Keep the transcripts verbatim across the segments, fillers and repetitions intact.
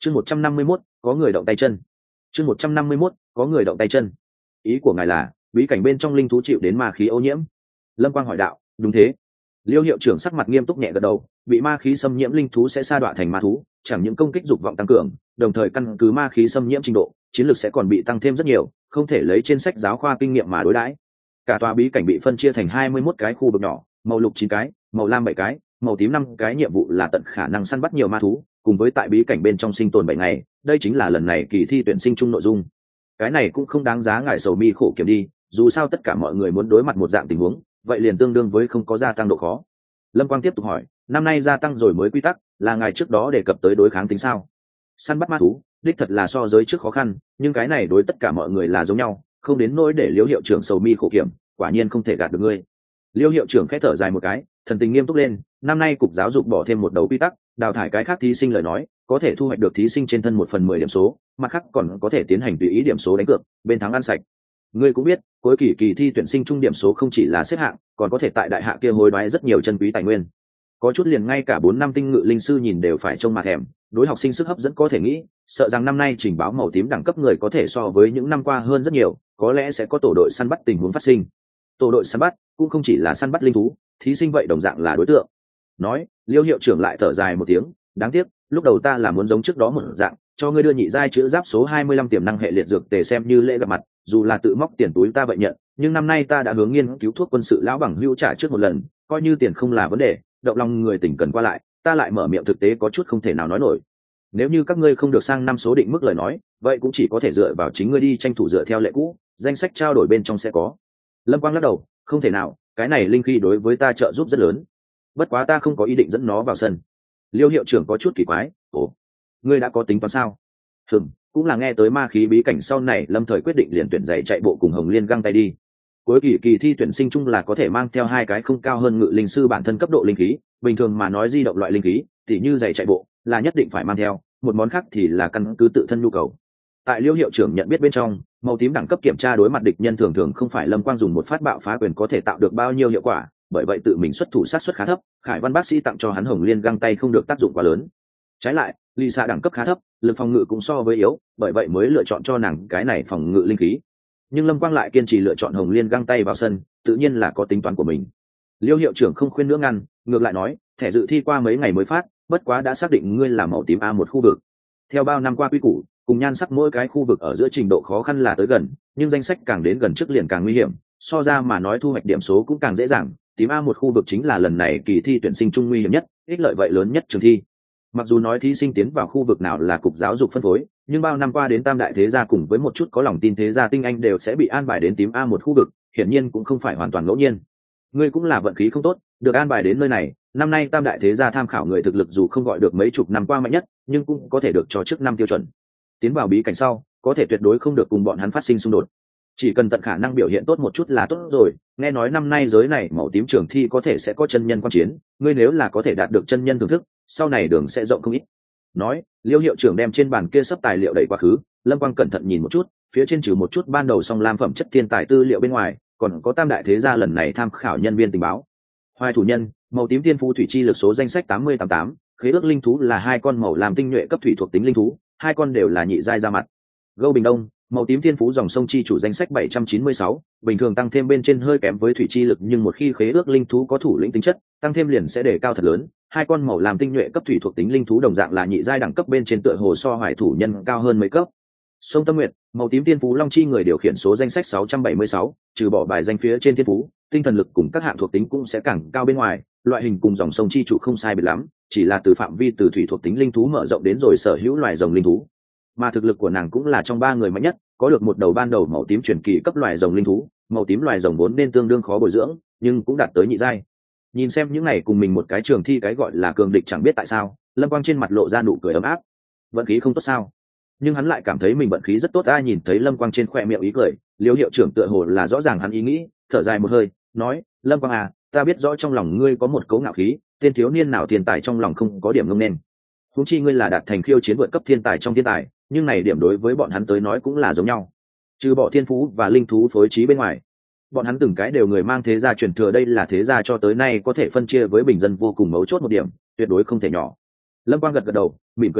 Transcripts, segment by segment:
chương một trăm năm mươi mốt có người động tay chân. chương một trăm năm mươi mốt có người động tay chân. Ý của ngài là bí cảnh bên trong linh thú chịu đến ma khí ô nhiễm? Lâm Quang hỏi đạo. Đúng thế. Liêu hiệu trưởng sắc mặt nghiêm túc nhẹ gật đầu. Bị ma khí xâm nhiễm linh thú sẽ sa đọa thành ma thú, chẳng những công kích dục vọng tăng cường, đồng thời căn cứ ma khí xâm nhiễm trình độ, chiến lược sẽ còn bị tăng thêm rất nhiều, không thể lấy trên sách giáo khoa kinh nghiệm mà đối đãi. Cả tòa bí cảnh bị phân chia thành hai mươi mốt cái khu vực nhỏ, màu lục chín cái, màu lam bảy cái, màu tím năm cái, nhiệm vụ là tận khả năng săn bắt nhiều ma thú, cùng với tại bí cảnh bên trong sinh tồn bảy ngày. Đây chính là lần này kỳ thi tuyển sinh chung nội dung. Cái này cũng không đáng giá ngài sầu mi khổ kiểm đi, dù sao tất cả mọi người muốn đối mặt một dạng tình huống, vậy liền tương đương với không có gia tăng độ khó. Lâm Quang tiếp tục hỏi, năm nay gia tăng rồi mới quy tắc, là ngài trước đó đề cập tới đối kháng tính sao? Săn bắt ma thú đích thật là so giới trước khó khăn, nhưng cái này đối tất cả mọi người là giống nhau, không đến nỗi để Liêu hiệu trưởng sầu mi khổ kiểm, quả nhiên không thể gạt được ngươi. Liêu hiệu trưởng khẽ thở dài một cái, thần tình nghiêm túc lên. Năm nay cục giáo dục bỏ thêm một đầu quy tắc, đào thải cái khác thí sinh lời nói có thể thu hoạch được thí sinh trên thân một phần mười điểm số, mặt khác còn có thể tiến hành tùy ý điểm số đánh cược, bên thắng ăn sạch. Ngươi cũng biết, cuối kỳ kỳ thi tuyển sinh trung điểm số không chỉ là xếp hạng, còn có thể tại đại hạ kia hối đoái rất nhiều chân quý tài nguyên. Có chút liền ngay cả bốn năm tinh ngự linh sư nhìn đều phải trông mà thèm, đối học sinh sức hấp dẫn có thể nghĩ, sợ rằng năm nay trình báo màu tím đẳng cấp người có thể so với những năm qua hơn rất nhiều, có lẽ sẽ có tổ đội săn bắt tình huống phát sinh. Tổ đội săn bắt cũng không chỉ là săn bắt linh thú, thí sinh vậy đồng dạng là đối tượng. Nói, Liêu hiệu trưởng lại thở dài một tiếng, đáng tiếc, lúc đầu ta là muốn giống trước đó một dạng, cho ngươi đưa nhị giai chữa giáp số hai mươi lăm tiềm năng hệ liệt dược tề xem như lễ gặp mặt, dù là tự móc tiền túi ta vậy nhận, nhưng năm nay ta đã hướng nghiên cứu thuốc quân sự lão bằng hữu trả trước một lần, coi như tiền không là vấn đề, động lòng người tỉnh cần qua lại, ta lại mở miệng thực tế có chút không thể nào nói nổi. Nếu như các ngươi không được sang năm số định mức lời nói, vậy cũng chỉ có thể dựa vào chính ngươi đi tranh thủ dựa theo lệ cũ, danh sách trao đổi bên trong sẽ có. Lâm Quang lắc đầu, không thể nào, cái này linh khí đối với ta trợ giúp rất lớn, bất quá ta không có ý định dẫn nó vào sân. Liêu hiệu trưởng có chút kỳ quái, ồ, ngươi đã có tính toán sao? Hừm, cũng là nghe tới ma khí bí cảnh sau này Lâm Thời quyết định liền tuyển giày chạy bộ cùng Hồng Liên găng tay đi. Cuối kỳ kỳ thi tuyển sinh chung là có thể mang theo hai cái không cao hơn ngự linh sư bản thân cấp độ linh khí, bình thường mà nói di động loại linh khí, tỉ như giày chạy bộ là nhất định phải mang theo, một món khác thì là căn cứ tự thân nhu cầu. Tại Liêu hiệu trưởng nhận biết bên trong, màu tím đẳng cấp kiểm tra đối mặt địch nhân thường thường không phải Lâm Quang dùng một phát bạo phá quyền có thể tạo được bao nhiêu hiệu quả, bởi vậy tự mình xuất thủ sát suất khá thấp, Khải Văn bác sĩ tặng cho hắn Hồng Liên găng tay không được tác dụng quá lớn. Trái lại, Lisa đẳng cấp khá thấp, lực phòng ngự cũng so với yếu, bởi vậy mới lựa chọn cho nàng cái này phòng ngự linh khí. Nhưng Lâm Quang lại kiên trì lựa chọn Hồng Liên găng tay vào sân, tự nhiên là có tính toán của mình. Liêu hiệu trưởng không khuyên nữa ngăn, ngược lại nói, thẻ dự thi qua mấy ngày mới phát, bất quá đã xác định ngươi là màu tím A một khu vực. Theo bao năm qua quy củ, cùng nhan sắc mỗi cái khu vực ở giữa trình độ khó khăn là tới gần, nhưng danh sách càng đến gần trước liền càng nguy hiểm, so ra mà nói thu hoạch điểm số cũng càng dễ dàng. Tím A một khu vực chính là lần này kỳ thi tuyển sinh chung nguy hiểm nhất, ích lợi vậy lớn nhất trường thi. Mặc dù nói thí sinh tiến vào khu vực nào là cục giáo dục phân phối, nhưng bao năm qua đến tam đại thế gia cùng với một chút có lòng tin thế gia tinh anh đều sẽ bị an bài đến tím A một khu vực, hiển nhiên cũng không phải hoàn toàn ngẫu nhiên. Ngươi cũng là vận khí không tốt, được an bài đến nơi này. Năm nay tam đại thế gia tham khảo người thực lực dù không gọi được mấy chục năm qua mạnh nhất, nhưng cũng có thể được cho trước năm tiêu chuẩn. Tiến vào bí cảnh sau, có thể tuyệt đối không được cùng bọn hắn phát sinh xung đột. Chỉ cần tận khả năng biểu hiện tốt một chút là tốt rồi. Nghe nói năm nay giới này màu tím trường thi có thể sẽ có chân nhân quan chiến, ngươi nếu là có thể đạt được chân nhân thưởng thức, sau này đường sẽ rộng không ít. Nói, Liêu hiệu trưởng đem trên bàn kia sấp tài liệu đẩy quá khứ, Lâm Quang cẩn thận nhìn một chút, phía trên trừ một chút ban đầu song lam phẩm chất thiên tài tư liệu bên ngoài, còn có tam đại thế gia lần này tham khảo nhân viên tình báo. Hoài thủ nhân, màu tím tiên phú thủy chi lực số danh sách tám mươi tám tám, khế ước linh thú là hai con màu làm tinh nhuệ cấp thủy thuộc tính linh thú, hai con đều là nhị giai ra mặt. Gâu Bình Đông, màu tím thiên phú dòng sông chi chủ danh sách bảy trăm chín mươi sáu, bình thường tăng thêm bên trên hơi kém với thủy chi lực, nhưng một khi khế ước linh thú có thủ lĩnh tính chất, tăng thêm liền sẽ đề cao thật lớn. Hai con màu làm tinh nhuệ cấp thủy thuộc tính linh thú đồng dạng là nhị giai đẳng cấp bên trên, tựa hồ so Hoài thủ nhân cao hơn mấy cấp. Sông Tâm Nguyệt, màu tím thiên phú long chi người điều khiển số danh sách sáu trăm bảy mươi sáu, trừ bỏ bài danh phía trên thiên phú, tinh thần lực cùng các hạng thuộc tính cũng sẽ càng cao bên ngoài, loại hình cùng dòng sông chi chủ không sai biệt lắm, chỉ là từ phạm vi từ thủy thuộc tính linh thú mở rộng đến rồi sở hữu loài rồng linh thú. Mà thực lực của nàng cũng là trong ba người mạnh nhất, có được một đầu ban đầu màu tím truyền kỳ cấp loài rồng linh thú, màu tím loài rồng vốn nên tương đương khó bồi dưỡng, nhưng cũng đạt tới nhị giai. Nhìn xem những này cùng mình một cái trường thi cái gọi là cường địch chẳng biết tại sao, Lâm Quang trên mặt lộ ra nụ cười ấm áp. Vận khí không tốt sao? Nhưng hắn lại cảm thấy mình vận khí rất tốt. Ai nhìn thấy Lâm Quang trên khoe miệng ý cười, Liêu hiệu trưởng tựa hồ là rõ ràng hắn ý nghĩ, thở dài một hơi, nói, Lâm Quang à, ta biết rõ trong lòng ngươi có một cấu ngạo khí, tên thiếu niên nào thiên tài trong lòng không có điểm ngông nên. Huống chi ngươi là đạt thành khiêu chiến vượt cấp thiên tài trong thiên tài, nhưng này điểm đối với bọn hắn tới nói cũng là giống nhau. Trừ bỏ thiên phú và linh thú phối trí bên ngoài, bọn hắn từng cái đều người mang thế gia truyền thừa, đây là thế gia cho tới nay có thể phân chia với bình dân vô cùng mấu chốt một điểm, tuyệt đối không thể nhỏ. Lâm Quang gật gật đầu, mỉm cười nói,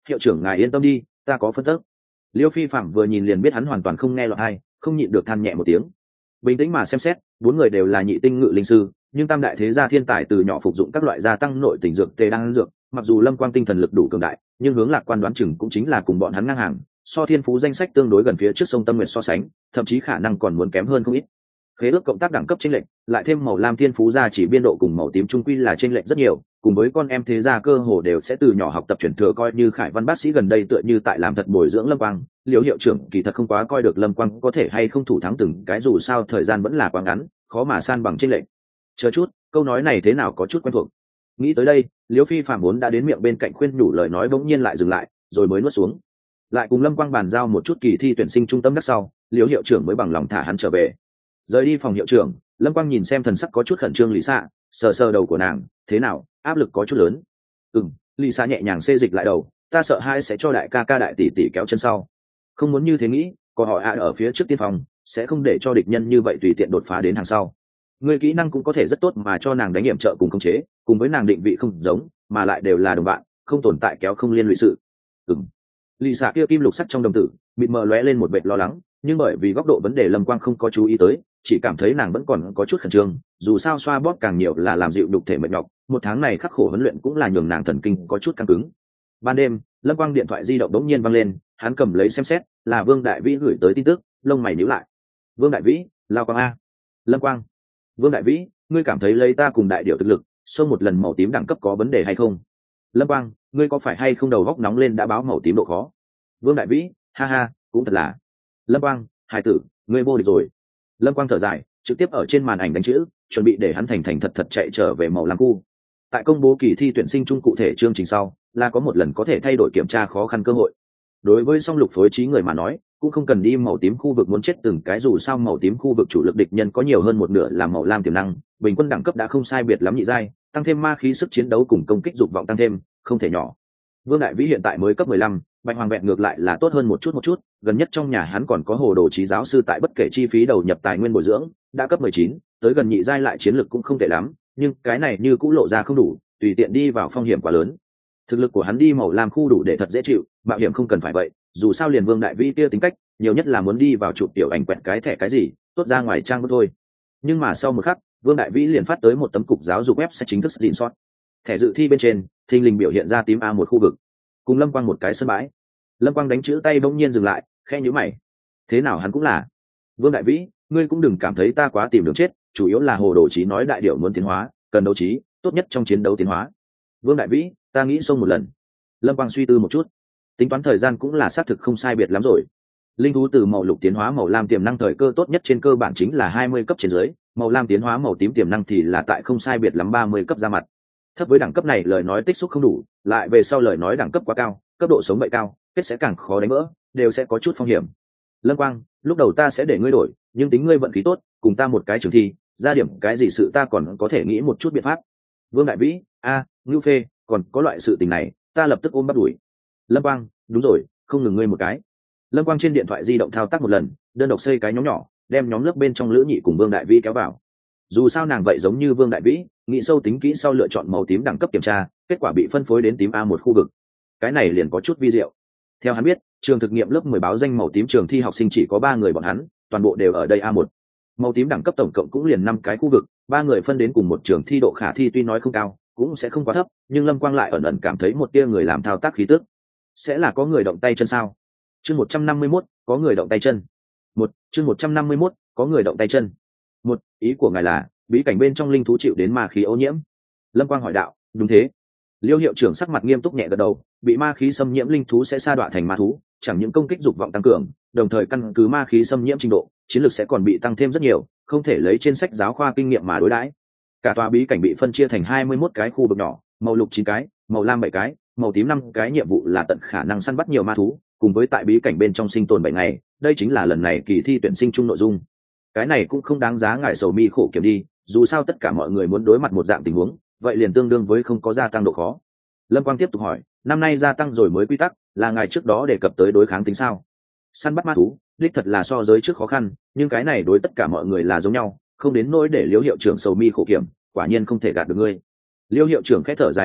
hiệu trưởng ngài yên tâm đi, ta có phân tích. Liêu Phi Phạm vừa nhìn liền biết hắn hoàn toàn không nghe lọt hay, không nhịn được than nhẹ một tiếng. Bình tĩnh mà xem xét, bốn người đều là nhị tinh ngự linh sư, nhưng tam đại thế gia thiên tài từ nhỏ phục dụng các loại gia tăng nội tình dược tê đan dược, mặc dù Lâm Quang tinh thần lực đủ cường đại, nhưng hướng lạc quan đoán chừng cũng chính là cùng bọn hắn ngang hàng, so thiên phú danh sách tương đối gần phía trước sông Tâm Nguyệt so sánh, thậm chí khả năng còn muốn kém hơn không ít. Khế ước cộng tác đẳng cấp chênh lệch, lại thêm màu lam thiên phú gia chỉ biên độ cùng màu tím trung quy là chênh lệch rất nhiều, cùng với con em thế gia cơ hồ đều sẽ từ nhỏ học tập truyền thừa, coi như Khải Văn bác sĩ gần đây tựa như tại làm thật bồi dưỡng Lâm Quang, Liễu hiệu trưởng kỳ thật không quá coi được Lâm Quang có thể hay không thủ thắng từng cái, dù sao thời gian vẫn là quá ngắn, khó mà san bằng chênh lệch. Chờ chút, câu nói này thế nào có chút quen thuộc. Nghĩ tới đây, Liễu Phi Phạm vốn đã đến miệng bên cạnh khuyên nhủ lời nói bỗng nhiên lại dừng lại, rồi mới nuốt xuống. Lại cùng Lâm Quang bàn giao một chút kỳ thi tuyển sinh trung tâm đắc sau, Liễu hiệu trưởng mới bằng lòng thả hắn trở về. Rời đi phòng hiệu trưởng, Lâm Quang nhìn xem thần sắc có chút khẩn trương Lý Sa, sờ sờ đầu của nàng, thế nào, áp lực có chút lớn. Ừm, Lý Sa nhẹ nhàng xê dịch lại đầu, ta sợ hai sẽ cho đại ca ca đại tỷ tỷ kéo chân sau. Không muốn như thế nghĩ, có họ ạ ở phía trước tiên phòng, sẽ không để cho địch nhân như vậy tùy tiện đột phá đến hàng sau. Người kỹ năng cũng có thể rất tốt mà cho nàng đánh nghiệm trợ cùng khống chế, cùng với nàng định vị không giống, mà lại đều là đồng bạn, không tồn tại kéo không liên lụy sự. Ừm. Lý Sa kia kim lục sắt trong đồng tử, mịt mờ lóe lên một vệt lo lắng, nhưng bởi vì góc độ vấn đề Lâm Quang không có chú ý tới, chỉ cảm thấy nàng vẫn còn có chút khẩn trương, dù sao xoa bóp càng nhiều là làm dịu đục thể mệt nhọc, một tháng này khắc khổ huấn luyện cũng là nhường nàng thần kinh có chút căng cứng. Ban đêm, Lâm Quang điện thoại di động đống nhiên vang lên, hắn cầm lấy xem xét, là Vương Đại Vĩ gửi tới tin tức, lông mày nhíu lại. Vương Đại Vĩ, Lao Quang a. Lâm Quang. Vương Đại Vĩ, ngươi cảm thấy lấy ta cùng đại điểu thực lực, xông một lần màu tím đẳng cấp có vấn đề hay không? Lâm Quang, ngươi có phải hay không đầu góc nóng lên đã báo màu tím độ khó? Vương Đại Vĩ, ha ha, cũng thật là. Lâm Quang, hài tử, ngươi vô địch rồi. Lâm Quang thở dài, trực tiếp ở trên màn ảnh đánh chữ, chuẩn bị để hắn thành thành thật thật chạy trở về màu lam khu. Tại công bố kỳ thi tuyển sinh chung cụ thể chương trình sau, là có một lần có thể thay đổi kiểm tra khó khăn cơ hội. Đối với song lục phối trí người mà nói, cũng không cần đi màu tím khu vực muốn chết từng cái, dù sao màu tím khu vực chủ lực địch nhân có nhiều hơn một nửa là màu lam tiềm năng, bình quân đẳng cấp đã không sai biệt lắm nhị giai, tăng thêm ma khí sức chiến đấu cùng công kích dục vọng tăng thêm, không thể nhỏ. Vương Đại Vĩ hiện tại mới cấp mười lăm, Bạch Hoàng Vẹn ngược lại là tốt hơn một chút một chút, gần nhất trong nhà hắn còn có Hồ Đồ Chí giáo sư tại bất kể chi phí đầu nhập tài nguyên bồi dưỡng, đã cấp mười chín, tới gần nhị giai lại chiến lực cũng không tệ lắm, nhưng cái này như cũng lộ ra không đủ, tùy tiện đi vào phong hiểm quá lớn. Thực lực của hắn đi màu lam khu đủ để thật dễ chịu, mạo hiểm không cần phải vậy, dù sao liền Vương Đại Vĩ kia tính cách, nhiều nhất là muốn đi vào chụp tiểu ảnh quẹt cái thẻ cái gì, tốt ra ngoài trang thôi. Nhưng mà sau một khắc, Vương Đại Vĩ liền phát tới một tấm cục giáo dục web sẽ chính thức dịn soát. Thẻ dự thi bên trên, thình lình biểu hiện ra tím a một khu vực, cùng Lâm Quang một cái sân bãi. Lâm Quang đánh chữ tay bỗng nhiên dừng lại, khe nhíu mày. Thế nào hắn cũng là. Vương Đại Vĩ, ngươi cũng đừng cảm thấy ta quá tìm đường chết, chủ yếu là Hồ Đồ Chí nói đại điểu muốn tiến hóa, cần đấu trí, tốt nhất trong chiến đấu tiến hóa. Vương Đại Vĩ, ta nghĩ xông một lần. Lâm Quang suy tư một chút, tính toán thời gian cũng là xác thực không sai biệt lắm rồi. Linh thú từ màu lục tiến hóa màu lam tiềm năng thời cơ tốt nhất trên cơ bản chính là hai mươi cấp trên dưới, màu lam tiến hóa màu tím tiềm năng thì là tại không sai biệt lắm ba mươi cấp ra mặt. Thấp với đẳng cấp này lời nói tích xúc không đủ, lại về sau lời nói đẳng cấp quá cao, cấp độ sống vậy cao, kết sẽ càng khó đánh vỡ, đều sẽ có chút phong hiểm. Lâm Quang, lúc đầu ta sẽ để ngươi đổi, nhưng tính ngươi vận khí tốt, cùng ta một cái trường thi, ra điểm cái gì sự ta còn có thể nghĩ một chút biện pháp. Vương Đại Vĩ, a, Ngưu Phê, còn có loại sự tình này, ta lập tức ôm bắt đuổi. Lâm Quang, đúng rồi, không ngừng ngươi một cái. Lâm Quang trên điện thoại di động thao tác một lần, đơn độc xây cái nhóm nhỏ, đem nhóm lớp bên trong Lữ Nhị cùng Vương Đại Vĩ kéo vào. Dù sao nàng vậy giống như Vương Đại Vĩ, nghĩ sâu tính kỹ sau lựa chọn màu tím đẳng cấp kiểm tra, kết quả bị phân phối đến tím a một khu vực. Cái này liền có chút vi diệu. Theo hắn biết, trường thực nghiệm lớp mười báo danh màu tím trường thi học sinh chỉ có ba người bọn hắn, toàn bộ đều ở đây a một. Màu tím đẳng cấp tổng cộng cũng liền năm cái khu vực, ba người phân đến cùng một trường thi độ khả thi tuy nói không cao, cũng sẽ không quá thấp, nhưng Lâm Quang lại ẩn ẩn cảm thấy một tia người làm thao tác khí tức. Sẽ là có người động tay chân sao? Chương một trăm năm mươi mốt, có người động tay chân. Một, chương một trăm năm mươi mốt, có người động tay chân. Một, ý của ngài là bí cảnh bên trong linh thú chịu đến ma khí ô nhiễm. Lâm Quang hỏi đạo, đúng thế. Liêu hiệu trưởng sắc mặt nghiêm túc nhẹ gật đầu, bị ma khí xâm nhiễm linh thú sẽ sa đọa thành ma thú, chẳng những công kích dục vọng tăng cường, đồng thời căn cứ ma khí xâm nhiễm trình độ, chiến lược sẽ còn bị tăng thêm rất nhiều, không thể lấy trên sách giáo khoa kinh nghiệm mà đối đãi. Cả tòa bí cảnh bị phân chia thành hai mươi mốt cái khu vực nhỏ, màu lục chín cái, màu lam bảy cái, màu tím năm cái, nhiệm vụ là tận khả năng săn bắt nhiều ma thú, cùng với tại bí cảnh bên trong sinh tồn bảy ngày, đây chính là lần này kỳ thi tuyển sinh chung nội dung. Cái này cũng không đáng giá ngài sầu mi khổ kiểm đi, dù sao tất cả mọi người muốn đối mặt một dạng tình huống, vậy liền tương đương với không có gia tăng độ khó. Lâm Quang tiếp tục hỏi, năm nay gia tăng rồi mới quy tắc, là ngài trước đó đề cập tới đối kháng tính sao? Săn bắt ma thú, đích thật là so giới trước khó khăn, nhưng cái này đối tất cả mọi người là giống nhau, không đến nỗi để Liêu hiệu trưởng sầu mi khổ kiểm, quả nhiên không thể gạt được ngươi. Liêu hiệu trưởng khẽ thở dài một cái,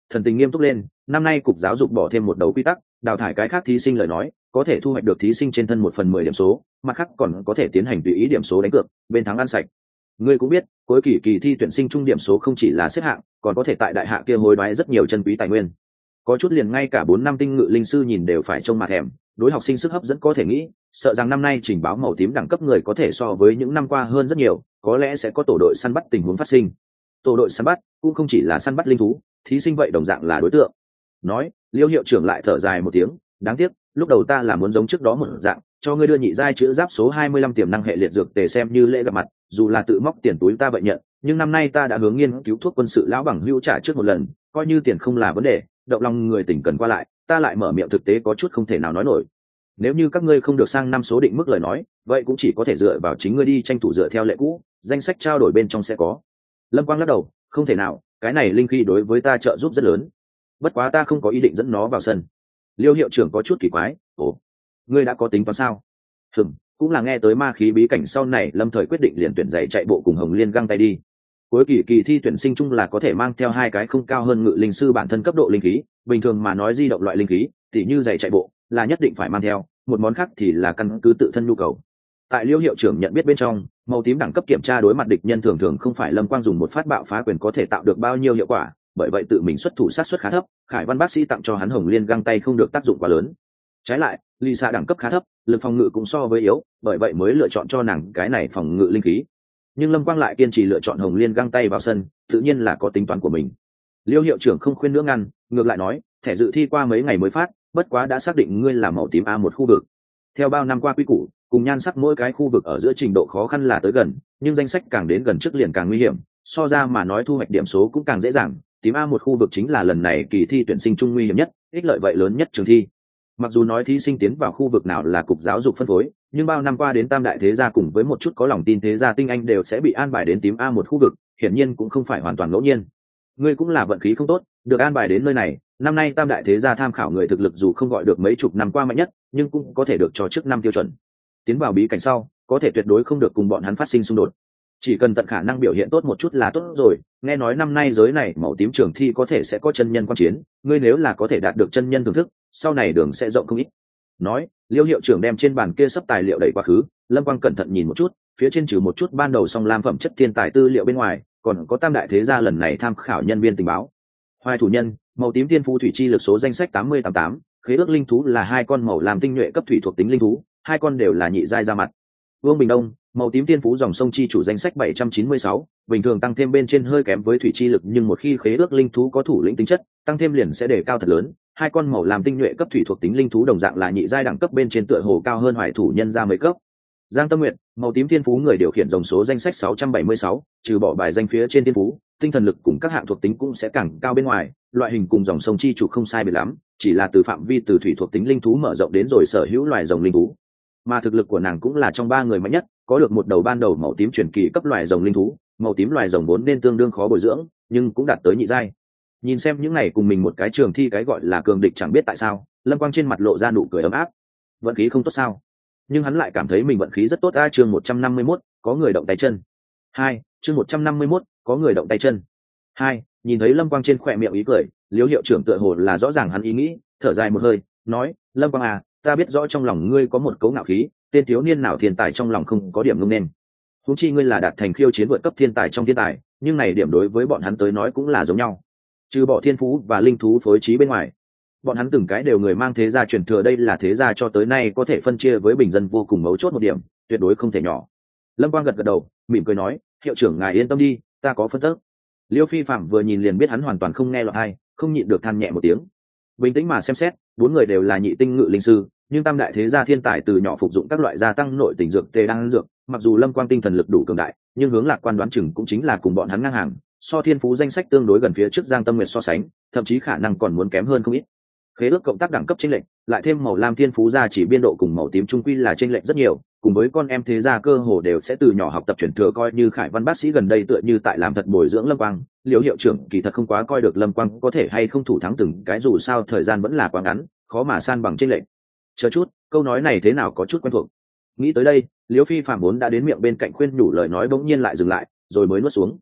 thần tình nghiêm túc lên. Năm nay cục giáo dục bỏ thêm một đầu quy tắc, đào thải cái khác thí sinh lời nói có thể thu hoạch được thí sinh trên thân một phần mười điểm số, mặt khác còn có thể tiến hành tùy ý điểm số đánh cược, bên thắng ăn sạch. Ngươi cũng biết cuối kỳ kỳ thi tuyển sinh trung điểm số không chỉ là xếp hạng, còn có thể tại đại hạ kia hối đoái rất nhiều chân quý tài nguyên. Có chút liền ngay cả bốn năm tinh ngự linh sư nhìn đều phải trông mặt thèm, đối học sinh sức hấp dẫn có thể nghĩ, sợ rằng năm nay trình báo màu tím đẳng cấp người có thể so với những năm qua hơn rất nhiều, có lẽ sẽ có tổ đội săn bắt tình huống phát sinh. Tổ đội săn bắt cũng không chỉ là săn bắt linh thú, thí sinh vậy đồng dạng là đối tượng. Nói, Liêu hiệu trưởng lại thở dài một tiếng, đáng tiếc, lúc đầu ta là muốn giống trước đó một dạng, cho ngươi đưa nhị giai chữ giáp số hai mươi lăm tiềm năng hệ liệt dược tề xem như lễ gặp mặt, dù là tự móc tiền túi ta vậy nhận, nhưng năm nay ta đã hướng nghiên cứu thuốc quân sự lão bằng hữu trả trước một lần, coi như tiền không là vấn đề, động lòng người tỉnh cần qua lại, ta lại mở miệng thực tế có chút không thể nào nói nổi. Nếu như các ngươi không được sang năm số định mức lời nói, vậy cũng chỉ có thể dựa vào chính ngươi đi tranh thủ dựa theo lệ cũ, danh sách trao đổi bên trong sẽ có. Lâm Quang lắc đầu, không thể nào, cái này linh khí đối với ta trợ giúp rất lớn. Bất quá ta không có ý định dẫn nó vào sân. Liêu hiệu trưởng có chút kỳ quái, ồ, ngươi đã có tính toán sao? Hừm, cũng là nghe tới ma khí bí cảnh sau này Lâm Thời quyết định liền tuyển dạy chạy bộ cùng Hồng Liên găng tay đi. Cuối kỳ kỳ thi tuyển sinh chung là có thể mang theo hai cái không cao hơn ngự linh sư bản thân cấp độ linh khí, bình thường mà nói di động loại linh khí, tỉ như giày chạy bộ, là nhất định phải mang theo, một món khác thì là căn cứ tự thân nhu cầu. Tại Liêu hiệu trưởng nhận biết bên trong, màu tím đẳng cấp kiểm tra đối mặt địch nhân thường thường không phải Lâm Quang dùng một phát bạo phá quyền có thể tạo được bao nhiêu hiệu quả, bởi vậy tự mình xuất thủ sát suất khá thấp, Khải Văn bác sĩ tặng cho hắn Hồng Liên găng tay không được tác dụng quá lớn. Trái lại, Lisa đẳng cấp khá thấp, lực phòng ngự cũng so với yếu, bởi vậy mới lựa chọn cho nàng cái này phòng ngự linh khí. Nhưng Lâm Quang lại kiên trì lựa chọn Hồng Liên găng tay vào sân, tự nhiên là có tính toán của mình. Liêu hiệu trưởng không khuyên nữa ngăn, ngược lại nói, thẻ dự thi qua mấy ngày mới phát, bất quá đã xác định ngươi là màu tím A một khu vực. Theo bao năm qua quy củ, cùng nhan sắc mỗi cái khu vực ở giữa trình độ khó khăn là tới gần, nhưng danh sách càng đến gần trước liền càng nguy hiểm, so ra mà nói thu hoạch điểm số cũng càng dễ dàng. Tím A một khu vực chính là lần này kỳ thi tuyển sinh trung nguy hiểm nhất, ích lợi vậy lớn nhất trường thi. Mặc dù nói thí sinh tiến vào khu vực nào là cục giáo dục phân phối, nhưng bao năm qua đến tam đại thế gia cùng với một chút có lòng tin thế gia tinh anh đều sẽ bị an bài đến tím A một khu vực, hiển nhiên cũng không phải hoàn toàn ngẫu nhiên. Ngươi cũng là vận khí không tốt, được an bài đến nơi này. Năm nay tam đại thế gia tham khảo người thực lực dù không gọi được mấy chục năm qua mạnh nhất, nhưng cũng có thể được cho trước năm tiêu chuẩn. Tiến vào bí cảnh sau, có thể tuyệt đối không được cùng bọn hắn phát sinh xung đột. Chỉ cần tận khả năng biểu hiện tốt một chút là tốt rồi. Nghe nói năm nay giới này màu tím trường thi có thể sẽ có chân nhân quan chiến, ngươi nếu là có thể đạt được chân nhân thưởng thức, sau này đường sẽ rộng không ít. Nói, Liêu hiệu trưởng đem trên bàn kia sắp tài liệu đẩy quá khứ, Lâm Quang cẩn thận nhìn một chút, phía trên trừ một chút ban đầu song lam phẩm chất thiên tài tư liệu bên ngoài, còn có tam đại thế gia lần này tham khảo nhân viên tình báo. Hoài thủ nhân, màu tím tiên phú thủy chi lực số danh sách tám mươi tám tám, khế ước linh thú là hai con màu làm tinh nhuệ cấp thủy thuộc tính linh thú, hai con đều là nhị giai ra mặt. Vương Bình Đông, màu tím tiên phú dòng sông chi chủ danh sách bảy trăm chín mươi sáu, bình thường tăng thêm bên trên hơi kém với thủy chi lực, nhưng một khi khế ước linh thú có thủ lĩnh tính chất, tăng thêm liền sẽ đề cao thật lớn. Hai con màu làm tinh nhuệ cấp thủy thuộc tính linh thú đồng dạng là nhị giai đẳng cấp bên trên tựa hồ cao hơn hoài thủ nhân ra mấy cấp. Giang Tâm Nguyệt, màu tím tiên phú người điều khiển dòng số danh sách sáu trăm bảy mươi sáu, trừ bỏ bài danh phía trên tiên phú, tinh thần lực cùng các hạng thuộc tính cũng sẽ càng cao bên ngoài, loại hình cùng dòng sông chi chủ không sai biệt lắm, chỉ là từ phạm vi từ thủy thuộc tính linh thú mở rộng đến rồi sở hữu loài rồng linh thú. Mà thực lực của nàng cũng là trong ba người mạnh nhất, có được một đầu ban đầu màu tím truyền kỳ cấp loài rồng linh thú, màu tím loài rồng vốn nên tương đương khó bồi dưỡng, nhưng cũng đạt tới nhị giai. Nhìn xem những này cùng mình một cái trường thi cái gọi là cường địch chẳng biết tại sao, Lâm Quang trên mặt lộ ra nụ cười ấm áp. Vận khí không tốt sao? Nhưng hắn lại cảm thấy mình vận khí rất tốt. A chương một trăm năm mươi mốt, có người động tay chân. Hai, chương một trăm năm mươi mốt, có người động tay chân. Hai, nhìn thấy Lâm Quang trên khỏe miệng ý cười, Liêu hiệu trưởng tựa hồ là rõ ràng hắn ý nghĩ, thở dài một hơi, nói, Lâm Quang à, ta biết rõ trong lòng ngươi có một cấu ngạo khí, tên thiếu niên nào thiên tài trong lòng không có điểm ngông nên. Huống chi ngươi là đạt thành khiêu chiến vượt cấp thiên tài trong thiên tài, nhưng này điểm đối với bọn hắn tới nói cũng là giống nhau. Trừ bỏ thiên phú và linh thú phối trí bên ngoài, bọn hắn từng cái đều người mang thế gia truyền thừa, đây là thế gia cho tới nay có thể phân chia với bình dân vô cùng mấu chốt một điểm, tuyệt đối không thể nhỏ. Lâm Quang gật gật đầu, mỉm cười nói, hiệu trưởng ngài yên tâm đi, ta có phân tích. Liêu Phi Phạm vừa nhìn liền biết hắn hoàn toàn không nghe lọt tai, không nhịn được than nhẹ một tiếng. Bình tĩnh mà xem xét, bốn người đều là nhị tinh ngự linh sư, nhưng tam đại thế gia thiên tài từ nhỏ phục dụng các loại gia tăng nội tình dược tê đan dược, mặc dù Lâm Quang tinh thần lực đủ cường đại, nhưng hướng lạc quan đoán chừng cũng chính là cùng bọn hắn ngang hàng, so thiên phú danh sách tương đối gần phía trước Giang Tâm Nguyệt so sánh, thậm chí khả năng còn muốn kém hơn không ít. Khế ước cộng tác đẳng cấp chênh lệch, lại thêm màu lam thiên phú gia chỉ biên độ cùng màu tím trung quy là chênh lệch rất nhiều, cùng với con em thế gia cơ hồ đều sẽ từ nhỏ học tập truyền thừa, coi như Khải Văn bác sĩ gần đây tựa như tại làm thật bồi dưỡng Lâm Quang, Liêu hiệu trưởng kỳ thật không quá coi được Lâm Quang có thể hay không thủ thắng từng cái, dù sao thời gian vẫn là quá ngắn, khó mà san bằng chênh lệch. Chờ chút, câu nói này thế nào có chút quen thuộc. Nghĩ tới đây, Liêu Phi Phạm vốn đã đến miệng bên cạnh khuyên nhủ lời nói bỗng nhiên lại dừng lại, rồi mới nuốt xuống.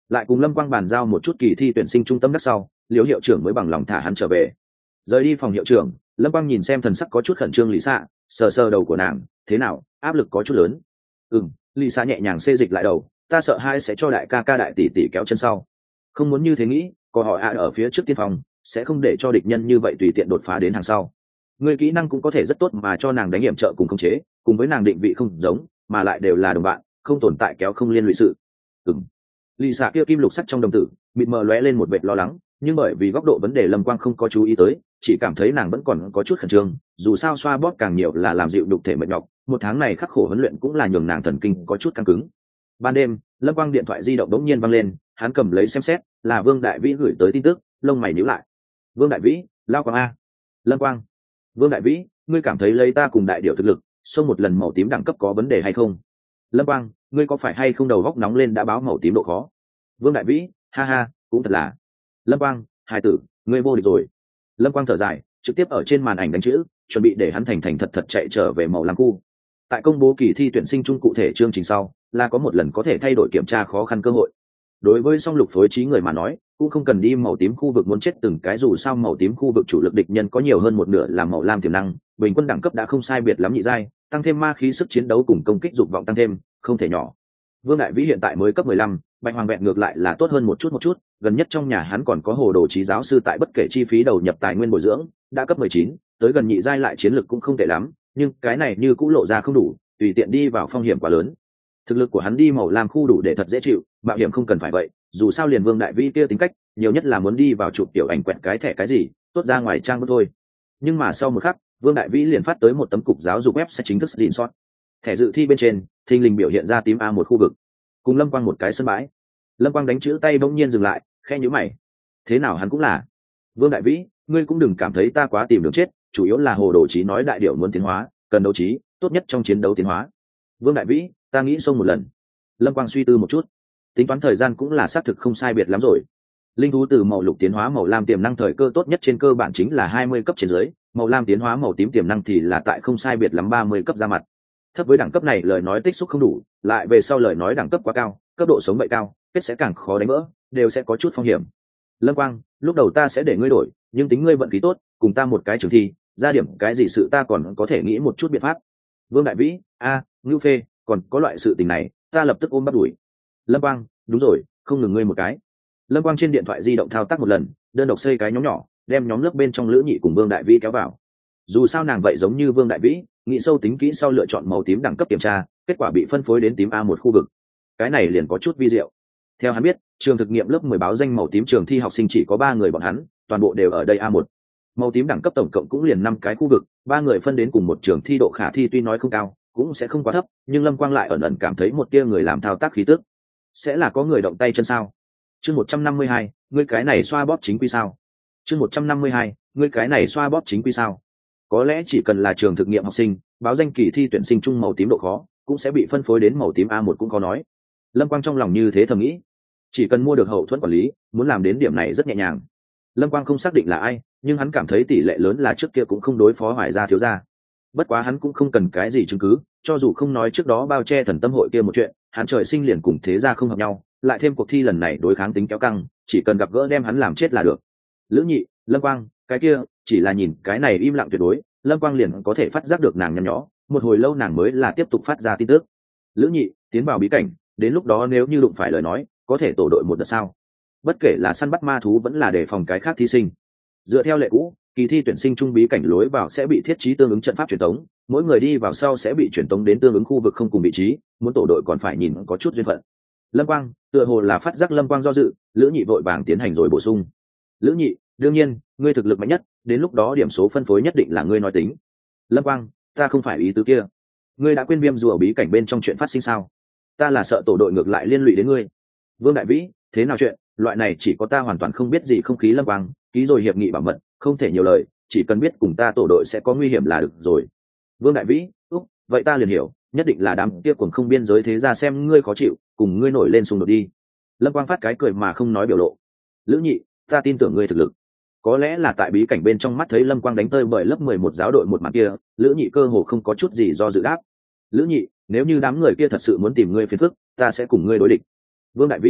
lại cùng Lâm Quang bàn giao một chút kỳ thi tuyển sinh trung tâm đắc sau, Liễu hiệu trưởng mới bằng lòng thả hắn trở về. Rời đi phòng hiệu trưởng, Lâm Quang nhìn xem thần sắc có chút khẩn trương Lý Sa, sờ sờ đầu của nàng, thế nào, áp lực có chút lớn. Ừm, Lý Sa nhẹ nhàng xê dịch lại đầu, ta sợ hai sẽ cho đại ca ca đại tỷ tỷ kéo chân sau. Không muốn như thế nghĩ, có họ ạ ở phía trước tiên phòng, sẽ không để cho địch nhân như vậy tùy tiện đột phá đến hàng sau. Người kỹ năng cũng có thể rất tốt mà cho nàng đánh nghiệm trợ cùng khống chế, cùng với nàng định vị không giống, mà lại đều là đồng bạn, không tồn tại kéo không liên lụy sự. Ừm. Lý Sa kia kim lục sắt trong đồng tử, mịt mờ lóe lên một vệt lo lắng, nhưng bởi vì góc độ vấn đề Lâm Quang không có chú ý tới, chỉ cảm thấy nàng vẫn còn có chút khẩn trương, dù sao xoa bóp càng nhiều là làm dịu đục thể mệt nhọc, một tháng này khắc khổ huấn luyện cũng là nhường nàng thần kinh có chút căng cứng. Ban đêm, Lâm Quang điện thoại di động đống nhiên vang lên, hắn cầm lấy xem xét, là Vương Đại Vĩ gửi tới tin tức, lông mày nhíu lại. Vương Đại Vĩ, lao Quang a. Lâm Quang. Vương Đại Vĩ, ngươi cảm thấy lấy ta cùng đại điểu thực lực, xông một lần màu tím đẳng cấp có vấn đề hay không? Lâm Quang, ngươi có phải hay không đầu góc nóng lên đã báo màu tím độ khó? Vương Đại Vĩ, ha ha, cũng thật là. Lâm Quang, hài tử, ngươi vô địch rồi. Lâm Quang thở dài, trực tiếp ở trên màn ảnh đánh chữ, chuẩn bị để hắn thành thành thật thật chạy trở về màu lam khu. Tại công bố kỳ thi tuyển sinh chung cụ thể chương trình sau, là có một lần có thể thay đổi kiểm tra khó khăn cơ hội. Đối với song lục phối trí người mà nói, cũng không cần đi màu tím khu vực muốn chết từng cái, dù sao màu tím khu vực chủ lực địch nhân có nhiều hơn một nửa là màu lam tiềm năng, bình quân đẳng cấp đã không sai biệt lắm nhị giai, tăng thêm ma khí sức chiến đấu cùng công kích dục vọng tăng thêm, không thể nhỏ. Vương Đại Vĩ hiện tại mới cấp mười lăm, Bạch Hoàng Vẹn ngược lại là tốt hơn một chút một chút, gần nhất trong nhà hắn còn có hồ đồ trí giáo sư tại bất kể chi phí đầu nhập tài nguyên bồi dưỡng, đã cấp mười chín, tới gần nhị giai lại chiến lực cũng không tệ lắm, nhưng cái này như cũng lộ ra không đủ, tùy tiện đi vào phong hiểm quá lớn. Thực lực của hắn đi màu lam khu đủ để thật dễ chịu, mạo hiểm không cần phải vậy, dù sao liền Vương Đại Vĩ kia tính cách, nhiều nhất là muốn đi vào chụp tiểu ảnh quẹt cái thẻ cái gì, tốt ra ngoài trang bức thôi. Nhưng mà sau một khắc, Vương Đại Vĩ liền phát tới một tấm cục giáo dục web sẽ chính thức xin soát. Thẻ dự thi bên trên, thình lình biểu hiện ra tím a một khu vực, cùng Lâm Quang một cái sân bãi. Lâm Quang đánh chữ tay bỗng nhiên dừng lại, khe nhíu mày. Thế nào hắn cũng là. Vương Đại Vĩ, ngươi cũng đừng cảm thấy ta quá tìm đường chết, chủ yếu là hồ đồ trí nói đại điệu muốn tiến hóa, cần đấu trí, tốt nhất trong chiến đấu tiến hóa. Vương Đại Vĩ, ta nghĩ xông một lần. Lâm Quang suy tư một chút, tính toán thời gian cũng là xác thực không sai biệt lắm rồi. Linh thú từ màu lục tiến hóa màu lam tiềm năng thời cơ tốt nhất trên cơ bản chính là hai mươi cấp trên dưới, màu lam tiến hóa màu tím tiềm năng thì là tại không sai biệt lắm ba mươi cấp ra mặt. Thấp với đẳng cấp này lời nói tích xúc không đủ, lại về sau lời nói đẳng cấp quá cao, cấp độ sống vậy cao, kết sẽ càng khó đánh vỡ, đều sẽ có chút phong hiểm. Lâm Quang, lúc đầu ta sẽ để ngươi đổi, nhưng tính ngươi vận khí tốt, cùng ta một cái trường thi, ra điểm cái gì sự ta còn có thể nghĩ một chút biện pháp. Vương Đại Vĩ, a, Ngưu Phê, còn có loại sự tình này, ta lập tức ôm bắt đuổi. Lâm Quang, đúng rồi, không ngừng ngươi một cái. Lâm Quang trên điện thoại di động thao tác một lần, đơn độc xây cái nhóm nhỏ, đem nhóm lớp bên trong Lữ Nhị cùng Vương Đại Vĩ kéo vào. Dù sao nàng vậy giống như Vương Đại Vĩ, nghĩ sâu tính kỹ sau lựa chọn màu tím đẳng cấp kiểm tra, kết quả bị phân phối đến tím a một khu vực. Cái này liền có chút vi diệu. Theo hắn biết, trường thực nghiệm lớp mười báo danh màu tím trường thi học sinh chỉ có ba người bọn hắn, toàn bộ đều ở đây a một. Màu tím đẳng cấp tổng cộng cũng liền năm cái khu vực, ba người phân đến cùng một trường thi độ khả thi tuy nói không cao, cũng sẽ không quá thấp, nhưng Lâm Quang lại ẩn ẩn cảm thấy một tia người làm thao tác khí tức. Sẽ là có người động tay chân sao? Chương một trăm năm mươi hai, ngươi cái này xoa bóp chính quy sao? Chương một trăm năm mươi hai, ngươi cái này xoa bóp chính quy sao? Có lẽ chỉ cần là trường thực nghiệm học sinh, báo danh kỳ thi tuyển sinh chung màu tím độ khó, cũng sẽ bị phân phối đến màu tím a một cũng có nói. Lâm Quang trong lòng như thế thầm nghĩ, chỉ cần mua được hậu thuẫn quản lý, muốn làm đến điểm này rất nhẹ nhàng. Lâm Quang không xác định là ai, nhưng hắn cảm thấy tỷ lệ lớn là trước kia cũng không đối phó Hoài gia thiếu gia. Bất quá hắn cũng không cần cái gì chứng cứ, cho dù không nói trước đó bao che thần tâm hội kia một chuyện, hắn trời sinh liền cùng thế gia không hợp nhau, lại thêm cuộc thi lần này đối kháng tính kéo căng, chỉ cần gặp gỡ đem hắn làm chết là được. Lữ Nhị, Lâm Quang, cái kia, chỉ là nhìn cái này im lặng tuyệt đối, Lâm Quang liền có thể phát giác được nàng nhăn nhó, một hồi lâu nàng mới là tiếp tục phát ra tin tức. Lữ Nhị, tiến vào bí cảnh, đến lúc đó nếu như đụng phải lời nói, có thể tổ đội một đợt sao? Bất kể là săn bắt ma thú vẫn là đề phòng cái khác thí sinh. Dựa theo lệ cũ, kỳ thi tuyển sinh trung bí cảnh lối vào sẽ bị thiết trí tương ứng trận pháp truyền tống, mỗi người đi vào sau sẽ bị truyền tống đến tương ứng khu vực không cùng vị trí, muốn tổ đội còn phải nhìn có chút duyên phận. Lâm Quang, tựa hồ là phát giác Lâm Quang do dự, Lữ Nhị vội vàng tiến hành rồi bổ sung. Lữ Nhị, đương nhiên, ngươi thực lực mạnh nhất, đến lúc đó điểm số phân phối nhất định là ngươi nói tính. Lâm Quang, ta không phải ý tứ kia. Ngươi đã quên viêm rùa bí cảnh bên trong chuyện phát sinh sao? Ta là sợ tổ đội ngược lại liên lụy đến ngươi. Vương Đại Vĩ, thế nào chuyện, loại này chỉ có ta hoàn toàn không biết gì không khí. Lâm Quang, ký rồi hiệp nghị bảo mật, không thể nhiều lời, chỉ cần biết cùng ta tổ đội sẽ có nguy hiểm là được rồi. Vương Đại Vĩ, úc, vậy ta liền hiểu, nhất định là đám kia cuồng không biên giới thế ra xem ngươi khó chịu, cùng ngươi nổi lên xung đột đi. Lâm Quang phát cái cười mà không nói biểu lộ. Lữ Nhị, ta tin tưởng ngươi thực lực. Có lẽ là tại bí cảnh bên trong mắt thấy Lâm Quang đánh tơi bởi lớp mười một giáo đội một mặt kia, Lữ Nhị cơ hồ không có chút gì do dự đáp. Lữ Nhị, nếu như đám người kia thật sự muốn tìm ngươi phiền phức, ta sẽ cùng ngươi đối địch. Vương Đại Vĩ,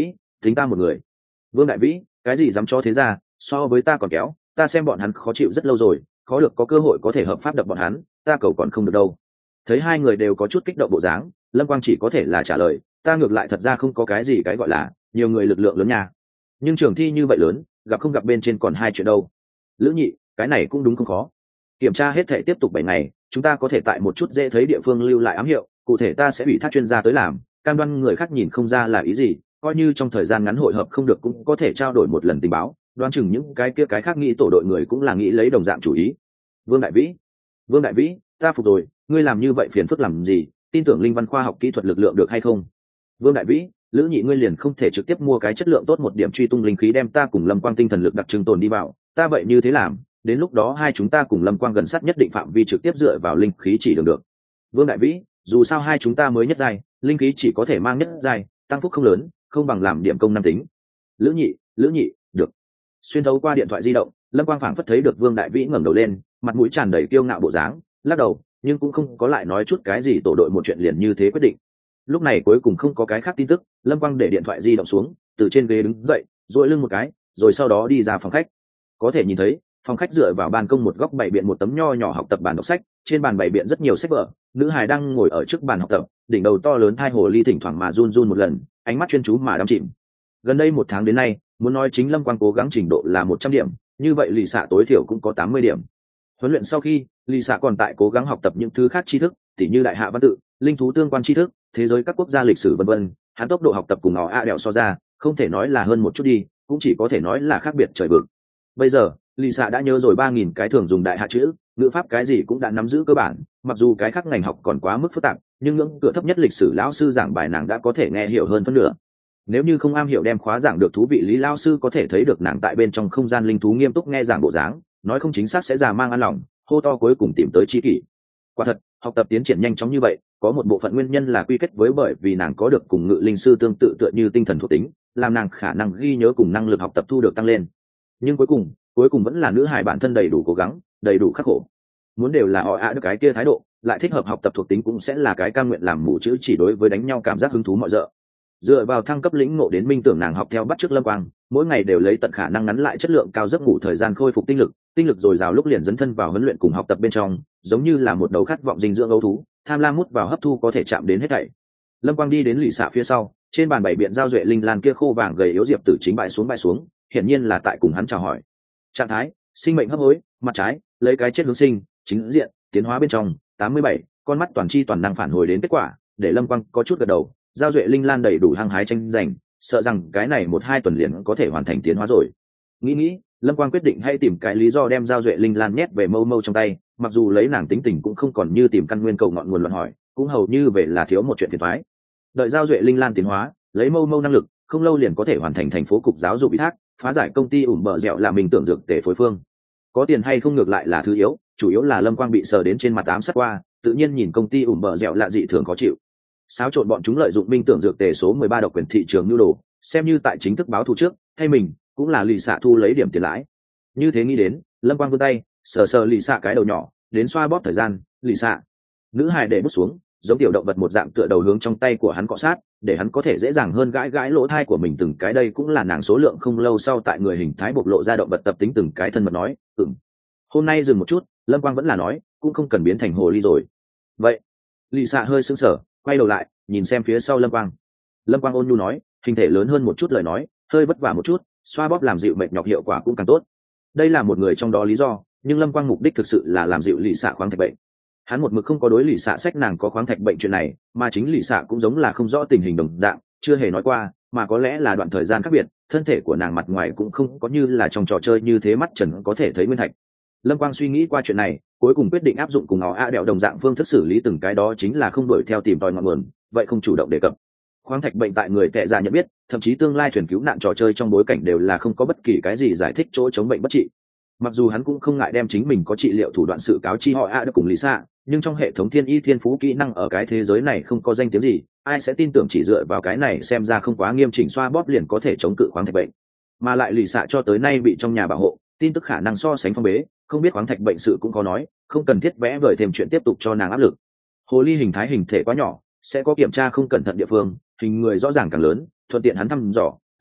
tính ta một người. Vương Đại Vĩ, cái gì dám cho thế ra, so với ta còn kéo, ta xem bọn hắn khó chịu rất lâu rồi, khó được có cơ hội có thể hợp pháp đập bọn hắn, ta cầu còn không được đâu. Thấy hai người đều có chút kích động bộ dáng, Lâm Quang chỉ có thể là trả lời, ta ngược lại thật ra không có cái gì cái gọi là nhiều người lực lượng lớn nha, nhưng trường thi như vậy lớn, gặp không gặp bên trên còn hai chuyện đâu. Lữ Nhị, cái này cũng đúng không khó. Kiểm tra hết thể tiếp tục bảy ngày, chúng ta có thể tại một chút dễ thấy địa phương lưu lại ám hiệu, cụ thể ta sẽ ủy thác chuyên gia tới làm, cam đoan người khác nhìn không ra là ý gì, coi như trong thời gian ngắn hội hợp không được cũng có thể trao đổi một lần tình báo, đoán chừng những cái kia cái khác nghĩ tổ đội người cũng là nghĩ lấy đồng dạng chủ ý. Vương Đại Vĩ, Vương Đại Vĩ, ta phục rồi, ngươi làm như vậy phiền phức làm gì, tin tưởng linh văn khoa học kỹ thuật lực lượng được hay không? Vương Đại Vĩ, Lữ Nhị ngươi liền không thể trực tiếp mua cái chất lượng tốt một điểm truy tung linh khí đem ta cùng Lâm Quang tinh thần lực đặc trưng tồn đi vào, ta vậy như thế làm, đến lúc đó hai chúng ta cùng Lâm Quang gần sát nhất định phạm vi trực tiếp dựa vào linh khí chỉ đường được. Vương Đại Vĩ, dù sao hai chúng ta mới nhất giai, linh khí chỉ có thể mang nhất giai, tăng phúc không lớn, không bằng làm điểm công năm tính. Lữ Nhị, Lữ Nhị, được. Xuyên thấu qua điện thoại di động, Lâm Quang phảng phất thấy được Vương Đại Vĩ ngẩng đầu lên, mặt mũi tràn đầy kiêu ngạo bộ dáng, lắc đầu, nhưng cũng không có lại nói chút cái gì tổ đội một chuyện liền như thế quyết định. Lúc này cuối cùng không có cái khác tin tức, Lâm Quang để điện thoại di động xuống, từ trên ghế đứng dậy, duỗi lưng một cái, rồi sau đó đi ra phòng khách. Có thể nhìn thấy, phòng khách dựa vào ban công một góc bày biện một tấm nho nhỏ học tập bàn đọc sách, trên bàn bày biện rất nhiều sách vở, nữ hài đang ngồi ở trước bàn học tập, đỉnh đầu to lớn thai hồ ly thỉnh thoảng mà run run một lần, ánh mắt chuyên chú mà đắm chìm. Gần đây một tháng đến nay, muốn nói chính Lâm Quang cố gắng trình độ là một trăm điểm, như vậy lì xạ tối thiểu cũng có tám mươi điểm. Huấn luyện sau khi, lì xạ còn tại cố gắng học tập những thứ khác tri thức, tỉ như đại hạ văn tự, linh thú tương quan tri thức, thế giới các quốc gia lịch sử vân vân. Hắn tốc độ học tập cùng nó a đèo so ra, không thể nói là hơn một chút đi, cũng chỉ có thể nói là khác biệt trời vực. Bây giờ, lì xạ đã nhớ rồi ba nghìn cái thường dùng đại hạ chữ, ngữ pháp cái gì cũng đã nắm giữ cơ bản, mặc dù cái khác ngành học còn quá mức phức tạp, nhưng ngưỡng cửa thấp nhất lịch sử lão sư giảng bài nàng đã có thể nghe hiểu hơn phân nửa. Nếu như không am hiểu đem khóa giảng được thú vị, lý lão sư có thể thấy được nàng tại bên trong không gian linh thú nghiêm túc nghe giảng bộ dáng, nói không chính xác sẽ già mang an lòng, hô to cuối cùng tìm tới tri kỷ. Quả thật, học tập tiến triển nhanh chóng như vậy, có một bộ phận nguyên nhân là quy kết với bởi vì nàng có được cùng ngự linh sư tương tự tựa như tinh thần thuộc tính, làm nàng khả năng ghi nhớ cùng năng lực học tập thu được tăng lên. Nhưng cuối cùng, cuối cùng vẫn là nữ hài bản thân đầy đủ cố gắng, đầy đủ khắc khổ. Muốn đều là họ ạ được cái kia thái độ, lại thích hợp học tập thuộc tính cũng sẽ là cái cam nguyện làm mù chữ chỉ đối với đánh nhau cảm giác hứng thú mọi dợ. Dựa vào thăng cấp lĩnh ngộ đến minh tưởng nàng học theo bắt chước Lâm Quang, mỗi ngày đều lấy tận khả năng ngắn lại chất lượng cao giấc ngủ thời gian khôi phục tinh lực, tinh lực dồi dào lúc liền dấn thân vào huấn luyện cùng học tập bên trong, giống như là một đầu khát vọng dinh dưỡng ấu thú, tham lam mút vào hấp thu có thể chạm đến hết thảy. Lâm Quang đi đến lì xạ phía sau, trên bàn bảy biện giao duệ linh lan kia khô vàng gầy yếu diệp tử chính bại xuống bại xuống, hiển nhiên là tại cùng hắn chào hỏi. Trạng thái: sinh mệnh hấp hối, mặt trái, lấy cái chết hướng sinh, chính diện, tiến hóa bên trong, tám mươi bảy, con mắt toàn chi toàn năng phản hồi đến kết quả, để Lâm Quang có chút gật đầu, giao duệ linh lan đầy đủ hăng hái tranh giành, sợ rằng cái này một hai tuần liền có thể hoàn thành tiến hóa rồi. Nghĩ nghĩ, Lâm Quang quyết định hãy tìm cái lý do đem giao duệ linh lan nhét về mâu mâu trong tay, mặc dù lấy nàng tính tình cũng không còn như tìm căn nguyên cầu ngọn nguồn luận hỏi, cũng hầu như về là thiếu một chuyện phiền toái. Đợi giao duệ linh lan tiến hóa, lấy mâu mâu năng lực, không lâu liền có thể hoàn thành thành phố cục giáo dục ủy thác, phá giải công ty ủm bờ dẻo là mình tưởng dược tể phối phương. Có tiền hay không ngược lại là thứ yếu, chủ yếu là Lâm Quang bị sờ đến trên mặt ám sát qua, tự nhiên nhìn công ty ủm bờ dẻo là dị thường khó chịu. Xáo trộn bọn chúng lợi dụng minh tưởng dược tề số mười ba độc quyền thị trường nhu đồ, xem như tại chính thức báo thù trước, thay mình cũng là lì xạ thu lấy điểm tiền lãi. Như thế nghĩ đến, Lâm Quang vươn tay, sờ sờ lì xạ cái đầu nhỏ, đến xoa bóp thời gian, lì xạ. Nữ hài để bút xuống, giống tiểu động vật một dạng tựa đầu hướng trong tay của hắn cọ sát, để hắn có thể dễ dàng hơn gãi gãi lỗ thai của mình từng cái, đây cũng là nàng số lượng không lâu sau tại người hình thái bộc lộ ra động vật tập tính từng cái thân mật nói, ừm. Hôm nay dừng một chút, Lâm Quang vẫn là nói, cũng không cần biến thành hồ ly rồi. Vậy, lì xạ hơi sững sờ, quay đầu lại, nhìn xem phía sau Lâm Quang. Lâm Quang ôn nhu nói, hình thể lớn hơn một chút lời nói, hơi vất vả một chút, xoa bóp làm dịu mệt nhọc hiệu quả cũng càng tốt. Đây là một người trong đó lý do, nhưng Lâm Quang mục đích thực sự là làm dịu lì xạ khoáng thạch bệnh. Hắn một mực không có đối lì xạ sách nàng có khoáng thạch bệnh chuyện này, mà chính lì xạ cũng giống là không rõ tình hình đồng dạng, chưa hề nói qua, mà có lẽ là đoạn thời gian khác biệt, thân thể của nàng mặt ngoài cũng không có như là trong trò chơi như thế mắt trần có thể thấy nguyên thạch. Lâm Quang suy nghĩ qua chuyện này, cuối cùng quyết định áp dụng cùng nó a đẹo đồng dạng phương thức xử lý từng cái, đó chính là không đuổi theo tìm tòi ngọn nguồn, vậy không chủ động đề cập. Khoáng thạch bệnh tại người tệ già nhận biết, thậm chí tương lai thuyền cứu nạn trò chơi trong bối cảnh đều là không có bất kỳ cái gì giải thích chỗ chống bệnh bất trị. Mặc dù hắn cũng không ngại đem chính mình có trị liệu thủ đoạn sự cáo chi họ a được cùng lý xạ, nhưng trong hệ thống thiên y thiên phú kỹ năng ở cái thế giới này không có danh tiếng gì, ai sẽ tin tưởng chỉ dựa vào cái này xem ra không quá nghiêm chỉnh xoa bóp liền có thể chống cự khoáng thạch bệnh. Mà lại lý xạ cho tới nay bị trong nhà bảo hộ, tin tức khả năng so sánh phong bế, không biết khoáng thạch bệnh sự cũng có nói, không cần thiết vẽ vời thêm chuyện tiếp tục cho nàng áp lực. Hồ ly hình thái hình thể quá nhỏ, sẽ có kiểm tra không cẩn thận địa phương, hình người rõ ràng càng lớn, thuận tiện hắn thăm dò,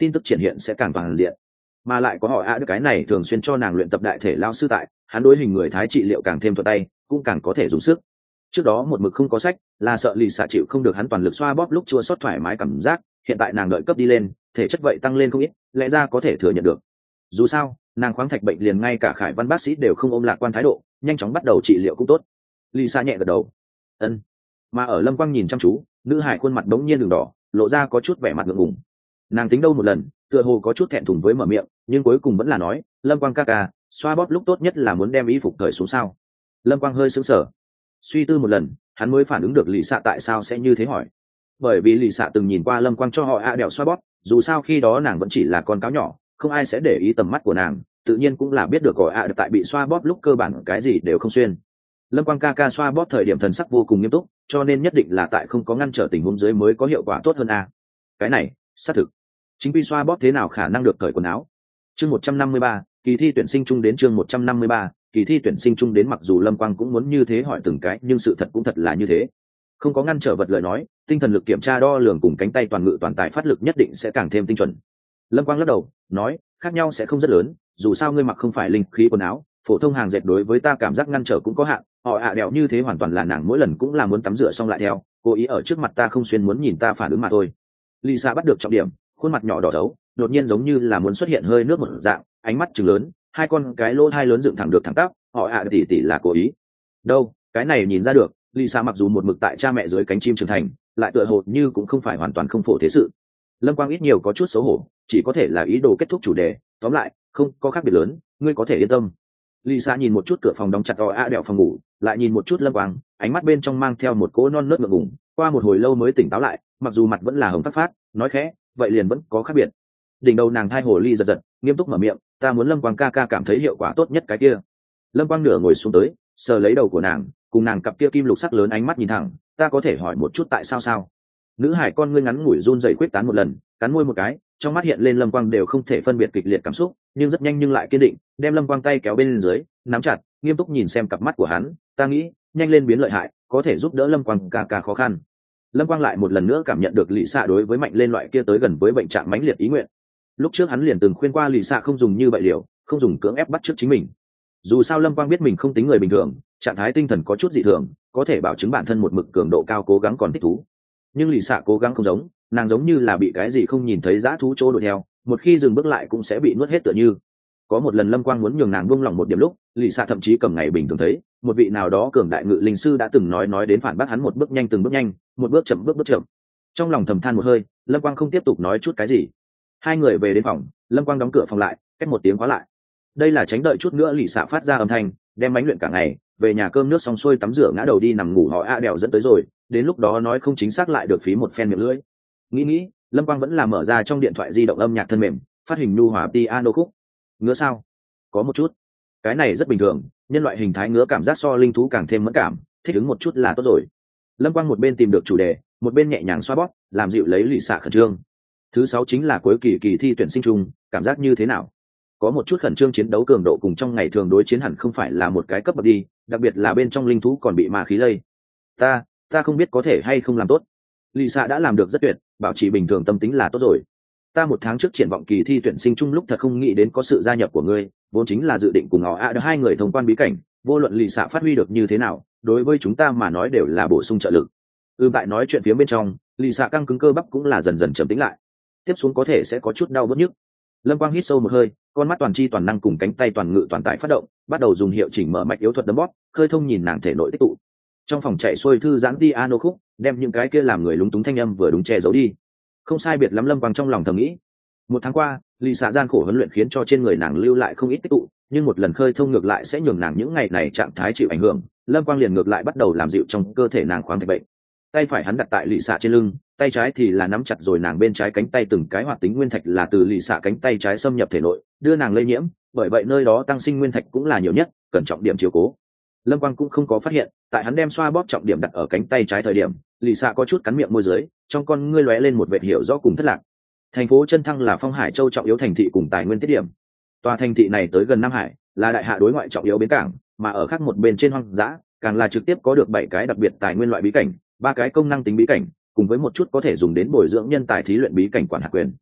tin tức triển hiện sẽ càng toàn diện. Mà lại có họ ạ được cái này thường xuyên cho nàng luyện tập đại thể lao sư tại, hắn đối hình người thái trị liệu càng thêm thuận tay, cũng càng có thể dùng sức. Trước đó một mực không có sách là sợ lì xạ chịu không được hắn toàn lực xoa bóp lúc chua xót thoải mái cảm giác, hiện tại nàng đợi cấp đi lên, thể chất vậy tăng lên không ít, lẽ ra có thể thừa nhận được. Dù sao nàng khoáng thạch bệnh liền ngay cả Khải Văn bác sĩ đều không ôm lạc quan thái độ, nhanh chóng bắt đầu trị liệu cũng tốt. Lì xạ nhẹ gật đầu. Ân. Mà ở Lâm Quang nhìn chăm chú, nữ hải khuôn mặt đống nhiên đường đỏ, lộ ra có chút vẻ mặt ngượng ngùng. Nàng tính đâu một lần, tựa hồ có chút thẹn thùng với mở miệng, nhưng cuối cùng vẫn là nói, Lâm Quang ca ca, xoa bóp lúc tốt nhất là muốn đem y phục cởi xuống sao? Lâm Quang hơi sững sờ, suy tư một lần, hắn mới phản ứng được lì xạ tại sao sẽ như thế hỏi. Bởi vì lì xạ từng nhìn qua Lâm Quang cho họ ạ đèo xoa bóp, dù sao khi đó nàng vẫn chỉ là con cáo nhỏ, không ai sẽ để ý tầm mắt của nàng, tự nhiên cũng là biết được họ ạ tại bị xoa bóp lúc cơ bản cái gì đều không xuyên. Lâm Quang ca ca xoa bóp thời điểm thần sắc vô cùng nghiêm túc, cho nên nhất định là tại không có ngăn trở tình huống dưới mới có hiệu quả tốt hơn a. Cái này xác thực. Chính quy xoa bóp thế nào khả năng được cởi quần áo? Chương một trăm năm mươi ba, kỳ thi tuyển sinh chung đến chương một trăm năm mươi ba, kỳ thi tuyển sinh chung đến, mặc dù Lâm Quang cũng muốn như thế hỏi từng cái, nhưng sự thật cũng thật là như thế. Không có ngăn trở vật lời nói, tinh thần lực kiểm tra đo lường cùng cánh tay toàn ngự toàn tài phát lực nhất định sẽ càng thêm tinh chuẩn. Lâm Quang lắc đầu, nói, khác nhau sẽ không rất lớn, dù sao ngươi mặc không phải linh khí quần áo, phổ thông hàng dệt đối với ta cảm giác ngăn trở cũng có hạn, họ ạ đèo như thế hoàn toàn là nàng mỗi lần cũng là muốn tắm rửa xong lại theo, cố ý ở trước mặt ta không xuyên muốn nhìn ta phản ứng mà thôi. Lisa bắt được trọng điểm, khuôn mặt nhỏ đỏ đấu, đột nhiên giống như là muốn xuất hiện hơi nước một dạng, ánh mắt trừng lớn, hai con cái lỗ hai lớn dựng thẳng được thẳng tắp, họ ạ tỷ tỷ là cố ý. Đâu, cái này nhìn ra được, Lisa mặc dù một mực tại cha mẹ dưới cánh chim trưởng thành, lại tựa hồ như cũng không phải hoàn toàn không phổ thế sự. Lâm Quang ít nhiều có chút xấu hổ, chỉ có thể là ý đồ kết thúc chủ đề, tóm lại, không có khác biệt lớn, ngươi có thể yên tâm. Lisa nhìn một chút cửa phòng đóng chặt họ ạ đèo phòng ngủ, lại nhìn một chút Lâm Quang, ánh mắt bên trong mang theo một cỗ non nớt ngượng ngùng, qua một hồi lâu mới tỉnh táo lại, mặc dù mặt vẫn là hồng phát phát, nói khẽ, vậy liền vẫn có khác biệt. Đỉnh đầu nàng thai hồ ly giật giật, nghiêm túc mở miệng, ta muốn Lâm Quang ca ca cảm thấy hiệu quả tốt nhất cái kia. Lâm Quang nửa ngồi xuống tới, sờ lấy đầu của nàng, cùng nàng cặp kia kim lục sắc lớn ánh mắt nhìn thẳng, ta có thể hỏi một chút tại sao sao? Nữ hải con ngươi ngắn ngủi run rẩy quyết tán một lần, cắn môi một cái, trong mắt hiện lên Lâm Quang đều không thể phân biệt kịch liệt cảm xúc, nhưng rất nhanh nhưng lại kiên định, đem Lâm Quang tay kéo bên dưới, nắm chặt, nghiêm túc nhìn xem cặp mắt của hắn, ta nghĩ, nhanh lên biến lợi hại, có thể giúp đỡ Lâm Quang ca ca khó khăn. Lâm Quang lại một lần nữa cảm nhận được lì xạ đối với mạnh lên loại kia tới gần với bệnh trạng mãnh liệt ý nguyện. Lúc trước hắn liền từng khuyên qua lì xạ không dùng như vậy liều, không dùng cưỡng ép bắt chước chính mình. Dù sao Lâm Quang biết mình không tính người bình thường, trạng thái tinh thần có chút dị thường, có thể bảo chứng bản thân một mực cường độ cao cố gắng còn thích thú. Nhưng lì xạ cố gắng không giống, nàng giống như là bị cái gì không nhìn thấy dã thú chỗ đuổi theo, một khi dừng bước lại cũng sẽ bị nuốt hết tựa như. Có một lần Lâm Quang muốn nhường nàng buông lỏng một điểm lúc, lì xạ thậm chí cầm ngày bình thường thấy một vị nào đó cường đại ngự linh sư đã từng nói nói đến phản bác hắn một bước nhanh từng bước nhanh, một bước chậm bước bước chậm. Trong lòng thầm than một hơi, Lâm Quang không tiếp tục nói chút cái gì. Hai người về đến phòng, Lâm Quang đóng cửa phòng lại, cách một tiếng khóa lại. Đây là tránh đợi chút nữa lì xạ phát ra âm thanh, đem bánh luyện cả ngày, về nhà cơm nước xong xuôi tắm rửa ngã đầu đi nằm ngủ họ a đèo dẫn tới rồi, đến lúc đó nói không chính xác lại được phí một phen miệng lưỡi. Nghĩ nghĩ, Lâm Quang vẫn là mở ra trong điện thoại di động âm nhạc thân mềm, phát hình nhu hòa piano khúc. Ngứa sao? Có một chút. Cái này rất bình thường, nhân loại hình thái ngứa cảm giác so linh thú càng thêm mẫn cảm, thích ứng một chút là tốt rồi. Lâm Quang một bên tìm được chủ đề, một bên nhẹ nhàng xoa bóp, làm dịu lấy lì xạ khẩn trương. Thứ sáu chính là cuối kỳ kỳ thi tuyển sinh chung, cảm giác như thế nào? Có một chút khẩn trương, chiến đấu cường độ cùng trong ngày thường đối chiến hẳn không phải là một cái cấp bậc đi, đặc biệt là bên trong linh thú còn bị ma khí lây. Ta, ta không biết có thể hay không làm tốt. Lì xạ đã làm được rất tuyệt, bảo trì bình thường tâm tính là tốt rồi. Ta một tháng trước triển vọng kỳ thi tuyển sinh chung lúc thật không nghĩ đến có sự gia nhập của ngươi, vốn chính là dự định cùng họ ạ được hai người thông quan bí cảnh, vô luận lì xạ phát huy được như thế nào, đối với chúng ta mà nói đều là bổ sung trợ lực. Ưm tại nói chuyện phía bên trong, lì xạ căng cứng cơ bắp cũng là dần dần trầm tĩnh lại. Tiếp xuống có thể sẽ có chút đau bứt nhức. Lâm Quang hít sâu một hơi, con mắt toàn chi toàn năng cùng cánh tay toàn ngự toàn tại phát động, bắt đầu dùng hiệu chỉnh mở mạch yếu thuật đấm bóp, khơi thông nhìn nàng thể nội tích tụ. Trong phòng chạy xuôi thư giãn piano khúc, đem những cái kia làm người lúng túng thanh âm vừa đúng che giấu đi. Không sai biệt lắm, Lâm Quang trong lòng thầm nghĩ. Một tháng qua, lì xạ gian khổ huấn luyện khiến cho trên người nàng lưu lại không ít tích tụ, nhưng một lần khơi thông ngược lại sẽ nhường nàng những ngày này trạng thái chịu ảnh hưởng. Lâm Quang liền ngược lại bắt đầu làm dịu trong cơ thể nàng khoáng thạch bệnh. Tay phải hắn đặt tại lì xạ trên lưng, tay trái thì là nắm chặt rồi nàng bên trái cánh tay, từng cái hoạt tính nguyên thạch là từ lì xạ cánh tay trái xâm nhập thể nội, đưa nàng lây nhiễm, bởi vậy nơi đó tăng sinh nguyên thạch cũng là nhiều nhất, cần trọng điểm chiếu cố. Lâm Quang cũng không có phát hiện, tại hắn đem xoa bóp trọng điểm đặt ở cánh tay trái thời điểm, lì xạ có chút cắn miệng môi dưới, trong con ngươi lóe lên một vệt hiểu rõ cùng thất lạc. Thành phố Chân Thăng là Phong Hải Châu trọng yếu thành thị cùng tài nguyên tiết điểm. Tòa thành thị này tới gần Nam Hải, là đại hạ đối ngoại trọng yếu bến cảng, mà ở khác một bên trên hoang dã, càng là trực tiếp có được bảy cái đặc biệt tài nguyên loại bí cảnh, ba cái công năng tính bí cảnh, cùng với một chút có thể dùng đến bồi dưỡng nhân tài thí luyện bí cảnh quản hạt quyền.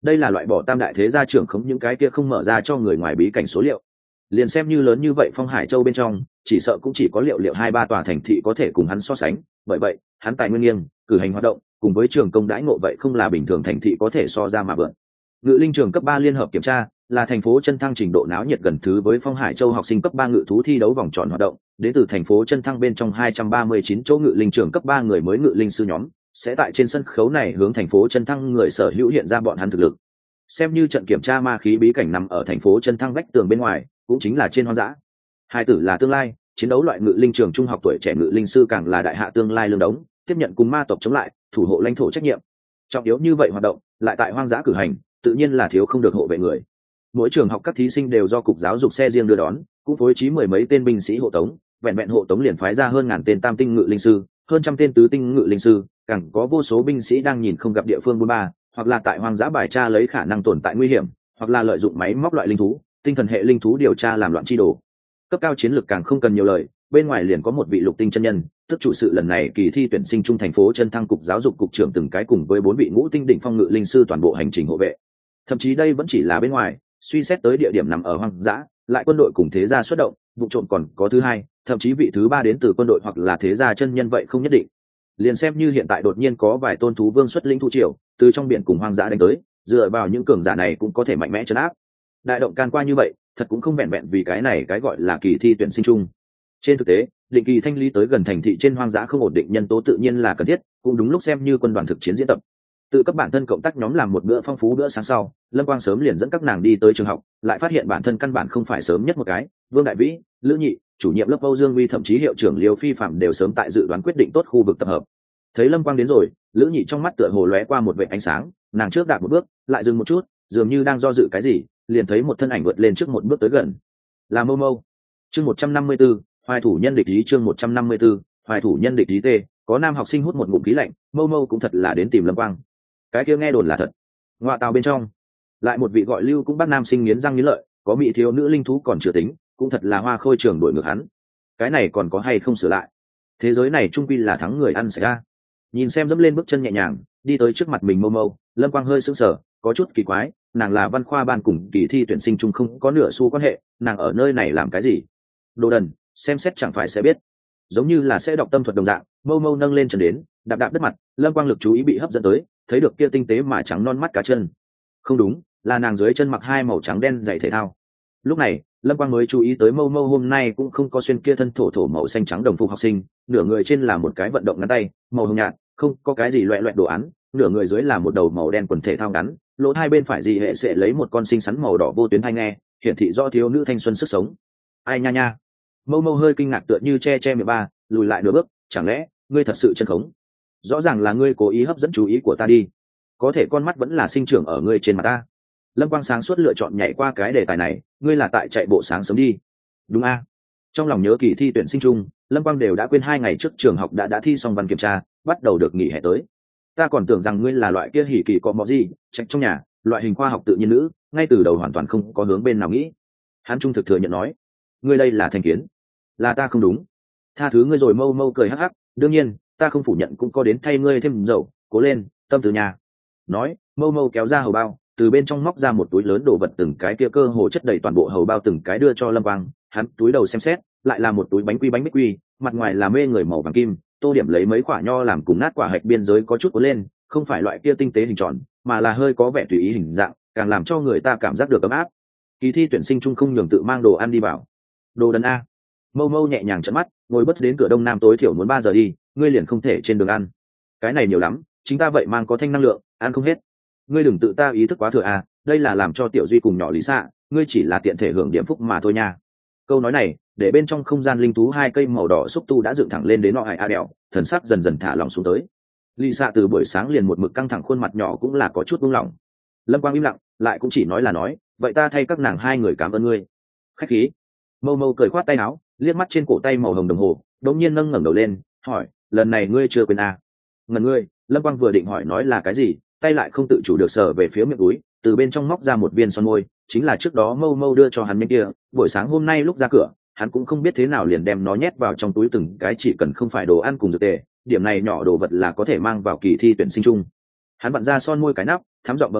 đây là loại bỏ tam đại thế gia trưởng khống những cái kia không mở ra cho người ngoài bí cảnh số liệu. Liền xem như lớn như vậy Phong Hải Châu bên trong, chỉ sợ cũng chỉ có liệu liệu hai ba tòa thành thị có thể cùng hắn so sánh, bởi vậy, hắn tài nguyên nghiêng, cử hành hoạt động, cùng với trường công đãi ngộ vậy không là bình thường thành thị có thể so ra mà vượn. Ngự linh trường cấp ba liên hợp kiểm tra, là thành phố chân thăng trình độ náo nhiệt gần thứ với Phong Hải Châu học sinh cấp ba ngự thú thi đấu vòng tròn hoạt động, đến từ thành phố chân thăng bên trong hai trăm ba mươi chín chỗ ngự linh trường cấp ba người mới ngự linh sư nhóm, sẽ tại trên sân khấu này hướng thành phố chân thăng người sở hữu hiện ra bọn hắn thực lực. Xem như trận kiểm tra ma khí bí cảnh nằm ở thành phố chân thăng vách tường bên ngoài, cũng chính là trên hoang dã. Hai tử là tương lai, chiến đấu loại ngự linh trường trung học tuổi trẻ ngự linh sư càng là đại hạ tương lai lương đống, tiếp nhận cùng ma tộc chống lại, thủ hộ lãnh thổ trách nhiệm. Trọng yếu như vậy hoạt động, lại tại hoang dã cử hành, tự nhiên là thiếu không được hộ vệ người. Mỗi trường học các thí sinh đều do cục giáo dục xe riêng đưa đón, cũng phối trí mười mấy tên binh sĩ hộ tống, vẹn vẹn hộ tống liền phái ra hơn ngàn tên tam tinh ngự linh sư, hơn trăm tên tứ tinh ngự linh sư, càng có vô số binh sĩ đang nhìn không gặp địa phương bốn ba, hoặc là tại hoang dã bài tra lấy khả năng tồn tại nguy hiểm, hoặc là lợi dụng máy móc loại linh thú, tinh thần hệ linh thú điều tra làm loạn chi đồ. Cấp cao chiến lược càng không cần nhiều lời, bên ngoài liền có một vị lục tinh chân nhân, tức chủ sự lần này kỳ thi tuyển sinh trung thành phố chân thăng cục giáo dục cục trưởng từng cái cùng với bốn vị ngũ tinh đỉnh phong ngự linh sư toàn bộ hành trình hộ vệ. Thậm chí đây vẫn chỉ là bên ngoài, suy xét tới địa điểm nằm ở hoang dã, lại quân đội cùng thế gia xuất động, vụ trộm còn có thứ hai, thậm chí vị thứ ba đến từ quân đội hoặc là thế gia chân nhân vậy không nhất định. Liền xem như hiện tại đột nhiên có vài tôn thú vương xuất linh thu triều, từ trong biển cùng hoang dã đánh tới, dựa vào những cường giả này cũng có thể mạnh mẽ trấn áp. Đại động can qua như vậy, thật cũng không vẹn vẹn vì cái này cái gọi là kỳ thi tuyển sinh chung. Trên thực tế, định kỳ thanh lý tới gần thành thị trên hoang dã không ổn định nhân tố tự nhiên là cần thiết, cũng đúng lúc xem như quân đoàn thực chiến diễn tập. Tự cấp bản thân cộng tác nhóm làm một bữa phong phú bữa sáng sau, Lâm Quang sớm liền dẫn các nàng đi tới trường học, lại phát hiện bản thân căn bản không phải sớm nhất một cái, Vương Đại Vĩ, Lữ Nhị, chủ nhiệm lớp Âu Dương Uy thậm chí hiệu trưởng Liêu Phi Phạm đều sớm tại dự đoán quyết định tốt khu vực tập hợp. Thấy Lâm Quang đến rồi, Lữ Nhị trong mắt tựa hồ lóe qua một vệt ánh sáng, nàng trước đạp một bước, lại dừng một chút, dường như đang do dự cái gì, liền thấy một thân ảnh vượt lên trước một bước tới gần. Là Mâu Mâu. Chương một trăm năm mươi tư, Hoài thủ nhân địch ý chương một trăm năm mươi tư, Hoài thủ nhân địch ý tê, có nam học sinh hút một ngụm khí lạnh, Mâu Mâu cũng thật là đến tìm Lâm Quang. Cái kia nghe đồn là thật. Ngoại tàu bên trong, lại một vị gọi Lưu cũng bắt nam sinh nghiến răng nghiến lợi, có mỹ thiếu nữ linh thú còn chưa tính, cũng thật là hoa khôi trường đuổi ngược hắn. Cái này còn có hay không sửa lại? Thế giới này trung quy là thắng người ăn sạch ra. Nhìn xem dẫm lên bước chân nhẹ nhàng, đi tới trước mặt mình Mâu Mâu, Lâm Quang hơi sững sờ, có chút kỳ quái, nàng là văn khoa ban cùng kỳ thi tuyển sinh chung không có nửa xu quan hệ, nàng ở nơi này làm cái gì? Đồ đần, xem xét chẳng phải sẽ biết. Giống như là sẽ đọc tâm thuật đồng dạng, Mâu Mâu nâng lên chân đến, đạp đạp đất mặt, Lâm Quang lực chú ý bị hấp dẫn tới, thấy được kia tinh tế mà trắng non mắt cá chân. Không đúng, là nàng dưới chân mặc hai màu trắng đen giày thể thao. Lúc này, Lâm Quang mới chú ý tới Mâu Mâu hôm nay cũng không có xuyên kia thân thổ thổ màu xanh trắng đồng phục học sinh, nửa người trên là một cái vận động ngắn tay, màu hồng nhạt, không có cái gì loẹt loẹt đồ án, nửa người dưới là một đầu màu đen quần thể thao ngắn, lỗ hai bên phải gì hệ sẽ lấy một con xinh xắn màu đỏ vô tuyến hay nghe, hiển thị do thiếu nữ thanh xuân sức sống. Ai nha nha. Mâu Mâu hơi kinh ngạc tựa như che che miệng ba, lùi lại nửa bước, chẳng lẽ ngươi thật sự chân khống? Rõ ràng là ngươi cố ý hấp dẫn chú ý của ta đi, có thể con mắt vẫn là sinh trưởng ở ngươi trên mặt ta. Lâm Quang sáng suốt lựa chọn nhảy qua cái đề tài này, ngươi là tại chạy bộ sáng sớm đi. Đúng a. Trong lòng nhớ kỳ thi tuyển sinh chung, Lâm Quang đều đã quên hai ngày trước trường học đã đã thi xong văn kiểm tra, bắt đầu được nghỉ hè tới. Ta còn tưởng rằng ngươi là loại kia hỉ kỳ có mọ gì trạch trong nhà, loại hình khoa học tự nhiên nữ, ngay từ đầu hoàn toàn không có hướng bên nào nghĩ. Hắn trung thực thừa nhận nói, ngươi đây là thành kiến, là ta không đúng, tha thứ ngươi rồi. Mâu Mâu cười hắc hắc, đương nhiên ta không phủ nhận cũng có đến thay ngươi thêm dầu, cố lên, tâm từ nhà. Nói, Mâu Mâu kéo ra hầu bao, từ bên trong móc ra một túi lớn đồ vật, từng cái kia cơ hồ chất đầy toàn bộ hầu bao từng cái đưa cho Lâm Quang. Hắn túi đầu xem xét, lại là một túi bánh quy bánh bích quy, mặt ngoài là mê người màu vàng kim, tô điểm lấy mấy quả nho làm cùng nát quả hạch biên giới có chút cuốn lên, không phải loại kia tinh tế hình tròn, mà là hơi có vẻ tùy ý hình dạng, càng làm cho người ta cảm giác được ấm áp. Kỳ thi tuyển sinh chung không nhường tự mang đồ ăn đi vào. Đồ đần a. Mâu Mâu nhẹ nhàng trợn mắt, ngồi bất đến cửa đông nam tối thiểu muốn ba giờ đi, ngươi liền không thể trên đường ăn. Cái này nhiều lắm, chính ta vậy mang có thanh năng lượng, ăn không hết. Ngươi đừng tự ta ý thức quá thừa à, đây là làm cho tiểu duy cùng nhỏ lý xạ, ngươi chỉ là tiện thể hưởng điểm phúc mà thôi nha. Câu nói này, để bên trong không gian linh thú hai cây màu đỏ xúc tu đã dựng thẳng lên đến nọ hải a đèo, thần sắc dần dần thả lỏng xuống tới. Lý xạ từ buổi sáng liền một mực căng thẳng khuôn mặt nhỏ cũng là có chút buông lỏng. Lâm Quang im lặng, lại cũng chỉ nói là nói, vậy ta thay các nàng hai người cảm ơn ngươi. Khách khí. Mâu Mâu cười khoát tay áo, liếc mắt trên cổ tay màu hồng đồng hồ, đống nhiên nâng ngẩng đầu lên, hỏi, lần này ngươi chưa quên à? Ngần ngươi. Lâm Quang vừa định hỏi nói là cái gì, tay lại không tự chủ được sờ về phía miệng túi, từ bên trong móc ra một viên son môi, chính là trước đó Mâu Mâu đưa cho hắn bên kia, buổi sáng hôm nay lúc ra cửa, hắn cũng không biết thế nào liền đem nó nhét vào trong túi từng cái, chỉ cần không phải đồ ăn cùng dược tề, điểm này nhỏ đồ vật là có thể mang vào kỳ thi tuyển sinh chung. Hắn vặn ra son môi cái nắp, thắm giọng bờ môi,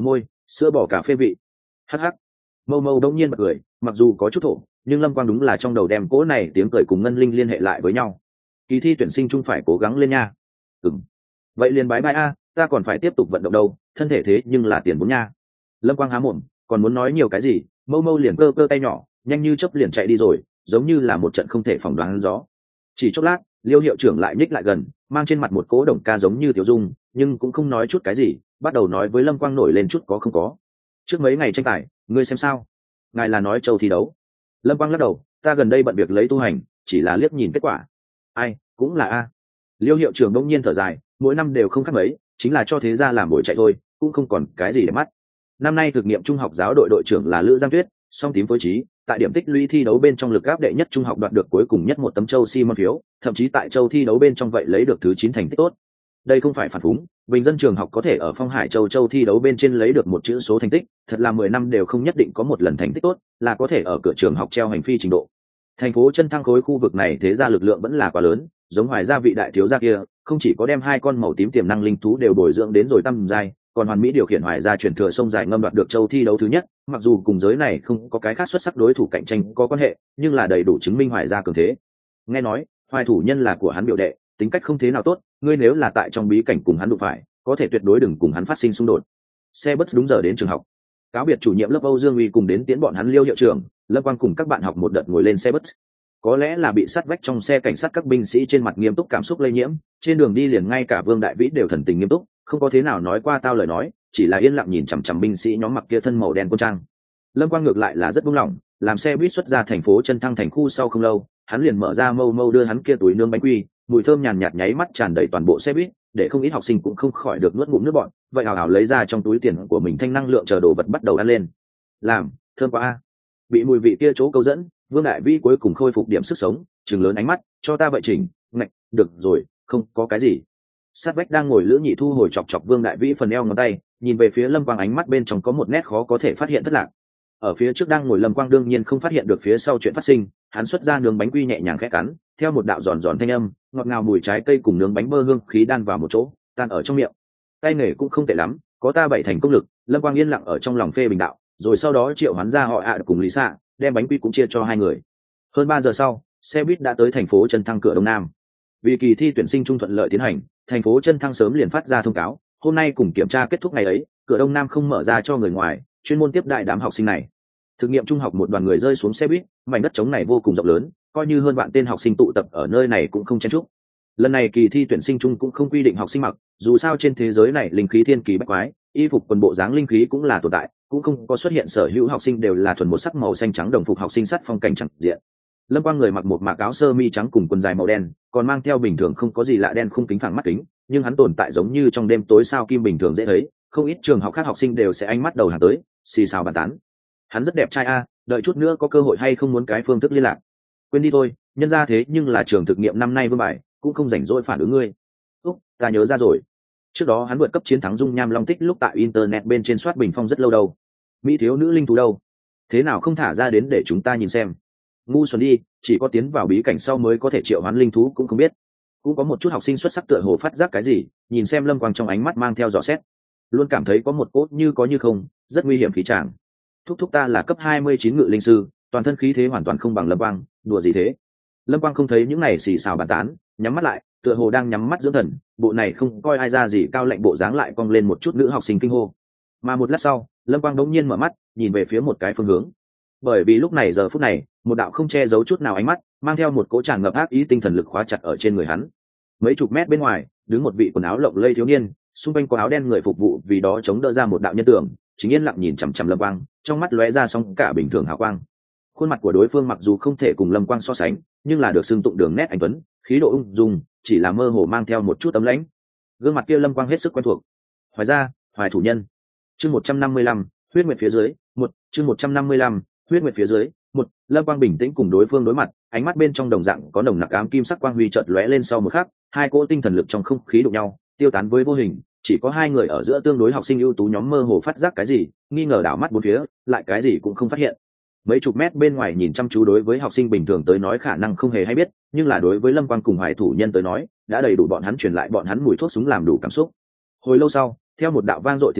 sữa bò cà phê vị. Hắc hắc. Mâu Mâu đông nhiên bật cười, mặc dù có chút thổ, nhưng Lâm Quang đúng là trong đầu đem cỗ này tiếng cười cùng ngân linh liên hệ lại với nhau. Kỳ thi tuyển sinh chung phải cố gắng lên nha. Ừm. Vậy liền bái bai a, ta còn phải tiếp tục vận động đâu, thân thể thế nhưng là tiền vốn nha. Lâm Quang há mồm, còn muốn nói nhiều cái gì, Mâu Mâu liền cơ cơ tay nhỏ, nhanh như chớp liền chạy đi rồi, giống như là một trận không thể phỏng đoán gió. Chỉ chốc lát, Liêu hiệu trưởng lại nhích lại gần, mang trên mặt một cỗ đồng ca giống như tiểu dung, nhưng cũng không nói chút cái gì, bắt đầu nói với Lâm Quang nổi lên chút có không có. Trước mấy ngày tranh tài, ngươi xem sao? Ngài là nói châu thi đấu. Lâm Quang lắc đầu, ta gần đây bận việc lấy tu hành, chỉ là liếc nhìn kết quả. Ai, cũng là a. Liêu hiệu trưởng đông nhiên thở dài, mỗi năm đều không khác mấy, chính là cho thế gia làm buổi chạy thôi, cũng không còn cái gì để mắt. Năm nay thực nghiệm trung học giáo đội đội trưởng là Lữ Giang Tuyết, song tím phối trí, tại điểm tích lũy thi đấu bên trong lực áp đệ nhất trung học đoạt được cuối cùng nhất một tấm châu xi măng phiếu, thậm chí tại châu thi đấu bên trong vậy lấy được thứ chín thành tích tốt. Đây không phải phản phúng, bình dân trường học có thể ở Phong Hải Châu châu thi đấu bên trên lấy được một chữ số thành tích, thật là mười năm đều không nhất định có một lần thành tích tốt, là có thể ở cửa trường học treo hành phi trình độ. Thành phố Chân Thăng khối khu vực này thế ra lực lượng vẫn là quá lớn, giống Hoài gia vị đại thiếu gia kia, không chỉ có đem hai con màu tím tiềm năng linh thú đều bồi dưỡng đến rồi tăm giai, còn hoàn mỹ điều khiển Hoài gia chuyển thừa sông dài ngâm đoạt được châu thi đấu thứ nhất, mặc dù cùng giới này không có cái khác xuất sắc đối thủ cạnh tranh có quan hệ, nhưng là đầy đủ chứng minh Hoài gia cường thế. Nghe nói, Hoài thủ nhân là của hắn biểu đệ, tính cách không thế nào tốt, ngươi nếu là tại trong bí cảnh cùng hắn đụng phải, có thể tuyệt đối đừng cùng hắn phát sinh xung đột. Xe bus đúng giờ đến trường học. Cáo biệt chủ nhiệm lớp Âu Dương Uy cùng đến tiễn bọn hắn Liêu hiệu trưởng, Lâm Quang cùng các bạn học một đợt ngồi lên xe bus. Có lẽ là bị sát vách trong xe cảnh sát các binh sĩ trên mặt nghiêm túc cảm xúc lây nhiễm, trên đường đi liền ngay cả Vương Đại Vĩ đều thần tình nghiêm túc, không có thế nào nói qua tao lời nói, chỉ là yên lặng nhìn chằm chằm binh sĩ nhóm mặc kia thân màu đen quân trang. Lâm Quang ngược lại là rất buông lỏng, làm xe buýt xuất ra thành phố Chân Thăng thành khu sau không lâu, hắn liền mở ra Mâu Mâu đưa hắn kia túi nướng bánh quy, mùi thơm nhàn nhạt nháy mắt tràn đầy toàn bộ xe buýt, để không ít học sinh cũng không khỏi được nuốt ngụm nước bọt, vậy hào hào lấy ra trong túi tiền của mình thanh năng lượng chờ đồ vật bắt đầu ăn lên. Làm, thơm quá a. Bị mùi vị kia chỗ câu dẫn, Vương Đại Vĩ cuối cùng khôi phục điểm sức sống, trừng lớn ánh mắt, cho ta vậy chỉnh, ngạch, được rồi, không có cái gì. Sát vách đang ngồi Lữ Nhị thu hồi chọc chọc Vương Đại Vĩ phần eo ngón tay, nhìn về phía Lâm Quang ánh mắt bên trong có một nét khó có thể phát hiện thất lạc. Ở phía trước đang ngồi Lâm Quang đương nhiên không phát hiện được phía sau chuyện phát sinh, hắn xuất ra nướng bánh quy nhẹ nhàng khẽ cắn, theo một đạo giòn giòn thanh âm, ngọt ngào mùi trái cây cùng nướng bánh bơ hương khí đan vào một chỗ, tan ở trong miệng. Tay nghề cũng không tệ lắm, có ta bảy thành công lực. Lâm Quang yên lặng ở trong lòng phê bình đạo, rồi sau đó triệu hoán ra họ ạ cùng Lý Sạ, đem bánh quy cũng chia cho hai người. Hơn ba giờ sau, xe buýt đã tới thành phố Chân Thăng cửa đông nam. Vì kỳ thi tuyển sinh trung thuận lợi tiến hành, thành phố Chân Thăng sớm liền phát ra thông cáo, hôm nay cùng kiểm tra kết thúc ngày ấy, cửa đông nam không mở ra cho người ngoài, chuyên môn tiếp đại đám học sinh này. Thực nghiệm trung học một đoàn người rơi xuống xe buýt, mảnh đất trống này vô cùng rộng lớn, coi như hơn vạn tên học sinh tụ tập ở nơi này cũng không chen chúc. Lần này kỳ thi tuyển sinh chung cũng không quy định học sinh mặc, dù sao trên thế giới này linh khí thiên kỳ bách quái, y phục quần bộ dáng linh khí cũng là tồn tại, cũng không có xuất hiện sở hữu học sinh đều là thuần một sắc màu xanh trắng đồng phục học sinh sắt phong cảnh chẳng diện. Lâm Quang người mặc một mạc áo sơ mi trắng cùng quần dài màu đen, còn mang theo bình thường không có gì lạ đen khung kính phẳng mắt kính, nhưng hắn tồn tại giống như trong đêm tối sao kim bình thường dễ thấy, không ít trường học khác học sinh đều sẽ ánh mắt đầu hàng tới, xì xào bàn tán. Hắn rất đẹp trai a, đợi chút nữa có cơ hội hay không muốn cái phương thức liên lạc. Quên đi thôi, nhân ra thế nhưng là trường thực nghiệm năm nay vương bài, cũng không rảnh rỗi phản ứng ngươi. Úc, ta nhớ ra rồi. Trước đó hắn vượt cấp chiến thắng dung nham long tích lúc tại internet bên trên soát bình phong rất lâu đâu. Mỹ thiếu nữ linh thú đâu? Thế nào không thả ra đến để chúng ta nhìn xem? Ngu xuẩn đi, chỉ có tiến vào bí cảnh sau mới có thể triệu hoán linh thú cũng không biết. Cũng có một chút học sinh xuất sắc tựa hồ phát giác cái gì, nhìn xem Lâm Quang trong ánh mắt mang theo dò xét, luôn cảm thấy có một cốt như có như không, rất nguy hiểm khí tràng. Thúc thúc ta là cấp hai mươi chín ngự linh sư, toàn thân khí thế hoàn toàn không bằng Lâm Quang, đùa gì thế? Lâm Quang không thấy những này xì xào bàn tán, nhắm mắt lại, tựa hồ đang nhắm mắt dưỡng thần, bộ này không coi ai ra gì cao lạnh bộ dáng lại cong lên một chút nữ học sinh kinh hô. Mà một lát sau, Lâm Quang đống nhiên mở mắt, nhìn về phía một cái phương hướng. Bởi vì lúc này giờ phút này, một đạo không che giấu chút nào ánh mắt, mang theo một cỗ tràn ngập ác ý tinh thần lực khóa chặt ở trên người hắn. Mấy chục mét bên ngoài, đứng một vị quần áo lộng lây thiếu niên, xung quanh có áo đen người phục vụ vì đó chống đỡ ra một đạo nhân tượng, chính yên lặng nhìn chằm chằm Lâm Quang, trong mắt lóe ra sóng cả bình thường hào quang. Khuôn mặt của đối phương mặc dù không thể cùng Lâm Quang so sánh, nhưng là được xưng tụng đường nét anh tuấn, khí độ ung dung, chỉ là mơ hồ mang theo một chút tấm lãnh. Gương mặt kia Lâm Quang hết sức quen thuộc. Hoài gia, Hoài thủ nhân. Chương một trăm năm mươi lăm, huyết nguyệt phía dưới, một, chương một trăm năm mươi lăm, huyết nguyệt phía dưới, một. Lâm Quang bình tĩnh cùng đối phương đối mặt, ánh mắt bên trong đồng dạng có nồng nặc ám kim sắc quang huy chợt lóe lên sau một khắc, hai cỗ tinh thần lực trong không khí đụng nhau, tiêu tán với vô hình, chỉ có hai người ở giữa tương đối học sinh ưu tú nhóm mơ hồ phát giác cái gì, nghi ngờ đảo mắt bốn phía, lại cái gì cũng không phát hiện. Mấy chục mét bên ngoài nhìn chăm chú đối với học sinh bình thường tới nói khả năng không hề hay biết, nhưng là đối với Lâm Quang cùng Hoài thủ nhân tới nói, đã đầy đủ bọn hắn truyền lại bọn hắn mùi thuốc súng làm đủ cảm xúc. Hồi lâu sau, theo một đạo vang dội tiếng còi,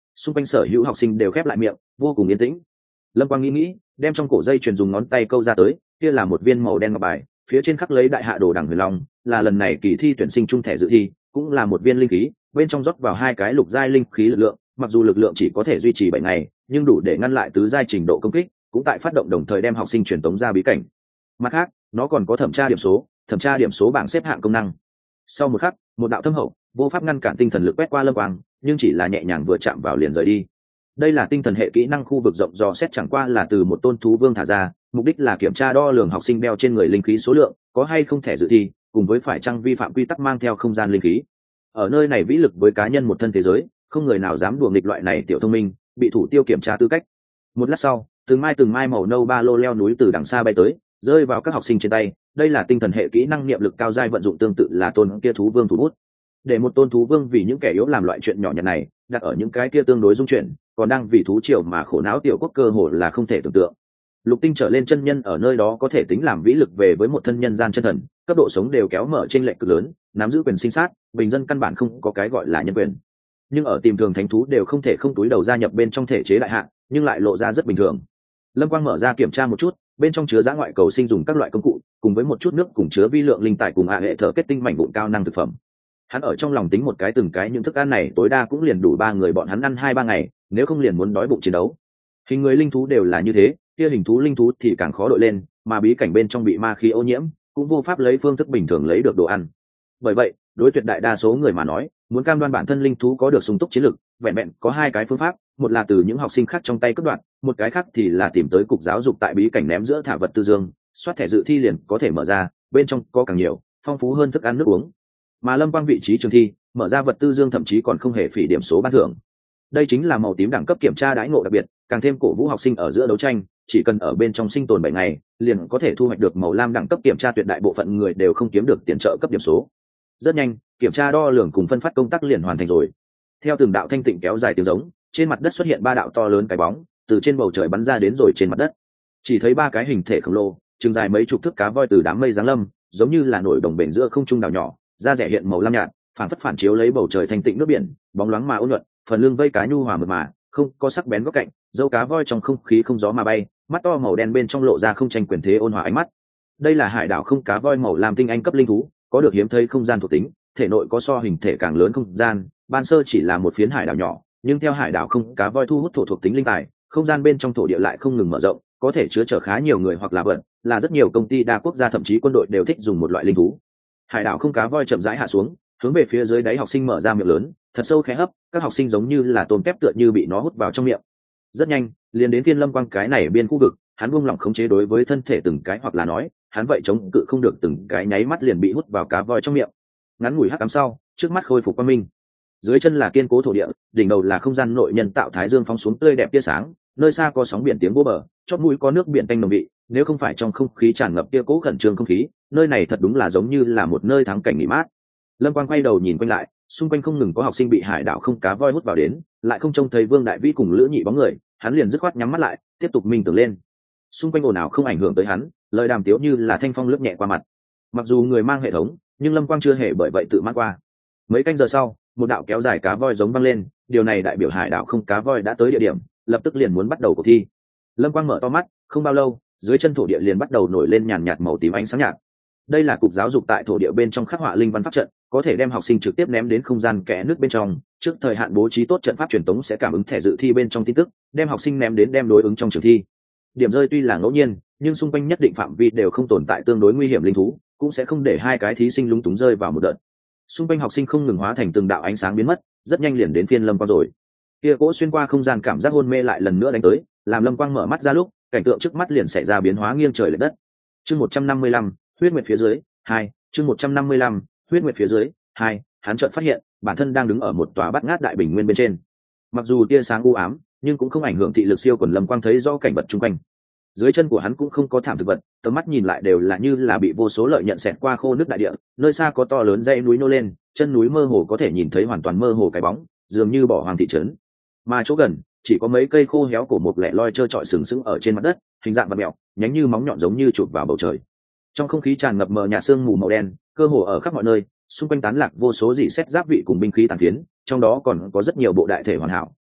xung quanh sở hữu học sinh đều khép lại miệng, vô cùng yên tĩnh. Lâm Quang nghĩ nghĩ, đem trong cổ dây chuyền dùng ngón tay câu ra tới, kia là một viên màu đen ngọc bài, phía trên khắc lấy đại hạ đồ đằng huyền long, là lần này kỳ thi tuyển sinh trung thẻ dự thi, cũng là một viên linh khí, bên trong rót vào hai cái lục giai linh khí lực lượng, mặc dù lực lượng chỉ có thể duy trì bảy ngày, nhưng đủ để ngăn lại tứ giai trình độ công kích, cũng tại phát động đồng thời đem học sinh truyền tống ra bí cảnh. Mặt khác, nó còn có thẩm tra điểm số, thẩm tra điểm số bảng xếp hạng công năng. Sau một khắc, một đạo thâm hậu, vô pháp ngăn cản tinh thần lực quét qua Lâm Quang, nhưng chỉ là nhẹ nhàng vừa chạm vào liền rời đi. Đây là tinh thần hệ kỹ năng khu vực rộng dò xét, chẳng qua là từ một tôn thú vương thả ra, mục đích là kiểm tra đo lường học sinh đeo trên người linh khí số lượng, có hay không thẻ dự thi, cùng với phải chăng vi phạm quy tắc mang theo không gian linh khí. Ở nơi này vĩ lực với cá nhân một thân thế giới, không người nào dám đùa nghịch loại này tiểu thông minh, bị thủ tiêu kiểm tra tư cách. Một lát sau, từng mai từng mai màu nâu ba lô leo núi từ đằng xa bay tới, rơi vào các học sinh trên tay. Đây là tinh thần hệ kỹ năng niệm lực cao giai vận dụng, tương tự là tôn kia thú vương thủ bút. Để một tôn thú vương vì những kẻ yếu làm loại chuyện nhỏ nhặt này, đặt ở những cái kia tương đối dung chuyện, còn đang vì thú triều mà khổ não tiểu quốc cơ hồ là không thể tưởng tượng. Lục tinh trở lên chân nhân ở nơi đó có thể tính làm vĩ lực về với một thân nhân gian chân thần, cấp độ sống đều kéo mở trên lệch cực lớn, nắm giữ quyền sinh sát, bình dân căn bản không có cái gọi là nhân quyền. Nhưng ở tìm thường thánh thú đều không thể không túi đầu gia nhập bên trong thể chế đại hạn, nhưng lại lộ ra rất bình thường. Lâm Quang mở ra kiểm tra một chút, bên trong chứa dã ngoại cầu sinh dùng các loại công cụ, cùng với một chút nước cùng chứa vi lượng linh tài cùng ạ hệ thở kết tinh mảnh vụn cao năng thực phẩm. Hắn ở trong lòng tính một cái từng cái những thức ăn này tối đa cũng liền đủ ba người bọn hắn ăn hai ba ngày, nếu không liền muốn đói bụng chiến đấu. Hình người linh thú đều là như thế, kia hình thú linh thú thì càng khó đội lên, mà bí cảnh bên trong bị ma khí ô nhiễm, cũng vô pháp lấy phương thức bình thường lấy được đồ ăn. Bởi vậy, đối tuyệt đại đa số người mà nói, muốn cam đoan bản thân linh thú có được sung túc chiến lực, vẹn vẹn có hai cái phương pháp, một là từ những học sinh khác trong tay cướp đoạt, một cái khác thì là tìm tới cục giáo dục tại bí cảnh ném giữa thả vật tư dương, soát thẻ dự thi liền có thể mở ra, bên trong có càng nhiều, phong phú hơn thức ăn nước uống. Mà Lâm Quang vị trí trường thi, mở ra vật tư dương thậm chí còn không hề phỉ điểm số ban thưởng. Đây chính là màu tím đẳng cấp kiểm tra đãi ngộ đặc biệt, càng thêm cổ vũ học sinh ở giữa đấu tranh, chỉ cần ở bên trong sinh tồn bảy ngày, liền có thể thu hoạch được màu lam đẳng cấp kiểm tra, tuyệt đại bộ phận người đều không kiếm được tiền trợ cấp điểm số. Rất nhanh, kiểm tra đo lường cùng phân phát công tác liền hoàn thành rồi. Theo từng đạo thanh tịnh kéo dài tiếng giống, trên mặt đất xuất hiện ba đạo to lớn cái bóng, từ trên bầu trời bắn ra đến rồi trên mặt đất. Chỉ thấy ba cái hình thể khổng lồ, chừng dài mấy chục thước cá voi từ đám mây giáng lâm, giống như là nổi đồng bể giữa không trung đảo nhỏ, da rẻ hiện màu lam nhạt, phản phất phản chiếu lấy bầu trời thanh tịnh nước biển, bóng loáng mà ôn nhuận, phần lưng vây cá nhu hòa mượt mà, không có sắc bén góc cạnh, dâu cá voi trong không khí không gió mà bay, mắt to màu đen bên trong lộ ra không tranh quyền thế ôn hòa ánh mắt. Đây là hải đảo không cá voi màu lam tinh anh cấp linh thú, có được hiếm thấy không gian thuộc tính, thể nội có so hình thể càng lớn không gian, ban sơ chỉ là một phiến hải đảo nhỏ, nhưng theo hải đảo không cá voi thu hút thổ thuộc tính linh tài, không gian bên trong thổ địa lại không ngừng mở rộng, có thể chứa chở khá nhiều người hoặc là vật, là rất nhiều công ty đa quốc gia thậm chí quân đội đều thích dùng một loại linh thú. Hải đảo không cá voi chậm rãi hạ xuống, hướng về phía dưới đáy học sinh mở ra miệng lớn, thật sâu khẽ hấp, các học sinh giống như là tôm tép tựa như bị nó hút vào trong miệng. Rất nhanh, liền đến phiên Lâm Quang cái này biên khu vực, hắn buông lỏng khống chế đối với thân thể từng cái, hoặc là nói, hắn vậy chống cự không được từng cái, nháy mắt liền bị hút vào cá voi trong miệng. Ngắn ngủi hắc ám sau, trước mắt khôi phục quang minh. Dưới chân là kiên cố thổ địa, đỉnh đầu là không gian nội nhân tạo thái dương phóng xuống tươi đẹp tia sáng, nơi xa có sóng biển tiếng vô bờ, chót mũi có nước biển tanh nồng vị, nếu không phải trong không khí tràn ngập kia cố khẩn trương không khí, nơi này thật đúng là giống như là một nơi thắng cảnh nghỉ mát. Lâm Quang quay đầu nhìn quanh lại, xung quanh không ngừng có học sinh bị hải đảo không cá voi hút vào đến, lại không trông thấy Vương Đại Vĩ cùng Lữ Nhị bóng người, hắn liền dứt khoát nhắm mắt lại, tiếp tục minh tưởng lên. Xung quanh ồn ào không ảnh hưởng tới hắn, lời đàm tiếu như là thanh phong lướt nhẹ qua mặt. Mặc dù người mang hệ thống, nhưng Lâm Quang chưa hề bởi vậy tự mãn qua. Mấy canh giờ sau, một đạo kéo dài cá voi giống văng lên, điều này đại biểu hải đảo không cá voi đã tới địa điểm, lập tức liền muốn bắt đầu cuộc thi. Lâm Quang mở to mắt, không bao lâu, dưới chân thổ địa liền bắt đầu nổi lên nhàn nhạt màu tím ánh sáng nhạt. Đây là cục giáo dục tại thổ địa bên trong khắc họa linh văn pháp trận, có thể đem học sinh trực tiếp ném đến không gian kẽ nước bên trong, trước thời hạn bố trí tốt trận pháp truyền tống sẽ cảm ứng thẻ dự thi bên trong tin tức, đem học sinh ném đến đem đối ứng trong trường thi. Điểm rơi tuy là ngẫu nhiên, nhưng xung quanh nhất định phạm vi đều không tồn tại tương đối nguy hiểm linh thú, cũng sẽ không để hai cái thí sinh lúng túng rơi vào một đợt. Xung quanh học sinh không ngừng hóa thành từng đạo ánh sáng biến mất, rất nhanh liền đến phiên Lâm Quang rồi. Kia cỗ xuyên qua không gian cảm giác hôn mê lại lần nữa đánh tới, làm Lâm Quang mở mắt ra lúc, cảnh tượng trước mắt liền xảy ra biến hóa nghiêng trời lệch đất. Chương một trăm năm mươi lăm, huyết nguyệt phía dưới, hai, chương một trăm năm mươi lăm, huyết nguyệt phía dưới, hai, hắn chợt phát hiện, bản thân đang đứng ở một tòa bát ngát đại bình nguyên bên trên. Mặc dù tia sáng u ám, nhưng cũng không ảnh hưởng thị lực siêu quần Lâm Quang thấy rõ cảnh vật xung quanh. Dưới chân của hắn cũng không có thảm thực vật, tầm mắt nhìn lại đều là như là bị vô số lợi nhận xẹt qua khô nước đại địa, nơi xa có to lớn dãy núi nô lên, chân núi mơ hồ có thể nhìn thấy hoàn toàn mơ hồ cái bóng, dường như bỏ hoang thị trấn. Mà chỗ gần, chỉ có mấy cây khô héo cổ mục lẻ loi trơ trọi sừng sững ở trên mặt đất, hình dạng vặn mèo, nhánh như móng nhọn giống như chụp vào bầu trời. Trong không khí tràn ngập mờ nhạt sương mù màu đen, cơ hồ ở khắp mọi nơi, xung quanh tán lạc vô số dị xét giáp vị cùng binh khí tàn phiến, trong đó còn có rất nhiều bộ đại thể hoàn hảo,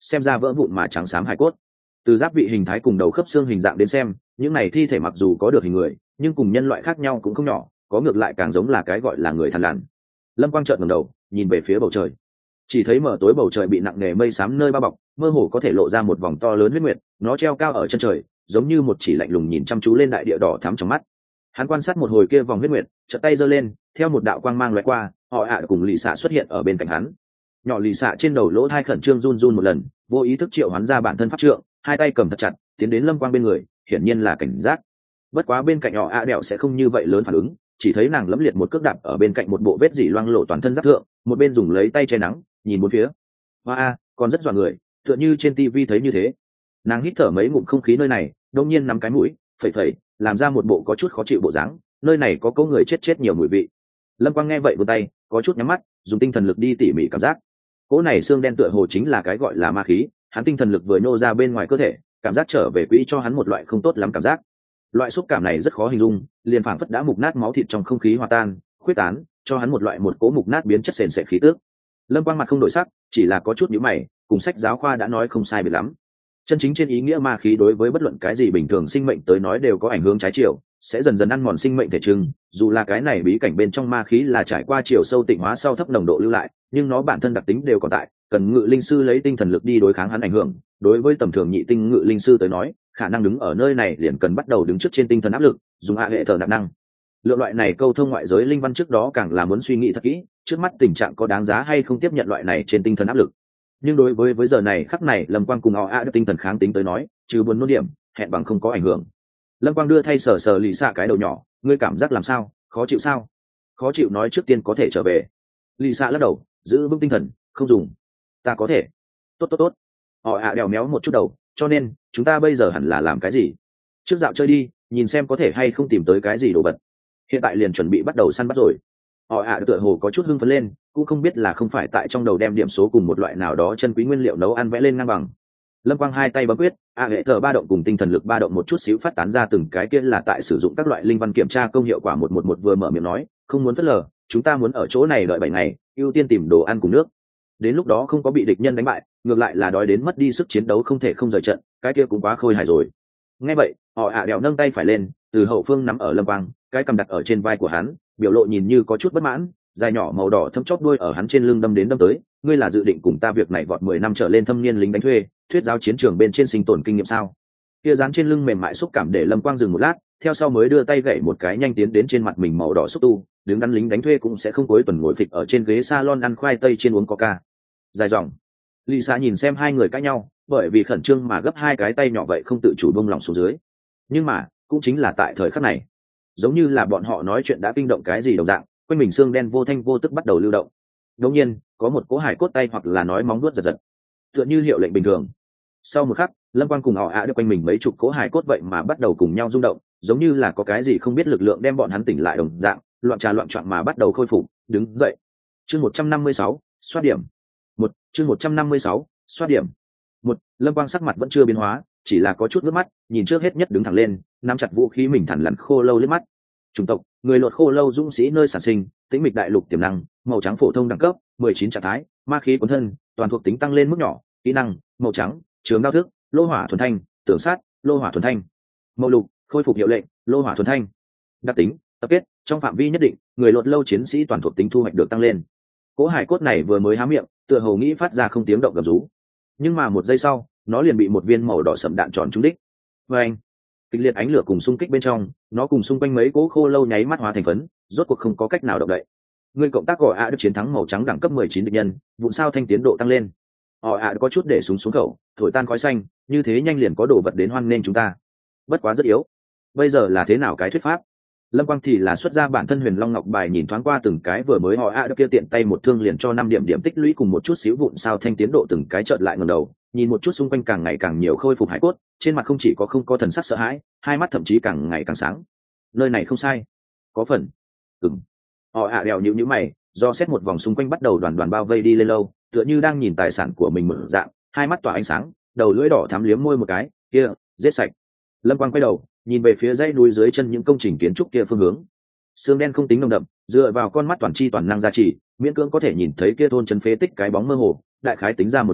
xem ra vỡ vụn mà trắng xám hải cốt. Từ giáp vị hình thái cùng đầu khớp xương hình dạng đến xem, những này thi thể mặc dù có được hình người, nhưng cùng nhân loại khác nhau cũng không nhỏ, có ngược lại càng giống là cái gọi là người thằn lằn. Lâm Quang trợn ngẩng đầu, nhìn về phía bầu trời, chỉ thấy mở tối bầu trời bị nặng nề mây xám nơi bao bọc, mơ hồ có thể lộ ra một vòng to lớn huyết nguyệt, nó treo cao ở chân trời, giống như một chỉ lạnh lùng nhìn chăm chú lên đại địa đỏ thắm trong mắt. Hắn quan sát một hồi kia vòng huyết nguyệt, chợt tay giơ lên, theo một đạo quang mang lóe qua, họ ạ cùng lì xạ xuất hiện ở bên cạnh hắn. Nhỏ lì xạ trên đầu lỗ thai khẩn trương run run một lần, vô ý thức triệu hoán ra bản thân pháp trượng, hai tay cầm thật chặt, tiến đến Lâm Quang bên người, hiển nhiên là cảnh giác. Bất quá bên cạnh họ ạ đẹo sẽ không như vậy lớn phản ứng, chỉ thấy nàng lẫm liệt một cước đạp ở bên cạnh một bộ vết dỉ loang lổ toàn thân giáp thượng, một bên dùng lấy tay che nắng, nhìn bốn phía. Hoa a, còn rất dọa người, tựa như trên tivi thấy như thế. Nàng hít thở mấy ngụm không khí nơi này, đột nhiên nắm cái mũi, phẩy phẩy, làm ra một bộ có chút khó chịu bộ dáng. Nơi này có cỗ người chết chết nhiều mùi vị. Lâm Quang nghe vậy vươn tay, có chút nhắm mắt, dùng tinh thần lực đi tỉ mỉ cảm giác. Cỗ này xương đen tựa hồ chính là cái gọi là ma khí, hắn tinh thần lực vừa nhô ra bên ngoài cơ thể, cảm giác trở về quỹ cho hắn một loại không tốt lắm cảm giác. Loại xúc cảm này rất khó hình dung, liền phảng phất đã mục nát máu thịt trong không khí hòa tan, khuyết tán, cho hắn một loại một cỗ mục nát biến chất sền sệt khí tức. Lâm Quang mặt không đổi sắc, chỉ là có chút nhíu mày, cùng sách giáo khoa đã nói không sai biệt lắm. Chân chính trên ý nghĩa ma khí đối với bất luận cái gì bình thường sinh mệnh tới nói đều có ảnh hưởng trái chiều, sẽ dần dần ăn mòn sinh mệnh thể trưng. Dù là cái này bí cảnh bên trong ma khí là trải qua chiều sâu tịnh hóa sau thấp nồng độ lưu lại, nhưng nó bản thân đặc tính đều còn tại, cần ngự linh sư lấy tinh thần lực đi đối kháng hắn ảnh hưởng. Đối với tầm thường nhị tinh ngự linh sư tới nói, khả năng đứng ở nơi này liền cần bắt đầu đứng trước trên tinh thần áp lực, dùng hạ hệ thờ nặng năng. Lượng loại này câu thông ngoại giới linh văn trước đó càng là muốn suy nghĩ thật kỹ, trước mắt tình trạng có đáng giá hay không tiếp nhận loại này trên tinh thần áp lực. Nhưng đối với với giờ này khắc này, Lâm Quang cùng họ a được tinh thần kháng tính tới nói, trừ buồn nôn điểm, hẹn bằng không có ảnh hưởng. Lâm Quang đưa thay sờ sờ lì xạ cái đầu nhỏ, ngươi cảm giác làm sao, khó chịu sao? Khó chịu nói trước tiên có thể trở về. Lì xạ lắc đầu, giữ vững tinh thần, không dùng. Ta có thể. Tốt tốt tốt. Họ ạ đèo méo một chút đầu, cho nên chúng ta bây giờ hẳn là làm cái gì? Trước dạo chơi đi, nhìn xem có thể hay không tìm tới cái gì đồ vật. Hiện tại liền chuẩn bị bắt đầu săn bắt rồi. Họ ạ tựa hồ có chút hưng phấn lên, cũng không biết là không phải tại trong đầu đem điểm số cùng một loại nào đó chân quý nguyên liệu nấu ăn vẽ lên ngang bằng. Lâm Quang hai tay bấm quyết, a hệ thờ ba động cùng tinh thần lực ba động một chút xíu phát tán ra, từng cái kia là tại sử dụng các loại linh văn kiểm tra công hiệu quả. Một một một vừa mở miệng nói, không muốn phớt lờ, chúng ta muốn ở chỗ này đợi bảy ngày, ưu tiên tìm đồ ăn cùng nước. Đến lúc đó không có bị địch nhân đánh bại, ngược lại là đói đến mất đi sức chiến đấu không thể không rời trận, cái kia cũng quá khôi hài rồi. Nghe vậy, họ ạ đèo nâng tay phải lên, từ hậu phương nắm ở Lâm Quang, cái cầm đặt ở trên vai của hắn, biểu lộ nhìn như có chút bất mãn, dài nhỏ màu đỏ thâm chóp đuôi ở hắn trên lưng đâm đến đâm tới. Ngươi là dự định cùng ta việc này vọt mười năm trở lên thâm niên lính đánh thuê, thuyết giáo chiến trường bên trên sinh tồn kinh nghiệm sao? Kia dán trên lưng mềm mại xúc cảm để Lâm Quang dừng một lát, theo sau mới đưa tay gậy một cái nhanh tiến đến trên mặt mình màu đỏ xúc tu, đứng đắn lính đánh thuê cũng sẽ không cuối tuần ngồi phịch ở trên ghế salon ăn khoai tây trên uống coca. Dài dòng. Lisa nhìn xem hai người cãi nhau, bởi vì khẩn trương mà gấp hai cái tay nhỏ vậy không tự chủ buông lỏng xuống dưới. Nhưng mà, cũng chính là tại thời khắc này, giống như là bọn họ nói chuyện đã kinh động cái gì đồng dạng, quanh mình xương đen vô thanh vô tức bắt đầu lưu động. Đột nhiên, có một cỗ hải cốt tay hoặc là nói móng vuốt giật giật, tựa như hiệu lệnh bình thường. Sau một khắc, Lâm Quang cùng họ ạ được quanh mình mấy chục cỗ hải cốt vậy mà bắt đầu cùng nhau rung động, giống như là có cái gì không biết lực lượng đem bọn hắn tỉnh lại đồng dạng, loạn trà loạn choạng mà bắt đầu khôi phục, đứng dậy. Chương một trăm năm mươi sáu, xoát điểm. Một, chương một trăm năm mươi sáu, xoát điểm. Một, Lâm Quang sắc mặt vẫn chưa biến hóa, chỉ là có chút nước mắt, nhìn trước hết nhất đứng thẳng lên, nắm chặt vũ khí mình thẳng lằn khô lâu liếc mắt. Chủng tộc, người lột khô lâu dũng sĩ nơi sản sinh, tĩnh mịch đại lục tiềm năng, màu trắng phổ thông đẳng cấp, mười chín trạng thái, ma khí cuốn thân, toàn thuộc tính tăng lên mức nhỏ, kỹ năng, màu trắng, trường đao thức, lô hỏa thuần thanh, tưởng sát, lô hỏa thuần thanh. Màu lục, khôi phục hiệu lệnh, lô hỏa thuần thanh. Đặc tính, tập kết, trong phạm vi nhất định, người lột lâu chiến sĩ toàn thuộc tính thu hoạch được tăng lên. Cỗ hải cốt này vừa mới há miệng, tựa hồ nghĩ phát ra không tiếng động gầm rú, nhưng mà một giây sau, nó liền bị một viên màu đỏ sẫm đạn tròn trúng đích. Và anh, kịch liệt ánh lửa cùng xung kích bên trong, nó cùng xung quanh mấy cỗ khô lâu nháy mắt hóa thành phấn, rốt cuộc không có cách nào động đậy. Người cộng tác gọi ạ được chiến thắng màu trắng đẳng cấp mười chín địch nhân, vụn sao thanh tiến độ tăng lên. Họ ạ có chút để súng xuống khẩu, thổi tan khói xanh, như thế nhanh liền có đồ vật đến hoan nên chúng ta. Bất quá rất yếu. Bây giờ là thế nào cái thuyết pháp? Lâm Quang thì là xuất ra bản thân Huyền Long Ngọc bài, nhìn thoáng qua từng cái vừa mới họ ạ được kia tiện tay một thương liền cho năm điểm điểm tích lũy cùng một chút xíu vụn sao thanh tiến độ, từng cái chợt lại ngẩng đầu, nhìn một chút xung quanh càng ngày càng nhiều khôi phục hải cốt, trên mặt không chỉ có không có thần sắc sợ hãi, hai mắt thậm chí càng ngày càng sáng. Nơi này không sai, có phần. Ừm. Họ ạ đèo nhíu nhíu mày, do xét một vòng xung quanh bắt đầu đoàn đoàn bao vây đi lên lâu, tựa như đang nhìn tài sản của mình mở dạng, hai mắt tỏa ánh sáng, đầu lưỡi đỏ thắm liếm môi một cái, kia, giết sạch. Lâm Quang quay đầu, nhìn về phía dãy núi dưới chân những công trình kiến trúc kia phương hướng. Sương đen không tính nồng đậm, dựa vào con mắt toàn chi toàn năng gia trì, miễn cưỡng có thể nhìn thấy kia thôn trấn phế tích cái bóng mơ hồ, đại khái tính ra một lần,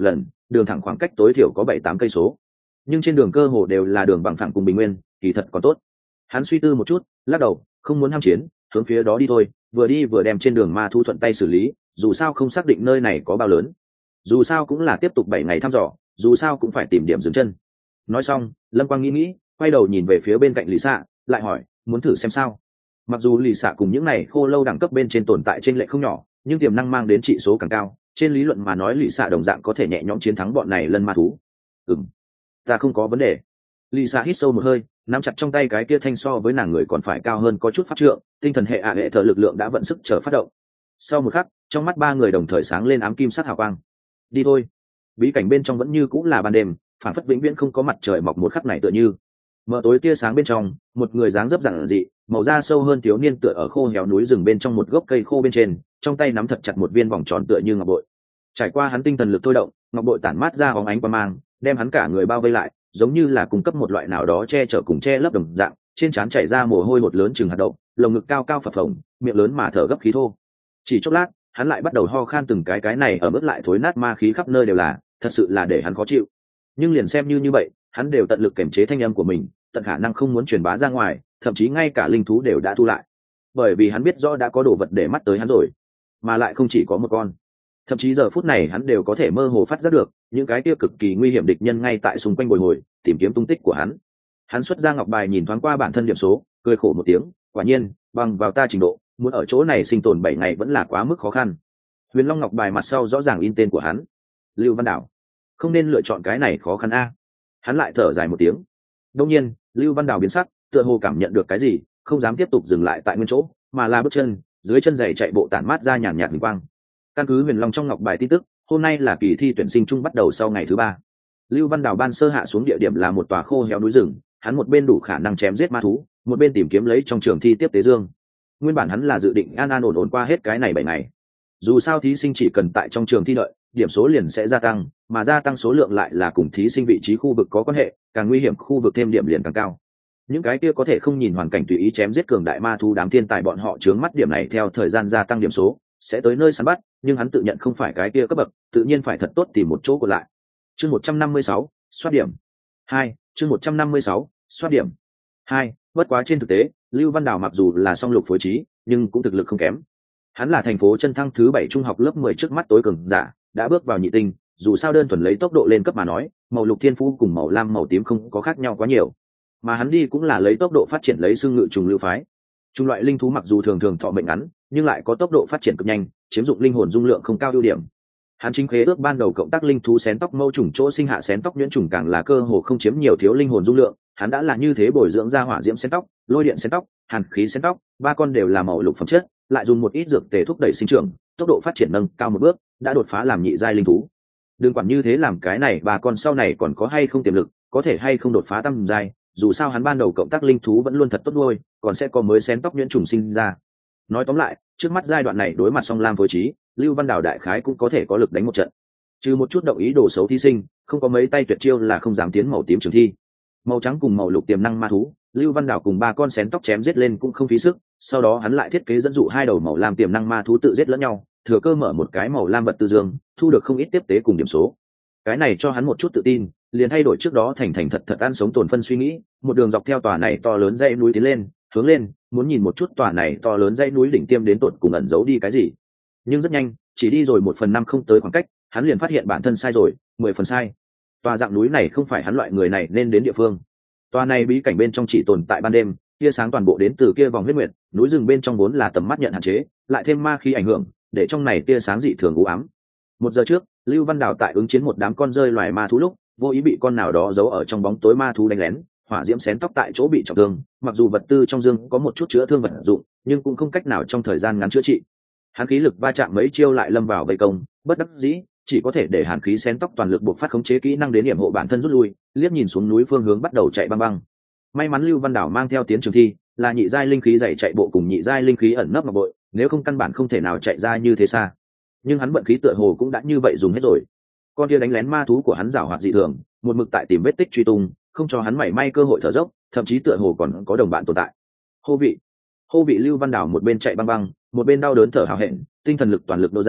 đường thẳng khoảng cách tối thiểu có bảy tám cây số, nhưng trên đường cơ hồ đều là đường bằng phẳng cùng bình nguyên, kỳ thật còn tốt. Hắn suy tư một chút, lắc đầu, không muốn ham chiến, hướng phía đó đi thôi, vừa đi vừa đem trên đường ma thu thuận tay xử lý, dù sao không xác định nơi này có bao lớn, dù sao cũng là tiếp tục bảy ngày thăm dò, dù sao cũng phải tìm điểm dừng chân. Nói xong, Lâm Quang nghĩ nghĩ, quay đầu nhìn về phía bên cạnh Lý Sạ, lại hỏi, muốn thử xem sao? Mặc dù Lý Sạ cùng những này khô lâu đẳng cấp bên trên tồn tại trên lệ không nhỏ, nhưng tiềm năng mang đến trị số càng cao, trên lý luận mà nói Lý Sạ đồng dạng có thể nhẹ nhõm chiến thắng bọn này lân ma thú. Ừm, ta không có vấn đề. Lý Sạ hít sâu một hơi, nắm chặt trong tay cái kia thanh so với nàng người còn phải cao hơn có chút pháp trượng, tinh thần hệ ạ hệ thờ lực lượng đã vận sức chờ phát động. Sau một khắc, trong mắt ba người đồng thời sáng lên ám kim sắc hào quang. Đi thôi. Bí cảnh bên trong vẫn như cũng là ban đêm, phản phất vĩnh viễn không có mặt trời mọc một khắc này tựa như. Mở tối tia sáng bên trong, một người dáng dấp giản dị, màu da sâu hơn thiếu niên tựa ở khô héo núi rừng bên trong một gốc cây khô bên trên, trong tay nắm thật chặt một viên vòng tròn tựa như ngọc bội. Trải qua hắn tinh thần lực thôi động, ngọc bội tản mát ra óng ánh quang mang, đem hắn cả người bao vây lại, giống như là cung cấp một loại nào đó che chở cùng che lấp đồng dạng, trên trán chảy ra mồ hôi hột lớn chừng hạt đậu, lồng ngực cao cao phập phồng, miệng lớn mà thở gấp khí thô. Chỉ chốc lát, hắn lại bắt đầu ho khan từng cái cái này ở mức lại thối nát ma khí khắp nơi đều là, thật sự là để hắn khó chịu. Nhưng liền xem như như vậy, hắn đều tận lực kiềm chế thanh âm của mình, tận khả năng không muốn truyền bá ra ngoài, thậm chí ngay cả linh thú đều đã thu lại, bởi vì hắn biết rõ đã có đồ vật để mắt tới hắn rồi, mà lại không chỉ có một con. Thậm chí giờ phút này hắn đều có thể mơ hồ phát giác được những cái kia cực kỳ nguy hiểm địch nhân ngay tại xung quanh bồi hồi tìm kiếm tung tích của hắn. Hắn xuất ra ngọc bài nhìn thoáng qua bản thân điểm số, cười khổ một tiếng, quả nhiên bằng vào ta trình độ, muốn ở chỗ này sinh tồn bảy ngày vẫn là quá mức khó khăn. Huyền Long ngọc bài mặt sau rõ ràng in tên của hắn, Lưu Văn Đảo. Không nên lựa chọn cái này khó khăn a. Hắn lại thở dài một tiếng. Đương nhiên, Lưu Văn Đảo biến sắc, tựa hồ cảm nhận được cái gì, không dám tiếp tục dừng lại tại nguyên chỗ, mà là bước chân, dưới chân giày chạy bộ tản mát ra nhàn nhạt huỳnh quang. Căn cứ Huyền Long trong ngọc bài tin tức, hôm nay là kỳ thi tuyển sinh chung bắt đầu sau ngày thứ ba. Lưu Văn Đảo ban sơ hạ xuống địa điểm là một tòa khô héo núi rừng, hắn một bên đủ khả năng chém giết ma thú, một bên tìm kiếm lấy trong trường thi tiếp tế dương. Nguyên bản hắn là dự định an an ổn ổn qua hết cái này bảy ngày. Dù sao thí sinh chỉ cần tại trong trường thi đợi, điểm số liền sẽ gia tăng, mà gia tăng số lượng lại là cùng thí sinh vị trí khu vực có quan hệ, càng nguy hiểm khu vực thêm điểm liền càng cao. Những cái kia có thể không nhìn hoàn cảnh tùy ý chém giết cường đại ma thú đám thiên tài bọn họ chướng mắt điểm này theo thời gian gia tăng điểm số, sẽ tới nơi săn bắt, nhưng hắn tự nhận không phải cái kia cấp bậc, tự nhiên phải thật tốt tìm một chỗ còn lại. Chương một trăm năm mươi sáu, soát điểm. hai, chương một trăm năm mươi sáu, soát điểm. hai, bất quá trên thực tế, Lưu Văn Đảo mặc dù là song lục phối trí, nhưng cũng thực lực không kém. Hắn là thành phố chân thăng thứ bảy trung học lớp mười trước mắt tối cường giả, đã bước vào nhị tinh, dù sao đơn thuần lấy tốc độ lên cấp mà nói, màu lục thiên phú cùng màu lam màu tím không có khác nhau quá nhiều. Mà hắn đi cũng là lấy tốc độ phát triển lấy xương ngự trùng lưu phái. Trung loại linh thú mặc dù thường thường thọ mệnh ngắn, nhưng lại có tốc độ phát triển cực nhanh, chiếm dụng linh hồn dung lượng không cao ưu điểm. Hắn chính khế ước ban đầu cộng tác linh thú xén tóc mâu trùng chỗ sinh hạ xén tóc nhuyễn trùng càng là cơ hồ không chiếm nhiều thiếu linh hồn dung lượng, hắn đã là như thế bồi dưỡng ra hỏa diễm xén tóc, lôi điện xén tóc, hàn khí xén tóc, ba con đều là màu lục phẩm chất, lại dùng một ít dược tề thúc đẩy sinh trưởng, tốc độ phát triển nâng cao một bước, đã đột phá làm nhị giai linh thú. Đừng quản như thế làm cái này ba con sau này còn có hay không tiềm lực, có thể hay không đột phá tam giai, dù sao hắn ban đầu cộng tác linh thú vẫn luôn thật tốt nuôi, còn sẽ có mới xén tóc nhuyễn trùng sinh ra. Nói tóm lại, trước mắt giai đoạn này đối mặt song lam phối trí, Lưu Văn Đảo đại khái cũng có thể có lực đánh một trận. Trừ một chút động ý đồ xấu thí sinh, không có mấy tay tuyệt chiêu là không dám tiến màu tím trường thi. Màu trắng cùng màu lục tiềm năng ma thú, Lưu Văn Đảo cùng ba con xén tóc chém giết lên cũng không phí sức, sau đó hắn lại thiết kế dẫn dụ hai đầu màu lam tiềm năng ma thú tự giết lẫn nhau, thừa cơ mở một cái màu lam vật tư dương, thu được không ít tiếp tế cùng điểm số. Cái này cho hắn một chút tự tin, liền thay đổi trước đó thành thành thật thật ăn sống tồn phân suy nghĩ, một đường dọc theo tòa này to lớn dãy núi tiến lên, hướng lên, muốn nhìn một chút tòa này to lớn dãy núi đỉnh tiêm đến tột cùng ẩn giấu đi cái gì. Nhưng rất nhanh, chỉ đi rồi một phần năm không tới khoảng cách, hắn liền phát hiện bản thân sai rồi, mười phần sai. Tòa dạng núi này không phải hắn loại người này nên đến địa phương. Tòa này bí cảnh bên trong chỉ tồn tại ban đêm, tia sáng toàn bộ đến từ kia vòng huyết nguyệt, núi rừng bên trong vốn là tầm mắt nhận hạn chế, lại thêm ma khí ảnh hưởng, để trong này tia sáng dị thường u ám. Một giờ trước, Lưu Văn Đảo tại ứng chiến một đám con rơi loài ma thú lúc, vô ý bị con nào đó giấu ở trong bóng tối ma thú đánh lén, hỏa diễm xén tóc tại chỗ bị trọng thương, mặc dù vật tư trong dương có một chút chữa thương vật dụng, nhưng cũng không cách nào trong thời gian ngắn chữa trị. Hàn khí lực va chạm mấy chiêu lại lâm vào vây công, bất đắc dĩ, chỉ có thể để hàn khí xén tóc toàn lực buộc phát khống chế kỹ năng đến điểm hộ bản thân rút lui, liếc nhìn xuống núi phương hướng bắt đầu chạy băng băng. May mắn Lưu Văn Đảo mang theo tiến trường thi, là nhị giai linh khí dày chạy bộ cùng nhị giai linh khí ẩn nấp ngọc bội, nếu không căn bản không thể nào chạy ra như thế xa. Nhưng hắn vận khí tựa hồ cũng đã như vậy dùng hết rồi. Con kia đánh lén ma thú của hắn giảo hoạt dị thường, một mực tại tìm vết tích truy tung, không cho hắn mảy may cơ hội thở dốc, thậm chí tựa hồ còn có đồng bạn tồn tại. Hô vị, hô vị Lưu Văn Đảo một bên chạy băng băng, một bên đau đớn thở hào hẹn, tinh thần lực toàn lực nô ra,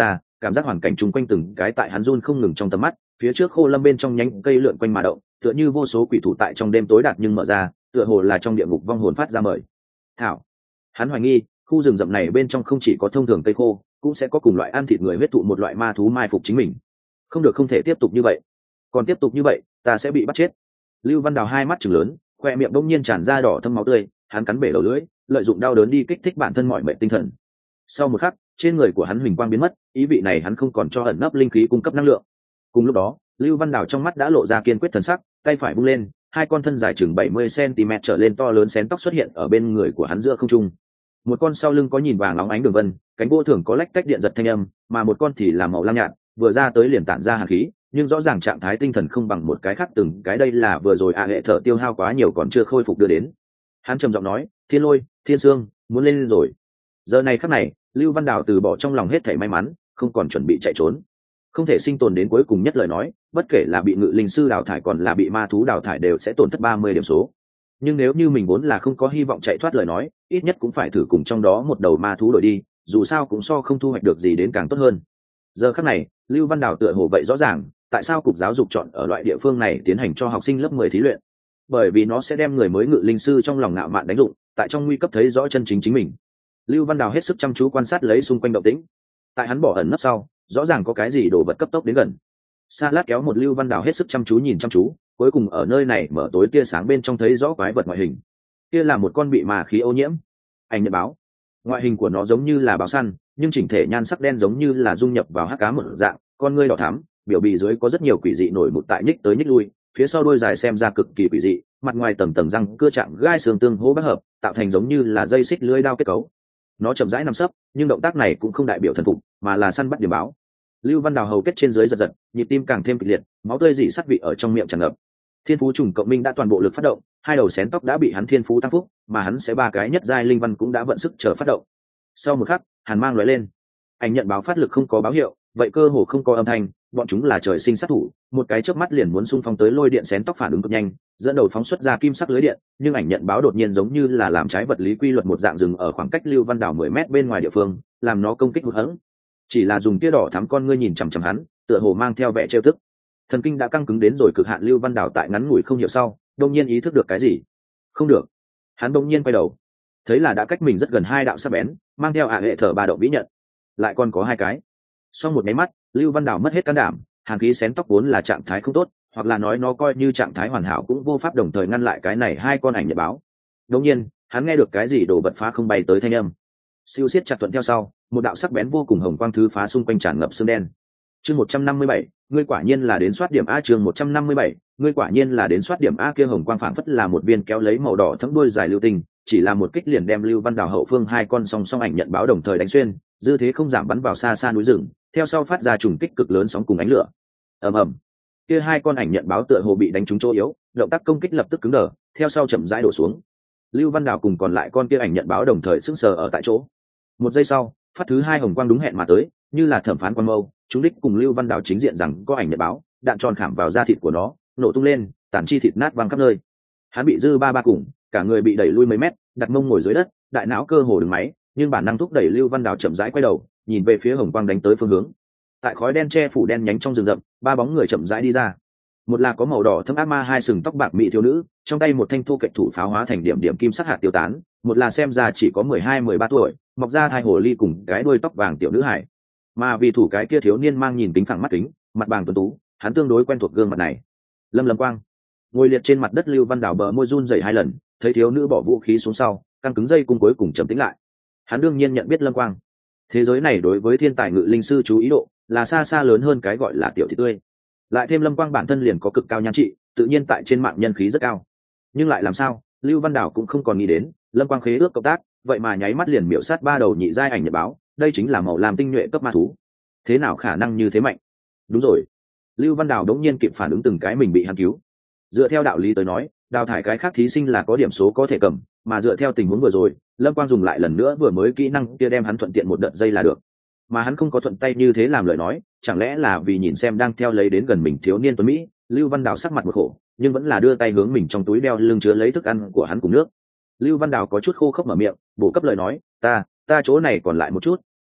cảm giác hoàn cảnh chung quanh từng cái tại hắn run không ngừng trong tầm mắt. Phía trước khô lâm bên trong nhánh cây lượn quanh mà động, tựa như vô số quỷ thủ tại trong đêm tối đạt nhưng mở ra, tựa hồ là trong địa ngục vong hồn phát ra mời thảo. Hắn hoài nghi khu rừng rậm này bên trong không chỉ có thông thường cây khô, cũng sẽ có cùng loại ăn thịt người huyết thụ một loại ma thú mai phục chính mình. Không được, không thể tiếp tục như vậy, còn tiếp tục như vậy ta sẽ bị bắt chết. Lưu Văn Đào hai mắt trừng lớn, khoe miệng đông nhiên tràn ra đỏ thâm máu tươi, hắn cắn bể đầu lưỡi, lợi dụng đau đớn đi kích thích bản thân mọi mệnh tinh thần. Sau một khắc, trên người của hắn huỳnh quang biến mất, ý vị này hắn không còn cho ẩn nấp linh khí cung cấp năng lượng. Cùng lúc đó, Lưu Văn Đào trong mắt đã lộ ra kiên quyết thần sắc, tay phải vung lên, hai con thân dài chừng bảy mươi xăng-ti-mét trở lên to lớn xén tóc xuất hiện ở bên người của hắn giữa không trung. Một con sau lưng có nhìn vàng óng ánh đường vân, cánh vô thường có lách cách điện giật thanh âm, mà một con thì là màu lam nhạt, vừa ra tới liền tản ra hàn khí, nhưng rõ ràng trạng thái tinh thần không bằng một cái khác từng cái, đây là vừa rồi a hệ thở tiêu hao quá nhiều còn chưa khôi phục đưa đến. Hắn trầm giọng nói, Thiên Lôi, Thiên Sương, muốn lên rồi. Giờ này khắc này, Lưu Văn Đào từ bỏ trong lòng hết thảy may mắn, không còn chuẩn bị chạy trốn. Không thể sinh tồn đến cuối cùng nhất lời nói, bất kể là bị ngự linh sư đào thải còn là bị ma thú đào thải đều sẽ tổn thất ba mươi điểm số. Nhưng nếu như mình vốn là không có hy vọng chạy thoát lời nói, ít nhất cũng phải thử cùng trong đó một đầu ma thú đổi đi, dù sao cũng so không thu hoạch được gì đến càng tốt hơn. Giờ khắc này, Lưu Văn Đào tựa hồ vậy rõ ràng, tại sao cục giáo dục chọn ở loại địa phương này tiến hành cho học sinh lớp mười thí luyện. Bởi vì nó sẽ đem người mới ngự linh sư trong lòng ngạo mạn đánh dụng, tại trong nguy cấp thấy rõ chân chính chính mình. Lưu Văn Đào hết sức chăm chú quan sát lấy xung quanh động tĩnh. Tại hắn bỏ ẩn nấp sau, rõ ràng có cái gì đồ vật cấp tốc đến gần. Sa Lát kéo một Lưu Văn Đào hết sức chăm chú nhìn chăm chú, cuối cùng ở nơi này mở tối tia sáng bên trong thấy rõ quái vật ngoại hình. Kia là một con bị ma khí ô nhiễm ảnh nhận báo. Ngoại hình của nó giống như là báo săn, nhưng chỉnh thể nhan sắc đen giống như là dung nhập vào hắc cá một dạng, con ngươi đỏ thắm, biểu bì dưới có rất nhiều quỷ dị nổi mụn tại nhích tới nhích lui, phía sau đuôi dài xem ra cực kỳ quỷ dị, mặt ngoài tầng tầng răng cưa chạm gai xương tương hỗ bác hợp, tạo thành giống như là dây xích lưới đao kết cấu. Nó chậm rãi nằm sấp, nhưng động tác này cũng không đại biểu thần phục, mà là săn bắt điểm báo. Lưu Văn Đào hầu kết trên dưới giật giật, nhịp tim càng thêm kịch liệt, máu tươi dị sắt vị ở trong miệng tràn ngập. Thiên phú trùng cộng minh đã toàn bộ lực phát động, hai đầu xén tóc đã bị hắn thiên phú tăng phúc, mà hắn sẽ ba cái nhất giai linh văn cũng đã vận sức chờ phát động. Sau một khắc, hàn mang lóe lên, ảnh nhận báo phát lực không có báo hiệu, vậy cơ hồ không có âm thanh, bọn chúng là trời sinh sát thủ, một cái chớp mắt liền muốn xung phong tới lôi điện xén tóc phản ứng cực nhanh, dẫn đầu phóng xuất ra kim sắc lưới điện, nhưng ảnh nhận báo đột nhiên giống như là làm trái vật lý quy luật một dạng dừng ở khoảng cách Lưu Văn Đào mười mét bên ngoài địa phương, làm nó công kích hụt hẫng. Chỉ là dùng tia đỏ thắm con ngươi nhìn chằm chằm hắn, tựa hồ mang theo vẻ trêu tức. Thần kinh đã căng cứng đến rồi cực hạn Lưu Văn Đào tại ngắn ngủi không hiểu sau, đột nhiên ý thức được cái gì. Không được. Hắn đột nhiên quay đầu, thấy là đã cách mình rất gần hai đạo sắc bén, mang theo ả hệ thở ba động vĩ nhận. Lại còn có hai cái. Sau một máy mắt, Lưu Văn Đào mất hết can đảm, hàn khí xén tóc vốn là trạng thái không tốt, hoặc là nói nó coi như trạng thái hoàn hảo cũng vô pháp đồng thời ngăn lại cái này hai con ảnh nhật báo. Đột nhiên, hắn nghe được cái gì đổ bật phá không bay tới thanh âm. Siêu siết chặt thuận theo sau, một đạo sắc bén vô cùng hồng quang thứ phá xung quanh tràn ngập xương đen. Chương một trăm năm mươi bảy, ngươi quả nhiên là đến soát điểm a. Chương một trăm năm mươi bảy, ngươi quả nhiên là đến soát điểm a. Kia hồng quang phảng phất là một viên kéo lấy màu đỏ thẫm đuôi dài lưu tình, chỉ là một kích liền đem Lưu Văn Đào hậu phương hai con song song ảnh nhận báo đồng thời đánh xuyên, dư thế không giảm bắn vào xa xa núi rừng, theo sau phát ra trùng kích cực lớn sóng cùng ánh lửa. Ầm ầm. Kia hai con ảnh nhận báo tựa hồ bị đánh trúng chỗ yếu, động tác công kích lập tức cứng đờ, theo sau chậm rãi đổ xuống. Lưu Văn Đào cùng còn lại con kia ảnh nhận báo đồng thời sững sờ ở tại chỗ. Một giây sau, phát thứ hai hồng quang đúng hẹn mà tới, như là thẩm phán quan mâu, chúng đích cùng Lưu Văn Đào chính diện rằng có ảnh nhận báo, đạn tròn khảm vào da thịt của nó, nổ tung lên, tản chi thịt nát văng khắp nơi. Hắn bị dư ba ba cùng, cả người bị đẩy lui mấy mét, đặt mông ngồi dưới đất, đại não cơ hồ đứng máy, nhưng bản năng thúc đẩy Lưu Văn Đào chậm rãi quay đầu, nhìn về phía hồng quang đánh tới phương hướng. Tại khói đen che phủ đen nhánh trong rừng rậm, ba bóng người chậm rãi đi ra. Một là có màu đỏ thâm ác ma hai sừng tóc bạc mỹ thiếu nữ, trong tay một thanh thu kịch thủ pháo hóa thành điểm điểm kim sắc hạt tiêu tán, một là xem ra chỉ có mười hai mười ba tuổi, mọc ra thai hồ ly cùng cái đuôi tóc vàng tiểu nữ hải. Mà vì thủ cái kia thiếu niên mang nhìn kính phẳng mắt kính, mặt bàng tuấn tú, hắn tương đối quen thuộc gương mặt này. Lâm Lâm Quang ngồi liệt trên mặt đất, Lưu Văn Đào bờ môi run rẩy hai lần, thấy thiếu nữ bỏ vũ khí xuống sau, căng cứng dây cung cuối cùng trầm tĩnh lại. Hắn đương nhiên nhận biết Lâm Quang. Thế giới này đối với thiên tài ngự linh sư chú ý độ là xa xa lớn hơn cái gọi là tiểu thị tươi. Lại thêm Lâm Quang bản thân liền có cực cao nhan trị, tự nhiên tại trên mạng nhân khí rất cao. Nhưng lại làm sao, Lưu Văn Đào cũng không còn nghĩ đến, Lâm Quang khế ước cộng tác, vậy mà nháy mắt liền miểu sát ba đầu nhị giai ảnh nhật báo, đây chính là màu làm tinh nhuệ cấp ma thú. Thế nào khả năng như thế mạnh? Đúng rồi. Lưu Văn Đào đống nhiên kịp phản ứng từng cái mình bị hắn cứu. Dựa theo đạo lý tới nói, đào thải cái khác thí sinh là có điểm số có thể cầm, mà dựa theo tình huống vừa rồi, Lâm Quang dùng lại lần nữa vừa mới kỹ năng kia đem hắn thuận tiện một đợt dây là được. Mà hắn không có thuận tay như thế làm lời nói, chẳng lẽ là vì nhìn xem đang theo lấy đến gần mình thiếu niên tuấn mỹ. Lưu Văn Đào sắc mặt một khổ, nhưng vẫn là đưa tay hướng mình trong túi đeo lưng chứa lấy thức ăn của hắn cùng nước. Lưu Văn Đào có chút khô khốc mở miệng, bổ cấp lời nói, ta ta chỗ này còn lại một chút,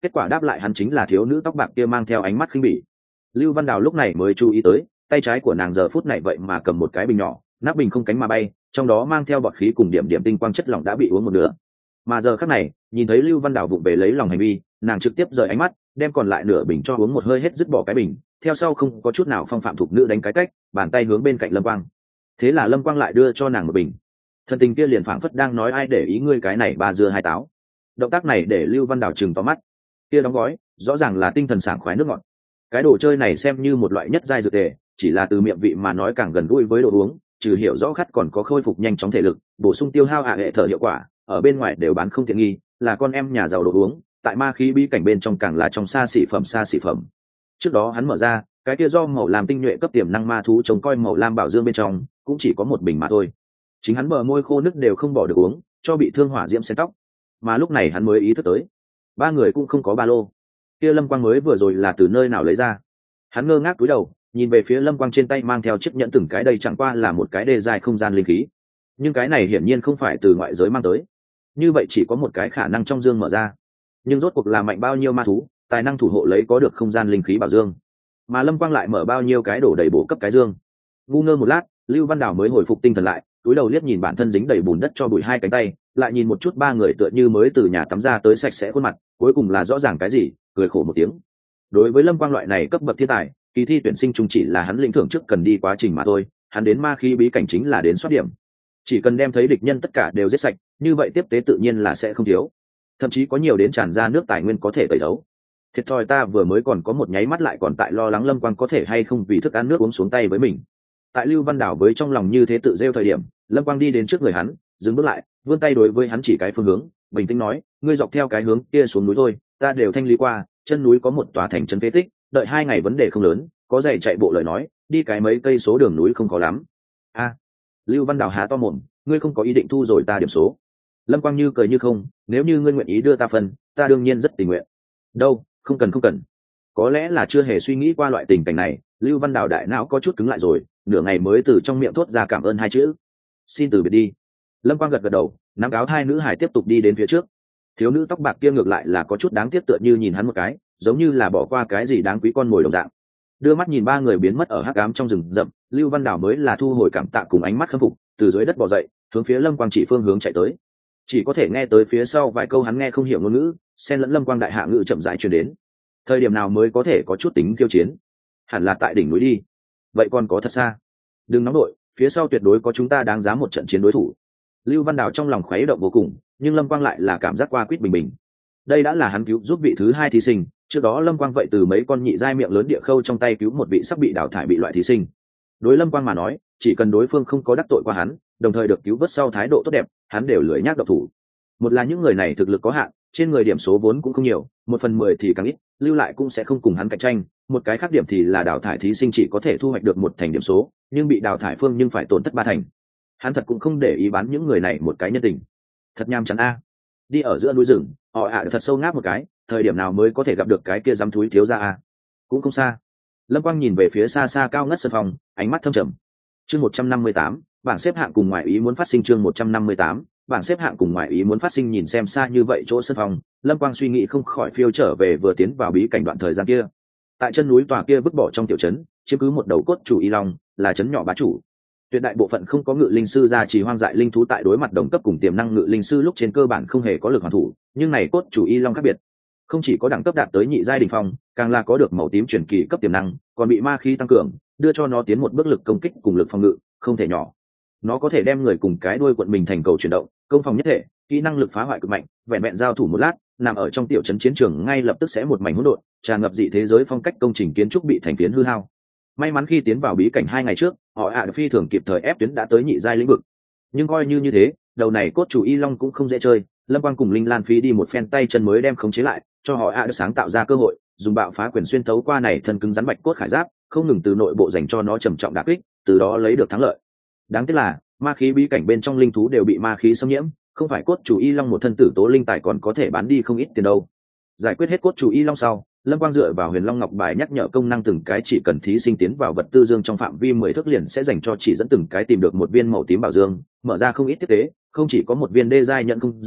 kết quả đáp lại hắn chính là thiếu nữ tóc bạc kia mang theo ánh mắt khinh bỉ. Lưu Văn Đào lúc này mới chú ý tới, tay trái của nàng giờ phút này vậy mà cầm một cái bình nhỏ, nắp bình không cánh mà bay, trong đó mang theo bọt khí cùng điểm điểm tinh quang chất lỏng đã bị uống một nửa. Mà giờ khắc này, nhìn thấy Lưu Văn Đào vụng về lấy lòng hành vi, nàng trực tiếp rời ánh mắt, đem còn lại nửa bình cho uống một hơi hết, dứt bỏ cái bình, theo sau không có chút nào phong phạm thuộc nữ đánh cái cách, bàn tay hướng bên cạnh Lâm Quang. Thế là Lâm Quang lại đưa cho nàng một bình. Thân tình kia liền phảng phất đang nói ai để ý ngươi cái này ba dưa hai táo. Động tác này để Lưu Văn Đào trừng to mắt. Kia đóng gói, rõ ràng là tinh thần sảng khoái nước ngọt. Cái đồ chơi này xem như một loại nhất giai dược tề, chỉ là từ miệng vị mà nói càng gần gũi với đồ uống, trừ hiểu rõ khát còn có khôi phục nhanh chóng thể lực, bổ sung tiêu hao hạ hệ thở hiệu quả, ở bên ngoài đều bán không tiện nghi, là con em nhà giàu đồ uống, tại ma khí bí cảnh bên trong càng là trong xa xỉ phẩm xa xỉ phẩm. Trước đó hắn mở ra, cái kia do màu lam tinh nhuệ cấp tiềm năng ma thú trông coi màu lam bảo dương bên trong, cũng chỉ có một bình mà thôi. Chính hắn bờ môi khô nứt đều không bỏ được uống, cho bị thương hỏa diễm xén tóc. Mà lúc này hắn mới ý thức tới, ba người cũng không có ba lô. Kia Lâm Quang mới vừa rồi là từ nơi nào lấy ra? Hắn ngơ ngác cúi đầu, nhìn về phía Lâm Quang trên tay mang theo chiếc nhẫn, từng cái đây chẳng qua là một cái đề dài không gian linh khí. Nhưng cái này hiển nhiên không phải từ ngoại giới mang tới. Như vậy chỉ có một cái khả năng trong dương mở ra. Nhưng rốt cuộc là mạnh bao nhiêu ma thú, tài năng thủ hộ lấy có được không gian linh khí bảo dương. Mà Lâm Quang lại mở bao nhiêu cái đổ đầy bổ cấp cái dương. Ngu ngơ một lát, Lưu Văn Đào mới hồi phục tinh thần lại, cúi đầu liếc nhìn bản thân dính đầy bùn đất cho bụi hai cánh tay, lại nhìn một chút ba người tựa như mới từ nhà tắm ra tới sạch sẽ khuôn mặt, cuối cùng là rõ ràng cái gì, cười khổ một tiếng. Đối với Lâm Quang loại này cấp bậc thiên tài, kỳ thi tuyển sinh chung chỉ là hắn lĩnh thưởng trước cần đi quá trình mà thôi, hắn đến ma khí bí cảnh chính là đến soát điểm. Chỉ cần đem thấy địch nhân tất cả đều giết sạch, như vậy tiếp tế tự nhiên là sẽ không thiếu, thậm chí có nhiều đến tràn ra nước tài nguyên có thể tẩy đấu. Thiệt thòi ta vừa mới còn có một nháy mắt lại còn tại lo lắng Lâm Quang có thể hay không vì thức ăn nước uống xuống tay với mình. Tại Lưu Văn Đào với trong lòng như thế tự rêu thời điểm, Lâm Quang đi đến trước người hắn, dừng bước lại, vươn tay đối với hắn chỉ cái phương hướng, bình tĩnh nói, ngươi dọc theo cái hướng kia xuống núi thôi, ta đều thanh lý qua, chân núi có một tòa thành trấn phế tích, đợi hai ngày vấn đề không lớn, có giày chạy bộ lời nói, đi cái mấy cây số đường núi không khó lắm. A, Lưu Văn Đào há to mồm, ngươi không có ý định thu rồi ta điểm số? Lâm Quang như cười như không, nếu như ngươi nguyện ý đưa ta phần, ta đương nhiên rất tình nguyện. Đâu, không cần không cần. Có lẽ là chưa hề suy nghĩ qua loại tình cảnh này, Lưu Văn Đào đại não có chút cứng lại rồi, nửa ngày mới từ trong miệng thốt ra cảm ơn hai chữ. Xin từ biệt đi. Lâm Quang gật gật đầu, nắm áo hai nữ hải tiếp tục đi đến phía trước. Thiếu nữ tóc bạc kia ngược lại là có chút đáng tiếc, tựa như nhìn hắn một cái, giống như là bỏ qua cái gì đáng quý con mồi đồng dạng. Đưa mắt nhìn ba người biến mất ở hắc ám trong rừng rậm, Lưu Văn Đào mới là thu hồi cảm tạ cùng ánh mắt khâm phục, từ dưới đất bò dậy, hướng phía Lâm Quang chỉ phương hướng chạy tới. Chỉ có thể nghe tới phía sau vài câu hắn nghe không hiểu ngôn ngữ, xen lẫn Lâm Quang đại hạ ngữ chậm rãi truyền đến. Thời điểm nào mới có thể có chút tính khiêu chiến? Hẳn là tại đỉnh núi đi. Vậy còn có thật xa? Đừng nóng đội, phía sau tuyệt đối có chúng ta đáng giá một trận chiến đối thủ. Lưu Văn Đào trong lòng khuấy động vô cùng, nhưng Lâm Quang lại là cảm giác qua quýt bình bình. Đây đã là hắn cứu giúp vị thứ hai thí sinh, trước đó Lâm Quang vậy từ mấy con nhị giai miệng lớn địa khâu trong tay cứu một vị sắp bị đào thải bị loại thí sinh. Đối Lâm Quang mà nói, chỉ cần đối phương không có đắc tội qua hắn, đồng thời được cứu vớt sau thái độ tốt đẹp, hắn đều lười nhác độc thủ. Một là những người này thực lực có hạn, trên người điểm số vốn cũng không nhiều, một phần mười thì càng ít, lưu lại cũng sẽ không cùng hắn cạnh tranh. Một cái khác điểm thì là đào thải thí sinh chỉ có thể thu hoạch được một thành điểm số, nhưng bị đào thải phương nhưng phải tổn thất ba thành. Hắn thật cũng không để ý bán những người này một cái nhân tình. Thật nham chán a. Đi ở giữa núi rừng, họ ạ thật sâu ngáp một cái, thời điểm nào mới có thể gặp được cái kia dám thúi thiếu gia a? Cũng không xa. Lâm Quang nhìn về phía xa xa cao ngất sân phòng, ánh mắt thâm trầm. Chương một trăm năm mươi tám, bảng xếp hạng cùng ngoại ý muốn phát sinh. Chương một trăm năm mươi tám, bảng xếp hạng cùng ngoại ý muốn phát sinh. Nhìn xem xa như vậy chỗ sân phòng, Lâm Quang suy nghĩ không khỏi phiêu trở về vừa tiến vào bí cảnh đoạn thời gian kia. Tại chân núi tòa kia vứt bỏ trong tiểu trấn, chiếm cứ một đầu cốt chủ y long, là trấn nhỏ bá chủ. Tuyệt đại bộ phận không có ngự linh sư gia trì hoang dại linh thú tại đối mặt đồng cấp cùng tiềm năng ngự linh sư lúc trên cơ bản không hề có lực hoàn thủ, nhưng này cốt chủ y long khác biệt, không chỉ có đẳng cấp đạt tới nhị giai đỉnh phong, càng là có được màu tím truyền kỳ cấp tiềm năng, còn bị ma khí tăng cường, đưa cho nó tiến một bước lực công kích cùng lực phòng ngự không thể nhỏ. Nó có thể đem người cùng cái đuôi quận mình thành cầu chuyển động, công phòng nhất thể, kỹ năng lực phá hoại cực mạnh, vẹn vẹn giao thủ một lát, nằm ở trong tiểu trấn chiến trường ngay lập tức sẽ một mảnh hỗn độn, tràn ngập dị thế giới phong cách công trình kiến trúc bị thành phiến hư hao. May mắn khi tiến vào bí cảnh hai ngày trước, họ ạ phi thường kịp thời ép tuyến đã tới nhị giai lĩnh vực. Nhưng coi như như thế, đầu này cốt chủ y long cũng không dễ chơi. Lâm Quang cùng Linh Lan Phi đi một phen tay chân mới đem khống chế lại, cho họ ạ được sáng tạo ra cơ hội, dùng bạo phá quyền xuyên thấu qua này thân cứng rắn bạch cốt khải giáp, không ngừng từ nội bộ dành cho nó trầm trọng đả kích, từ đó lấy được thắng lợi. Đáng tiếc là ma khí bí cảnh bên trong linh thú đều bị ma khí xâm nhiễm, không phải cốt chủ y long một thân tử tố linh tài còn có thể bán đi không ít tiền đâu. Giải quyết hết cốt chủ y long sau, Lâm Quang dựa vào Huyền Long Ngọc bài nhắc nhở công năng, từng cái chỉ cần thí sinh tiến vào vật tư dương trong phạm vi mười thước liền sẽ dành cho chỉ dẫn từng cái tìm được một viên màu tím bảo dương, mở ra không ít tiếp tế, không chỉ có một viên đê giai nhận không gian,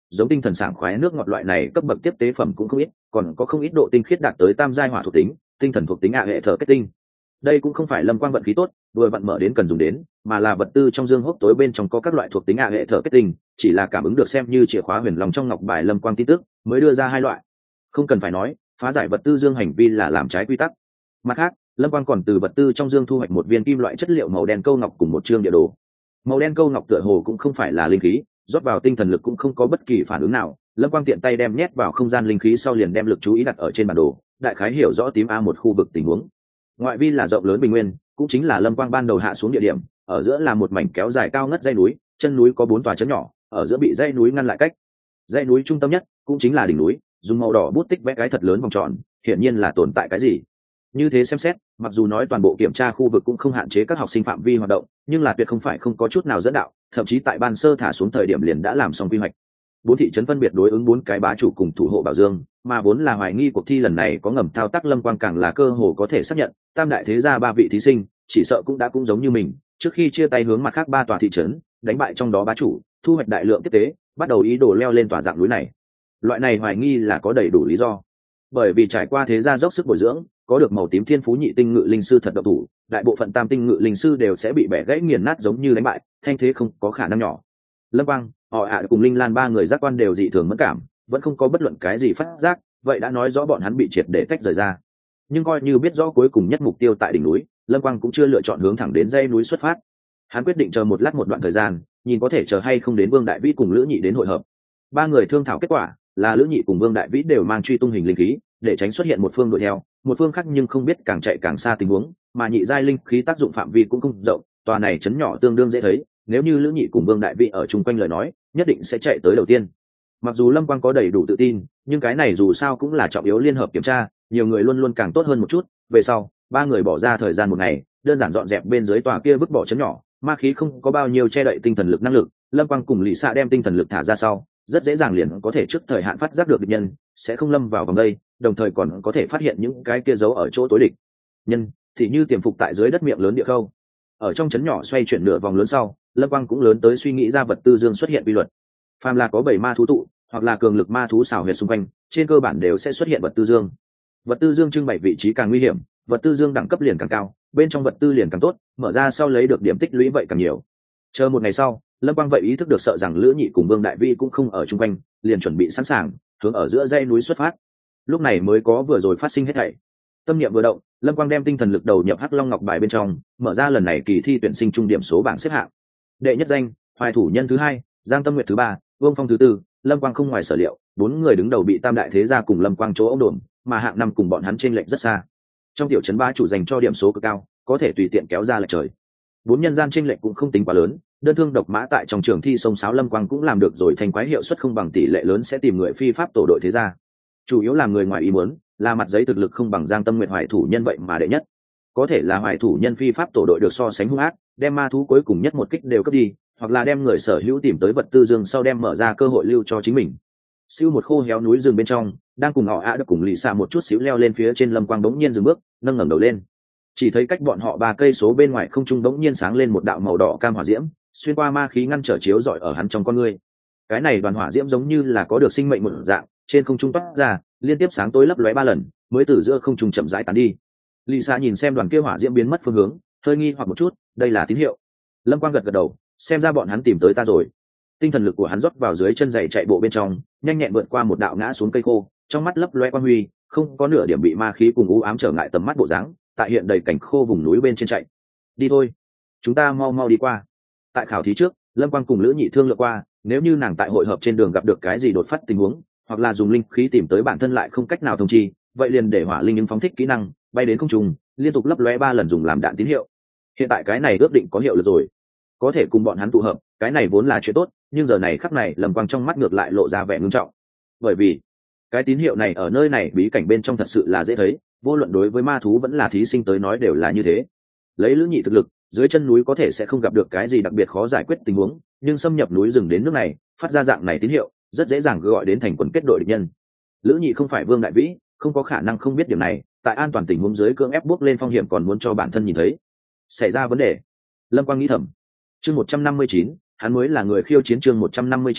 giống tinh thần sảng khoái nước ngọt loại này cấp bậc tiếp tế phẩm cũng không ít, còn có không ít độ tinh khiết đạt tới tam giai hỏa thuộc tính, tinh thần thuộc tính ạ hệ thờ kết tinh. Đây cũng không phải Lâm Quang vận khí tốt, vừa vặn mở đến cần dùng đến, mà là vật tư trong dương hốc tối bên trong có các loại thuộc tính ạ hệ thờ kết tinh, chỉ là cảm ứng được xem như chìa khóa huyền lòng trong ngọc bài Lâm Quang tin tức, mới đưa ra hai loại. Không cần phải nói, phá giải vật tư dương hành vi là làm trái quy tắc. Mặt khác, Lâm Quang còn từ vật tư trong dương thu hoạch một viên kim loại chất liệu màu đen câu ngọc cùng một chương địa đồ. Màu đen câu ngọc tựa hồ cũng không phải là linh khí, rót vào tinh thần lực cũng không có bất kỳ phản ứng nào. Lâm Quang tiện tay đem nhét vào không gian linh khí sau liền đem lực chú ý đặt ở trên bản đồ, đại khái hiểu rõ tím a một khu vực tình huống. Ngoại vi là rộng lớn bình nguyên, cũng chính là Lâm Quang ban đầu hạ xuống địa điểm, ở giữa là một mảnh kéo dài cao ngất dãy núi, chân núi có bốn tòa chấn nhỏ, ở giữa bị dãy núi ngăn lại cách. Dãy núi trung tâm nhất cũng chính là đỉnh núi, dùng màu đỏ bút tích vẽ cái thật lớn vòng tròn, hiển nhiên là tồn tại cái gì. Như thế xem xét, mặc dù nói toàn bộ kiểm tra khu vực cũng không hạn chế các học sinh phạm vi hoạt động, nhưng là tuyệt không phải không có chút nào dẫn đạo, thậm chí tại ban sơ thả xuống thời điểm liền đã làm xong quy hoạch. Bốn thị trấn phân biệt đối ứng bốn cái bá chủ cùng thủ hộ bảo dương, mà vốn là hoài nghi cuộc thi lần này có ngầm thao tác Lâm Quang càng là cơ hồ có thể xác nhận, tam đại thế gia ba vị thí sinh, chỉ sợ cũng đã cũng giống như mình, trước khi chia tay hướng mặt khác ba tòa thị trấn, đánh bại trong đó bá chủ, thu hoạch đại lượng tiếp tế, bắt đầu ý đồ leo lên tòa dạng núi này. Loại này hoài nghi là có đầy đủ lý do. Bởi vì trải qua thế gia dốc sức bồi dưỡng, có được màu tím thiên phú nhị tinh ngự linh sư thật độc thủ, đại bộ phận tam tinh ngự linh sư đều sẽ bị bẻ gãy nghiền nát giống như đánh bại, thanh thế không có khả năng nhỏ. Lâm Quang, họ ạ cùng Linh Lan ba người giác quan đều dị thường mẫn cảm, vẫn không có bất luận cái gì phát giác, vậy đã nói rõ bọn hắn bị triệt để tách rời ra. Nhưng coi như biết rõ cuối cùng nhất mục tiêu tại đỉnh núi, Lâm Quang cũng chưa lựa chọn hướng thẳng đến dãy núi xuất phát. Hắn quyết định chờ một lát một đoạn thời gian, nhìn có thể chờ hay không đến Vương Đại Vĩ cùng Lữ Nhị đến hội hợp. Ba người thương thảo kết quả là Lữ Nhị cùng Vương Đại Vĩ đều mang truy tung hình linh khí, để tránh xuất hiện một phương đuổi theo, một phương khác nhưng không biết càng chạy càng xa tình huống, mà nhị giai linh khí tác dụng phạm vi cũng không rộng, tòa này chấn nhỏ tương đương dễ thấy, nếu như Lữ Nhị cùng Vương Đại Vĩ ở chung quanh lời nói, nhất định sẽ chạy tới đầu tiên. Mặc dù Lâm Quang có đầy đủ tự tin, nhưng cái này dù sao cũng là trọng yếu liên hợp kiểm tra, nhiều người luôn luôn càng tốt hơn một chút. Về sau, ba người bỏ ra thời gian một ngày, đơn giản dọn dẹp bên dưới tòa kia vứt bỏ chấn nhỏ, ma khí không có bao nhiêu che đậy tinh thần lực năng lực, Lâm Quang cùng Lý Sa đem tinh thần lực thả ra sau, rất dễ dàng liền có thể trước thời hạn phát giác được địch nhân, sẽ không lâm vào vòng đây, đồng thời còn có thể phát hiện những cái kia giấu ở chỗ tối địch nhân, thì như tiềm phục tại dưới đất miệng lớn địa khâu. Ở trong chấn nhỏ xoay chuyển nửa vòng lớn sau, Lâm Quang cũng lớn tới suy nghĩ ra vật tư dương xuất hiện quy luật. Phàm là có bảy ma thú tụ, hoặc là cường lực ma thú xào huyệt xung quanh, trên cơ bản đều sẽ xuất hiện vật tư dương. Vật tư dương trưng bày vị trí càng nguy hiểm, vật tư dương đẳng cấp liền càng cao, bên trong vật tư liền càng tốt, mở ra sau lấy được điểm tích lũy vậy càng nhiều. Chờ một ngày sau, Lâm Quang vậy ý thức được sợ rằng Lữ Nhị cùng Vương Đại Vĩ cũng không ở chung quanh, liền chuẩn bị sẵn sàng hướng ở giữa dãy núi xuất phát. Lúc này mới có vừa rồi phát sinh hết thảy. Tâm niệm vừa động, Lâm Quang đem tinh thần lực đầu nhập Hắc Long Ngọc bài bên trong, mở ra lần này kỳ thi tuyển sinh trung điểm số bảng xếp hạng. Đệ nhất danh, Hoài Thủ Nhân thứ hai, Giang Tâm Nguyệt thứ ba, Vương Phong thứ tư. Lâm Quang không ngoài sở liệu, bốn người đứng đầu bị tam đại thế gia cùng Lâm Quang chỗ ống đồn, mà hạng năm cùng bọn hắn chênh lệch rất xa. Trong tiểu trấn ba chủ dành cho điểm số cực cao, có thể tùy tiện kéo ra lệch trời. Bốn nhân gian chênh lệch cũng không tính quá lớn, đơn thương độc mã tại trong trường thi sông sáo Lâm Quang cũng làm được rồi, thành quái hiệu suất không bằng tỷ lệ lớn sẽ tìm người phi pháp tổ đội thế gia. Chủ yếu là người ngoài ý muốn, là mặt giấy thực lực không bằng Giang Tâm Nguyệt Hoài Thủ Nhân vậy mà đệ nhất. Có thể là Hoài Thủ Nhân phi pháp tổ đội được so sánh hung ác, đem ma thú cuối cùng nhất một kích đều cướp đi, hoặc là đem người sở hữu tìm tới vật tư dương sau đem mở ra cơ hội lưu cho chính mình. Siêu một khô héo núi rừng bên trong, đang cùng họ ạ được cùng lì xạ một chút xíu leo lên phía trên. Lâm Quang đống nhiên dừng bước, nâng ngẩng đầu lên, chỉ thấy cách bọn họ ba cây số bên ngoài không trung đống nhiên sáng lên một đạo màu đỏ cam hỏa diễm, xuyên qua ma khí ngăn trở chiếu rọi ở hắn trong con ngươi. Cái này đoàn hỏa diễm giống như là có được sinh mệnh một dạng, trên không trung toát ra, liên tiếp sáng tối lấp lóe ba lần, mới từ giữa không trung chậm rãi tán đi. Lì xạ nhìn xem đoàn kia hỏa diễm biến mất phương hướng, hơi nghi hoặc một chút, đây là tín hiệu. Lâm Quang gật gật đầu, xem ra bọn hắn tìm tới ta rồi. Tinh thần lực của hắn rót vào dưới chân giày chạy bộ bên trong, nhanh nhẹn vượt qua một đạo ngã xuống cây khô, trong mắt lấp loe quang huy, không có nửa điểm bị ma khí cùng u ám trở ngại tầm mắt bộ dáng, tại hiện đầy cảnh khô vùng núi bên trên chạy. Đi thôi, chúng ta mau mau đi qua. Tại khảo thí trước, Lâm Quang cùng Lữ Nhị thương lượng qua, nếu như nàng tại hội hợp trên đường gặp được cái gì đột phát tình huống, hoặc là dùng linh khí tìm tới bản thân lại không cách nào thông chi, vậy liền để hỏa linh ứng phóng thích kỹ năng, bay đến không trung, liên tục lấp lóe ba lần dùng làm đạn tín hiệu. Hiện tại cái này ước định có hiệu lực rồi, có thể cùng bọn hắn tụ hợp, cái này vốn là chuyện tốt, nhưng giờ này khắc này Lâm Quang trong mắt ngược lại lộ ra vẻ ngưng trọng, bởi vì cái tín hiệu này ở nơi này bí cảnh bên trong thật sự là dễ thấy, vô luận đối với ma thú vẫn là thí sinh tới nói đều là như thế. Lấy Lữ Nhị thực lực, dưới chân núi có thể sẽ không gặp được cái gì đặc biệt khó giải quyết tình huống, nhưng xâm nhập núi rừng đến nước này, phát ra dạng này tín hiệu, rất dễ dàng gọi đến thành quần kết đội địch nhân. Lữ Nhị không phải Vương Đại Vĩ, không có khả năng không biết điểm này, tại an toàn tình huống dưới cưỡng ép bước lên phong hiểm còn muốn cho bản thân nhìn thấy. Xảy ra vấn đề. Lâm Quang nghĩ thầm. Chương một trăm năm mươi chín, hắn mới là người khiêu chiến. Chương một trăm năm mươi chín,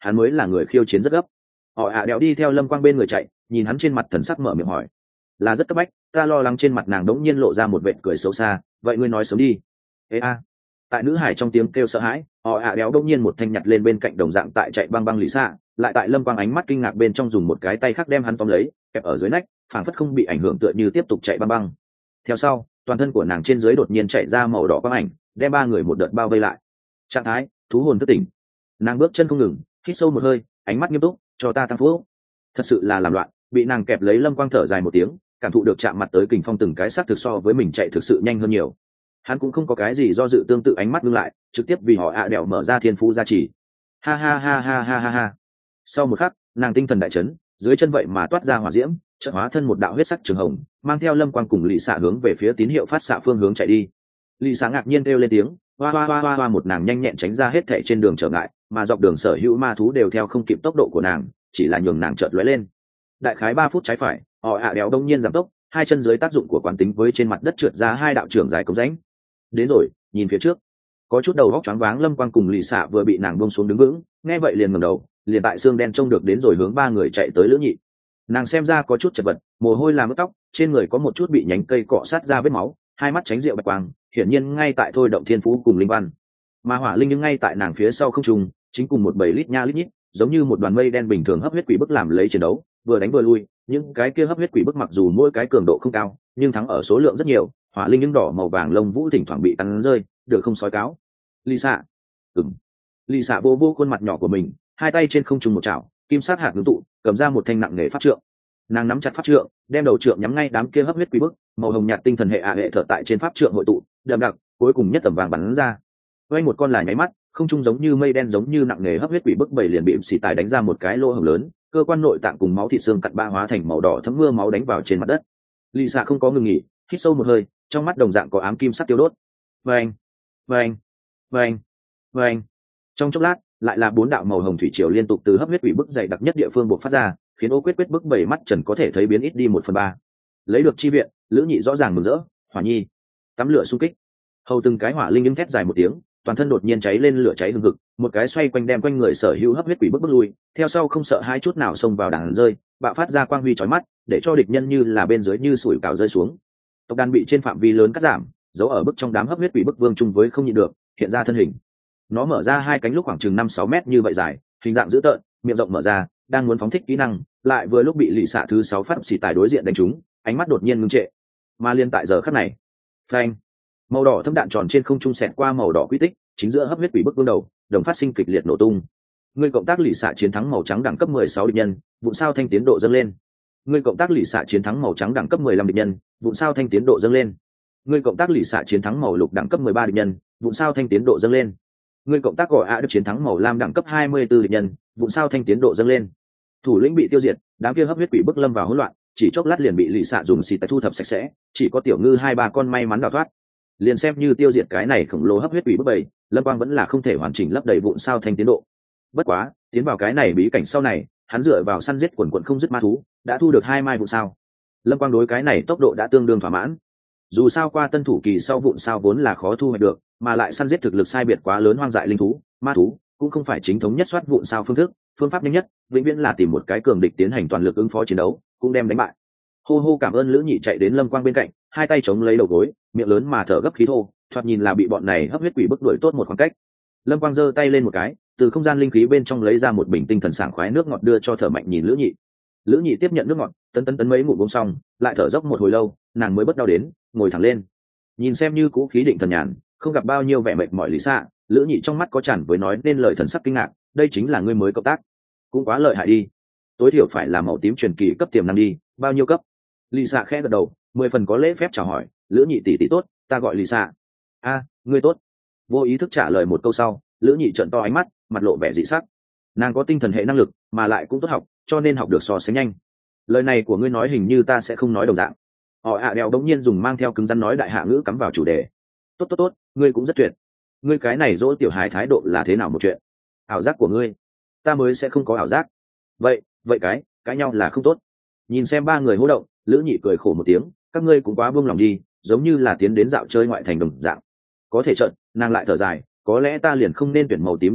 hắn mới là người khiêu chiến rất gấp. Họ ạ đéo đi theo lâm quang bên người chạy, nhìn hắn trên mặt thần sắc mở miệng hỏi. Là rất cấp bách, ta lo lắng. Trên mặt nàng đống nhiên lộ ra một vệt cười xấu xa. Vậy ngươi nói sớm đi. Ê a. Tại nữ hải trong tiếng kêu sợ hãi, họ ạ đéo đống nhiên một thanh nhặt lên bên cạnh đồng dạng tại chạy băng băng lì xạ, lại tại lâm quang ánh mắt kinh ngạc bên trong dùng một cái tay khác đem hắn tóm lấy, kẹp ở dưới nách, phảng phất không bị ảnh hưởng tựa như tiếp tục chạy băng băng. Theo sau, toàn thân của nàng trên dưới đột nhiên chạy ra màu đỏ quang ảnh, đem ba người một đợt bao vây lại. Trạng thái thú hồn thức tỉnh. Nàng bước chân không ngừng, hít sâu một hơi, ánh mắt nghiêm túc, cho ta tăng phúc. Thật sự là làm loạn, bị nàng kẹp lấy lâm quang thở dài một tiếng, cảm thụ được chạm mặt tới kình phong từng cái sắc thực so với mình chạy thực sự nhanh hơn nhiều. Hắn cũng không có cái gì do dự, tương tự ánh mắt ngưng lại, trực tiếp vì họ ạ đèo mở ra thiên phú gia trì. Ha ha ha ha ha ha ha. Sau một khắc, nàng tinh thần đại chấn, dưới chân vậy mà toát ra hỏa diễm, chợt hóa thân một đạo huyết sắc trường hồng, mang theo lâm quang cùng lì xạ hướng về phía tín hiệu phát xạ phương hướng chạy đi. Lì xạ ngạc nhiên kêu lên tiếng, hoa hoa hoa hoa hoa, một nàng nhanh nhẹn tránh ra hết thảy trên đường trở ngại, mà dọc đường sở hữu ma thú đều theo không kịp tốc độ của nàng, chỉ là nhường nàng chợt lóe lên. Đại khái ba phút trái phải, họ ạ đéo đông nhiên giảm tốc, hai chân dưới tác dụng của quán tính với trên mặt đất trượt ra hai đạo trưởng dài cống rãnh. Đến rồi, nhìn phía trước. Có chút đầu óc choáng váng lâm quang cùng lì xạ vừa bị nàng buông xuống đứng vững, nghe vậy liền ngẩng đầu, liền tại xương đen trông được đến rồi hướng ba người chạy tới lữ nhị. Nàng xem ra có chút chật vật, mồ hôi làm ướt tóc, trên người có một chút bị nhánh cây cọ sát ra vết máu, hai mắt tránh rượu bạch quang, hiển nhiên ngay tại thôi động thiên phú cùng linh văn. Mà hỏa linh nhưng ngay tại nàng phía sau không trung, chính cùng một bầy lít nha lít nhít, giống như một đoàn mây đen bình thường hấp huyết quỷ bức làm lấy chiến đấu, vừa đánh vừa lui. Những cái kia hấp huyết quỷ bức mặc dù mỗi cái cường độ không cao, nhưng thắng ở số lượng rất nhiều. Hỏa linh những đỏ màu vàng lông vũ thỉnh thoảng bị cắn rơi, được không sói cáo. Lì xạ, ừm. Lì xạ vô vô khuôn mặt nhỏ của mình, hai tay trên không trung một chảo, kim sát hạt ngưng tụ, cầm ra một thanh nặng nghề pháp trượng. Nàng nắm chặt pháp trượng, đem đầu trượng nhắm ngay đám kia hấp huyết quỷ bức, màu hồng nhạt tinh thần hệ ạ hệ thở tại trên pháp trượng hội tụ, đậm đặc, cuối cùng nhất tầm vàng bắn ra. Quay một con là nháy mắt, không trung giống như mây đen giống như nặng nghề hấp huyết quỷ bức bảy liền bị xì tài đánh ra một cái lỗ hổng lớn, cơ quan nội tạng cùng máu thịt xương cặn ba hóa thành màu đỏ thấm mưa máu đánh vào trên mặt đất. Lì xạ không có ngừng nghỉ, hít sâu một hơi, trong mắt đồng dạng có ám kim sắc tiêu đốt. Vâng, vâng, vâng, vâng. Trong chốc lát, lại là bốn đạo màu hồng thủy triều liên tục từ hấp huyết quỷ bức dày đặc nhất địa phương buộc phát ra, khiến ô quyết quyết bức bảy mắt trần có thể thấy biến ít đi một phần ba. Lấy được chi viện, lữ nhị rõ ràng mừng rỡ. Hỏa nhi, tắm lửa xung kích. Hầu từng cái hỏa linh nhưng thét dài một tiếng, toàn thân đột nhiên cháy lên lửa cháy hừng hực, một cái xoay quanh đem quanh người sở hữu hấp huyết quỷ bức bức lui, theo sau không sợ hai chút nào xông vào đàn rơi, bạo phát ra quang huy chói mắt, để cho địch nhân như là bên dưới như sủi cảo rơi xuống. Tộc đàn bị trên phạm vi lớn cắt giảm, giấu ở bức trong đám hấp huyết quỷ bức vương chung với không nhịn được, hiện ra thân hình. Nó mở ra hai cánh lúc khoảng chừng năm sáu mét như vậy dài, hình dạng dữ tợn, miệng rộng mở ra, đang muốn phóng thích kỹ năng, lại vừa lúc bị lì xạ thứ sáu phát xì tài đối diện đánh trúng, ánh mắt đột nhiên ngưng trệ. Mà liên tại giờ khắc này, phanh, màu đỏ thâm đạn tròn trên không trung xẹt qua màu đỏ quy tích, chính giữa hấp huyết quỷ bức vương đầu, đồng phát sinh kịch liệt nổ tung. Người cộng tác lì xạ chiến thắng màu trắng đẳng cấp mười sáu địch nhân, vụn sao thanh tiến độ dâng lên. Người cộng tác lì xạ chiến thắng màu trắng đẳng cấp mười lăm địch nhân, vụn sao thanh tiến độ dâng lên. Người cộng tác lì xạ chiến thắng màu lục đẳng cấp mười ba địch nhân, vụn sao thanh tiến độ dâng lên. Người cộng tác gọi ạ được chiến thắng màu lam đẳng cấp hai mươi tư địch nhân, vụn sao thanh tiến độ dâng lên. Thủ lĩnh bị tiêu diệt, đám kia hấp huyết quỷ bức lâm vào hỗn loạn, chỉ chốc lát liền bị lì xạ dùng xì tài thu thập sạch sẽ, chỉ có tiểu ngư hai ba con may mắn đào thoát. Liền xem như tiêu diệt cái này khổng lồ hấp huyết quỷ bức bầy, lâm quang vẫn là không thể hoàn chỉnh lấp đầy vụn sao thanh tiến độ. Bất quá, tiến vào cái này bí cảnh sau này, hắn dựa vào săn giết quần quần không dứt ma thú, đã thu được hai mai vụn sao. Lâm quang đối cái này tốc độ đã tương đương thỏa mãn. Dù sao qua tân thủ kỳ sau vụn sao vốn là khó thu hoạch được, mà lại săn giết thực lực sai biệt quá lớn hoang dại linh thú, ma thú cũng không phải chính thống nhất soát vụn sao phương thức, phương pháp nhanh nhất vĩnh viễn là tìm một cái cường địch tiến hành toàn lực ứng phó chiến đấu, cũng đem đánh bại. Hô hô, cảm ơn lữ nhị chạy đến lâm quang bên cạnh, hai tay chống lấy đầu gối, miệng lớn mà thở gấp khí thô, thoạt nhìn là bị bọn này hấp huyết quỷ bức đuổi tốt một khoảng cách. Lâm quang giơ tay lên một cái, từ không gian linh khí bên trong lấy ra một bình tinh thần sảng khoái nước ngọt đưa cho thở mạnh nhìn lữ nhị. Lữ nhị tiếp nhận nước ngọt, tấn tấn tấn mấy ngụm uống xong, lại thở dốc một hồi lâu, nàng mới bất đau đến, ngồi thẳng lên. Nhìn xem như cũ khí định thần nhàn, không gặp bao nhiêu vẻ mệt mỏi lý xạ, lữ nhị trong mắt có tràn với nói nên lời thần sắc kinh ngạc, đây chính là ngươi mới cộng tác, cũng quá lợi hại đi, tối thiểu phải là màu tím truyền kỳ cấp tiềm năng đi, bao nhiêu cấp? Lý xạ khẽ gật đầu, mười phần có lễ phép chào hỏi, lữ nhị tỷ tỷ tốt, ta gọi Lý xạ. A, ngươi tốt. Vô ý thức trả lời một câu sau, lữ nhị trợn to ánh mắt, mặt lộ vẻ dị sắc. Nàng có tinh thần hệ năng lực, mà lại cũng tốt học, cho nên học được so sánh nhanh. Lời này của ngươi nói hình như ta sẽ không nói đồng dạng. Họ ạ đèo đống nhiên dùng mang theo cứng rắn nói đại hạ ngữ cắm vào chủ đề. Tốt tốt tốt, ngươi cũng rất tuyệt. Ngươi cái này dỗ tiểu hài thái độ là thế nào một chuyện? Ảo giác của ngươi, ta mới sẽ không có ảo giác. Vậy, vậy cái, cãi nhau là không tốt. Nhìn xem ba người hô động, lữ nhị cười khổ một tiếng, các ngươi cũng quá buông lòng đi, giống như là tiến đến dạo chơi ngoại thành đồng dạng. Có thể trận, nàng lại thở dài, có lẽ ta liền không nên tuyển màu tím đẳng cấp,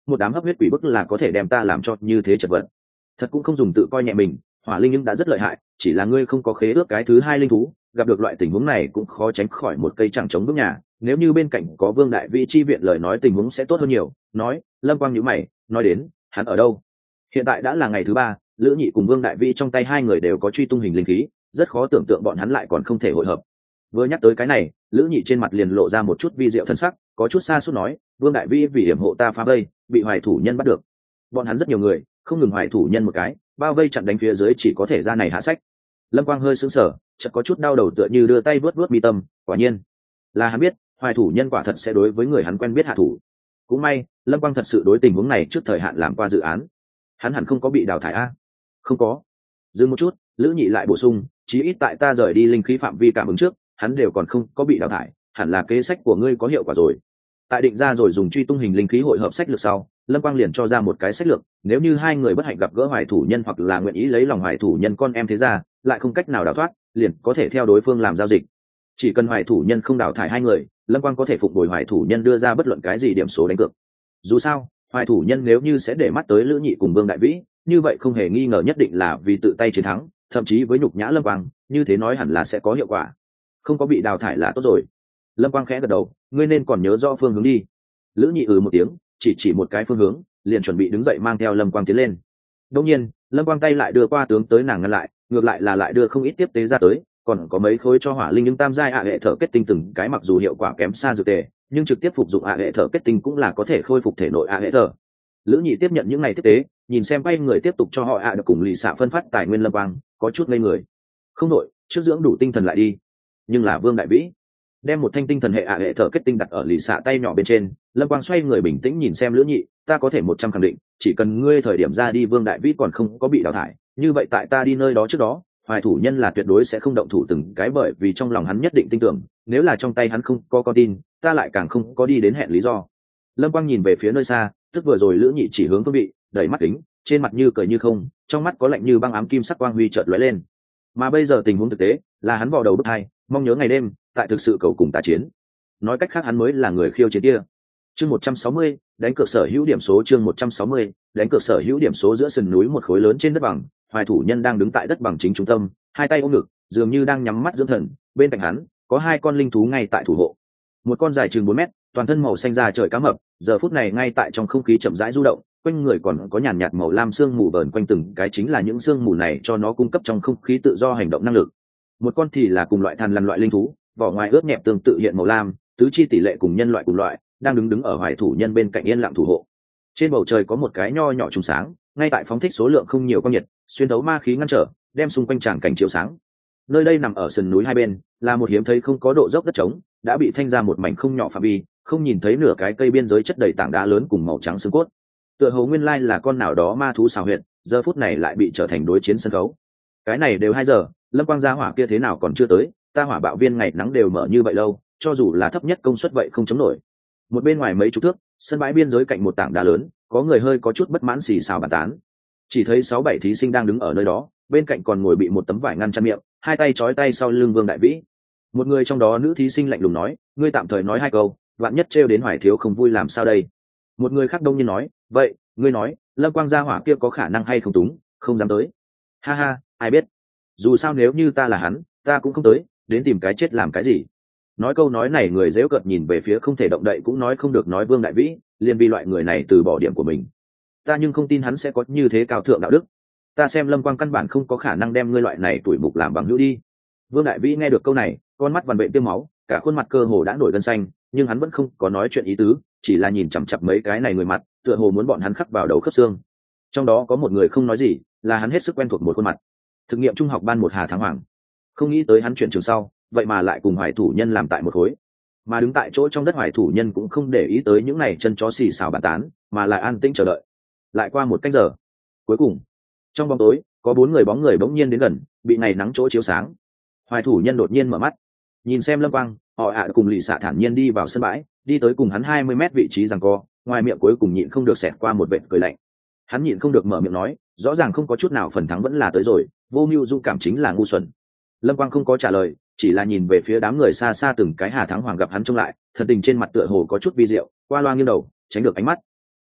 một đám hấp huyết quỷ bức là có thể đem ta làm cho như thế chật vật. Thật cũng không dùng tự coi nhẹ mình, hỏa linh nhưng đã rất lợi hại, chỉ là ngươi không có khế ước cái thứ hai linh thú, gặp được loại tình huống này cũng khó tránh khỏi một cây chẳng chống vững nhà. Nếu như bên cạnh có Vương đại vĩ chi viện lời nói tình huống sẽ tốt hơn nhiều. Nói, Lâm Quang nhíu mày, nói đến, hắn ở đâu? Hiện tại đã là ngày thứ ba, Lữ Nhị cùng Vương đại vĩ trong tay hai người đều có truy tung hình linh khí, rất khó tưởng tượng bọn hắn lại còn không thể hội hợp. Vừa nhắc tới cái này, Lữ Nhị trên mặt liền lộ ra một chút vi diệu thân sắc, có chút xa suốt nói, Vương đại vĩ vì hiểm hộ ta phá vây, bị Hoài thủ nhân bắt được. Bọn hắn rất nhiều người, không ngừng Hoài thủ nhân một cái, bao vây chặn đánh phía dưới chỉ có thể ra này hạ sách. Lâm Quang hơi sững sờ, chợt có chút đau đầu tựa như đưa tay vuốt vuốt mi tâm, quả nhiên là hắn biết, Hoài thủ nhân quả thật sẽ đối với người hắn quen biết hạ thủ. Cũng may, Lâm Quang thật sự đối tình huống này trước thời hạn làm qua dự án. Hắn hẳn không có bị đào thải a? Không có. Dừng một chút, Lữ Nhị lại bổ sung, chí ít tại ta rời đi linh khí phạm vi cảm ứng trước, hắn đều còn không có bị đào thải, hẳn là kế sách của ngươi có hiệu quả rồi. Tại định ra rồi dùng truy tung hình linh khí hội hợp sách lược sau, Lâm Quang liền cho ra một cái sách lược, nếu như hai người bất hạnh gặp gỡ Hoài thủ nhân hoặc là nguyện ý lấy lòng Hoài thủ nhân con em thế ra, lại không cách nào đào thoát, liền có thể theo đối phương làm giao dịch. Chỉ cần Hoài thủ nhân không đào thải hai người, Lâm Quang có thể phục bồi Hoài thủ nhân đưa ra bất luận cái gì điểm số đánh cược. Dù sao, Hoài thủ nhân nếu như sẽ để mắt tới Lữ Nhị cùng Vương đại vĩ, như vậy không hề nghi ngờ nhất định là vì tự tay chiến thắng, thậm chí với nhục nhã Lâm Quang, như thế nói hẳn là sẽ có hiệu quả. Không có bị đào thải là tốt rồi. Lâm Quang khẽ gật đầu, ngươi nên còn nhớ rõ phương hướng đi. Lữ Nhị ừ một tiếng, chỉ chỉ một cái phương hướng, liền chuẩn bị đứng dậy mang theo Lâm Quang tiến lên. Đương nhiên, Lâm Quang tay lại đưa qua tướng tới nàng ngăn lại, ngược lại là lại đưa không ít tiếp tế ra tới, còn có mấy khối cho hỏa linh nhưng tam giai ạ hệ thở kết tinh từng cái mặc dù hiệu quả kém xa dược tề, nhưng trực tiếp phục dụng ạ hệ thở kết tinh cũng là có thể khôi phục thể nội ạ hệ thở. Lữ Nhị tiếp nhận những này tiếp tế, nhìn xem quay người tiếp tục cho họ ạ được cùng lì xạ phân phát tài nguyên Lâm Quang, có chút ngây người. Không đội, trước dưỡng đủ tinh thần lại đi. Nhưng là Vương đại vĩ đem một thanh tinh thần hệ ạ hệ thở kết tinh đặt ở lì xạ tay nhỏ bên trên, Lâm Quang xoay người bình tĩnh nhìn xem Lữ Nhị, ta có thể một trăm khẳng định, chỉ cần ngươi thời điểm ra đi Vương đại vĩ còn không có bị đào thải, như vậy tại ta đi nơi đó trước đó, Hoài thủ nhân là tuyệt đối sẽ không động thủ từng cái, bởi vì trong lòng hắn nhất định tin tưởng, nếu là trong tay hắn không có con tin, ta lại càng không có đi đến hẹn lý do. Lâm Quang nhìn về phía nơi xa, tức vừa rồi Lữ Nhị chỉ hướng phương vị, đẩy mắt kính, trên mặt như cười như không, trong mắt có lạnh như băng ám kim sắc quang huy chợt lóe lên. Mà bây giờ tình huống thực tế là hắn vào đầu bức hai, mong nhớ ngày đêm, tại thực sự cầu cùng ta chiến. Nói cách khác hắn mới là người khiêu chiến kia. Chương một trăm sáu mươi, đánh cược sở hữu điểm số. Chương một trăm sáu mươi, đánh cược sở hữu điểm số. Giữa sườn núi một khối lớn trên đất bằng, Hoài thủ nhân đang đứng tại đất bằng chính trung tâm, hai tay ôm ngực, dường như đang nhắm mắt dưỡng thần. Bên cạnh hắn có hai con linh thú ngay tại thủ hộ. Một con dài chừng bốn mét, toàn thân màu xanh da trời cá mập, giờ phút này ngay tại trong không khí chậm rãi du động, quanh người còn có nhàn nhạt màu lam sương mù vờn quanh, từng cái chính là những sương mù này cho nó cung cấp trong không khí tự do hành động năng lực. Một con thì là cùng loại thằn lằn loại linh thú, vỏ ngoài ướt nhẹp tương tự hiện màu lam, tứ chi tỷ lệ cùng nhân loại cùng loại, đang đứng đứng ở Hoài thủ nhân bên cạnh yên lặng thủ hộ. Trên bầu trời có một cái nho nhỏ trùng sáng, ngay tại phóng thích số lượng không nhiều quang nhiệt, xuyên thấu ma khí ngăn trở, đem xung quanh tràng cảnh chiếu sáng. Nơi đây nằm ở sườn núi hai bên, là một hiếm thấy không có độ dốc đất trống, đã bị thanh ra một mảnh không nhỏ phạm vi, không nhìn thấy nửa cái cây biên giới chất đầy tảng đá lớn cùng màu trắng xương cốt. Tựa hồ nguyên lai là con nào đó ma thú xào huyệt, giờ phút này lại bị trở thành đối chiến sân khấu. Cái này đều hai giờ, Lâm Quang gia hỏa kia thế nào còn chưa tới, ta hỏa bạo viên ngày nắng đều mở như vậy lâu, cho dù là thấp nhất công suất vậy không chống nổi. Một bên ngoài mấy chục thước, sân bãi biên giới cạnh một tảng đá lớn, có người hơi có chút bất mãn xì xào bàn tán. Chỉ thấy sáu bảy thí sinh đang đứng ở nơi đó, bên cạnh còn ngồi bị một tấm vải ngăn chặn miệng, hai tay trói tay sau lưng Vương đại vĩ. Một người trong đó nữ thí sinh lạnh lùng nói, ngươi tạm thời nói hai câu, vạn nhất trêu đến Hoài thiếu không vui làm sao đây. Một người khác đông nhiên nói, vậy ngươi nói Lâm Quang gia hỏa kia có khả năng hay không túng, không dám tới. Ha ha, ai biết, dù sao nếu như ta là hắn, ta cũng không tới, đến tìm cái chết làm cái gì. Nói câu nói này người dễu cợt nhìn về phía không thể động đậy cũng nói không được nói Vương đại vĩ, liền vì loại người này từ bỏ điểm của mình. Ta nhưng không tin hắn sẽ có như thế cao thượng đạo đức. Ta xem Lâm Quang căn bản không có khả năng đem ngươi loại này tuổi mục làm bằng hữu đi. Vương đại vĩ nghe được câu này, con mắt vằn vện tiêm máu, cả khuôn mặt cơ hồ đã nổi gân xanh, nhưng hắn vẫn không có nói chuyện ý tứ, chỉ là nhìn chằm chằm mấy cái này người mặt, tựa hồ muốn bọn hắn khắc vào đầu khớp xương. Trong đó có một người không nói gì, là hắn hết sức quen thuộc một khuôn mặt. Thực nghiệm trung học ban một Hà Thắng Hoàng. Không nghĩ tới hắn chuyển trường sau, vậy mà lại cùng Hoài thủ nhân làm tại một khối. Mà đứng tại chỗ trong đất Hoài thủ nhân cũng không để ý tới những này chân chó xì xào bàn tán, mà lại an tĩnh chờ đợi. Lại qua một canh giờ, cuối cùng, trong bóng tối, có bốn người bóng người bỗng nhiên đến gần, bị ngày nắng chỗ chiếu sáng. Hoài thủ nhân đột nhiên mở mắt, nhìn xem Lâm Quang, họ ạ cùng lì xạ thản nhiên đi vào sân bãi, đi tới cùng hắn hai mươi mét vị trí giằng co, ngoài miệng cuối cùng nhịn không được xẹt qua một vệt cười lạnh. Hắn nhịn không được mở miệng nói, rõ ràng không có chút nào phần thắng vẫn là tới rồi, vô mưu dũng cảm chính là ngu xuẩn. Lâm Quang không có trả lời, chỉ là nhìn về phía đám người xa xa, từng cái Hà Thắng Hoàng gặp hắn trông lại, thần tình trên mặt tựa hồ có chút vi diệu, qua loa nghiêng đầu tránh được ánh mắt.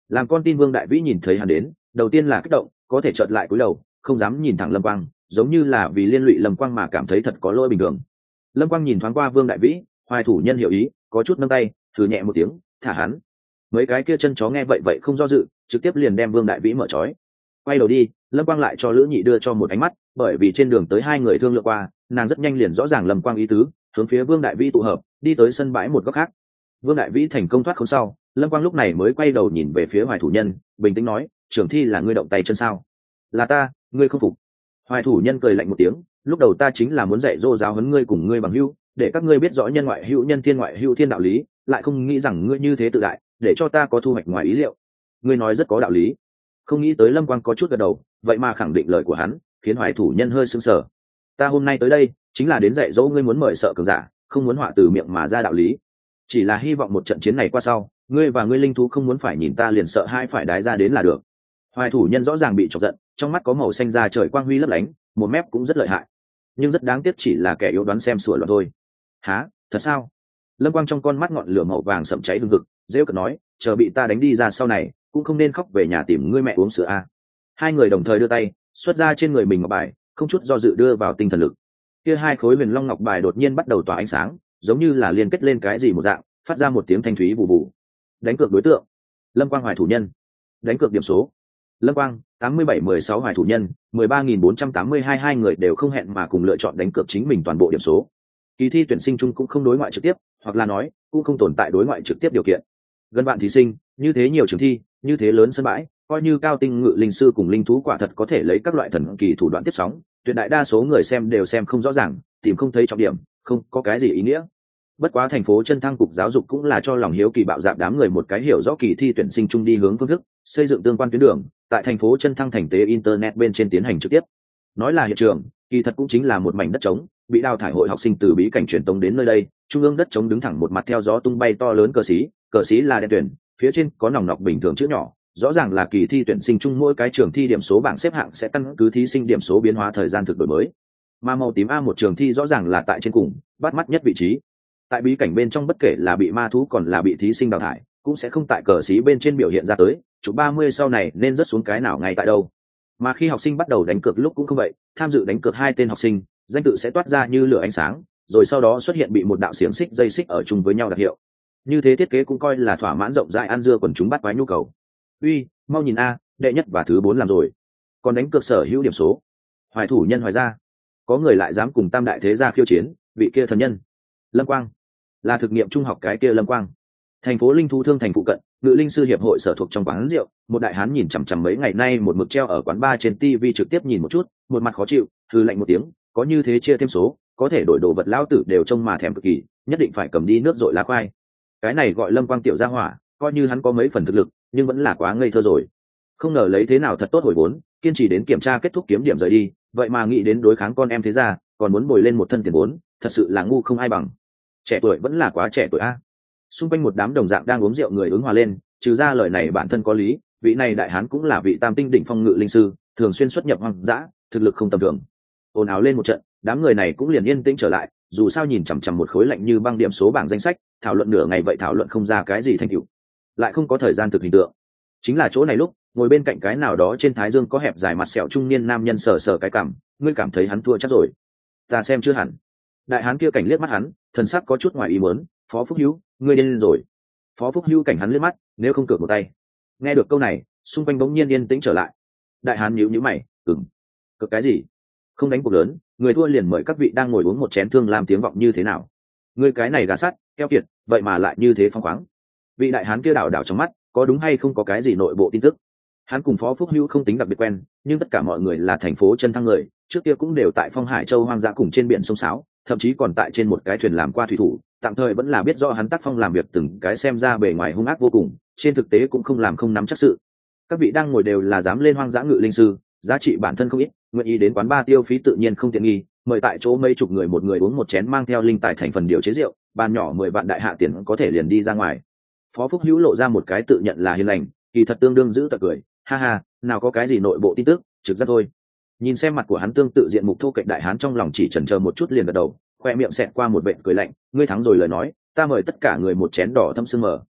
Làm con tin Vương Đại Vĩ nhìn thấy hắn đến, đầu tiên là kích động, có thể chợt lại cúi đầu, không dám nhìn thẳng Lâm Quang, giống như là vì liên lụy Lâm Quang mà cảm thấy thật có lỗi bình thường. Lâm Quang nhìn thoáng qua Vương Đại Vĩ, Hoài thủ nhân hiểu ý, có chút nâng tay, thử nhẹ một tiếng, thả hắn. Mấy cái kia chân chó nghe vậy vậy không do dự, trực tiếp liền đem Vương Đại Vĩ mở trói. Quay đầu đi, Lâm Quang lại cho Lữ Nhị đưa cho một ánh mắt, bởi vì trên đường tới hai người thương lượng qua, nàng rất nhanh liền rõ ràng Lâm Quang ý tứ, hướng phía Vương Đại Vĩ tụ hợp, đi tới sân bãi một góc khác. Vương Đại Vĩ thành công thoát khốn sau, Lâm Quang lúc này mới quay đầu nhìn về phía Hoài thủ nhân, bình tĩnh nói, trưởng thi là ngươi động tay chân sao? Là ta, ngươi không phục? Hoài thủ nhân cười lạnh một tiếng, lúc đầu ta chính là muốn dạy dỗ giáo huấn ngươi cùng ngươi bằng hữu, để các ngươi biết rõ nhân ngoại hữu nhân, thiên ngoại hữu thiên đạo lý, lại không nghĩ rằng ngươi như thế tự đại, để cho ta có thu hoạch ngoài ý liệu. Ngươi nói rất có đạo lý. Không nghĩ tới Lâm Quang có chút gật đầu, vậy mà khẳng định lời của hắn, khiến Hoài thủ nhân hơi sững sờ. Ta hôm nay tới đây, chính là đến dạy dỗ ngươi muốn mời sợ cường giả, không muốn họa từ miệng mà ra đạo lý. Chỉ là hy vọng một trận chiến này qua sau, ngươi và ngươi linh thú không muốn phải nhìn ta liền sợ hai phải đái ra đến là được. Hoài thủ nhân rõ ràng bị chọc giận, trong mắt có màu xanh da trời quang huy lấp lánh, một mép cũng rất lợi hại, nhưng rất đáng tiếc chỉ là kẻ yếu đoán xem sủa loạn thôi. Hả? Thật sao? Lâm Quang trong con mắt ngọn lửa màu vàng sậm cháy hừng hực, rêu cợt nói, chờ bị ta đánh đi ra sau này, cũng không nên khóc về nhà tìm ngươi mẹ uống sữa a. Hai người đồng thời đưa tay, xuất ra trên người mình ngọc bài, không chút do dự đưa vào tinh thần lực. Kia hai khối huyền long ngọc bài đột nhiên bắt đầu tỏa ánh sáng, giống như là liên kết lên cái gì một dạng, phát ra một tiếng thanh thúy bù bù. Đánh cược đối tượng: Lâm Quang, Hoài thủ nhân. Đánh cược điểm số: Lâm Quang tám mươi bảy mười sáu, Hoài thủ nhân mười ba nghìn bốn trăm tám mươi hai. Hai người đều không hẹn mà cùng lựa chọn đánh cược chính mình toàn bộ điểm số. Kỳ thi tuyển sinh chung cũng không đối ngoại trực tiếp, hoặc là nói cũng không tồn tại đối ngoại trực tiếp điều kiện. Gần bạn thí sinh, như thế nhiều trường thi, như thế lớn sân bãi, coi như cao tinh ngự linh sư cùng linh thú quả thật có thể lấy các loại thần kỳ thủ đoạn tiếp sóng, tuyệt đại đa số người xem đều xem không rõ ràng, tìm không thấy trọng điểm, không có cái gì ý nghĩa. Bất quá thành phố Chân Thăng cục giáo dục cũng là cho lòng hiếu kỳ bạo dạn đám người một cái hiểu rõ kỳ thi tuyển sinh chung đi hướng phương thức, xây dựng tương quan tuyến đường, tại thành phố Chân Thăng thành tế internet bên trên tiến hành trực tiếp. Nói là hiện trường, kỳ thật cũng chính là một mảnh đất trống, bị đào thải hội học sinh từ bí cảnh truyền tống đến nơi đây, trung ương đất trống đứng thẳng một mặt theo gió tung bay to lớn cờ xí, cờ xí là đen tuyển, phía trên có nòng nọc bình thường chữ nhỏ, rõ ràng là kỳ thi tuyển sinh chung mỗi cái trường thi điểm số bảng xếp hạng sẽ căn cứ thí sinh điểm số biến hóa thời gian thực đổi mới. Mà màu tím A một trường thi rõ ràng là tại trên cùng, bắt mắt nhất vị trí. Tại bí cảnh bên trong bất kể là bị ma thú còn là bị thí sinh đào thải, cũng sẽ không tại cờ xí bên trên biểu hiện ra tới, chụp ba mươi sau này nên rớt xuống cái nào ngay tại đâu. Mà khi học sinh bắt đầu đánh cược lúc cũng không vậy, tham dự đánh cược hai tên học sinh, danh tự sẽ toát ra như lửa ánh sáng, rồi sau đó xuất hiện bị một đạo xiềng xích dây xích ở chung với nhau đặc hiệu. Như thế thiết kế cũng coi là thỏa mãn rộng rãi ăn dưa quần chúng bắt quái nhu cầu. Uy, mau nhìn a, đệ nhất và thứ bốn làm rồi. Còn đánh cược sở hữu điểm số. Hoài thủ nhân Hoài gia, có người lại dám cùng tam đại thế gia khiêu chiến, vị kia thần nhân. Lâm Quang, là thực nghiệm trung học cái kia Lâm Quang. Thành phố linh thú thương thành phụ cận, ngự linh sư hiệp hội sở thuộc trong quán rượu, một đại hán nhìn chằm chằm mấy ngày nay một mực treo ở quán bar trên tivi trực tiếp nhìn một chút, một mặt khó chịu, hừ lạnh một tiếng, có như thế chia thêm số, có thể đổi đồ vật lão tử đều trông mà thèm cực kỳ, nhất định phải cầm đi nước dội lá khoai. Cái này gọi Lâm Quang tiểu gia hỏa, coi như hắn có mấy phần thực lực, nhưng vẫn là quá ngây thơ rồi. Không ngờ lấy thế nào thật tốt hồi vốn, kiên trì đến kiểm tra kết thúc kiếm điểm rời đi, vậy mà nghĩ đến đối kháng con em thế gia, còn muốn bồi lên một thân tiền vốn, thật sự là ngu không ai bằng. Trẻ tuổi vẫn là quá trẻ tuổi a. Xung quanh một đám đồng dạng đang uống rượu người ứng hòa lên, trừ ra lời này bản thân có lý, vị này đại hán cũng là vị tam tinh đỉnh phong ngự linh sư, thường xuyên xuất nhập hoang dã, thực lực không tầm thường. Ồn ào lên một trận, đám người này cũng liền yên tĩnh trở lại, dù sao nhìn chằm chằm một khối lạnh như băng điểm số bảng danh sách, thảo luận nửa ngày vậy thảo luận không ra cái gì thành tựu, lại không có thời gian thực hình tượng. Chính là chỗ này lúc, ngồi bên cạnh cái nào đó trên thái dương có hẹp dài mặt sẹo trung niên nam nhân sờ sờ cái cằm, ngươi cảm thấy hắn thua chắc rồi. Ta xem chưa hẳn. Đại hán kia cảnh liếc mắt hắn, thần sắc có chút ngoài ý muốn, Phó Phúc Hữu, ngươi điên rồi. Phó Phúc Hữu cảnh hắn liếc mắt, nếu không cược một tay. Nghe được câu này, xung quanh bỗng nhiên yên tĩnh trở lại. Đại hán nhíu nhíu mày, ừm, cược cái gì? Không đánh cuộc lớn, người thua liền mời các vị đang ngồi uống một chén thương làm tiếng vọng như thế nào? Ngươi cái này gà sắt, keo kiệt, vậy mà lại như thế phóng khoáng. Vị đại hán kia đảo đảo trong mắt, có đúng hay không có cái gì nội bộ tin tức? Hắn cùng Phó Phúc Hữu không tính đặc biệt quen, nhưng tất cả mọi người là thành phố Chân Thăng người, trước kia cũng đều tại Phong Hải Châu hoang dã cùng trên biển sông Sáo, thậm chí còn tại trên một cái thuyền làm qua thủy thủ, tạm thời vẫn là biết rõ hắn tác phong làm việc từng cái xem ra bề ngoài hung ác vô cùng, trên thực tế cũng không làm không nắm chắc sự. Các vị đang ngồi đều là dám lên hoang dã ngự linh sư, giá trị bản thân không ít, nguyện ý đến quán ba tiêu phí tự nhiên không tiện nghi, mời tại chỗ mấy chục người một người uống một chén mang theo linh tài thành phần điều chế rượu, bàn nhỏ mười vạn đại hạ tiền có thể liền đi ra ngoài. Phó Phúc Hữu lộ ra một cái tự nhận là hiền lành, kỳ thật tương đương giữ tật cười, ha ha, nào có cái gì nội bộ tin tức, trực giác thôi. Nhìn xem mặt của hắn tương tự diện mục thô kệch đại hán trong lòng chỉ chần chờ một chút liền gật đầu, khoe miệng xẹt qua một vệt cười lạnh, ngươi thắng rồi lời nói, ta mời tất cả người một chén đỏ thâm sương mờ.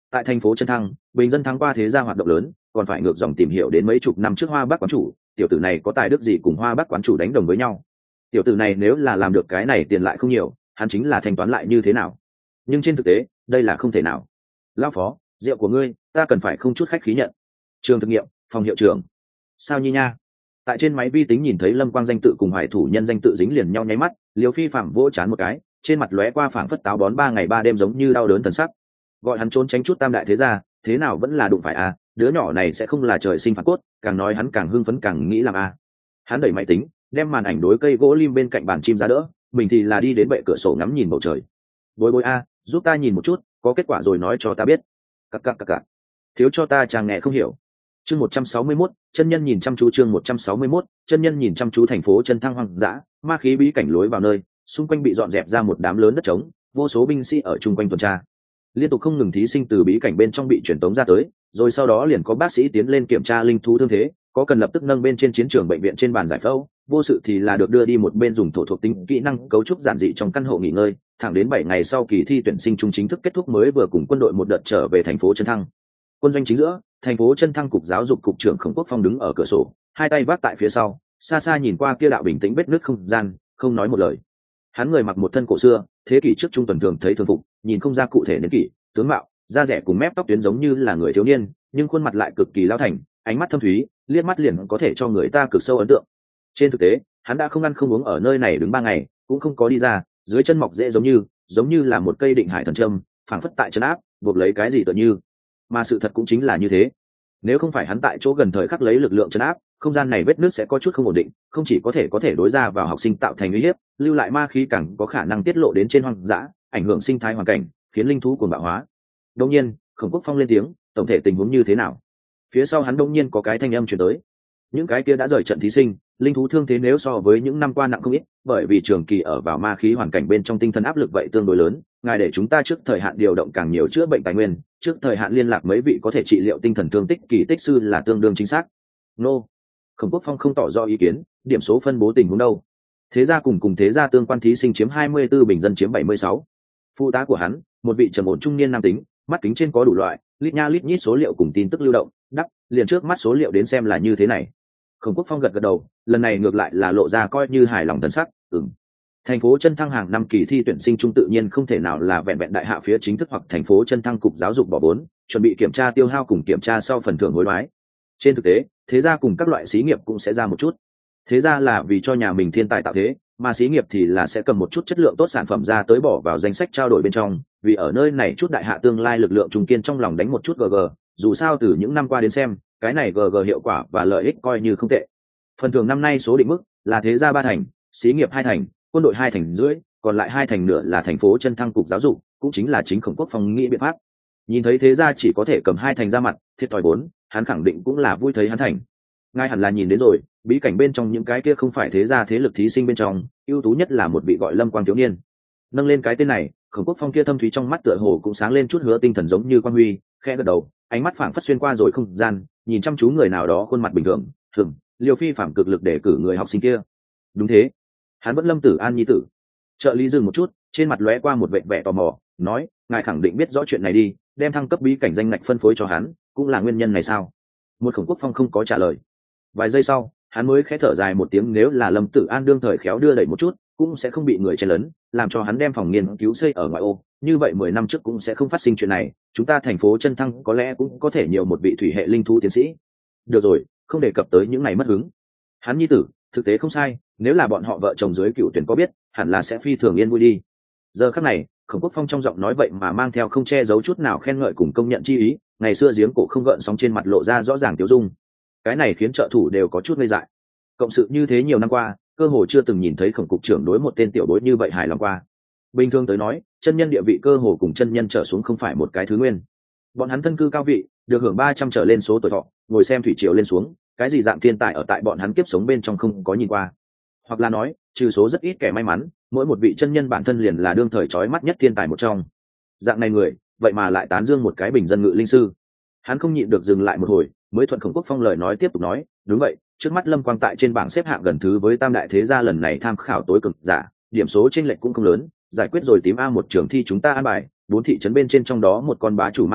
tại thành phố Chân Thăng, bình dân tháng qua thế gia hoạt động lớn, còn phải ngược dòng tìm hiểu đến mấy chục năm trước Hoa Bắc quán chủ, tiểu tử này có tài đức gì cùng Hoa Bắc quán chủ đánh đồng với nhau. Tiểu tử này nếu là làm được cái này tiền lại không nhiều, hắn chính là thanh toán lại như thế nào. Nhưng trên thực tế đây là không thể nào. Lão phó, rượu của ngươi ta cần phải không chút khách khí nhận. Trường thực nghiệm, phòng hiệu trưởng. Sao nhi nha. Tại trên máy vi tính nhìn thấy Lâm Quang danh tự cùng Hoài Thủ Nhân danh tự dính liền nhau nháy mắt, Liêu Phi Phạm vỗ chán một cái, trên mặt lóe qua phảng phất táo bón ba ngày ba đêm giống như đau đớn thần sắc. Gọi hắn trốn tránh chút tam đại thế gia, thế nào vẫn là đụng phải a, à, đứa nhỏ này sẽ không là trời sinh phản cốt, càng nói hắn càng hưng phấn càng nghĩ làm a. À. Hắn đẩy máy tính, đem màn ảnh đối cây gỗ lim bên cạnh bàn chim ra đỡ, mình thì là đi đến bệ cửa sổ ngắm nhìn bầu trời. Bối bối a, à, giúp ta nhìn một chút, có kết quả rồi nói cho ta biết. Cặc cặc cặc cặc. Thiếu cho ta chàng nghe không hiểu. Chương một trăm sáu mươi mốt, chân nhân nhìn chăm chú chương một trăm sáu mươi mốt, chân nhân nhìn chăm chú thành phố Chân Thăng hoang dã, ma khí bí cảnh lối vào nơi, xung quanh bị dọn dẹp ra một đám lớn đất trống, vô số binh sĩ ở chung quanh tuần tra. Liên tục không ngừng thí sinh từ bí cảnh bên trong bị chuyển tống ra tới, rồi sau đó liền có bác sĩ tiến lên kiểm tra linh thú thương thế, có cần lập tức nâng bên trên chiến trường bệnh viện trên bàn giải phẫu, vô sự thì là được đưa đi một bên dùng thổ thuộc tính kỹ năng cấu trúc giản dị trong căn hộ nghỉ ngơi, thẳng đến bảy ngày sau kỳ thi tuyển sinh trung chính thức kết thúc mới vừa cùng quân đội một đợt trở về thành phố Chân Thăng. Quân doanh chính giữa, thành phố Chân Thăng cục giáo dục cục trưởng Khổng Quốc Phong đứng ở cửa sổ, hai tay vác tại phía sau, xa xa nhìn qua kia đạo bình tĩnh vết nứt không gian, không nói một lời. Hắn người mặc một thân cổ xưa, thế kỷ trước trung tuần thường thấy thường phục, nhìn không ra cụ thể niên kỷ, tướng mạo, da rẻ cùng mép tóc tuyến giống như là người thiếu niên, nhưng khuôn mặt lại cực kỳ lao thành, ánh mắt thâm thúy, liếc mắt liền có thể cho người ta cực sâu ấn tượng. Trên thực tế, hắn đã không ăn không uống ở nơi này đứng ba ngày, cũng không có đi ra, dưới chân mọc rễ giống như, giống như là một cây định hải thần châm, phảng phất tại chân áp, buộc lấy cái gì tựa như. Mà sự thật cũng chính là như thế. Nếu không phải hắn tại chỗ gần thời khắc lấy lực lượng chân áp, không gian này vết nứt sẽ có chút không ổn định, không chỉ có thể có thể đối ra vào học sinh tạo thành uy hiếp, lưu lại ma khí càng có khả năng tiết lộ đến trên hoang dã, ảnh hưởng sinh thái hoàn cảnh, khiến linh thú cuồng bạo hóa. Đương nhiên, Khổng Quốc Phong lên tiếng, tổng thể tình huống như thế nào? Phía sau hắn đương nhiên có cái thanh âm truyền tới. Những cái kia đã rời trận thí sinh, linh thú thương thế nếu so với những năm qua nặng không ít, bởi vì trường kỳ ở vào ma khí hoàn cảnh bên trong tinh thần áp lực vậy tương đối lớn, ngài để chúng ta trước thời hạn điều động càng nhiều chữa bệnh tài nguyên, trước thời hạn liên lạc mấy vị có thể trị liệu tinh thần thương tích kỳ tích sư là tương đương chính xác. Nô. Khổng Quốc Phong không tỏ rõ ý kiến, điểm số phân bố tình huống đâu? Thế gia cùng cùng thế gia tương quan thí sinh chiếm hai mươi tư, bình dân chiếm bảy mươi sáu. Phụ tá của hắn, một vị trầm ổn trung niên nam tính, mắt kính trên có đủ loại, lít nha lít nhít số liệu cùng tin tức lưu động, đắp, liền trước mắt số liệu đến xem là như thế này. Khổng Quốc Phong gật gật đầu, lần này ngược lại là lộ ra coi như hài lòng thần sắc, ừm. Thành phố Chân Thăng hàng năm kỳ thi tuyển sinh trung tự nhiên không thể nào là vẹn vẹn đại hạ phía chính thức hoặc thành phố Chân Thăng cục giáo dục bỏ vốn, chuẩn bị kiểm tra tiêu hao cùng kiểm tra sau phần thưởng hối đoái. Trên thực tế, thế gia cùng các loại xí nghiệp cũng sẽ ra một chút. Thế gia là vì cho nhà mình thiên tài tạo thế, mà xí nghiệp thì là sẽ cầm một chút chất lượng tốt sản phẩm ra tới bỏ vào danh sách trao đổi bên trong, vì ở nơi này chút đại hạ tương lai lực lượng trung kiên trong lòng đánh một chút gg, dù sao từ những năm qua đến xem, cái này gg hiệu quả và lợi ích coi như không tệ. Phần thưởng năm nay số định mức là thế gia ba thành, xí nghiệp hai thành, quân đội hai thành rưỡi, còn lại hai thành nữa là thành phố Chân Thăng cục giáo dục, cũng chính là chính Khổng Quốc Phong nghĩ biện pháp. Nhìn thấy thế gia chỉ có thể cầm hai thành ra mặt, thiệt thòi bốn, hắn khẳng định cũng là vui thấy hắn thành. Ngài hẳn là nhìn đến rồi, bí cảnh bên trong những cái kia không phải thế gia thế lực thí sinh bên trong, ưu tú nhất là một vị gọi Lâm Quang thiếu niên. Nâng lên cái tên này, Khổng Quốc Phong kia thâm thúy trong mắt tựa hồ cũng sáng lên chút hứa tinh thần giống như quang huy, khẽ gật đầu, ánh mắt phảng phất xuyên qua rồi không gian, nhìn chăm chú người nào đó khuôn mặt bình thường, thường, Liêu Phi Phạm cực lực để cử người học sinh kia. Đúng thế, hắn vẫn Lâm Tử An nhi tử. Trợ lý dừng một chút, trên mặt lóe qua một vẻ vẻ tò mò, nói, ngài khẳng định biết rõ chuyện này đi, đem thăng cấp bí cảnh danh ngạch phân phối cho hắn, cũng là nguyên nhân này sao? Một Khổng Quốc Phong không có trả lời. Vài giây sau, hắn mới khẽ thở dài một tiếng, nếu là Lâm Tử An đương thời khéo đưa đẩy một chút, cũng sẽ không bị người chen lấn, làm cho hắn đem phòng nghiên cứu xây ở ngoại ô, như vậy mười năm trước cũng sẽ không phát sinh chuyện này, chúng ta thành phố Chân Thăng có lẽ cũng có thể nhiều một vị thủy hệ linh thú tiến sĩ. Được rồi, không đề cập tới những này mất hứng. Hắn nhi tử, thực tế không sai, nếu là bọn họ vợ chồng dưới cựu tuyển có biết, hẳn là sẽ phi thường yên vui đi. Giờ khắc này, Khổng Quốc Phong trong giọng nói vậy mà mang theo không che giấu chút nào khen ngợi cùng công nhận chi ý, ngày xưa giếng cổ không gợn sóng trên mặt lộ ra rõ ràng tiêu dung. Cái này khiến trợ thủ đều có chút ngây dại. Cộng sự như thế nhiều năm qua, cơ hồ chưa từng nhìn thấy Khổng cục trưởng đối một tên tiểu bối như vậy hài lòng qua. Bình thường tới nói, chân nhân địa vị cơ hồ cùng chân nhân trở xuống không phải một cái thứ nguyên. Bọn hắn thân cư cao vị, được hưởng ba trăm trở lên số tuổi thọ, ngồi xem thủy triều lên xuống, cái gì dạng thiên tài ở tại bọn hắn kiếp sống bên trong không có nhìn qua. Hoặc là nói, trừ số rất ít kẻ may mắn, mỗi một vị chân nhân bản thân liền là đương thời chói mắt nhất thiên tài một trong. Dạng này người, vậy mà lại tán dương một cái bình dân ngự linh sư. Hắn không nhịn được dừng lại một hồi, mới thuận Khổng Quốc Phong lời nói tiếp tục nói, đúng vậy, trước mắt Lâm Quang tại trên bảng xếp hạng gần thứ với tam đại thế gia lần này tham khảo tối cực giả, điểm số chênh lệch cũng không lớn, giải quyết rồi tím a một trường thi chúng ta an bài, bốn thị trấn bên trên trong đó một con bá chủ ma thú,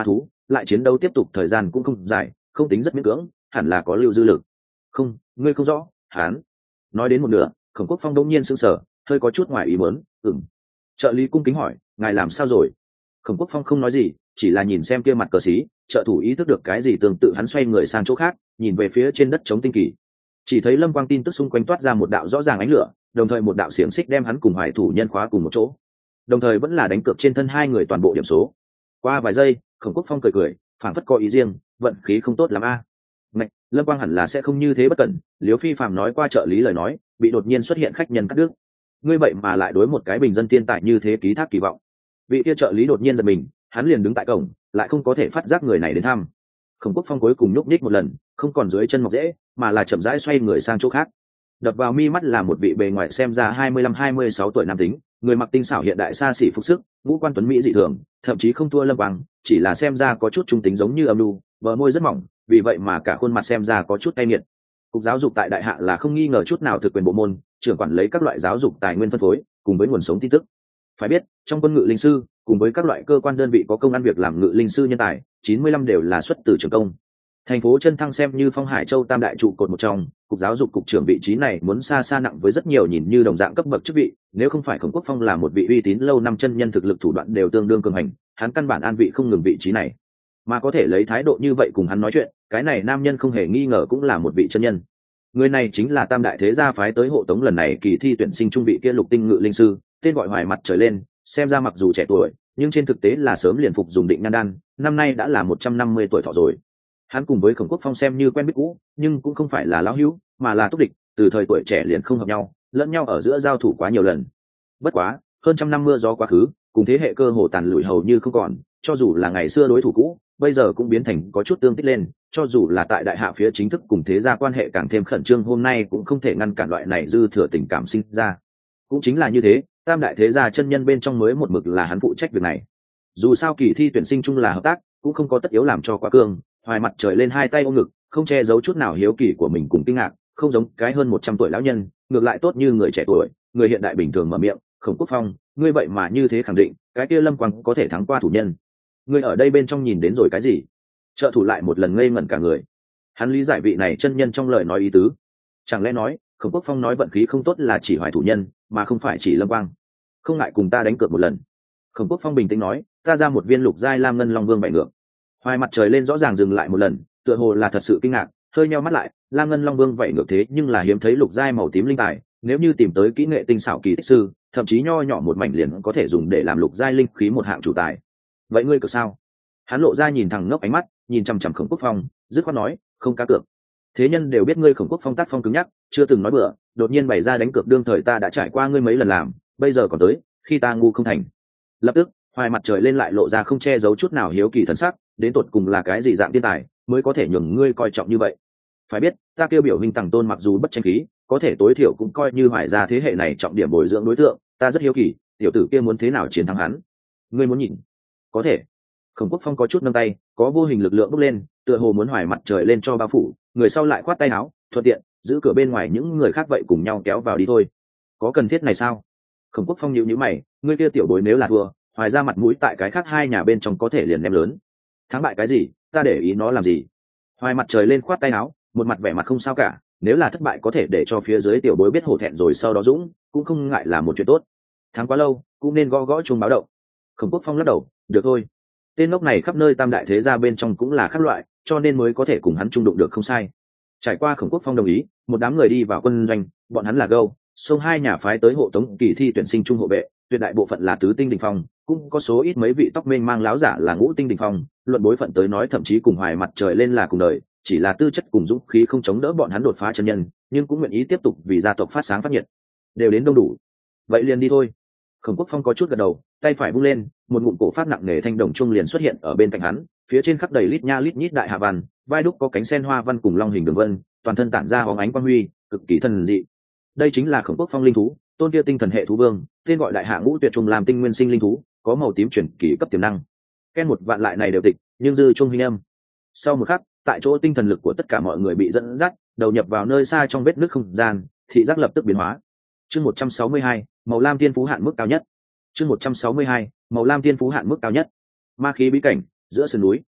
lại chiến đấu tiếp tục thời gian cũng không dài, không tính rất miễn cưỡng, hẳn là có lưu dư lực. Không, ngươi không rõ. Hán nói đến một nửa, Khổng Quốc Phong đột nhiên sững sờ, hơi có chút ngoài ý muốn. Ừm. Trợ lý cung kính hỏi, ngài làm sao rồi? Khổng Quốc Phong không nói gì, chỉ là nhìn xem kia mặt cờ xí. Trợ thủ ý thức được cái gì tương tự, hắn xoay người sang chỗ khác, nhìn về phía trên đất chống tinh kỳ. Chỉ thấy lâm quang tin tức xung quanh toát ra một đạo rõ ràng ánh lửa, đồng thời một đạo xiềng xích đem hắn cùng Hoài thủ nhân khóa cùng một chỗ, đồng thời vẫn là đánh cược trên thân hai người toàn bộ điểm số. Qua vài giây, Khổng Quốc Phong cười cười, phảng phất có ý riêng, vận khí không tốt lắm a. À. Ngạch, lâm quang hẳn là sẽ không như thế bất cẩn. Liễu Phi Phàm nói qua trợ lý lời nói, bị đột nhiên xuất hiện khách nhân cắt đứt. Ngươi vậy mà lại đối một cái bình dân tiên tài như thế ký thác kỳ vọng. Vị kia trợ lý đột nhiên giật mình, hắn liền đứng tại cổng, lại không có thể phát giác người này đến thăm. Khổng Quốc Phong cuối cùng nhúc nhích một lần, không còn dưới chân mọc dễ, mà là chậm rãi xoay người sang chỗ khác. Đập vào mi mắt là một vị bề ngoài xem ra hai mươi lăm hai mươi sáu tuổi nam tính, người mặc tinh xảo hiện đại xa xỉ phục sức, ngũ quan tuấn mỹ dị thường, thậm chí không thua Lâm Quang, chỉ là xem ra có chút trung tính giống như âm lưu, bờ môi rất mỏng, vì vậy mà cả khuôn mặt xem ra có chút cay nghiệt. Cục giáo dục tại đại hạ là không nghi ngờ chút nào thực quyền bộ môn, trưởng quản lấy các loại giáo dục tài nguyên phân phối, cùng với nguồn sống tin tức. Phải biết, trong quân ngự linh sư, cùng với các loại cơ quan đơn vị có công ăn việc làm ngự linh sư nhân tài, chín mươi lăm đều là xuất từ trường công. Thành phố Chân Thăng xem như Phong Hải Châu tam đại trụ cột một trong, cục giáo dục cục trưởng vị trí này muốn xa xa nặng với rất nhiều nhìn như đồng dạng cấp bậc chức vị, nếu không phải Khổng Quốc Phong là một vị uy tín lâu năm chân nhân thực lực thủ đoạn đều tương đương cường hành, hắn căn bản an vị không ngừng vị trí này. Mà có thể lấy thái độ như vậy cùng hắn nói chuyện, cái này nam nhân không hề nghi ngờ cũng là một vị chân nhân. Người này chính là tam đại thế gia phái tới hộ tống lần này kỳ thi tuyển sinh trung vị kia Lục Tinh Ngự Linh sư, tên gọi Hoài Mặt Trời Lên, xem ra mặc dù trẻ tuổi, nhưng trên thực tế là sớm liền phục dùng định nhan đan, năm nay đã là một trăm năm mươi tuổi thọ rồi. Hắn cùng với Khổng Quốc Phong xem như quen biết cũ, nhưng cũng không phải là lão hữu, mà là túc địch, từ thời tuổi trẻ liền không hợp nhau, lẫn nhau ở giữa giao thủ quá nhiều lần. Bất quá, hơn trăm năm mưa gió quá khứ, cùng thế hệ cơ hồ tàn lụi hầu như không còn, cho dù là ngày xưa đối thủ cũ, bây giờ cũng biến thành có chút tương tích lên, cho dù là tại đại hạ phía chính thức cùng thế gia quan hệ càng thêm khẩn trương, hôm nay cũng không thể ngăn cản loại này dư thừa tình cảm sinh ra. Cũng chính là như thế, tam đại thế gia chân nhân bên trong mới một mực là hắn phụ trách việc này. Dù sao kỳ thi tuyển sinh chung là hợp tác, cũng không có tất yếu làm cho quá cương. Hoài Mặt Trời Lên hai tay ôm ngực, không che giấu chút nào hiếu kỳ của mình cùng kinh ngạc, không giống cái hơn một trăm tuổi lão nhân, ngược lại tốt như người trẻ tuổi, người hiện đại bình thường mở miệng. Khổng Quốc Phong, ngươi vậy mà như thế khẳng định, cái kia Lâm Quang có thể thắng qua thủ nhân. Ngươi ở đây bên trong nhìn đến rồi cái gì? Trợ thủ lại một lần ngây ngẩn cả người. Hắn lý giải vị này chân nhân trong lời nói ý tứ. Chẳng lẽ nói, Khổng Quốc Phong nói vận khí không tốt là chỉ Hoài thủ nhân, mà không phải chỉ Lâm Quang? Không ngại cùng ta đánh cược một lần. Khổng Quốc Phong bình tĩnh nói, ta ra một viên lục giai lam ngân long vương bảy ngược. Hoài Mặt Trời Lên rõ ràng dừng lại một lần, tựa hồ là thật sự kinh ngạc, hơi nheo mắt lại. Lam ngân long vương vậy ngược thế nhưng là hiếm thấy lục giai màu tím linh tài, nếu như tìm tới kỹ nghệ tinh xảo kỳ tích sư, thậm chí nho nhỏ một mảnh liền có thể dùng để làm lục giai linh khí một hạng chủ tài. Vậy ngươi cược sao? Hắn lộ ra nhìn thẳng ngốc ánh mắt, nhìn chằm chằm Khổng Quốc Phong, dứt khoát nói, không cá cược. Thế nhân đều biết ngươi Khổng Quốc Phong tác phong cứng nhắc, chưa từng nói bừa, đột nhiên bày ra đánh cược đương thời ta đã trải qua ngươi mấy lần làm, bây giờ còn tới, khi ta ngu không thành. Lập tức, Hoài Mặt Trời Lên lại lộ ra không che giấu chút nào hiếu kỳ thần sắc, đến tột cùng là cái gì dạng thiên tài mới có thể nhường ngươi coi trọng như vậy? Phải biết, ta kêu biểu hình Tằng Tôn mặc dù bất tranh khí, có thể tối thiểu cũng coi như Hoài gia thế hệ này trọng điểm bồi dưỡng đối tượng, ta rất hiếu kỳ, tiểu tử kia muốn thế nào chiến thắng hắn? Ngươi muốn nhìn? Có thể. Khổng Quốc Phong có chút nâng tay, có vô hình lực lượng bốc lên, tựa hồ muốn Hoài Mặt Trời Lên cho bao phủ, người sau lại khoát tay áo, thuận tiện giữ cửa bên ngoài những người khác vậy cùng nhau kéo vào đi thôi. Có cần thiết này sao? Khổng Quốc Phong nhíu nhíu mày, ngươi kia tiểu bối nếu là thua, Hoài ra mặt mũi tại cái khác hai nhà bên trong có thể liền đem lớn. Thắng bại cái gì, ta để ý nó làm gì? Hoài Mặt Trời Lên khoát tay áo, một mặt vẻ mặt không sao cả, nếu là thất bại có thể để cho phía dưới tiểu bối biết hổ thẹn rồi sau đó dũng, cũng không ngại là một chuyện tốt. Thắng quá lâu, cũng nên gõ gõ chuông báo động. Khổng Quốc Phong lắc đầu, được thôi. Tên ngốc này khắp nơi tam đại thế gia bên trong cũng là khác loại, cho nên mới có thể cùng hắn chung đụng được không sai. Trải qua Khổng Quốc Phong đồng ý, một đám người đi vào quân doanh, bọn hắn là gâu, xông hai nhà phái tới hộ tống kỳ thi tuyển sinh trung hộ vệ, tuyệt đại bộ phận là tứ tinh đỉnh phong, cũng có số ít mấy vị tóc mênh mang láo giả là ngũ tinh đỉnh phong, luận bối phận tới nói thậm chí cùng Hoài Mặt Trời Lên là cùng đời, chỉ là tư chất cùng dũng khí không chống đỡ bọn hắn đột phá chân nhân, nhưng cũng nguyện ý tiếp tục vì gia tộc phát sáng phát nhiệt. Đều đến đông đủ. Vậy liền đi thôi. Khổng Quốc Phong có chút gật đầu, tay phải vung lên, một ngụm cổ phát nặng nề thanh đồng trung liền xuất hiện ở bên cạnh hắn, phía trên khắc đầy lít nha lít nhít đại hạ văn, vai đúc có cánh sen hoa văn cùng long hình đường vân, toàn thân tản ra hóng ánh quang huy, cực kỳ thần dị. Đây chính là Khổng Quốc Phong linh thú, tôn kia tinh thần hệ thú vương, tên gọi đại hạ ngũ tuyệt trùng làm tinh nguyên sinh linh thú, có màu tím chuyển kỳ cấp tiềm năng. Ken một vạn lại này đều tịch, nhưng dư trung hình âm. Sau một khắc, tại chỗ tinh thần lực của tất cả mọi người bị dẫn dắt, đầu nhập vào nơi xa trong vết nước không gian, thị giác lập tức biến hóa. Chương một trăm sáu mươi hai, màu lam tiên phú hạn mức cao nhất. Chương một trăm sáu mươi hai, màu lam tiên phú hạn mức cao nhất. Ma khí bí cảnh, giữa sườn núi.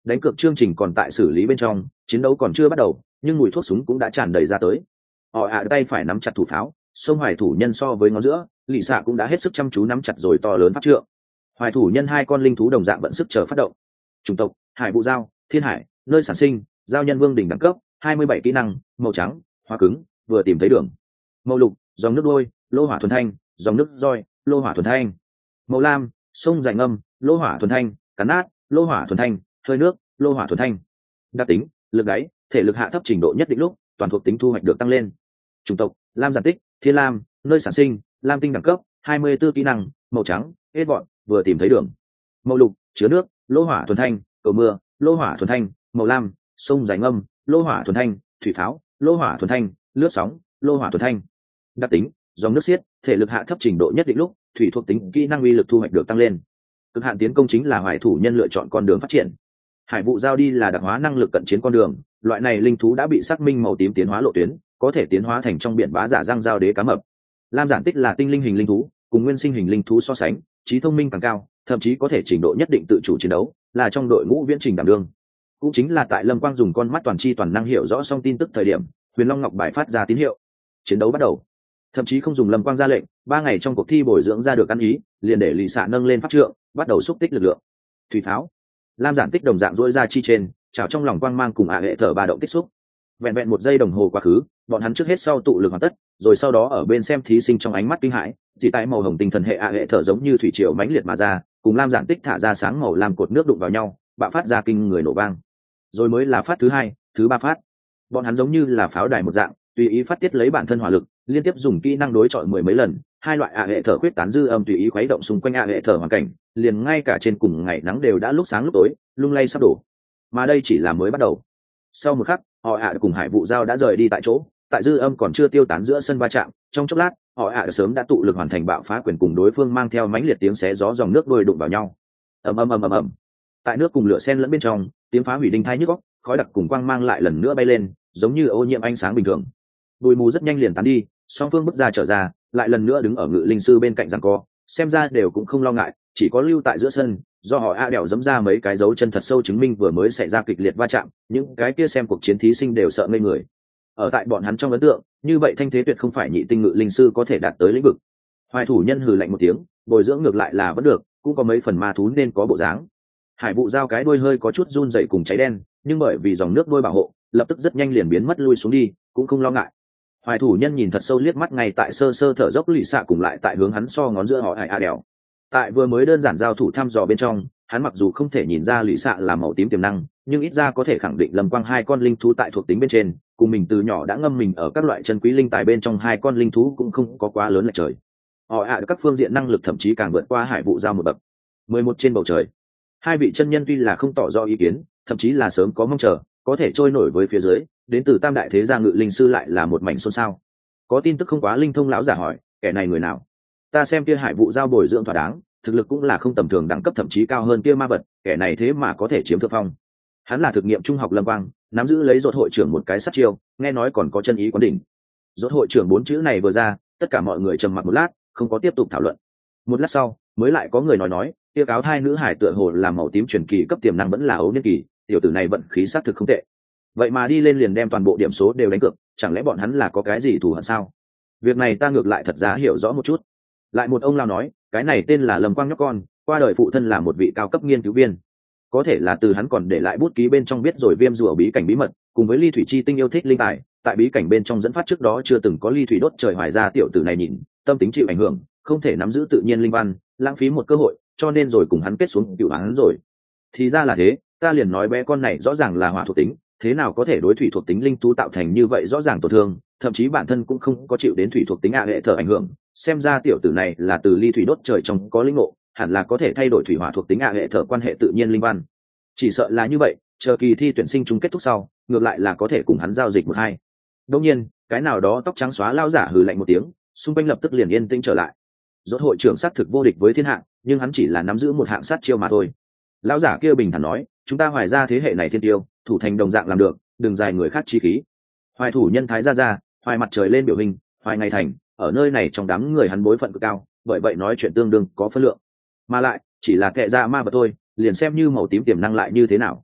Đánh cược chương trình còn tại xử lý bên trong, chiến đấu còn chưa bắt đầu, nhưng mùi thuốc súng cũng đã tràn đầy ra tới. Họ ạ tay phải nắm chặt thủ pháo, sông hoài thủ nhân so với ngón giữa, lì xạ cũng đã hết sức chăm chú nắm chặt rồi to lớn pháp trượng. Hoài thủ nhân hai con linh thú đồng dạng vận sức chờ phát động. Chủng tộc hải vụ giao, thiên hải, nơi sản sinh, giao nhân vương đỉnh đẳng cấp, hai mươi bảy kỹ năng, màu trắng, hoa cứng, vừa tìm thấy đường. Màu lục, dòng nước đôi, lô hỏa thuần thanh, dòng nước roi, lô hỏa thuần thanh. Màu lam, sông dài ngâm, lô hỏa thuần thanh, cắn nát, lô hỏa thuần thanh, hơi nước, lô hỏa thuần thanh. Đặc tính, lực đáy, thể lực hạ thấp trình độ nhất định lúc, toàn thuộc tính thu hoạch được tăng lên. Chủng tộc lam giản tích, thiên lam, nơi sản sinh, lam tinh đẳng cấp, hai mươi 24 kỹ năng, màu trắng, hết bọn, vừa tìm thấy đường. Màu lục, chứa nước, lô hỏa thuần thanh, cầu mưa, lô hỏa thuần thanh. Màu lam, sông dài ngâm, lô hỏa thuần thanh, thủy pháo, lô hỏa thuần thanh, lướt sóng, lô hỏa thuần thanh. Đặc tính, dòng nước xiết, thể lực hạ thấp trình độ nhất định lúc, thủy thuộc tính kỹ năng uy lực thu hoạch được tăng lên. Cực hạn tiến công chính là hoài thủ nhân lựa chọn con đường phát triển. Hải vụ giao đi là đặc hóa năng lực cận chiến con đường, loại này linh thú đã bị xác minh màu tím tiến hóa lộ tuyến, có thể tiến hóa thành trong biển bá giả răng giao đế cá mập. Lam giản tích là tinh linh hình linh thú, cùng nguyên sinh hình linh thú so sánh, trí thông minh càng cao, thậm chí có thể trình độ nhất định tự chủ chiến đấu, là trong đội ngũ viễn trình đảm đương. Cũng chính là tại Lâm Quang dùng con mắt toàn chi toàn năng hiểu rõ xong tin tức thời điểm, Huyền Long Ngọc bài phát ra tín hiệu, chiến đấu bắt đầu. Thậm chí không dùng Lâm Quang ra lệnh, ba ngày trong cuộc thi bồi dưỡng ra được ăn ý, liền để lì xạ nâng lên pháp trượng, bắt đầu xúc tích lực lượng. Thủy pháo, lam giản tích đồng dạng dỗi ra chi trên, trào trong lòng quang mang cùng ạ hệ thở ba động tích xúc. Vẹn vẹn một giây đồng hồ quá khứ, bọn hắn trước hết sau tụ lực hoàn tất, rồi sau đó ở bên xem thí sinh trong ánh mắt kinh hãi, chỉ tại màu hồng tinh thần hệ ạ hệ thở giống như thủy triều mãnh liệt mà ra, cùng lam giản tích thả ra sáng màu làm cột nước đụng vào nhau, bạo phát ra kinh người nổ vang. Rồi mới là phát thứ hai, thứ ba phát, bọn hắn giống như là pháo đài một dạng, tùy ý phát tiết lấy bản thân hỏa lực, liên tiếp dùng kỹ năng đối chọi mười mấy lần, hai loại ạ hệ thở khuyết tán dư âm tùy ý khuấy động xung quanh ạ hệ thở hoàn cảnh, liền ngay cả trên cùng ngày nắng đều đã lúc sáng lúc tối, lung lay sắp đổ. Mà đây chỉ là mới bắt đầu. Sau một khắc, họ ạ cùng hải vụ giao đã rời đi tại chỗ, tại dư âm còn chưa tiêu tán giữa sân va chạm, trong chốc lát, họ ạ sớm đã tụ lực hoàn thành bạo phá quyền cùng đối phương mang theo mãnh liệt tiếng xé gió dòng nước đôi đụng vào nhau. Ầm ầm ầm ầm ầm. Tại nước cùng lửa xen lẫn bên trong, tiếng phá hủy đinh thai nhức óc, khói đặc cùng quang mang lại lần nữa bay lên, giống như ô nhiễm ánh sáng bình thường. Bụi mù rất nhanh liền tán đi, song phương bước ra trở ra, lại lần nữa đứng ở ngự linh sư bên cạnh giằng co, xem ra đều cũng không lo ngại, chỉ có lưu tại giữa sân, do họ a đèo dẫm ra mấy cái dấu chân thật sâu chứng minh vừa mới xảy ra kịch liệt va chạm, những cái kia xem cuộc chiến thí sinh đều sợ ngây người. Ở tại bọn hắn trong ấn tượng, như vậy thanh thế tuyệt không phải nhị tinh ngự linh sư có thể đạt tới lĩnh vực. Hoài thủ nhân hừ lạnh một tiếng, bồi dưỡng ngược lại là vẫn được, cũng có mấy phần ma thú nên có bộ dáng. Hải vụ giao cái đuôi hơi có chút run dậy cùng cháy đen, nhưng bởi vì dòng nước đuôi bảo hộ, lập tức rất nhanh liền biến mất lui xuống đi, cũng không lo ngại. Hoài thủ nhân nhìn thật sâu liếc mắt ngay tại sơ sơ thở dốc lì xạ cùng lại tại hướng hắn so ngón giữa họ hải a đèo. Tại vừa mới đơn giản giao thủ thăm dò bên trong, hắn mặc dù không thể nhìn ra lì xạ là màu tím tiềm năng, nhưng ít ra có thể khẳng định Lâm Quang hai con linh thú tại thuộc tính bên trên, cùng mình từ nhỏ đã ngâm mình ở các loại chân quý linh tài bên trong hai con linh thú cũng không có quá lớn lệch trời. Họ ạ các phương diện năng lực thậm chí càng vượt qua hải vụ giao một bậc. Mười một trên bầu trời, hai vị chân nhân tuy là không tỏ rõ ý kiến, thậm chí là sớm có mong chờ, có thể trôi nổi với phía dưới, đến từ tam đại thế gia ngự linh sư lại là một mảnh xôn xao. Có tin tức không quá linh thông lão giả hỏi, kẻ này người nào? Ta xem kia hải vụ giao bồi dưỡng thỏa đáng, thực lực cũng là không tầm thường, đẳng cấp thậm chí cao hơn kia ma vật, kẻ này thế mà có thể chiếm thượng phong. Hắn là thực nghiệm trung học Lâm Quang, nắm giữ lấy rốt hội trưởng một cái sát chiêu, nghe nói còn có chân ý quán đỉnh. Rốt hội trưởng bốn chữ này vừa ra, tất cả mọi người trầm mặc một lát, không có tiếp tục thảo luận. Một lát sau, mới lại có người nói nói, kia áo thai nữ hải tựa hồ là màu tím truyền kỳ cấp tiềm năng vẫn là ấu niên kỳ, tiểu tử này vận khí sát thực không tệ. Vậy mà đi lên liền đem toàn bộ điểm số đều đánh cược, chẳng lẽ bọn hắn là có cái gì thù hận sao? Việc này ta ngược lại thật ra hiểu rõ một chút. Lại một ông lao nói, cái này tên là Lâm Quang nhóc con, qua đời phụ thân là một vị cao cấp nghiên cứu viên. Có thể là từ hắn còn để lại bút ký bên trong biết rồi viêm rùa bí cảnh bí mật, cùng với ly thủy chi tinh yêu thích linh tài, tại bí cảnh bên trong dẫn phát trước đó chưa từng có ly thủy đốt trời hoài ra, tiểu tử này nhìn, tâm tính chịu ảnh hưởng, không thể nắm giữ tự nhiên linh văn, lãng phí một cơ hội, cho nên rồi cùng hắn kết xuống cựu án rồi. Thì ra là thế, ta liền nói bé con này rõ ràng là hỏa thuộc tính, thế nào có thể đối thủy thuộc tính linh thú tạo thành như vậy rõ ràng tổn thương, thậm chí bản thân cũng không có chịu đến thủy thuộc tính a hệ thở ảnh hưởng, xem ra tiểu tử này là từ ly thủy đốt trời trong có linh ngộ, hẳn là có thể thay đổi thủy hỏa thuộc tính a hệ thở quan hệ tự nhiên linh văn. Chỉ sợ là như vậy, chờ kỳ thi tuyển sinh chung kết thúc sau, ngược lại là có thể cùng hắn giao dịch một hai. Đương nhiên, cái nào đó tóc trắng xóa lao giả hừ lạnh một tiếng, xung quanh lập tức liền yên tĩnh trở lại. Rốt hội trưởng sát thực vô địch với thiên hạ, nhưng hắn chỉ là nắm giữ một hạng sát chiêu mà thôi. Lão giả kia bình thản nói, chúng ta hoài ra thế hệ này thiên tiêu, thủ thành đồng dạng làm được, đừng dài người khác chi khí. Hoài thủ nhân thái ra ra, hoài mặt trời lên biểu hình, hoài ngày thành, ở nơi này trong đám người hắn bối phận cực cao, bởi vậy nói chuyện tương đương có phân lượng. Mà lại, chỉ là kệ ra ma vật thôi, liền xem như màu tím tiềm năng lại như thế nào.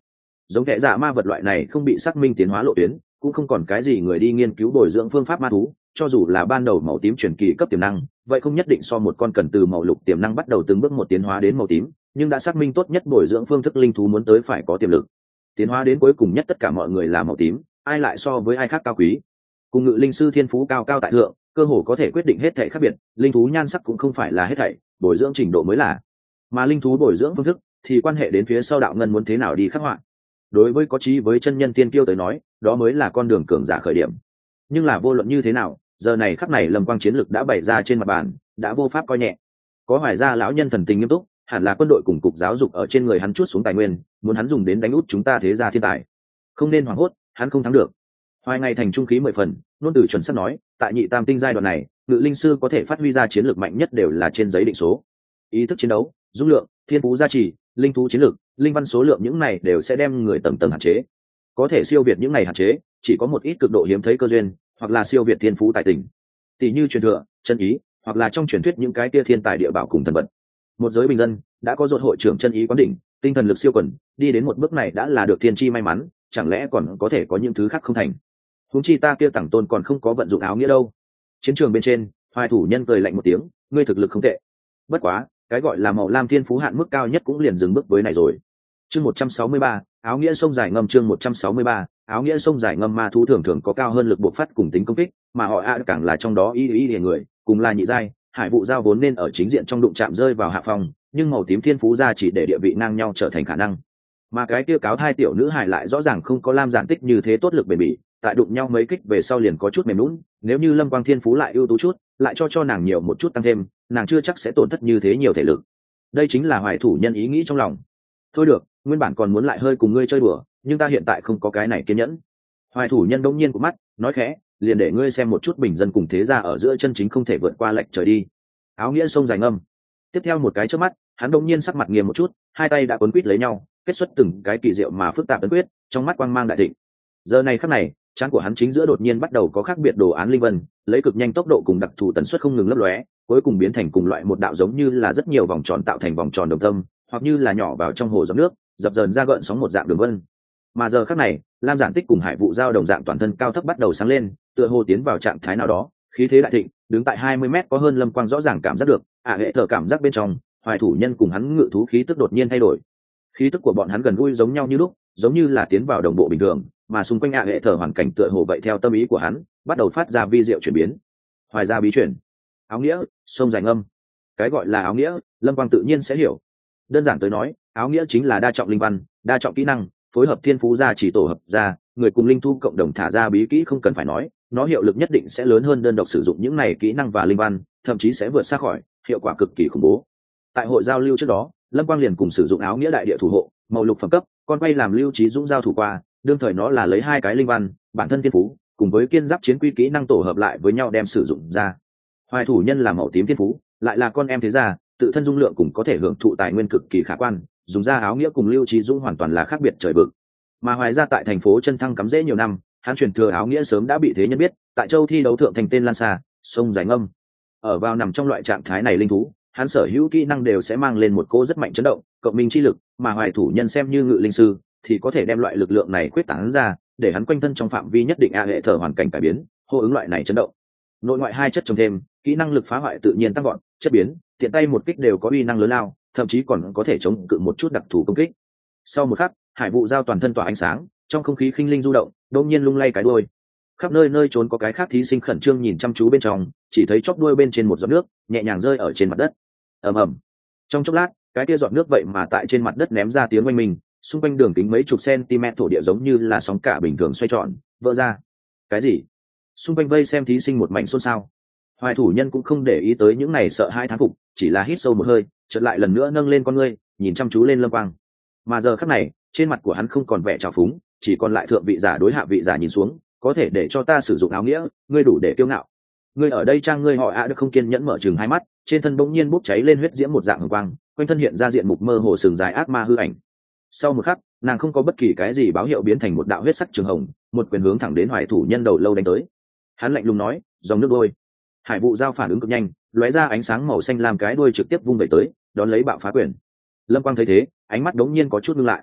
giống kẻ dạ ma vật loại này không bị xác minh tiến hóa lộ tuyến, cũng không còn cái gì người đi nghiên cứu bồi dưỡng phương pháp ma thú, cho dù là ban đầu màu tím truyền kỳ cấp tiềm năng, vậy không nhất định so một con cần từ màu lục tiềm năng bắt đầu từng bước một tiến hóa đến màu tím, nhưng đã xác minh tốt nhất bồi dưỡng phương thức linh thú muốn tới phải có tiềm lực. Tiến hóa đến cuối cùng nhất tất cả mọi người là màu tím, ai lại so với ai khác cao quý. Cùng ngự linh sư thiên phú cao cao tại thượng, cơ hồ có thể quyết định hết thảy khác biệt, linh thú nhan sắc cũng không phải là hết thảy, bồi dưỡng trình độ mới là. Mà linh thú bồi dưỡng phương thức thì quan hệ đến phía sau đạo ngân muốn thế nào đi khắc họa. Đối với có chí với chân nhân tiên kiêu tới nói, đó mới là con đường cường giả khởi điểm. Nhưng là vô luận như thế nào, giờ này khắc này Lâm Quang chiến lực đã bày ra trên mặt bàn, đã vô pháp coi nhẹ. Có Hoài gia lão nhân thần tình nghiêm túc, hẳn là quân đội cùng cục giáo dục ở trên người hắn chuốt xuống tài nguyên, muốn hắn dùng đến đánh út chúng ta thế gia thiên tài. Không nên hoảng hốt, hắn không thắng được. Hoài ngày thành trung khí mười phần, luôn từ chuẩn sắp nói, tại nhị tam tinh giai đoạn này, ngự linh sư có thể phát huy ra chiến lược mạnh nhất đều là trên giấy định số. Ý thức chiến đấu, dung lượng, thiên phú gia trì, linh thú chiến lược, linh văn số lượng những này đều sẽ đem người tầng tầng hạn chế. Có thể siêu việt những này hạn chế, chỉ có một ít cực độ hiếm thấy cơ duyên, hoặc là siêu việt thiên phú tài tình. Tỷ như truyền thừa, chân ý, hoặc là trong truyền thuyết những cái kia thiên tài địa bảo cùng thần vật. Một giới bình dân đã có dột hội trưởng chân ý quán đỉnh, tinh thần lực siêu quần, đi đến một bước này đã là được thiên chi may mắn, chẳng lẽ còn có thể có những thứ khác không thành. Huống chi ta kia tặng tôn còn không có vận dụng áo nghĩa đâu. Chiến trường bên trên, Hoài thủ nhân cười lạnh một tiếng, ngươi thực lực không tệ. Bất quá, cái gọi là màu lam thiên phú hạn mức cao nhất cũng liền dừng bước với này rồi. Chương một trăm sáu mươi ba, áo nghĩa sông dài ngâm chương một trăm sáu mươi ba, áo nghĩa sông dài ngâm ma thú thường thường có cao hơn lực bộc phát cùng tính công kích, mà họ a càng là trong đó y y y người, cùng là nhị giai, hải vụ giao vốn nên ở chính diện trong đụng chạm rơi vào hạ phòng, nhưng màu tím thiên phú ra chỉ để địa vị ngang nhau trở thành khả năng. Mà cái kia cáo hai tiểu nữ hải lại rõ ràng không có lam giản tích như thế tốt lực bền bỉ, tại đụng nhau mấy kích về sau liền có chút mềm lún, nếu như Lâm Quang thiên phú lại ưu tú chút, lại cho cho nàng nhiều một chút tăng thêm, nàng chưa chắc sẽ tổn thất như thế nhiều thể lực. Đây chính là Hoài thủ nhân ý nghĩ trong lòng. Thôi được, nguyên bản còn muốn lại hơi cùng ngươi chơi đùa, nhưng ta hiện tại không có cái này kiên nhẫn. Hoài thủ nhân đông nhiên của mắt, nói khẽ, liền để ngươi xem một chút bình dân cùng thế gia ở giữa chân chính không thể vượt qua lệch trời đi. Áo nghĩa sông dài ngâm. Tiếp theo một cái chớp mắt, hắn đông nhiên sắc mặt nghiêm một chút, hai tay đã cuốn quít lấy nhau, kết xuất từng cái kỳ diệu mà phức tạp ấn quyết, trong mắt quang mang đại thịnh. Giờ này khắc này, trán của hắn chính giữa đột nhiên bắt đầu có khác biệt đồ án linh vân, lấy cực nhanh tốc độ cùng đặc thù tần suất không ngừng lấp lóe, cuối cùng biến thành cùng loại một đạo giống như là rất nhiều vòng tròn tạo thành vòng tròn đồng tâm, hoặc như là nhỏ vào trong hồ giọt nước, dập dờn ra gợn sóng một dạng đường vân. Mà giờ khắc này, lam giản tích cùng hải vụ giao đồng dạng toàn thân cao thấp bắt đầu sáng lên, tựa hồ tiến vào trạng thái nào đó, khí thế đại thịnh, đứng tại hai mươi mét có hơn Lâm Quang rõ ràng cảm giác được, à hệ thở cảm giác bên trong, Hoài thủ nhân cùng hắn ngự thú khí tức đột nhiên thay đổi. Khí tức của bọn hắn gần gũi giống nhau như lúc, giống như là tiến vào đồng bộ bình thường, mà xung quanh ạ hệ thở hoàn cảnh tựa hồ vậy theo tâm ý của hắn, bắt đầu phát ra vi diệu chuyển biến. Hoài gia bí chuyển, áo nghĩa, sông dài ngâm. Cái gọi là áo nghĩa, Lâm Quang tự nhiên sẽ hiểu. Đơn giản tới nói, áo nghĩa chính là đa trọng linh văn, đa trọng kỹ năng, phối hợp thiên phú gia chỉ tổ hợp ra, người cùng linh thu cộng đồng thả ra bí kỹ không cần phải nói, nó hiệu lực nhất định sẽ lớn hơn đơn độc sử dụng những này kỹ năng và linh văn, thậm chí sẽ vượt xa khỏi, hiệu quả cực kỳ khủng bố. Tại hội giao lưu trước đó, Lâm Quang liền cùng sử dụng áo nghĩa đại địa thủ hộ, màu lục phẩm cấp, con quay làm lưu trí dũng giao thủ qua, đương thời nó là lấy hai cái linh văn, bản thân thiên phú, cùng với kiên giáp chiến quy kỹ năng tổ hợp lại với nhau đem sử dụng ra. Hoài thủ nhân là màu tím thiên phú, lại là con em thế gia, tự thân dung lượng cũng có thể hưởng thụ tài nguyên cực kỳ khả quan, dùng ra áo nghĩa cùng lưu trí dũng hoàn toàn là khác biệt trời vực. Mà Hoài gia tại thành phố chân thăng cắm rễ nhiều năm, hắn truyền thừa áo nghĩa sớm đã bị thế nhân biết, tại châu thi đấu thượng thành tên lan xa, sông dài ngâm. Ở vào nằm trong loại trạng thái này linh thú, hắn sở hữu kỹ năng đều sẽ mang lên một cô rất mạnh chấn động, cộng minh chi lực, mà Hoài thủ nhân xem như ngự linh sư, thì có thể đem loại lực lượng này quyết tán ra, để hắn quanh thân trong phạm vi nhất định a hệ thở hoàn cảnh cải biến, hô ứng loại này chấn động. Nội ngoại hai chất trồng thêm, kỹ năng lực phá hoại tự nhiên tăng gọn, chất biến, tiện tay một kích đều có uy năng lớn lao, thậm chí còn có thể chống cự một chút đặc thù công kích. Sau một khắc, hải vụ giao toàn thân tỏa ánh sáng, trong không khí khinh linh du động, đột nhiên lung lay cái đuôi. Khắp nơi nơi trốn có cái khác thí sinh khẩn trương nhìn chăm chú bên trong, chỉ thấy chóp đuôi bên trên một giọt nước nhẹ nhàng rơi ở trên mặt đất. Ầm ầm. Trong chốc lát, cái kia giọt nước vậy mà tại trên mặt đất ném ra tiếng oanh minh, xung quanh đường kính mấy chục cm thổ địa giống như là sóng cả bình thường xoay tròn, vỡ ra. Cái gì? Xung quanh vây xem thí sinh một mảnh xôn xao. Hoài thủ nhân cũng không để ý tới những này sợ hai thán phục, chỉ là hít sâu một hơi, chợt lại lần nữa nâng lên con ngươi, nhìn chăm chú lên Lâm Quang. Mà giờ khắc này, trên mặt của hắn không còn vẻ trào phúng, chỉ còn lại thượng vị giả đối hạ vị giả nhìn xuống, có thể để cho ta sử dụng áo nghĩa, ngươi đủ để kiêu ngạo. Ngươi ở đây trang ngươi họ ạ được không kiên nhẫn mở chừng hai mắt, trên thân bỗng nhiên bốc cháy lên huyết diễm một dạng hồng quang, quanh thân hiện ra diện mục mơ hồ sừng dài ác ma hư ảnh. Sau một khắc, nàng không có bất kỳ cái gì báo hiệu biến thành một đạo huyết sắc trường hồng, một quyền hướng thẳng đến Hoài thủ nhân đầu lâu đánh tới. Hắn lạnh lùng nói, dòng nước đôi. Hải vụ giao phản ứng cực nhanh, lóe ra ánh sáng màu xanh làm cái đuôi trực tiếp vung về tới, đón lấy bạo phá quyền. Lâm Quang thấy thế, ánh mắt đống nhiên có chút ngưng lại.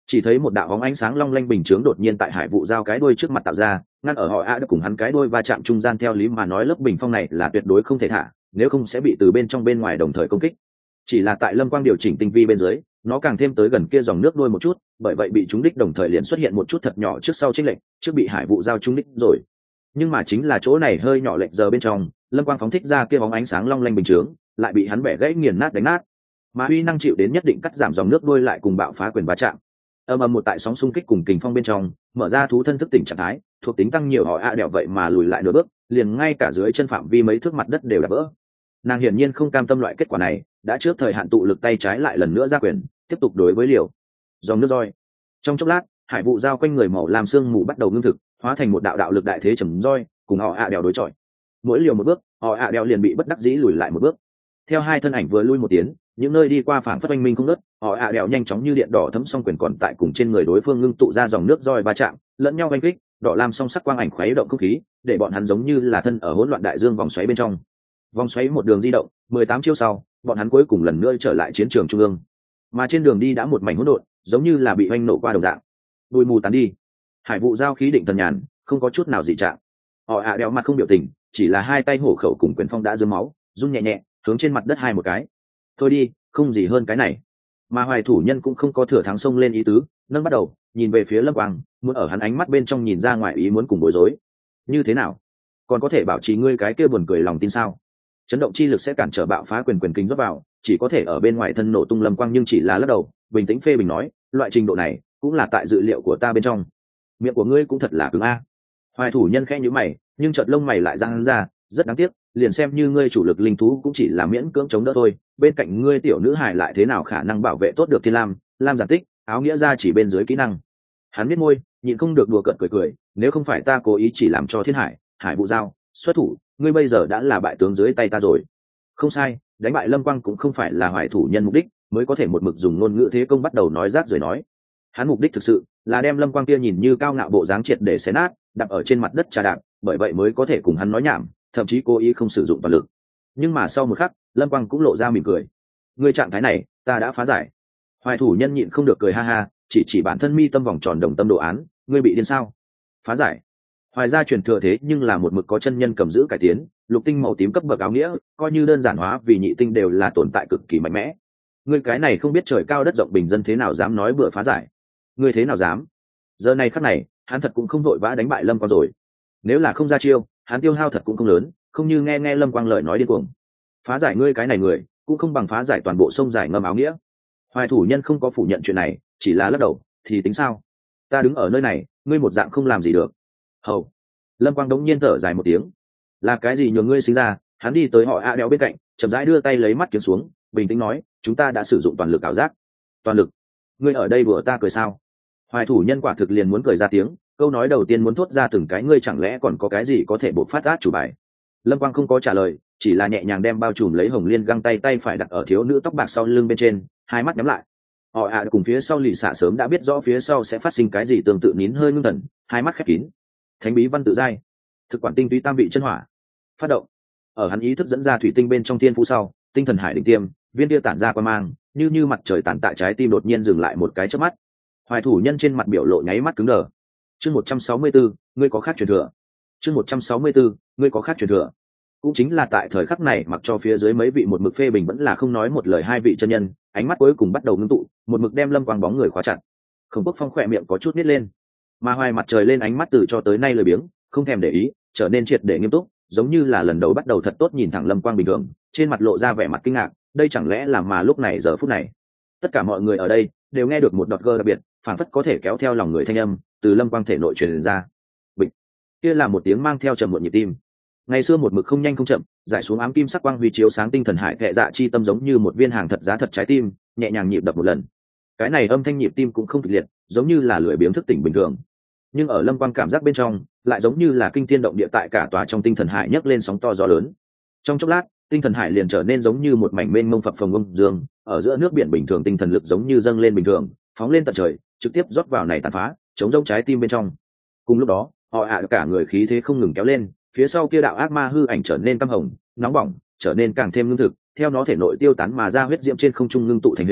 chỉ thấy một đạo bóng ánh sáng long lanh bình chướng đột nhiên tại hải vụ giao cái đuôi trước mặt tạo ra, ngăn ở họ a đã cùng hắn cái đuôi va chạm trung gian. Theo lý mà nói lớp bình phong này là tuyệt đối không thể thả, nếu không sẽ bị từ bên trong bên ngoài đồng thời công kích. Chỉ là tại lâm quang điều chỉnh tinh vi bên dưới, nó càng thêm tới gần kia dòng nước đuôi một chút, bởi vậy bị trúng đích đồng thời liền xuất hiện một chút thật nhỏ trước sau chênh lệch, trước bị hải vụ giao trúng đích rồi. Nhưng mà chính là chỗ này hơi nhỏ lệch giờ bên trong, lâm quang phóng thích ra kia bóng ánh sáng long lanh bình chướng lại bị hắn bẻ gãy nghiền nát đánh nát, mà uy năng chịu đến nhất định cắt giảm dòng nước đuôi lại cùng bạo phá quyền va chạm. Âm ầm một tại sóng xung kích cùng kình phong bên trong, mở ra thú thân thức tỉnh trạng thái, thuộc tính tăng nhiều họ a đèo vậy mà lùi lại nửa bước, liền ngay cả dưới chân phạm vi mấy thước mặt đất đều đã vỡ. Nàng hiển nhiên không cam tâm loại kết quả này, đã trước thời hạn tụ lực tay trái lại lần nữa ra quyền, tiếp tục đối với liều dòng nước roi. Trong chốc lát, hải vụ giao quanh người màu làm sương mù bắt đầu ngưng thực, hóa thành một đạo đạo lực đại thế trầm roi, cùng họ a đèo đối chọi. Mỗi liều một bước, họ a đèo liền bị bất đắc dĩ lùi lại một bước. Theo hai thân ảnh vừa lui một tiến, những nơi đi qua phảng phất oanh minh không ngớt, họ ạ đèo nhanh chóng như điện đỏ thấm song quyền còn tại cùng trên người đối phương ngưng tụ ra dòng nước roi va chạm, lẫn nhau oanh kích, đỏ lam song sắc quang ảnh khuấy động không khí, để bọn hắn giống như là thân ở hỗn loạn đại dương vòng xoáy bên trong. Vòng xoáy một đường di động, mười tám chiêu sau, bọn hắn cuối cùng lần nữa trở lại chiến trường trung ương. Mà trên đường đi đã một mảnh hỗn độn, giống như là bị oanh nổ qua đồng dạng. Bụi mù tán đi, hải vụ giao khí định thần nhàn, không có chút nào dị trạng. Họ ạ đèo mặt không biểu tình, chỉ là hai tay hổ khẩu cùng quyền phong đã rơi máu, run nhẹ nhẹ, hướng trên mặt đất hai một cái. Thôi đi, không gì hơn cái này. Mà hoài thủ nhân cũng không có thừa thắng xông lên ý tứ, nâng bắt đầu nhìn về phía lâm quang, muốn ở hắn ánh mắt bên trong nhìn ra ngoài ý muốn cùng bối rối. Như thế nào, còn có thể bảo trì ngươi cái kia buồn cười lòng tin sao? Chấn động chi lực sẽ cản trở bạo phá quyền quyền kinh rót vào, chỉ có thể ở bên ngoài thân nổ tung. Lâm quang nhưng chỉ là lắc đầu, bình tĩnh phê bình nói, loại trình độ này cũng là tại dự liệu của ta bên trong. Miệng của ngươi cũng thật là cứng a. Hoài thủ nhân khẽ nhíu mày, nhưng chợt lông mày lại giãn ra, rất đáng tiếc, liền xem như ngươi chủ lực linh thú cũng chỉ là miễn cưỡng chống đỡ thôi, bên cạnh ngươi tiểu nữ hài lại thế nào khả năng bảo vệ tốt được thiên lam lam giản tích áo nghĩa ra chỉ bên dưới kỹ năng. Hắn biết môi nhịn không được đùa cợt cười cười, nếu không phải ta cố ý chỉ làm cho thiên hải hải vụ giao xuất thủ, ngươi bây giờ đã là bại tướng dưới tay ta rồi. Không sai, đánh bại lâm quang cũng không phải là hoài thủ nhân mục đích, mới có thể một mực dùng ngôn ngữ thế công bắt đầu nói rác rồi nói. Hắn mục đích thực sự là đem lâm quang kia nhìn như cao ngạo bộ dáng triệt để xé nát, đập ở trên mặt đất trà đạp, bởi vậy mới có thể cùng hắn nói nhảm, thậm chí cố ý không sử dụng toàn lực. Nhưng mà sau một khắc, lâm quang cũng lộ ra mỉm cười. Ngươi trạng thái này ta đã phá giải. Hoài thủ nhân nhịn không được cười ha ha, chỉ chỉ bản thân mi tâm vòng tròn đồng tâm đồ án, ngươi bị điên sao? Phá giải? Hoài gia truyền thừa thế nhưng là một mực có chân nhân cầm giữ cải tiến, lục tinh màu tím cấp bậc áo nghĩa, coi như đơn giản hóa vì nhị tinh đều là tồn tại cực kỳ mạnh mẽ. Ngươi cái này không biết trời cao đất rộng bình dân thế nào dám nói bừa phá giải? Ngươi thế nào dám? Giờ này khắc này, hắn thật cũng không vội vã đánh bại lâm quang rồi. Nếu là không ra chiêu, hắn tiêu hao thật cũng không lớn, không như nghe nghe lâm quang lời nói điên cuồng. Phá giải ngươi cái này người, cũng không bằng phá giải toàn bộ sông giải ngâm áo nghĩa. Hoài thủ nhân không có phủ nhận chuyện này, chỉ là lắc đầu, thì tính sao? Ta đứng ở nơi này, ngươi một dạng không làm gì được. Hầu. Lâm quang đống nhiên thở dài một tiếng. Là cái gì nhường ngươi sinh ra? Hắn đi tới họ a đeo bên cạnh, chậm rãi đưa tay lấy mắt kiếm xuống, bình tĩnh nói, chúng ta đã sử dụng toàn lực ảo giác. Toàn lực? Ngươi ở đây đùa ta cười sao? Hoài thủ nhân quả thực liền muốn cười ra tiếng, câu nói đầu tiên muốn thốt ra từng cái, ngươi chẳng lẽ còn có cái gì có thể bộc phát át chủ bài. Lâm quang không có trả lời, chỉ là nhẹ nhàng đem bao trùm lấy hồng liên găng tay tay phải đặt ở thiếu nữ tóc bạc sau lưng bên trên, hai mắt nhắm lại. Họ ạ cùng phía sau lì xả sớm đã biết rõ phía sau sẽ phát sinh cái gì, tương tự nín hơi ngưng thần, hai mắt khép kín. Thánh bí văn tự giai, thực quản tinh túy tam vị chân hỏa phát động. Ở hắn ý thức dẫn ra thủy tinh bên trong thiên phú sau, tinh thần hải đỉnh tiêm viên tia tản ra qua mang, như như mặt trời tản tại trái tim đột nhiên dừng lại một cái chớp mắt. Hoài thủ nhân trên mặt biểu lộ nháy mắt cứng đờ. Chương một trăm sáu mươi bốn, ngươi có khác truyền thừa. Chương một trăm sáu mươi bốn, ngươi có khác truyền thừa. Cũng chính là tại thời khắc này, mặc cho phía dưới mấy vị một mực phê bình vẫn là không nói một lời hai vị chân nhân, ánh mắt cuối cùng bắt đầu ngưng tụ, một mực đem lâm quang bóng người khóa chặt. Không Quốc Phong khỏe miệng có chút nít lên, mà Hoài mặt trời lên ánh mắt từ cho tới nay lười biếng, không thèm để ý, trở nên triệt để nghiêm túc, giống như là lần đầu bắt đầu thật tốt nhìn thẳng lâm quang bình thường, trên mặt lộ ra vẻ mặt kinh ngạc, đây chẳng lẽ là mà lúc này giờ phút này. Tất cả mọi người ở đây đều nghe được một đọt gơ đặc biệt, phản phất có thể kéo theo lòng người thanh âm từ lâm quang thể nội truyền ra. Bịch, kia là một tiếng mang theo trầm một nhịp tim. Ngày xưa một mực không nhanh không chậm, giải xuống ám kim sắc quang huy chiếu sáng tinh thần hải kệ dạ chi tâm, giống như một viên hàng thật giá thật trái tim nhẹ nhàng nhịp đập một lần. Cái này âm thanh nhịp tim cũng không kịch liệt, giống như là lười biếng thức tỉnh bình thường, nhưng ở lâm quang cảm giác bên trong lại giống như là kinh thiên động địa, tại cả tòa trong tinh thần hải nhấc lên sóng to gió lớn. Trong chốc lát, tinh thần hải liền trở nên giống như một mảnh mênh mông phập phồng âm dương, ở giữa nước biển bình thường tinh thần lực giống như dâng lên bình thường, phóng lên tận trời, trực tiếp rót vào này tàn phá chống rông trái tim bên trong. Cùng lúc đó, họ ạ cả người khí thế không ngừng kéo lên, phía sau kia đạo ác ma hư ảnh trở nên căm hồng nóng bỏng, trở nên càng thêm ngưng thực, theo nó thể nội tiêu tán mà ra huyết diễm trên không trung ngưng tụ thành hình,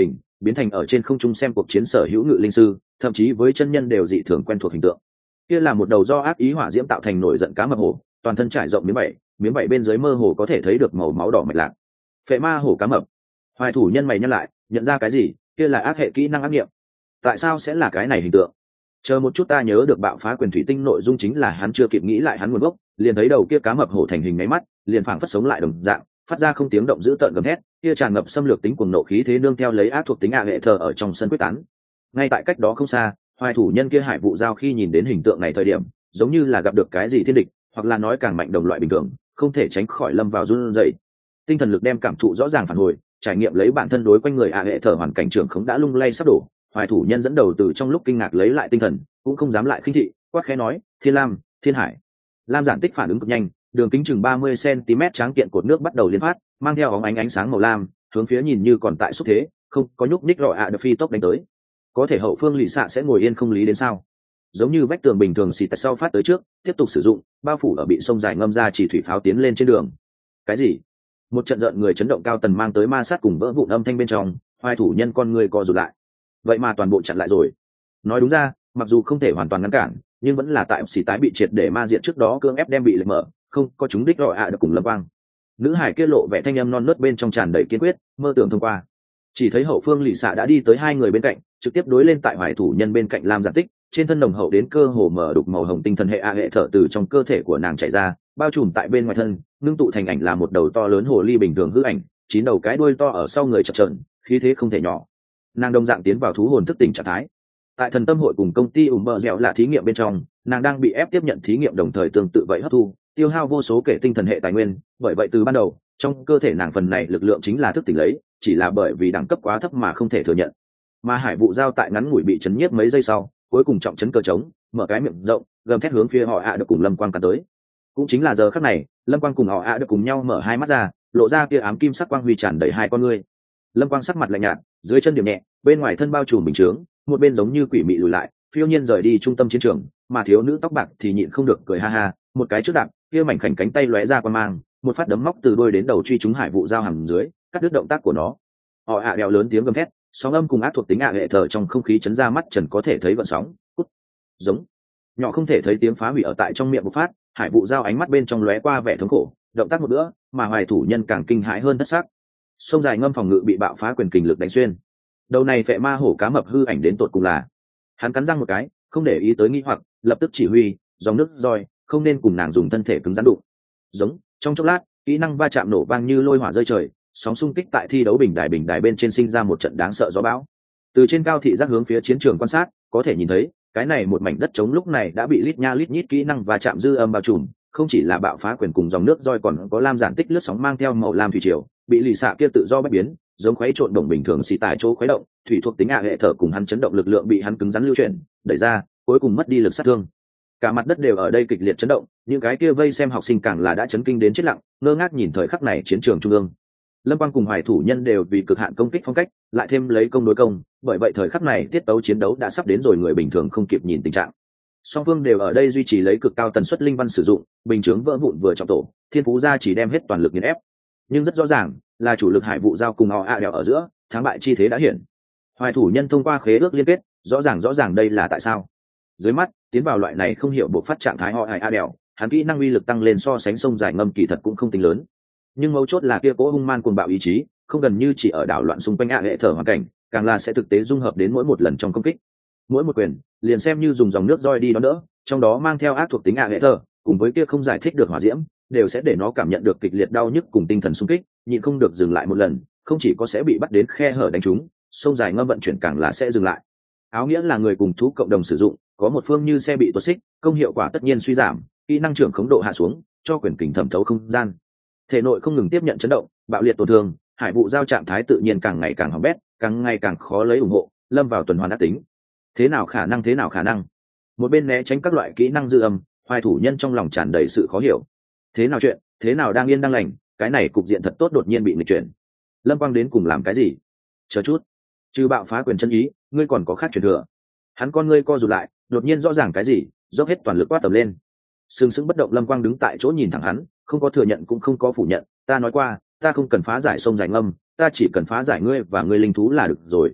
biến thành ở trên không trung xem cuộc chiến sở hữu ngự linh sư, thậm chí với chân nhân đều dị thường quen thuộc hình tượng. Kia là một đầu do ác ý hỏa diễm tạo thành nổi giận cá mập hổ, toàn thân trải rộng miếng bảy, miếng bảy bên dưới mơ hồ có thể thấy được màu máu đỏ mạch lạc. Phệ ma hổ cá mập. Hoài thủ nhân mày nhăn lại, nhận ra cái gì? Kia là ác hệ kỹ năng ác nghiệm. Tại sao sẽ là cái này hình tượng? Chờ một chút, ta nhớ được bạo phá quyền thủy tinh nội dung chính là hắn chưa kịp nghĩ lại hắn nguồn gốc, liền thấy đầu kia cá mập hổ thành hình nháy mắt, liền phảng phất sống lại đồng dạng, phát ra không tiếng động dữ tợn gầm hét, kia tràn ngập xâm lược tính cuồng nộ khí thế nương theo lấy ác thuộc tính ạ hệ thờ ở trong sân quyết tán. Ngay tại cách đó không xa, hoài thủ nhân kia hải vụ giao khi nhìn đến hình tượng này thời điểm, giống như là gặp được cái gì thiên địch, hoặc là nói càng mạnh đồng loại bình thường, không thể tránh khỏi lâm vào run rẩy. Tinh thần lực đem cảm thụ rõ ràng phản hồi, trải nghiệm lấy bản thân đối quanh người ạ hệ thờ hoàn cảnh trường khống đã lung lay sắp đổ. Hoài thủ nhân dẫn đầu từ trong lúc kinh ngạc lấy lại tinh thần, cũng không dám lại khinh thị, quát khẽ nói: Thiên Lam, Thiên Hải. Lam giản tích phản ứng cực nhanh, đường kính chừng ba mươi xăng-ti-mét tráng kiện cột nước bắt đầu liên phát, mang theo óng ánh ánh sáng màu lam, hướng phía nhìn như còn tại xúc thế, không có nhúc nhích gọi ạ được phi tốc đánh tới. Có thể hậu phương lì xạ sẽ ngồi yên không lý đến sao? Giống như vách tường bình thường xì tại sau phát tới trước, tiếp tục sử dụng, bao phủ ở bị sông dài ngâm ra chỉ thủy pháo tiến lên trên đường. Cái gì? Một trận giận người chấn động cao tần mang tới ma sát cùng vỡ vụn âm thanh bên trong, hoài thủ nhân con người co rụt lại. Vậy mà toàn bộ chặn lại rồi. Nói đúng ra, mặc dù không thể hoàn toàn ngăn cản, nhưng vẫn là tại xì tái bị triệt để ma diện trước đó cương ép đem bị lệch mở, không có chúng đích gọi ạ được cùng lâm quang. Nữ hải kia lộ vẻ thanh âm non nớt bên trong tràn đầy kiên quyết, mơ tưởng thông qua. Chỉ thấy hậu phương lì xạ đã đi tới hai người bên cạnh, trực tiếp đối lên tại hoài thủ nhân bên cạnh Lam Giản Tích, trên thân nồng hậu đến cơ hồ mở đục màu hồng tinh thần hệ a hệ thở từ trong cơ thể của nàng chảy ra, bao trùm tại bên ngoài thân, ngưng tụ thành ảnh là một đầu to lớn hồ ly bình thường hư ảnh, chín đầu cái đuôi to ở sau người chập chờn, khí thế không thể nhỏ. Nàng đồng dạng tiến vào thú hồn thức tỉnh trạng thái. Tại thần tâm hội cùng công ty ủng bờ dẻo là thí nghiệm bên trong, nàng đang bị ép tiếp nhận thí nghiệm đồng thời tương tự vậy hấp thu, tiêu hao vô số kể tinh thần hệ tài nguyên, bởi vậy từ ban đầu, trong cơ thể nàng phần này lực lượng chính là thức tỉnh lấy, chỉ là bởi vì đẳng cấp quá thấp mà không thể thừa nhận. Mà hải vụ giao tại ngắn ngủi bị chấn nhiếp mấy giây sau, cuối cùng trọng chấn cơ trống, mở cái miệng rộng, gầm thét hướng phía họ ạ được cùng lâm quang cắn tới. Cũng chính là giờ khắc này, lâm quang cùng họ ạ được cùng nhau mở hai mắt ra, lộ ra kia ám kim sắc quang huy tràn đầy hai con ngươi. Lâm quang sắc mặt lạnh nhạt, dưới chân điểm nhẹ, bên ngoài thân bao trùm bình chướng, một bên giống như quỷ mị lùi lại, phiêu nhiên rời đi trung tâm chiến trường, mà thiếu nữ tóc bạc thì nhịn không được cười ha ha, một cái trước đạp, kia mảnh khảnh cánh tay lóe ra quang mang, một phát đấm móc từ đuôi đến đầu truy trúng hải vụ giao hầm dưới, cắt đứt động tác của nó. Họ ạ đèo lớn tiếng gầm thét, sóng âm cùng ác thuộc tính ạ hệ thở trong không khí chấn ra mắt trần có thể thấy gợn sóng. Cút. Giống. Nhỏ không thể thấy tiếng phá hủy ở tại trong miệng một phát, hải vụ giao ánh mắt bên trong lóe qua vẻ thống khổ, động tác một nữa, mà hoài thủ nhân càng kinh hãi hơn thất sắc. Sông dài ngâm phòng ngự bị bạo phá quyền kình lực đánh xuyên. Đầu này phệ ma hổ cá mập hư ảnh đến tột cùng là. Hắn cắn răng một cái, không để ý tới nghi hoặc, lập tức chỉ huy, dòng nước roi, không nên cùng nàng dùng thân thể cứng rắn đụng. Giống. Trong chốc lát, kỹ năng va chạm nổ vang như lôi hỏa rơi trời, sóng xung kích tại thi đấu bình đài bình đài bên trên sinh ra một trận đáng sợ gió bão. Từ trên cao thị giác hướng phía chiến trường quan sát, có thể nhìn thấy, cái này một mảnh đất trống lúc này đã bị lít nha lít nhít kỹ năng va chạm dư âm bao trùm, không chỉ là bạo phá quyền cùng dòng nước roi còn có lam giản tích lướt sóng mang theo màu lam thủy triều, bị lì xạ kia tự do bất biến, giống khuấy trộn đồng bình thường xì tại chỗ khuấy động, thủy thuộc tính ạ hệ thở cùng hắn chấn động lực lượng bị hắn cứng rắn lưu chuyển, đẩy ra, cuối cùng mất đi lực sát thương. Cả mặt đất đều ở đây kịch liệt chấn động, những cái kia vây xem học sinh càng là đã chấn kinh đến chết lặng, ngơ ngác nhìn thời khắc này chiến trường trung ương. Lâm Quang cùng Hoài thủ nhân đều vì cực hạn công kích phong cách, lại thêm lấy công đối công, bởi vậy thời khắc này tiết tấu chiến đấu đã sắp đến rồi người bình thường không kịp nhìn tình trạng. Song phương đều ở đây duy trì lấy cực cao tần suất linh văn sử dụng, bình chướng vỡ vụn vừa trọng tổ, thiên phú gia chỉ đem hết toàn lực nghiền ép. Nhưng rất rõ ràng, là chủ lực hải vụ giao cùng họ ạ đèo ở giữa, thắng bại chi thế đã hiển. Hoài thủ nhân thông qua khế ước liên kết, rõ ràng rõ ràng đây là tại sao. Dưới mắt, tiến vào loại này không hiểu bộ phát trạng thái họ ạ đèo, hắn kỹ năng uy lực tăng lên so sánh sông dài ngâm kỳ thật cũng không tính lớn. Nhưng mấu chốt là kia cố hung man cuồng bạo ý chí, không gần như chỉ ở đảo loạn xung quanh ạ hệ thở hoàn cảnh, càng là sẽ thực tế dung hợp đến mỗi một lần trong công kích. Mỗi một quyền, liền xem như dùng dòng nước roi đi đón đỡ, trong đó mang theo ác thuộc tính ạ hệ thở, cùng với kia không giải thích được hỏa diễm, đều sẽ để nó cảm nhận được kịch liệt đau nhức cùng tinh thần xung kích, nhịn không được dừng lại một lần, không chỉ có sẽ bị bắt đến khe hở đánh trúng, sông dài ngâm vận chuyển càng là sẽ dừng lại. Áo nghĩa là người cùng thú cộng đồng sử dụng, có một phương như xe bị tuột xích, công hiệu quả tất nhiên suy giảm, kỹ năng trưởng khống độ hạ xuống, cho quyền kình thẩm thấu không gian. Thể nội không ngừng tiếp nhận chấn động, bạo liệt tổn thương, hải vụ giao trạng thái tự nhiên càng ngày càng hỏng bét, càng ngày càng khó lấy ủng hộ, lâm vào tuần hoàn ác tính. Thế nào khả năng thế nào khả năng? Một bên né tránh các loại kỹ năng dư âm, Hoài thủ nhân trong lòng tràn đầy sự khó hiểu. Thế nào chuyện, thế nào đang yên đang lành, cái này cục diện thật tốt đột nhiên bị nghịch chuyển. Lâm Quang đến cùng làm cái gì? Chờ chút, trừ bạo phá quyền chân ý, ngươi còn có khác truyền thừa. Hắn con ngươi co rụt lại, đột nhiên rõ ràng cái gì, dốc hết toàn lực quát tầm lên. Sừng sững bất động Lâm Quang đứng tại chỗ nhìn thẳng hắn, không có thừa nhận cũng không có phủ nhận, ta nói qua, ta không cần phá giải sông dài ngâm, ta chỉ cần phá giải ngươi và ngươi linh thú là được rồi.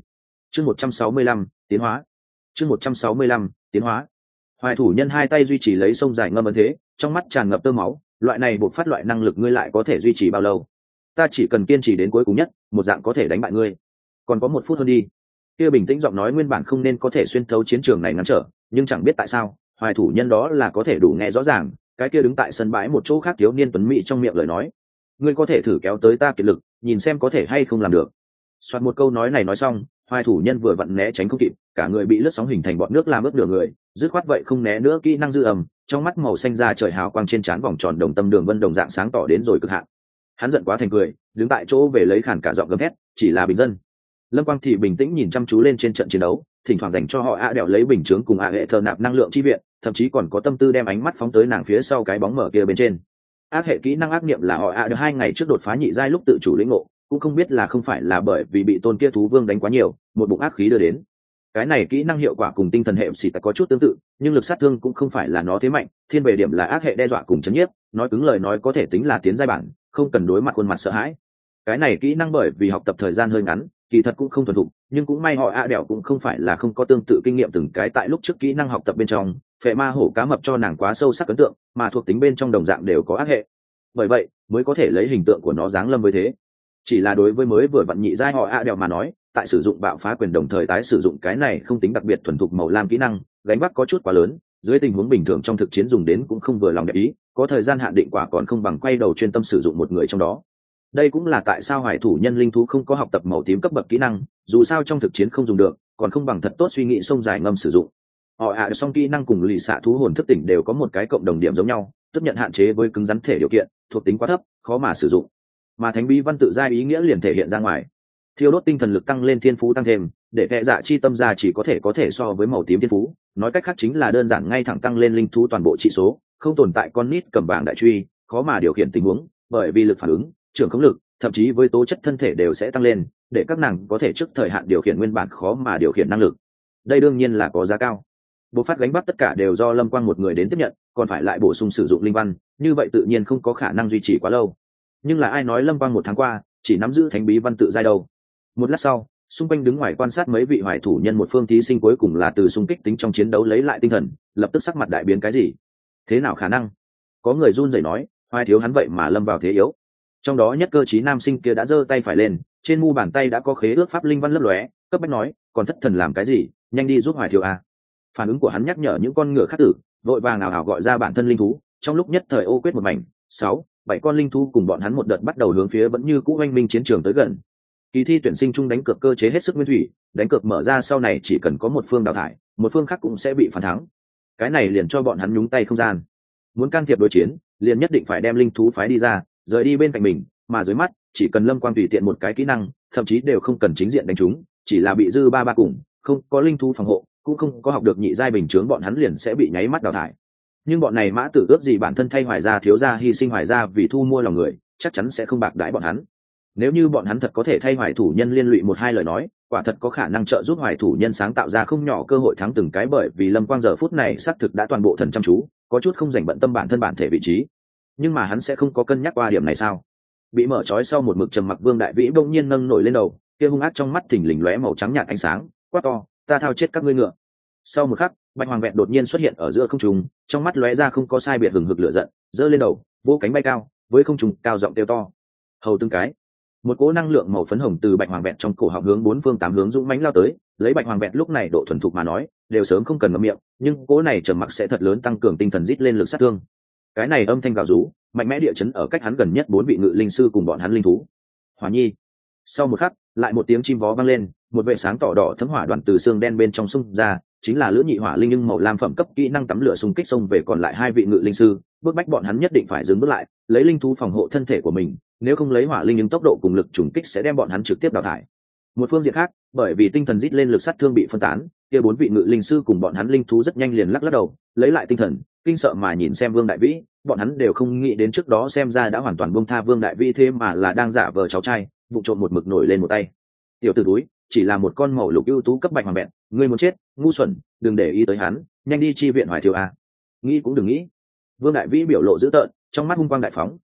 chương một trăm sáu mươi lăm tiến hóa chương một trăm sáu mươi lăm tiến hóa Hoài thủ nhân hai tay duy trì lấy sông dài ngâm ấn thế, trong mắt tràn ngập tơ máu, loại này buộc phát loại năng lực ngươi lại có thể duy trì bao lâu? Ta chỉ cần kiên trì đến cuối cùng nhất, một dạng có thể đánh bại ngươi. Còn có một phút hơn đi. Kia bình tĩnh giọng nói nguyên bản không nên có thể xuyên thấu chiến trường này ngăn trở, nhưng chẳng biết tại sao, Hoài thủ nhân đó là có thể đủ nghe rõ ràng, cái kia đứng tại sân bãi một chỗ khác thiếu niên tuấn mỹ trong miệng lời nói. Ngươi có thể thử kéo tới ta kiệt lực, nhìn xem có thể hay không làm được. Soạt một câu nói này nói xong, Hoài thủ nhân vừa vặn né tránh không kịp, cả người bị lướt sóng hình thành bọt nước làm ướt nửa người, dứt khoát vậy không né nữa kỹ năng dư ầm, trong mắt màu xanh da trời hào quang trên trán vòng tròn đồng tâm đường vân đồng dạng sáng tỏ đến rồi cực hạn. Hắn giận quá thành cười, đứng tại chỗ về lấy khản cả giọng gầm thét, chỉ là bình dân. Lâm Quang thì bình tĩnh nhìn chăm chú lên trên trận chiến đấu, thỉnh thoảng dành cho họ ạ đèo lấy bình chướng cùng ạ hệ thờ nạp năng lượng chi viện, thậm chí còn có tâm tư đem ánh mắt phóng tới nàng phía sau cái bóng mở kia bên trên. Ác hệ kỹ năng ác niệm là họ ạ được hai ngày trước đột phá nhị giai lúc tự chủ lĩnh ngộ, cũng không biết là không phải là bởi vì bị tôn kia thú vương đánh quá nhiều, một bụng ác khí đưa đến. Cái này kỹ năng hiệu quả cùng tinh thần hệ xì tặc có chút tương tự, nhưng lực sát thương cũng không phải là nó thế mạnh, thiên về điểm là ác hệ đe dọa cùng chấn nhiếp, nói cứng lời nói có thể tính là tiến giai bản, không cần đối mặt khuôn mặt sợ hãi. Cái này kỹ năng bởi vì học tập thời gian hơi ngắn, kỳ thật cũng không thuần thục, nhưng cũng may họ ạ đèo cũng không phải là không có tương tự kinh nghiệm từng cái tại lúc trước kỹ năng học tập bên trong, phệ ma hổ cá mập cho nàng quá sâu sắc ấn tượng, mà thuộc tính bên trong đồng dạng đều có ác hệ. Bởi vậy, mới có thể lấy hình tượng của nó dáng lâm với thế. Chỉ là đối với mới vừa vặn nhị giai họ ạ đèo mà nói, tại sử dụng bạo phá quyền đồng thời tái sử dụng cái này không tính đặc biệt thuần thục màu lam kỹ năng, gánh vác có chút quá lớn, dưới tình huống bình thường trong thực chiến dùng đến cũng không vừa lòng đẹp ý, có thời gian hạn định quả còn không bằng quay đầu chuyên tâm sử dụng một người trong đó. Đây cũng là tại sao Hoài thủ nhân linh thú không có học tập màu tím cấp bậc kỹ năng, dù sao trong thực chiến không dùng được, còn không bằng thật tốt suy nghĩ sông dài ngâm sử dụng. Họ ạ song kỹ năng cùng lì xạ thú hồn thức tỉnh đều có một cái cộng đồng điểm giống nhau, tức nhận hạn chế với cứng rắn thể điều kiện, thuộc tính quá thấp, khó mà sử dụng. Mà thánh bí văn tự giai ý nghĩa liền thể hiện ra ngoài. Thiêu đốt tinh thần lực tăng lên thiên phú tăng thêm, để kệ dạ chi tâm ra chỉ có thể có thể so với màu tím thiên phú, nói cách khác chính là đơn giản ngay thẳng tăng lên linh thú toàn bộ trị số, không tồn tại con nít cầm bảng đại truy, khó mà điều khiển tình huống, bởi vì lực phản ứng, trưởng khống lực, thậm chí với tố chất thân thể đều sẽ tăng lên, để các nàng có thể trước thời hạn điều khiển nguyên bản khó mà điều khiển năng lực. Đây đương nhiên là có giá cao. Bộ phát gánh bắt tất cả đều do Lâm Quang một người đến tiếp nhận, còn phải lại bổ sung sử dụng linh văn, như vậy tự nhiên không có khả năng duy trì quá lâu. Nhưng là ai nói Lâm Quang một tháng qua chỉ nắm giữ thánh bí văn tự giai đâu? Một lát sau, xung quanh đứng ngoài quan sát mấy vị hoài thủ nhân một phương thí sinh cuối cùng là từ xung kích tính trong chiến đấu lấy lại tinh thần, lập tức sắc mặt đại biến. Cái gì? Thế nào khả năng? Có người run rẩy nói, Hoài thiếu hắn vậy mà lâm vào thế yếu. Trong đó nhất cơ trí nam sinh kia đã giơ tay phải lên, trên mu bàn tay đã có khế ước pháp linh văn lấp lóe, cấp bách nói, còn thất thần làm cái gì, nhanh đi giúp Hoài thiếu a. Phản ứng của hắn nhắc nhở những con ngựa khác tử, vội vàng ảo ảo gọi ra bản thân linh thú, trong lúc nhất thời ô quyết một mảnh, sáu, bảy con linh thú cùng bọn hắn một đợt bắt đầu hướng phía vẫn như cũ oanh minh chiến trường tới gần. Kỳ thi tuyển sinh chung đánh cược cơ chế hết sức nguyên thủy, đánh cược mở ra sau này chỉ cần có một phương đào thải, một phương khác cũng sẽ bị phản thắng. Cái này liền cho bọn hắn nhúng tay không gian. Muốn can thiệp đối chiến, liền nhất định phải đem linh thú phái đi ra, rời đi bên cạnh mình, mà dưới mắt, chỉ cần Lâm Quang tùy tiện một cái kỹ năng, thậm chí đều không cần chính diện đánh chúng, chỉ là bị dư ba ba cùng, không có linh thú phòng hộ, cũng không có học được nhị giai bình chướng, bọn hắn liền sẽ bị nháy mắt đào thải. Nhưng bọn này mã tử ước gì bản thân thay Hoài gia thiếu gia hy sinh Hoài gia vì thu mua lòng người, chắc chắn sẽ không bạc đãi bọn hắn. Nếu như bọn hắn thật có thể thay Hoài thủ nhân liên lụy một hai lời nói, quả thật có khả năng trợ giúp Hoài thủ nhân sáng tạo ra không nhỏ cơ hội thắng từng cái, bởi vì Lâm Quang giờ phút này xác thực đã toàn bộ thần chăm chú, có chút không dành bận tâm bản thân bản thể vị trí. Nhưng mà hắn sẽ không có cân nhắc qua điểm này sao? Bị mở trói sau một mực trầm mặc Vương Đại Vĩ bỗng nhiên nâng nổi lên đầu, kia hung ác trong mắt thình lình lóe màu trắng nhạt ánh sáng, quát to, ta thao chết các ngươi ngựa. Sau một khắc, Bạch Hoàng Vẹn đột nhiên xuất hiện ở giữa không trung, trong mắt lóe ra không có sai biệt hừng hực lửa giận, giơ lên đầu, vỗ cánh bay cao, với không trung cao giọng kêu to. Hầu từng cái, một cỗ năng lượng màu phấn hồng từ Bạch Hoàng Vẹn trong cổ họng hướng bốn phương tám hướng dũng mãnh lao tới, lấy Bạch Hoàng Vẹn lúc này độ thuần thục mà nói, đều sớm không cần ngậm miệng, nhưng cỗ này trầm mặc sẽ thật lớn tăng cường tinh thần rít lên lực sát thương. Cái này âm thanh gào rú, mạnh mẽ địa chấn ở cách hắn gần nhất bốn vị ngự linh sư cùng bọn hắn linh thú. Hỏa Nhi. Sau một khắc, lại một tiếng chim vó vang lên, một vệ sáng tỏ đỏ thấm hỏa đoàn từ xương đen bên trong xung ra, chính là lữ nhị hỏa linh nhưng màu lam phẩm cấp kỹ năng tắm lửa xung kích xông về còn lại hai vị ngự linh sư, bước bách bọn hắn nhất định phải dừng bước lại, lấy linh thú phòng hộ thân thể của mình, nếu không lấy hỏa linh nhưng tốc độ cùng lực trùng kích sẽ đem bọn hắn trực tiếp đào thải. Một phương diện khác, bởi vì tinh thần rít lên lực sát thương bị phân tán, kia bốn vị ngự linh sư cùng bọn hắn linh thú rất nhanh liền lắc lắc đầu, lấy lại tinh thần, kinh sợ mà nhìn xem Vương Đại Vĩ, bọn hắn đều không nghĩ đến trước đó xem ra đã hoàn toàn buông tha Vương Đại Vĩ thế mà là đang giả vờ cháu trai, vụ trộm một mực nổi lên một tay. Tiểu tử túi, chỉ là một con màu lục ưu tú cấp Bạch Hoàng Vẹn, ngươi muốn chết, ngu xuẩn, đừng để ý tới hắn, nhanh đi chi viện Hoài thiếu a. Nghĩ cũng đừng nghĩ. Vương Đại Vĩ biểu lộ dữ tợn, trong mắt hung quang đại phóng,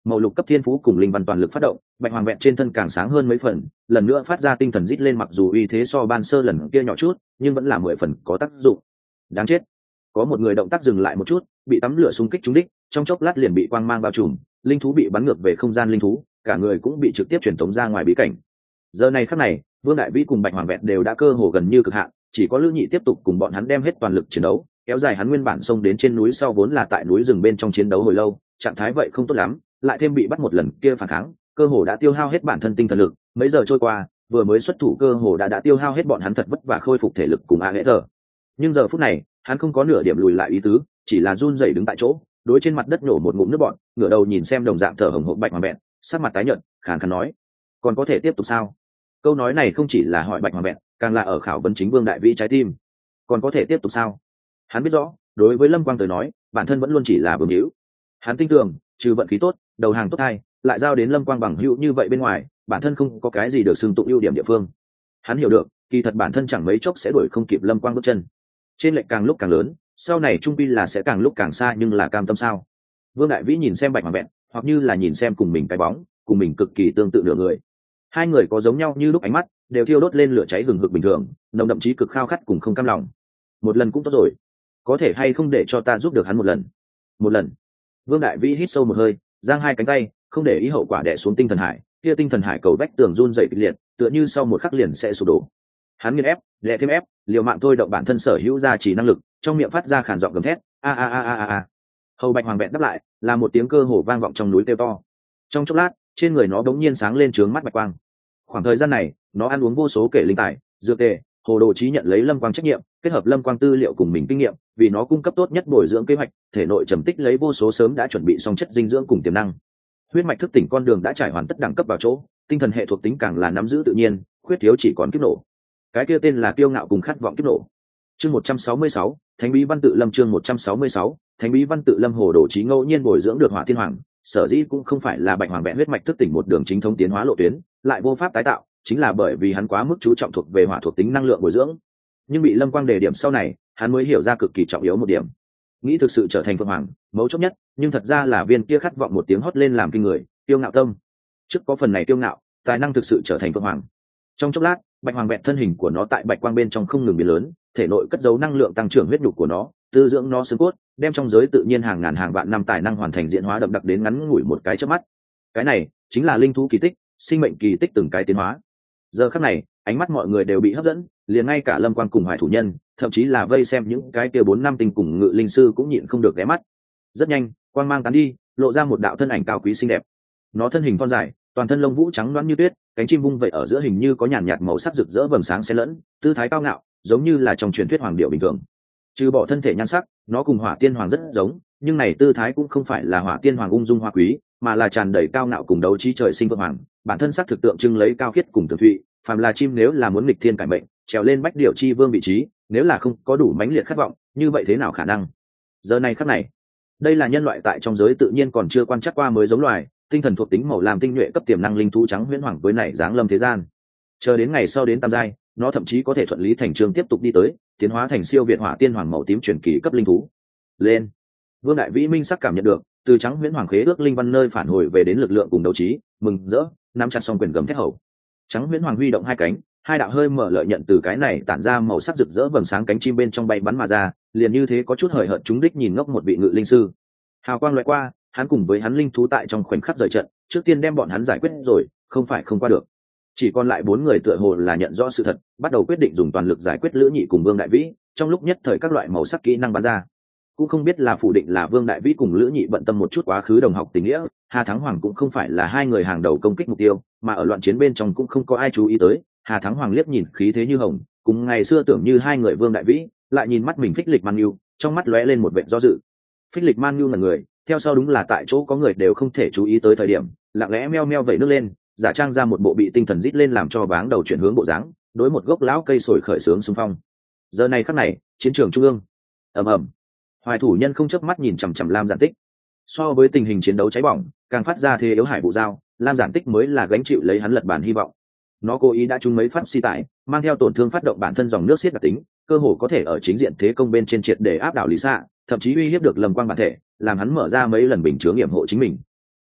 màu lục cấp thiên phú cùng linh văn toàn lực phát động, bạch hoàng vẹn trên thân càng sáng hơn mấy phần, lần nữa phát ra tinh thần rít lên, mặc dù uy thế so ban sơ lần kia nhỏ chút nhưng vẫn là mười phần có tác dụng. Đáng chết, có một người động tác dừng lại một chút, bị tắm lửa xung kích trúng đích, trong chốc lát liền bị quang mang bao trùm, linh thú bị bắn ngược về không gian linh thú, cả người cũng bị trực tiếp truyền tống ra ngoài bí cảnh. Giờ này khắc này, Vương Đại Vĩ cùng Bạch Hoàng Vẹn đều đã cơ hồ gần như cực hạn, chỉ có Lữ Nhị tiếp tục cùng bọn hắn đem hết toàn lực chiến đấu, kéo dài hắn nguyên bản xông đến trên núi sau vốn là tại núi rừng bên trong chiến đấu hồi lâu, trạng thái vậy không tốt lắm, lại thêm bị bắt một lần kia phản kháng, cơ hồ đã tiêu hao hết bản thân tinh thần lực, mấy giờ trôi qua, vừa mới xuất thủ cơ hồ đã đã tiêu hao hết bọn hắn thật vất vả khôi phục thể lực cùng a hệ thở. Nhưng giờ phút này, hắn không có nửa điểm lùi lại ý tứ, chỉ là run rẩy đứng tại chỗ, đối trên mặt đất nổ một ngụm nước bọt, ngửa đầu nhìn xem đồng dạng thở hổn hộc Bạch Hoàng Vẹn, sắc mặt tái nhợt, khàn khàn nói: "Còn có thể tiếp tục sao?" Câu nói này không chỉ là hỏi Bạch Hoàng Vẹn, càng là ở khảo vấn chính Vương Đại Vĩ trái tim. Còn có thể tiếp tục sao? Hắn biết rõ, đối với Lâm Quang tới nói, bản thân vẫn luôn chỉ là bướng hữu. Hắn tin tưởng, trừ vận khí tốt, đầu hàng tốt hay, lại giao đến Lâm Quang bằng hữu như vậy bên ngoài, bản thân không có cái gì được xưng tụng ưu điểm địa phương. Hắn hiểu được, kỳ thật bản thân chẳng mấy chốc sẽ đuổi không kịp Lâm Quang bước chân. Trên lệch càng lúc càng lớn, sau này trung pi là sẽ càng lúc càng xa, nhưng là cam tâm sao? Vương Đại Vĩ nhìn xem Bạch Hoàng Vẹn, hoặc như là nhìn xem cùng mình cái bóng, cùng mình cực kỳ tương tự nửa người. Hai người có giống nhau như lúc ánh mắt, đều thiêu đốt lên lửa cháy hừng hực bình thường, nồng đậm chí cực khao khát cùng không cam lòng. Một lần cũng tốt rồi, có thể hay không để cho ta giúp được hắn một lần? Một lần. Vương Đại Vĩ hít sâu một hơi, giang hai cánh tay, không để ý hậu quả đè xuống tinh thần hải, kia tinh thần hải cầu vách tường run rẩy kịch liệt, tựa như sau một khắc liền sẽ sụp đổ. Hắn nghiền ép, đè thêm ép, liều mạng thôi động bản thân sở hữu ra chỉ năng lực, trong miệng phát ra khàn giọng gầm thét, a a a a a. Hầu Bạch Hoàng Vẹn đáp lại, là một tiếng cơ hồ vang vọng trong núi kêu to. Trong chốc lát, trên người nó bỗng nhiên sáng lên trướng mắt bạch quang. Khoảng thời gian này, nó ăn uống vô số kể linh tài, dược tề, hồ đồ trí nhận lấy Lâm Quang trách nhiệm, kết hợp Lâm Quang tư liệu cùng mình kinh nghiệm, vì nó cung cấp tốt nhất bồi dưỡng kế hoạch, thể nội trầm tích lấy vô số sớm đã chuẩn bị xong chất dinh dưỡng cùng tiềm năng. Huyết mạch thức tỉnh con đường đã trải hoàn tất đẳng cấp vào chỗ, tinh thần hệ thuộc tính càng là nắm giữ tự nhiên, khuyết thiếu chỉ còn kiếp nổ. Cái kia tên là kiêu ngạo cùng khát vọng kiếp nổ. Chương một trăm sáu mươi sáu, Thánh bí văn tự Lâm chương một trăm sáu mươi sáu, Thánh bí văn tự Lâm hồ đồ trí ngẫu nhiên bồi dưỡng được Hỏa Thiên Hoàng, sở dĩ cũng không phải là Bạch Hoàng Vẹn huyết mạch thức tỉnh một đường chính thống tiến hóa lộ tuyến, lại vô pháp tái tạo, chính là bởi vì hắn quá mức chú trọng thuộc về hỏa thuộc tính năng lượng bồi dưỡng. Nhưng bị Lâm Quang đề điểm sau này, hắn mới hiểu ra cực kỳ trọng yếu một điểm. Nghĩ thực sự trở thành Phượng Hoàng, mấu chốt nhất, nhưng thật ra là viên kia khát vọng một tiếng hót lên làm kinh người, kiêu ngạo tâm. Trước có phần này kiêu ngạo, tài năng thực sự trở thành Phượng Hoàng. Trong chốc lát, Bạch Hoàng Vẹn thân hình của nó tại bạch quang bên trong không ngừng biến lớn, thể nội cất giấu năng lượng tăng trưởng huyết nhục của nó, tư dưỡng nó xương cốt, đem trong giới tự nhiên hàng ngàn hàng vạn năm tài năng hoàn thành diễn hóa đậm đặc đến ngắn ngủi một cái chớp mắt. Cái này chính là linh thú kỳ tích, sinh mệnh kỳ tích từng cái tiến hóa. Giờ khắc này, ánh mắt mọi người đều bị hấp dẫn, liền ngay cả Lâm Quang cùng Hoài thủ nhân, thậm chí là vây xem những cái kia bốn năm tinh cùng ngự linh sư cũng nhịn không được ghé mắt. Rất nhanh, quang mang tán đi, lộ ra một đạo thân ảnh cao quý xinh đẹp. Nó thân hình thon dài, toàn thân lông vũ trắng loáng như tuyết, cánh chim vung vậy ở giữa hình như có nhàn nhạt màu sắc rực rỡ vầng sáng xen lẫn, tư thái cao ngạo, giống như là trong truyền thuyết hoàng điệu bình thường. Trừ bỏ thân thể nhan sắc, nó cùng Hỏa Tiên Hoàng rất giống, nhưng này tư thái cũng không phải là Hỏa Tiên Hoàng ung dung hoa quý, mà là tràn đầy cao ngạo cùng đấu trí trời sinh vượng hoàng, bản thân sắc thực tượng trưng lấy cao khiết cùng tường thụy, phàm là chim nếu là muốn nghịch thiên cải mệnh, trèo lên bách điểu chi vương vị trí, nếu là không có đủ mãnh liệt khát vọng, như vậy thế nào khả năng? Giờ này khắc này, đây là nhân loại tại trong giới tự nhiên còn chưa quan trắc qua mới giống loài, tinh thần thuộc tính màu làm tinh nhuệ cấp tiềm năng linh thú trắng huyễn hoàng với này dáng lâm thế gian. Chờ đến ngày sau đến tam giai, nó thậm chí có thể thuận lý thành chương tiếp tục đi tới, tiến hóa thành siêu việt Hỏa Tiên Hoàng màu tím truyền kỳ cấp linh thú. Lên. Vương Đại Vĩ minh sắc cảm nhận được, từ trắng huyễn hoàng khế ước linh văn nơi phản hồi về đến lực lượng cùng đấu trí, mừng rỡ, nắm chặt song quyền gầm thét hầu. Trắng huyễn hoàng huy động hai cánh, hai đạo hơi mở lợi nhận từ cái này tản ra màu sắc rực rỡ vầng sáng cánh chim bên trong bay bắn mà ra, liền như thế có chút hời hợt chúng đích nhìn ngốc một vị ngự linh sư. Hào quang lóe qua, hắn cùng với hắn linh thú tại trong khoảnh khắc rời trận, trước tiên đem bọn hắn giải quyết rồi, không phải không qua được. Chỉ còn lại bốn người tựa hồ là nhận rõ sự thật, bắt đầu quyết định dùng toàn lực giải quyết Lữ Nhị cùng Vương Đại Vĩ, trong lúc nhất thời các loại màu sắc kỹ năng bắn ra. Cũng không biết là phủ định là Vương Đại Vĩ cùng Lữ Nhị bận tâm một chút quá khứ đồng học tình nghĩa, Hà Thắng Hoàng cũng không phải là hai người hàng đầu công kích mục tiêu, mà ở loạn chiến bên trong cũng không có ai chú ý tới. Hà Thắng Hoàng liếc nhìn khí thế như hồng, cùng ngày xưa tưởng như hai người Vương Đại Vĩ, lại nhìn mắt mình Phích Lịch Man Nhu, trong mắt lóe lên một vẻ do dự. Phích Lịch Man Nhu là người, theo sau đúng là tại chỗ có người đều không thể chú ý tới thời điểm, lặng lẽ meo meo vẩy nước lên, giả trang ra một bộ bị tinh thần rít lên làm cho váng đầu chuyển hướng bộ dáng, đối một gốc lão cây sồi khởi sướng xung phong. Giờ này khắc này, chiến trường trung ương, ầm ầm, Hoài thủ nhân không chớp mắt nhìn chằm chằm Lam Giản Tích. So với tình hình chiến đấu cháy bỏng, càng phát ra thế yếu hải vụ giao, Lam Giản Tích mới là gánh chịu lấy hắn lật bản hy vọng. Nó cố ý đã trúng mấy pháp si tải, mang theo tổn thương phát động bản thân dòng nước xiết đặc tính, cơ hồ có thể ở chính diện thế công bên trên triệt để áp đảo Lý Sa, thậm chí uy hiếp được Lâm Quang bản thể, làm hắn mở ra mấy lần bình chướng yểm hộ chính mình.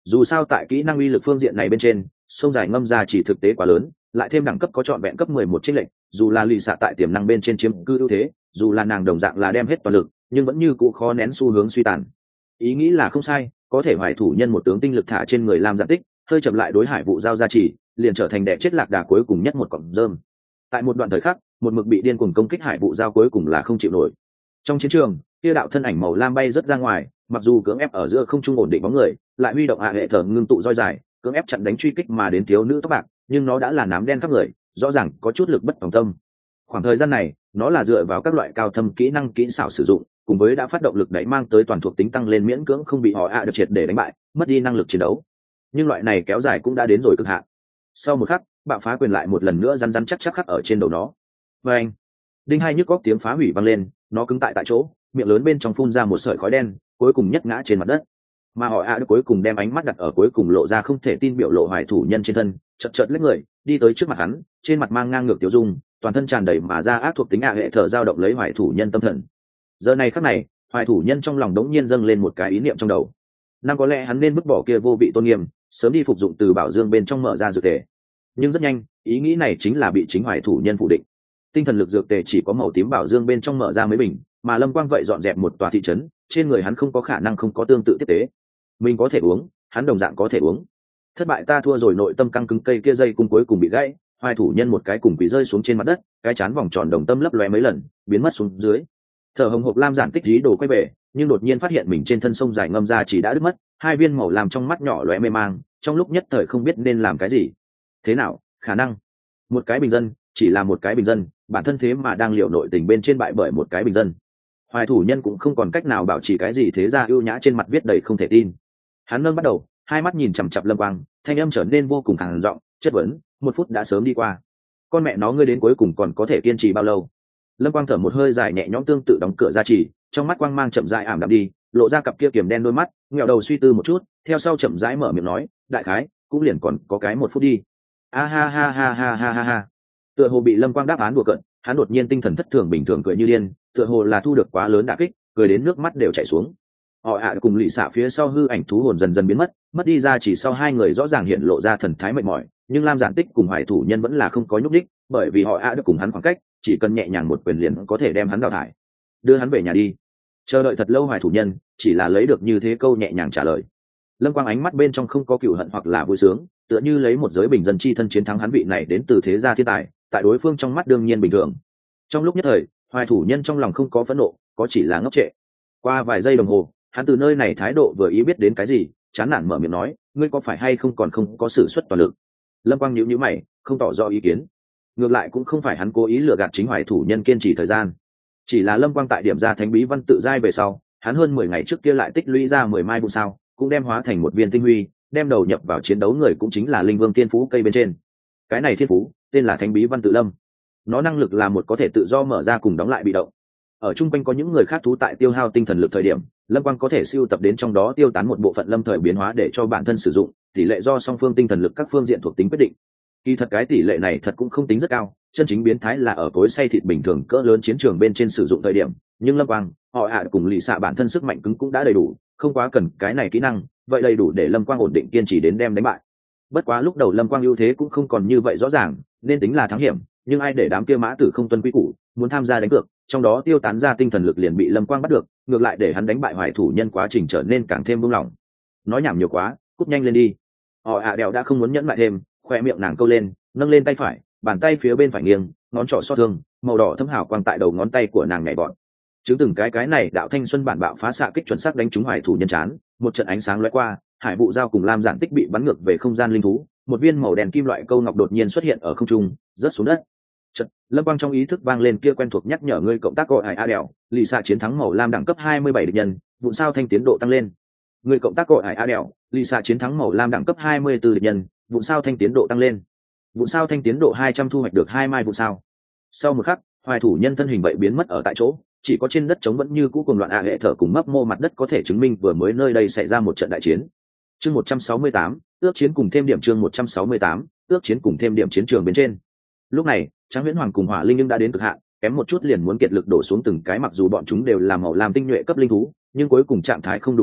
dù sao tại kỹ năng uy lực phương diện này bên trên sông dài ngâm ra chỉ thực tế quá lớn, lại thêm đẳng cấp có trọn vẹn cấp mười một trích lệnh, dù là lì xạ tại tiềm năng bên trên chiếm cư ưu thế, dù là nàng đồng dạng là đem hết toàn lực, nhưng vẫn như cũ khó nén xu hướng suy tàn. Ý nghĩ là không sai, có thể hoài thủ nhân một tướng tinh lực thả trên người làm giản tích, hơi chậm lại đối hải vụ giao gia trì, liền trở thành đẻ chết lạc đà cuối cùng nhất một cọng rơm. Tại một đoạn thời khắc, một mực bị điên cuồng công kích hải vụ giao cuối cùng là không chịu nổi. Trong chiến trường, kia đạo thân ảnh màu lam bay rất ra ngoài, mặc dù cưỡng ép ở giữa không trung ổn định bóng người, lại huy động hạ hệ thờ ngưng tụ roi dài, cưỡng ép chặn đánh truy kích mà đến thiếu nữ tóc bạc, nhưng nó đã là nám đen khắp người, rõ ràng có chút lực bất tòng tâm. Khoảng thời gian này, nó là dựa vào các loại cao thâm kỹ năng kỹ xảo sử dụng, cùng với đã phát động lực đẩy mang tới toàn thuộc tính tăng lên miễn cưỡng không bị họ ạ được triệt để đánh bại, mất đi năng lực chiến đấu. Nhưng loại này kéo dài cũng đã đến rồi cực hạn. Sau một khắc, bạo phá quyền lại một lần nữa rắn rắn chắc chắc khắc ở trên đầu nó. Và anh, đinh hai nhức góc tiếng phá hủy vang lên, nó cứng tại tại chỗ, miệng lớn bên trong phun ra một sợi khói đen, cuối cùng nhất ngã trên mặt đất. Mà họ ạ được cuối cùng đem ánh mắt đặt ở cuối cùng lộ ra không thể tin biểu lộ hoài thủ nhân trên thân, chợt chợt lách người, đi tới trước mặt hắn, trên mặt mang ngang ngược tiểu dung, toàn thân tràn đầy mà ra ác thuộc tính ạ hệ thở dao động lấy hoài thủ nhân tâm thần. Giờ này khắc này, hoài thủ nhân trong lòng đống nhiên dâng lên một cái ý niệm trong đầu. Năm có lẽ hắn nên vứt bỏ kia vô vị tôn nghiêm, sớm đi phục dụng từ bảo dương bên trong mở ra dược tề. Nhưng rất nhanh, ý nghĩ này chính là bị chính hoài thủ nhân phủ định. Tinh thần lực dược tề chỉ có màu tím bảo dương bên trong mở ra mấy bình, mà Lâm Quang vậy dọn dẹp một tòa thị trấn, trên người hắn không có khả năng không có tương tự tiếp tế. Mình có thể uống, hắn đồng dạng có thể uống. Thất bại ta thua rồi, nội tâm căng cứng, cây kia dây cung cuối cùng bị gãy, hoài thủ nhân một cái cùng bị rơi xuống trên mặt đất, cái chán vòng tròn đồng tâm lấp lóe mấy lần, biến mất xuống dưới. Thở hồng hộc lam giản tích dí đồ quay về, nhưng đột nhiên phát hiện mình trên thân sông dài ngâm ra chỉ đã đứt mất, hai viên màu làm trong mắt nhỏ lóe mê mang, trong lúc nhất thời không biết nên làm cái gì. Thế nào, khả năng một cái bình dân, chỉ là một cái bình dân, bản thân thế mà đang liệu nội tình bên trên bại bởi một cái bình dân. Hoài thủ nhân cũng không còn cách nào bảo trì cái gì, thế ra ưu nhã trên mặt viết đầy không thể tin. Hắn nâng bắt đầu, hai mắt nhìn chằm chặp Lâm Quang, thanh âm trở nên vô cùng khàn giọng, chất vấn, một phút đã sớm đi qua, con mẹ nó ngươi đến cuối cùng còn có thể kiên trì bao lâu? Lâm Quang thở một hơi dài nhẹ nhõm, tương tự đóng cửa ra chỉ, trong mắt quang mang chậm rãi ảm đạm đi, lộ ra cặp kia kiềm đen đôi mắt, ngẹo đầu suy tư một chút, theo sau chậm rãi mở miệng nói, đại khái cũng liền còn có cái một phút đi. A ha ha ha ha ha ha ha. Tựa hồ bị Lâm Quang đáp án đùa cợt, hắn đột nhiên tinh thần thất thường, bình thường cười như điên, tựa hồ là thu được quá lớn đả kích, cười đến nước mắt đều chảy xuống. Họ ạ cùng lì xạ phía sau hư ảnh thú hồn dần dần biến mất, mất đi ra chỉ sau hai người rõ ràng hiện lộ ra thần thái mệt mỏi, nhưng Lam Giản Tích cùng Hoài thủ nhân vẫn là không có nhúc đích, bởi vì họ ạ được cùng hắn khoảng cách, chỉ cần nhẹ nhàng một quyền liền có thể đem hắn đào thải, đưa hắn về nhà đi. Chờ đợi thật lâu Hoài thủ nhân chỉ là lấy được như thế câu nhẹ nhàng trả lời. Lâm Quang ánh mắt bên trong không có cừu hận hoặc là vui sướng, tựa như lấy một giới bình dân chi thân chiến thắng hắn, vị này đến từ thế gia thiên tài, tại đối phương trong mắt đương nhiên bình thường. Trong lúc nhất thời, Hoài thủ nhân trong lòng không có phẫn nộ, có chỉ là ngốc trệ. Qua vài giây đồng hồ, hắn từ nơi này thái độ vừa ý biết đến cái gì, chán nản mở miệng nói, ngươi có phải hay không còn không có sử xuất toàn lực? Lâm Quang nhíu nhíu mày, không tỏ rõ ý kiến. Ngược lại cũng không phải hắn cố ý lừa gạt chính Hoài thủ nhân kiên trì thời gian, chỉ là Lâm Quang tại điểm ra thánh bí văn tự giai về sau, hắn hơn mười ngày trước kia lại tích lũy ra mười mai vụ sao, cũng đem hóa thành một viên tinh huy, đem đầu nhập vào chiến đấu người cũng chính là linh vương thiên phú cây bên trên. Cái này thiên phú tên là thánh bí văn tự lâm, nó năng lực là một có thể tự do mở ra cùng đóng lại bị động. Ở chung quanh có những người khác thú tại tiêu hao tinh thần lực thời điểm, Lâm Quang có thể siêu tập đến trong đó tiêu tán một bộ phận lâm thời biến hóa để cho bản thân sử dụng, tỷ lệ do song phương tinh thần lực các phương diện thuộc tính quyết định. Kỳ thật cái tỷ lệ này thật cũng không tính rất cao, chân chính biến thái là ở cối xay thịt bình thường cỡ lớn chiến trường bên trên sử dụng thời điểm, nhưng Lâm Quang, họ ạ cùng lì xạ bản thân sức mạnh cứng cũng đã đầy đủ, không quá cần cái này kỹ năng, vậy đầy đủ để Lâm Quang ổn định kiên trì đến đem đánh bại. Bất quá lúc đầu Lâm Quang ưu thế cũng không còn như vậy rõ ràng, nên tính là thắng hiểm, nhưng ai để đám kia mã tử không tuân quy củ, muốn tham gia đánh cược, trong đó tiêu tán ra tinh thần lực liền bị Lâm Quang bắt được, ngược lại để hắn đánh bại Hoài thủ nhân quá trình trở nên càng thêm buông lỏng. Nói nhảm nhiều quá, cút nhanh lên đi. Họ ạ đèo đã không muốn nhẫn lại thêm, khoe miệng nàng câu lên, nâng lên tay phải, bàn tay phía bên phải nghiêng, ngón trỏ xót thương, màu đỏ thấm hào quang tại đầu ngón tay của nàng nhảy bọn. Chứng từng cái cái này đạo thanh xuân bản bạo phá xạ kích chuẩn xác đánh trúng Hoài thủ nhân chán, một trận ánh sáng lóe qua, hải vụ dao cùng Lam Giản Tích bị bắn ngược về không gian linh thú, một viên màu đen kim loại câu ngọc đột nhiên xuất hiện ở không trung, rớt xuống đất. Chật, Lâm Quang trong ý thức vang lên kia quen thuộc nhắc nhở, ngươi cộng tác gọi hải a đèo, lì xạ chiến thắng màu lam đẳng cấp hai mươi bảy địch nhân, vụn sao thanh tiến độ tăng lên. Ngươi cộng tác gọi hải a đèo, lì xạ chiến thắng màu lam đẳng cấp hai mươi tư địch nhân, vụn sao thanh tiến độ tăng lên. Vụn sao thanh tiến độ hai trăm, thu hoạch được hai mai vụn sao. Sau một khắc, Hoài thủ nhân thân hình vậy biến mất ở tại chỗ, chỉ có trên đất trống vẫn như cũ cuồng loạn ạ hệ thở cùng mấp mô mặt đất có thể chứng minh vừa mới nơi đây xảy ra một trận đại chiến. Chương một trăm sáu mươi tám, ước chiến cùng thêm điểm chương một trăm sáu mươi tám, ước chiến cùng thêm điểm chiến trường bên trên. Lúc này, Tráng Huyễn Hoàng cùng Hỏa Linh nhưng đã đến cực hạn, kém một chút liền muốn kiệt lực đổ xuống từng cái, mặc dù bọn chúng đều là màu lam tinh nhuệ cấp linh thú, nhưng cuối cùng trạng thái không đủ tốt đẹp,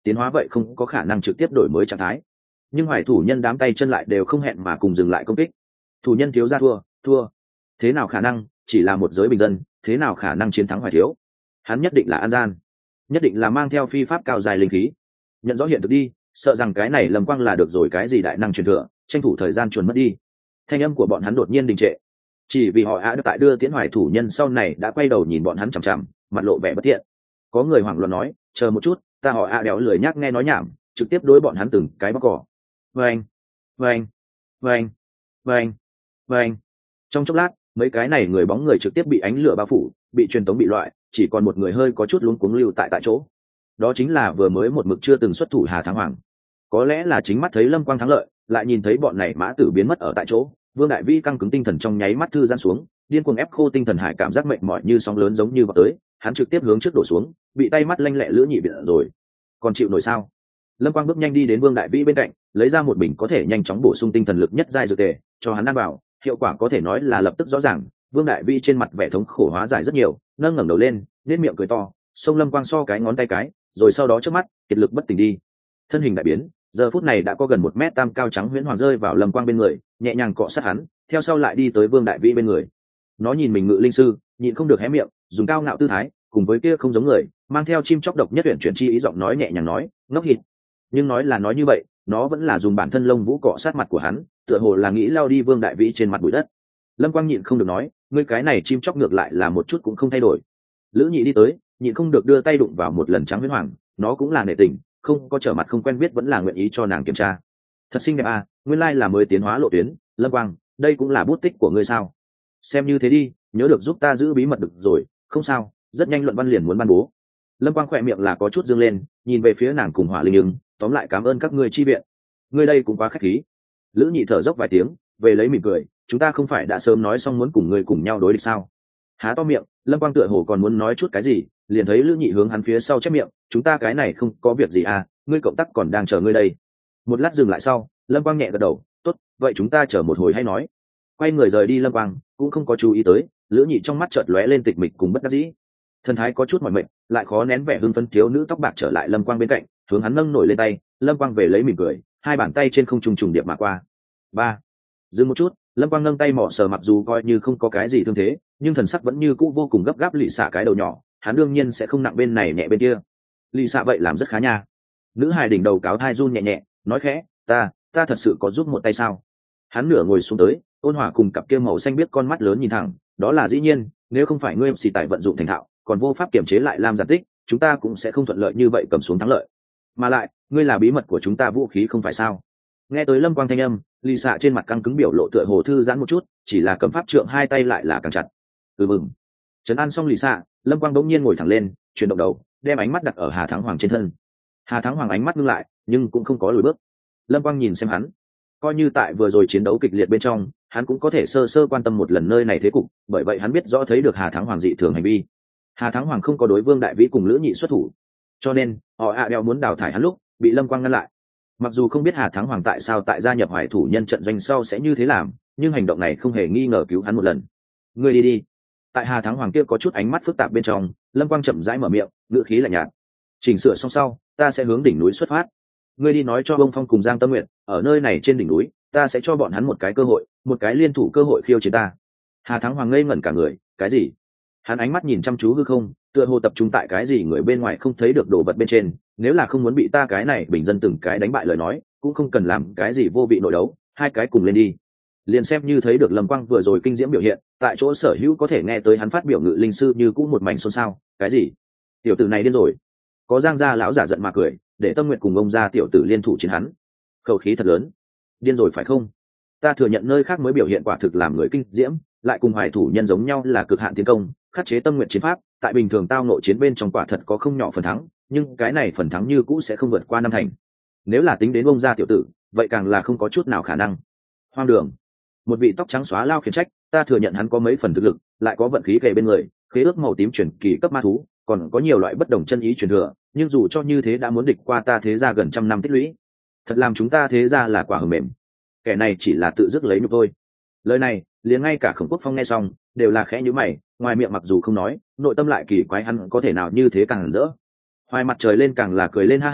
tiến hóa vậy không có khả năng trực tiếp đổi mới trạng thái. Nhưng hoài thủ nhân đám tay chân lại đều không hẹn mà cùng dừng lại công kích. Thủ nhân thiếu gia thua thua thế nào khả năng, chỉ là một giới bình dân, thế nào khả năng chiến thắng hoài thiếu. Hắn nhất định là an gian, nhất định là mang theo phi pháp cao dài linh khí. Nhận rõ hiện thực đi, sợ rằng cái này Lâm Quang là được rồi cái gì đại năng truyền thừa, tranh thủ thời gian chuồn mất đi. Thanh âm của bọn hắn đột nhiên đình trệ, chỉ vì họ ạ tại đưa tiễn hoài thủ nhân sau này đã quay đầu nhìn bọn hắn chằm chằm, mặt lộ vẻ bất thiện. Có người hoảng loạn nói, chờ một chút, ta họ ạ đéo lười nhác nghe nói nhảm, trực tiếp đối bọn hắn từng cái bóc cỏ. Vâng, vâng, vâng, vâng, vâng. Trong chốc lát, mấy cái này người bóng người trực tiếp bị ánh lửa bao phủ, bị truyền tống bị loại, chỉ còn một người hơi có chút luống cuống lưu tại tại chỗ. Đó chính là vừa mới một mực chưa từng xuất thủ Hà Thắng Hoàng. Có lẽ là chính mắt thấy Lâm Quang thắng lợi, lại nhìn thấy bọn này mã tử biến mất ở tại chỗ, Vương Đại Vĩ căng cứng tinh thần trong nháy mắt thư giãn xuống, điên cuồng ép khô tinh thần hải, cảm giác mệt mỏi như sóng lớn giống như vào tới, hắn trực tiếp hướng trước đổ xuống, bị tay mắt lanh lẹ lữ nhị biển rồi. Còn chịu nổi sao? Lâm Quang bước nhanh đi đến Vương Đại Vĩ bên cạnh, lấy ra một bình có thể nhanh chóng bổ sung tinh thần lực nhất giai dược tề, cho hắn ăn vào, hiệu quả có thể nói là lập tức rõ ràng. Vương Đại Vĩ trên mặt vẻ thống khổ hóa giải rất nhiều, nâng ngẩng đầu lên, nhếch miệng cười to, xông Lâm Quang so cái ngón tay cái, rồi sau đó trước mắt kiệt lực bất tỉnh đi. Thân hình đại biến, giờ phút này đã có gần một mét tam cao trắng huyễn hoàng rơi vào Lâm Quang bên người, nhẹ nhàng cọ sát hắn, theo sau lại đi tới Vương Đại Vĩ bên người. Nó nhìn mình ngự linh sư, nhịn không được hé miệng, dùng cao ngạo tư thái, cùng với kia không giống người, mang theo chim chóc độc nhất tuyển chuyển chi ý giọng nói nhẹ nhàng nói, ngốc hít. Nhưng nói là nói như vậy, nó vẫn là dùng bản thân lông vũ cọ sát mặt của hắn, tựa hồ là nghĩ lao đi Vương Đại Vĩ trên mặt bụi đất. Lâm Quang nhịn không được nói, ngươi cái này chim chóc ngược lại là một chút cũng không thay đổi. Lữ Nhị đi tới, nhịn không được đưa tay đụng vào một lần trắng huyễn hoàng, nó cũng là nể tình, không có trở mặt không quen biết vẫn là nguyện ý cho nàng kiểm tra. Thật xinh đẹp à, nguyên lai là mới tiến hóa lộ tuyến. Lâm Quang, đây cũng là bút tích của ngươi sao? Xem như thế đi, nhớ được giúp ta giữ bí mật được rồi. Không sao, rất nhanh luận văn liền muốn ban bố. Lâm Quang khỏe miệng là có chút dương lên, nhìn về phía nàng cùng Hỏa Linh Nhưng, tóm lại cảm ơn các ngươi chi viện. Ngươi đây cũng quá khách khí. Lữ Nhị thở dốc vài tiếng, về lấy mỉm cười, chúng ta không phải đã sớm nói xong muốn cùng ngươi cùng nhau đối địch sao? Há to miệng, Lâm Quang tựa hồ còn muốn nói chút cái gì, liền thấy Lữ Nhị hướng hắn phía sau chép miệng, chúng ta cái này không có việc gì à, ngươi cộng tác còn đang chờ ngươi đây. Một lát dừng lại sau, Lâm Quang nhẹ gật đầu, tốt, vậy chúng ta chờ một hồi hay nói. Quay người rời đi, Lâm Quang cũng không có chú ý tới Lữ Nhị trong mắt chợt lóe lên tịch mịch cùng bất đắc dĩ. Thần thái có chút mỏi mệt, lại khó nén vẻ hưng phấn, thiếu nữ tóc bạc trở lại Lâm Quang bên cạnh, hướng hắn nâng nổi lên tay. Lâm Quang về lấy mỉm cười, hai bàn tay trên không trung trùng điệp mà qua. Ba, dừng một chút, Lâm Quang nâng tay mỏ sờ, mặc dù coi như không có cái gì thương thế, nhưng thần sắc vẫn như cũ vô cùng gấp gáp lì xả cái đầu nhỏ, hắn đương nhiên sẽ không nặng bên này nhẹ bên kia. Lì xả vậy làm rất khá nha. Nữ hài đỉnh đầu cáo thai run nhẹ nhẹ, nói khẽ, ta ta thật sự có giúp một tay sao? Hắn nửa ngồi xuống tới, ôn hòa cùng cặp kia màu xanh biết con mắt lớn nhìn thẳng, đó là dĩ nhiên, nếu không phải ngươi xì tải vận dụng thành thạo, còn vô pháp kiểm chế lại Lam Giản Tích, chúng ta cũng sẽ không thuận lợi như vậy cầm xuống thắng lợi. Mà lại, ngươi là bí mật của chúng ta vũ khí không phải sao? Nghe tới Lâm Quang thanh âm, lì xạ trên mặt căng cứng biểu lộ tựa hồ thư giãn một chút, chỉ là cầm pháp trượng hai tay lại là càng chặt. Ừ mừng. Trấn an xong lì xạ, Lâm Quang bỗng nhiên ngồi thẳng lên, chuyển động đầu, đem ánh mắt đặt ở Hà Thắng Hoàng trên thân. Hà Thắng Hoàng ánh mắt ngưng lại, nhưng cũng không có lùi bước. Lâm Quang nhìn xem hắn, coi như tại vừa rồi chiến đấu kịch liệt bên trong, hắn cũng có thể sơ sơ quan tâm một lần nơi này thế cục, bởi vậy hắn biết rõ thấy được Hà Thắng Hoàng dị thường hành vi. Hà Thắng Hoàng không có đối Vương Đại Vĩ cùng Lữ Nhị xuất thủ, cho nên họ ạ đeo muốn đào thải hắn lúc bị Lâm Quang ngăn lại. Mặc dù không biết Hà Thắng Hoàng tại sao tại gia nhập Hoài thủ nhân trận doanh sau sẽ như thế làm, nhưng hành động này không hề nghi ngờ cứu hắn một lần. Ngươi đi đi. Tại Hà Thắng Hoàng kia có chút ánh mắt phức tạp bên trong, Lâm Quang chậm rãi mở miệng, ngữ khí lạnh nhạt. Chỉnh sửa xong sau, ta sẽ hướng đỉnh núi xuất phát. Ngươi đi nói cho Bông Phong cùng Giang Tâm Nguyện, ở nơi này trên đỉnh núi, ta sẽ cho bọn hắn một cái cơ hội, một cái liên thủ cơ hội khiêu chiến ta. Hà Thắng Hoàng ngây ngẩn cả người, cái gì? Hắn ánh mắt nhìn chăm chú hư không, tựa hồ tập trung tại cái gì người bên ngoài không thấy được đồ vật bên trên. Nếu là không muốn bị ta cái này bình dân từng cái đánh bại lời nói, cũng không cần làm cái gì vô vị nội đấu, hai cái cùng lên đi. Liền xem như thấy được Lâm Quang vừa rồi kinh diễm biểu hiện, tại chỗ sở hữu có thể nghe tới hắn phát biểu ngự linh sư như cũng một mảnh xôn xao. Cái gì? Tiểu tử này điên rồi. Có Giang gia lão giả giận mà cười, để Tâm Nguyệt cùng ông gia tiểu tử liên thủ chiến hắn. Khẩu khí thật lớn. Điên rồi phải không? Ta thừa nhận nơi khác mới biểu hiện quả thực làm người kinh diễm, lại cùng Hoài thủ nhân giống nhau là cực hạn tiến công, khắc chế Tâm Nguyệt chiến pháp, tại bình thường tao nội chiến bên trong quả thật có không nhỏ phần thắng, nhưng cái này phần thắng như cũ sẽ không vượt qua năm thành. Nếu là tính đến ông gia tiểu tử, vậy càng là không có chút nào khả năng. Hoang đường. Một vị tóc trắng xóa lao khiển trách, ta thừa nhận hắn có mấy phần thực lực, lại có vận khí kề bên người, khế ước màu tím chuyển kỳ cấp ma thú, còn có nhiều loại bất đồng chân ý truyền thừa, nhưng dù cho như thế đã muốn địch qua ta thế gia gần trăm năm tích lũy, thật làm chúng ta thế gia là quả hờ mềm. Kẻ này chỉ là tự dứt lấy nhục thôi. Lời này liền ngay cả Khổng Quốc Phong nghe xong đều là khẽ nhíu mày, ngoài miệng mặc dù không nói, nội tâm lại kỳ quái hắn có thể nào như thế càng rỡ. Hoài mặt trời lên càng là cười lên ha hả,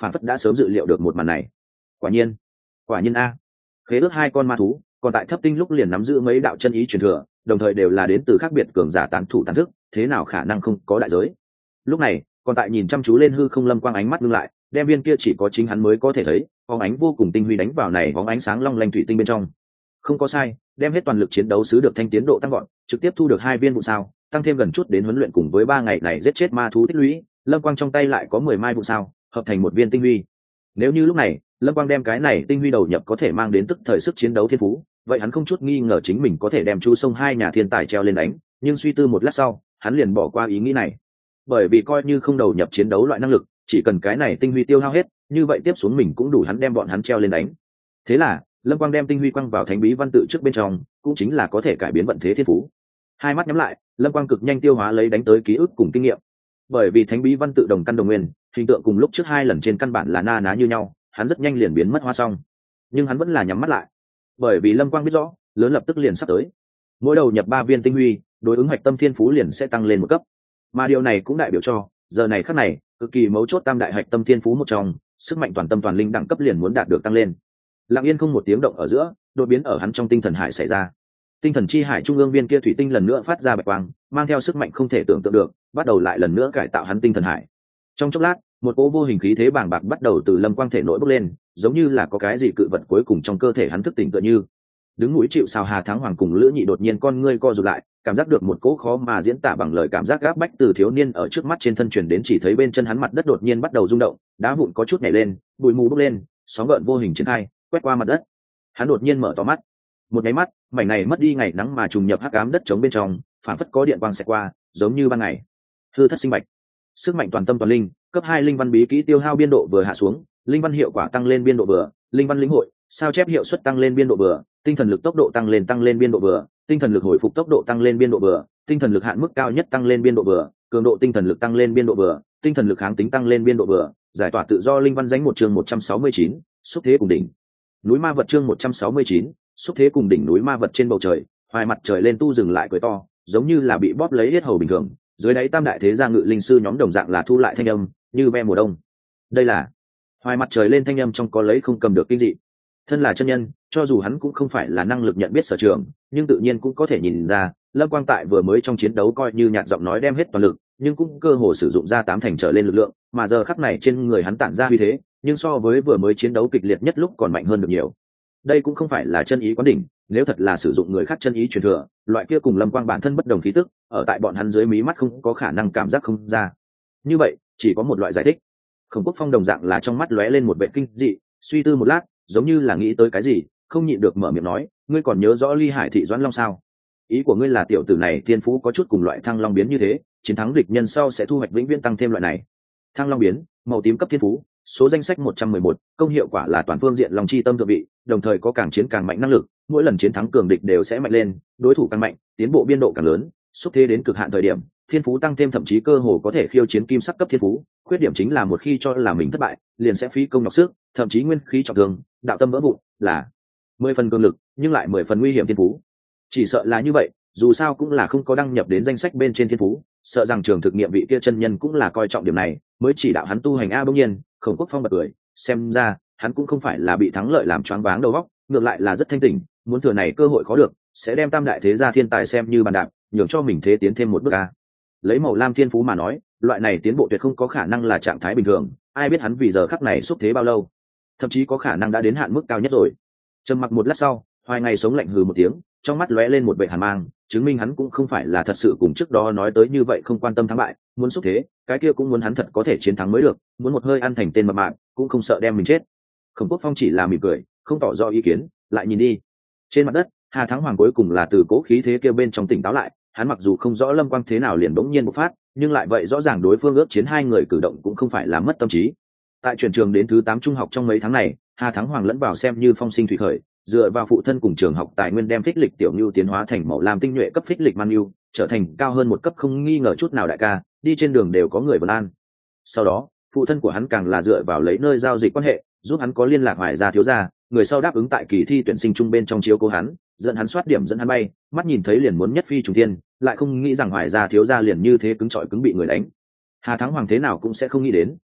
phản phất đã sớm dự liệu được một màn này. Quả nhiên, quả nhiên a. Khế ước hai con ma thú, còn tại thấp tinh lúc liền nắm giữ mấy đạo chân ý truyền thừa, đồng thời đều là đến từ khác biệt cường giả tán thủ tán thức, thế nào khả năng không có đại giới. Lúc này, còn tại nhìn chăm chú lên hư không Lâm Quang ánh mắt ngưng lại, đem viên kia chỉ có chính hắn mới có thể thấy, bóng ánh vô cùng tinh huy đánh vào này bóng ánh sáng long lanh thủy tinh bên trong. Không có sai, đem hết toàn lực chiến đấu sứ được thanh tiến độ tăng gọn, trực tiếp thu được hai viên vụ sao, tăng thêm gần chút đến huấn luyện cùng với ba ngày này giết chết ma thú tích lũy, Lâm Quang trong tay lại có mười mai vụ sao, hợp thành một viên tinh huy. Nếu như lúc này, Lâm Quang đem cái này tinh huy đầu nhập có thể mang đến tức thời sức chiến đấu thiên phú, vậy hắn không chút nghi ngờ chính mình có thể đem Chu Sông hai nhà thiên tài treo lên đánh, nhưng suy tư một lát sau, hắn liền bỏ qua ý nghĩ này. Bởi vì coi như không đầu nhập chiến đấu loại năng lực, chỉ cần cái này tinh huy tiêu hao hết, như vậy tiếp xuống mình cũng đủ hắn đem bọn hắn treo lên đánh. Thế là, Lâm Quang đem tinh huy quăng vào thánh bí văn tự trước bên trong, cũng chính là có thể cải biến vận thế thiên phú. Hai mắt nhắm lại, Lâm Quang cực nhanh tiêu hóa lấy đánh tới ký ức cùng kinh nghiệm. Bởi vì thánh bí văn tự đồng căn đồng nguyên, hình tượng cùng lúc trước hai lần trên căn bản là na ná như nhau, hắn rất nhanh liền biến mất hoa xong. Nhưng hắn vẫn là nhắm mắt lại, bởi vì Lâm Quang biết rõ, lớn lập tức liền sắp tới. Mỗi đầu nhập ba viên tinh huy, đối ứng hoạch tâm thiên phú liền sẽ tăng lên một cấp. Mà điều này cũng đại biểu cho, giờ này khắc này, cực kỳ mấu chốt tam đại hoạch tâm thiên phú một trong, sức mạnh toàn tâm toàn linh đẳng cấp liền muốn đạt được tăng lên. Lặng yên không một tiếng động ở giữa, đột biến ở hắn trong tinh thần hải xảy ra. Tinh thần chi hải trung ương viên kia thủy tinh lần nữa phát ra bạch quang, mang theo sức mạnh không thể tưởng tượng được, bắt đầu lại lần nữa cải tạo hắn tinh thần hải. Trong chốc lát, một cỗ vô hình khí thế bàng bạc bắt đầu từ Lâm Quang thể nội bốc lên, giống như là có cái gì cự vật cuối cùng trong cơ thể hắn thức tỉnh tựa như. Đứng mũi chịu sào Hà Thắng Hoàng cùng Lữ Nhị đột nhiên con ngươi co rụt lại, cảm giác được một cỗ khó mà diễn tả bằng lời cảm giác gáp bách từ thiếu niên ở trước mắt trên thân truyền đến, chỉ thấy bên chân hắn mặt đất đột nhiên bắt đầu rung động, đá vụn có chút nhảy lên, bụi mù bốc lên, sóng gợn vô hình triển khai, quét qua mặt đất. Hắn đột nhiên mở to mắt, một cái mắt, mảnh này mất đi ngày nắng mà trùng nhập hắc ám đất trống bên trong, phản phất có điện quang xẹt qua, giống như ban ngày. Hư thất sinh bạch, sức mạnh toàn tâm toàn linh, cấp hai linh văn bí kỹ tiêu hao biên độ vừa hạ xuống, linh văn hiệu quả tăng lên biên độ vừa, linh văn lĩnh hội, sao chép hiệu suất tăng lên biên độ vừa, tinh thần lực tốc độ tăng lên tăng lên biên độ vừa, tinh thần lực hồi phục tốc độ tăng lên biên độ vừa, tinh thần lực hạn mức cao nhất tăng lên biên độ vừa, cường độ tinh thần lực tăng lên biên độ vừa, tinh thần lực kháng tính tăng lên biên độ vừa, giải tỏa tự do linh văn danh một chương một trăm sáu mươi chín, xúc thế cùng đỉnh núi ma vật chương một trăm sáu mươi chín, xúc thế cùng đỉnh núi ma vật. Trên bầu trời, hoài mặt trời lên tu dừng lại cười to, giống như là bị bóp lấy hết hầu bình thường. Dưới đáy tam đại thế gia ngự linh sư nhóm đồng dạng là thu lại thanh âm, như ve mùa đông. Đây là hoài mặt trời lên thanh âm trong có lấy không cầm được kinh dị. Thân là chân nhân, cho dù hắn cũng không phải là năng lực nhận biết sở trường, nhưng tự nhiên cũng có thể nhìn ra, Lâm Quang tại vừa mới trong chiến đấu coi như nhạt giọng nói đem hết toàn lực, nhưng cũng cơ hồ sử dụng ra tám thành trở lên lực lượng, mà giờ khắc này trên người hắn tản ra uy thế, nhưng so với vừa mới chiến đấu kịch liệt nhất lúc còn mạnh hơn được nhiều. Đây cũng không phải là chân ý quán đỉnh, nếu thật là sử dụng người khác chân ý truyền thừa, loại kia cùng Lâm Quang bản thân bất đồng khí tức, ở tại bọn hắn dưới mí mắt không có khả năng cảm giác không ra. Như vậy, chỉ có một loại giải thích. Khổng Quốc Phong đồng dạng là trong mắt lóe lên một vẻ kinh dị, suy tư một lát, giống như là nghĩ tới cái gì, không nhịn được mở miệng nói, ngươi còn nhớ rõ Ly Hải thị Doãn Long sao? Ý của ngươi là tiểu tử này thiên phú có chút cùng loại thăng long biến như thế, chiến thắng địch nhân sau sẽ thu hoạch vĩnh viễn tăng thêm loại này. Thăng long biến, màu tím cấp thiên phú, số danh sách một trăm mười một, công hiệu quả là toàn phương diện lòng chi tâm thượng vị, đồng thời có càng chiến càng mạnh năng lực, mỗi lần chiến thắng cường địch đều sẽ mạnh lên, đối thủ càng mạnh, tiến bộ biên độ càng lớn, xúc thế đến cực hạn thời điểm, thiên phú tăng thêm thậm chí cơ hồ có thể khiêu chiến kim sắc cấp thiên phú. Khuyết điểm chính là một khi cho là mình thất bại, liền sẽ phí công nhọc sức, thậm chí nguyên khí trọng thương, đạo tâm vỡ vụn, là mười phần cường lực, nhưng lại mười phần nguy hiểm thiên phú. Chỉ sợ là như vậy, dù sao cũng là không có đăng nhập đến danh sách bên trên thiên phú, sợ rằng trường thực nghiệm vị kia chân nhân cũng là coi trọng điểm này, mới chỉ đạo hắn tu hành. A bỗng nhiên, Khổng Quốc Phong bật cười, xem ra hắn cũng không phải là bị thắng lợi làm choáng váng đầu óc, ngược lại là rất thanh tỉnh, muốn thừa này cơ hội khó được, sẽ đem tam đại thế gia thiên tài xem như bàn đạp, nhường cho mình thế tiến thêm một bước. A lấy màu lam thiên phú mà nói, loại này tiến bộ tuyệt không có khả năng là trạng thái bình thường, ai biết hắn vì giờ khắc này xúc thế bao lâu, thậm chí có khả năng đã đến hạn mức cao nhất rồi. Trầm mặc một lát sau, Hoài Ngày sống lạnh hừ một tiếng, trong mắt lóe lên một vẻ hàn mang, chứng minh hắn cũng không phải là thật sự cùng trước đó nói tới như vậy không quan tâm thắng bại, muốn xúc thế, cái kia cũng muốn hắn thật có thể chiến thắng mới được, muốn một hơi ăn thành tên mập mạp, cũng không sợ đem mình chết. Khổng Quốc Phong chỉ là mỉm cười, không tỏ rõ ý kiến, lại nhìn đi. Trên mặt đất, Hà Thắng Hoàng cuối cùng là từ cố khí thế kia bên trong tỉnh táo lại, hắn mặc dù không rõ Lâm Quang thế nào liền bỗng nhiên bộc phát, nhưng lại vậy rõ ràng đối phương ước chiến hai người cử động cũng không phải là mất tâm trí. Tại chuyển trường đến thứ tám trung học trong mấy tháng này, Hà Thắng Hoàng lẫn vào xem như phong sinh thủy khởi, dựa vào phụ thân cùng trường học tài nguyên đem phích lịch tiểu nhu tiến hóa thành màu lam tinh nhuệ cấp phích lịch man nhu, trở thành cao hơn một cấp không nghi ngờ chút nào đại ca, đi trên đường đều có người vân an. Sau đó, phụ thân của hắn càng là dựa vào lấy nơi giao dịch quan hệ, giúp hắn có liên lạc Hoài gia thiếu gia, người sau đáp ứng tại kỳ thi tuyển sinh trung bên trong chiếu cố hắn, dẫn hắn soát điểm dẫn hắn bay, mắt nhìn thấy liền muốn nhất phi trùng thiên, lại không nghĩ rằng Hoài gia thiếu gia liền như thế cứng trọi cứng bị người đánh. Hà Thắng Hoàng thế nào cũng sẽ không nghĩ đến,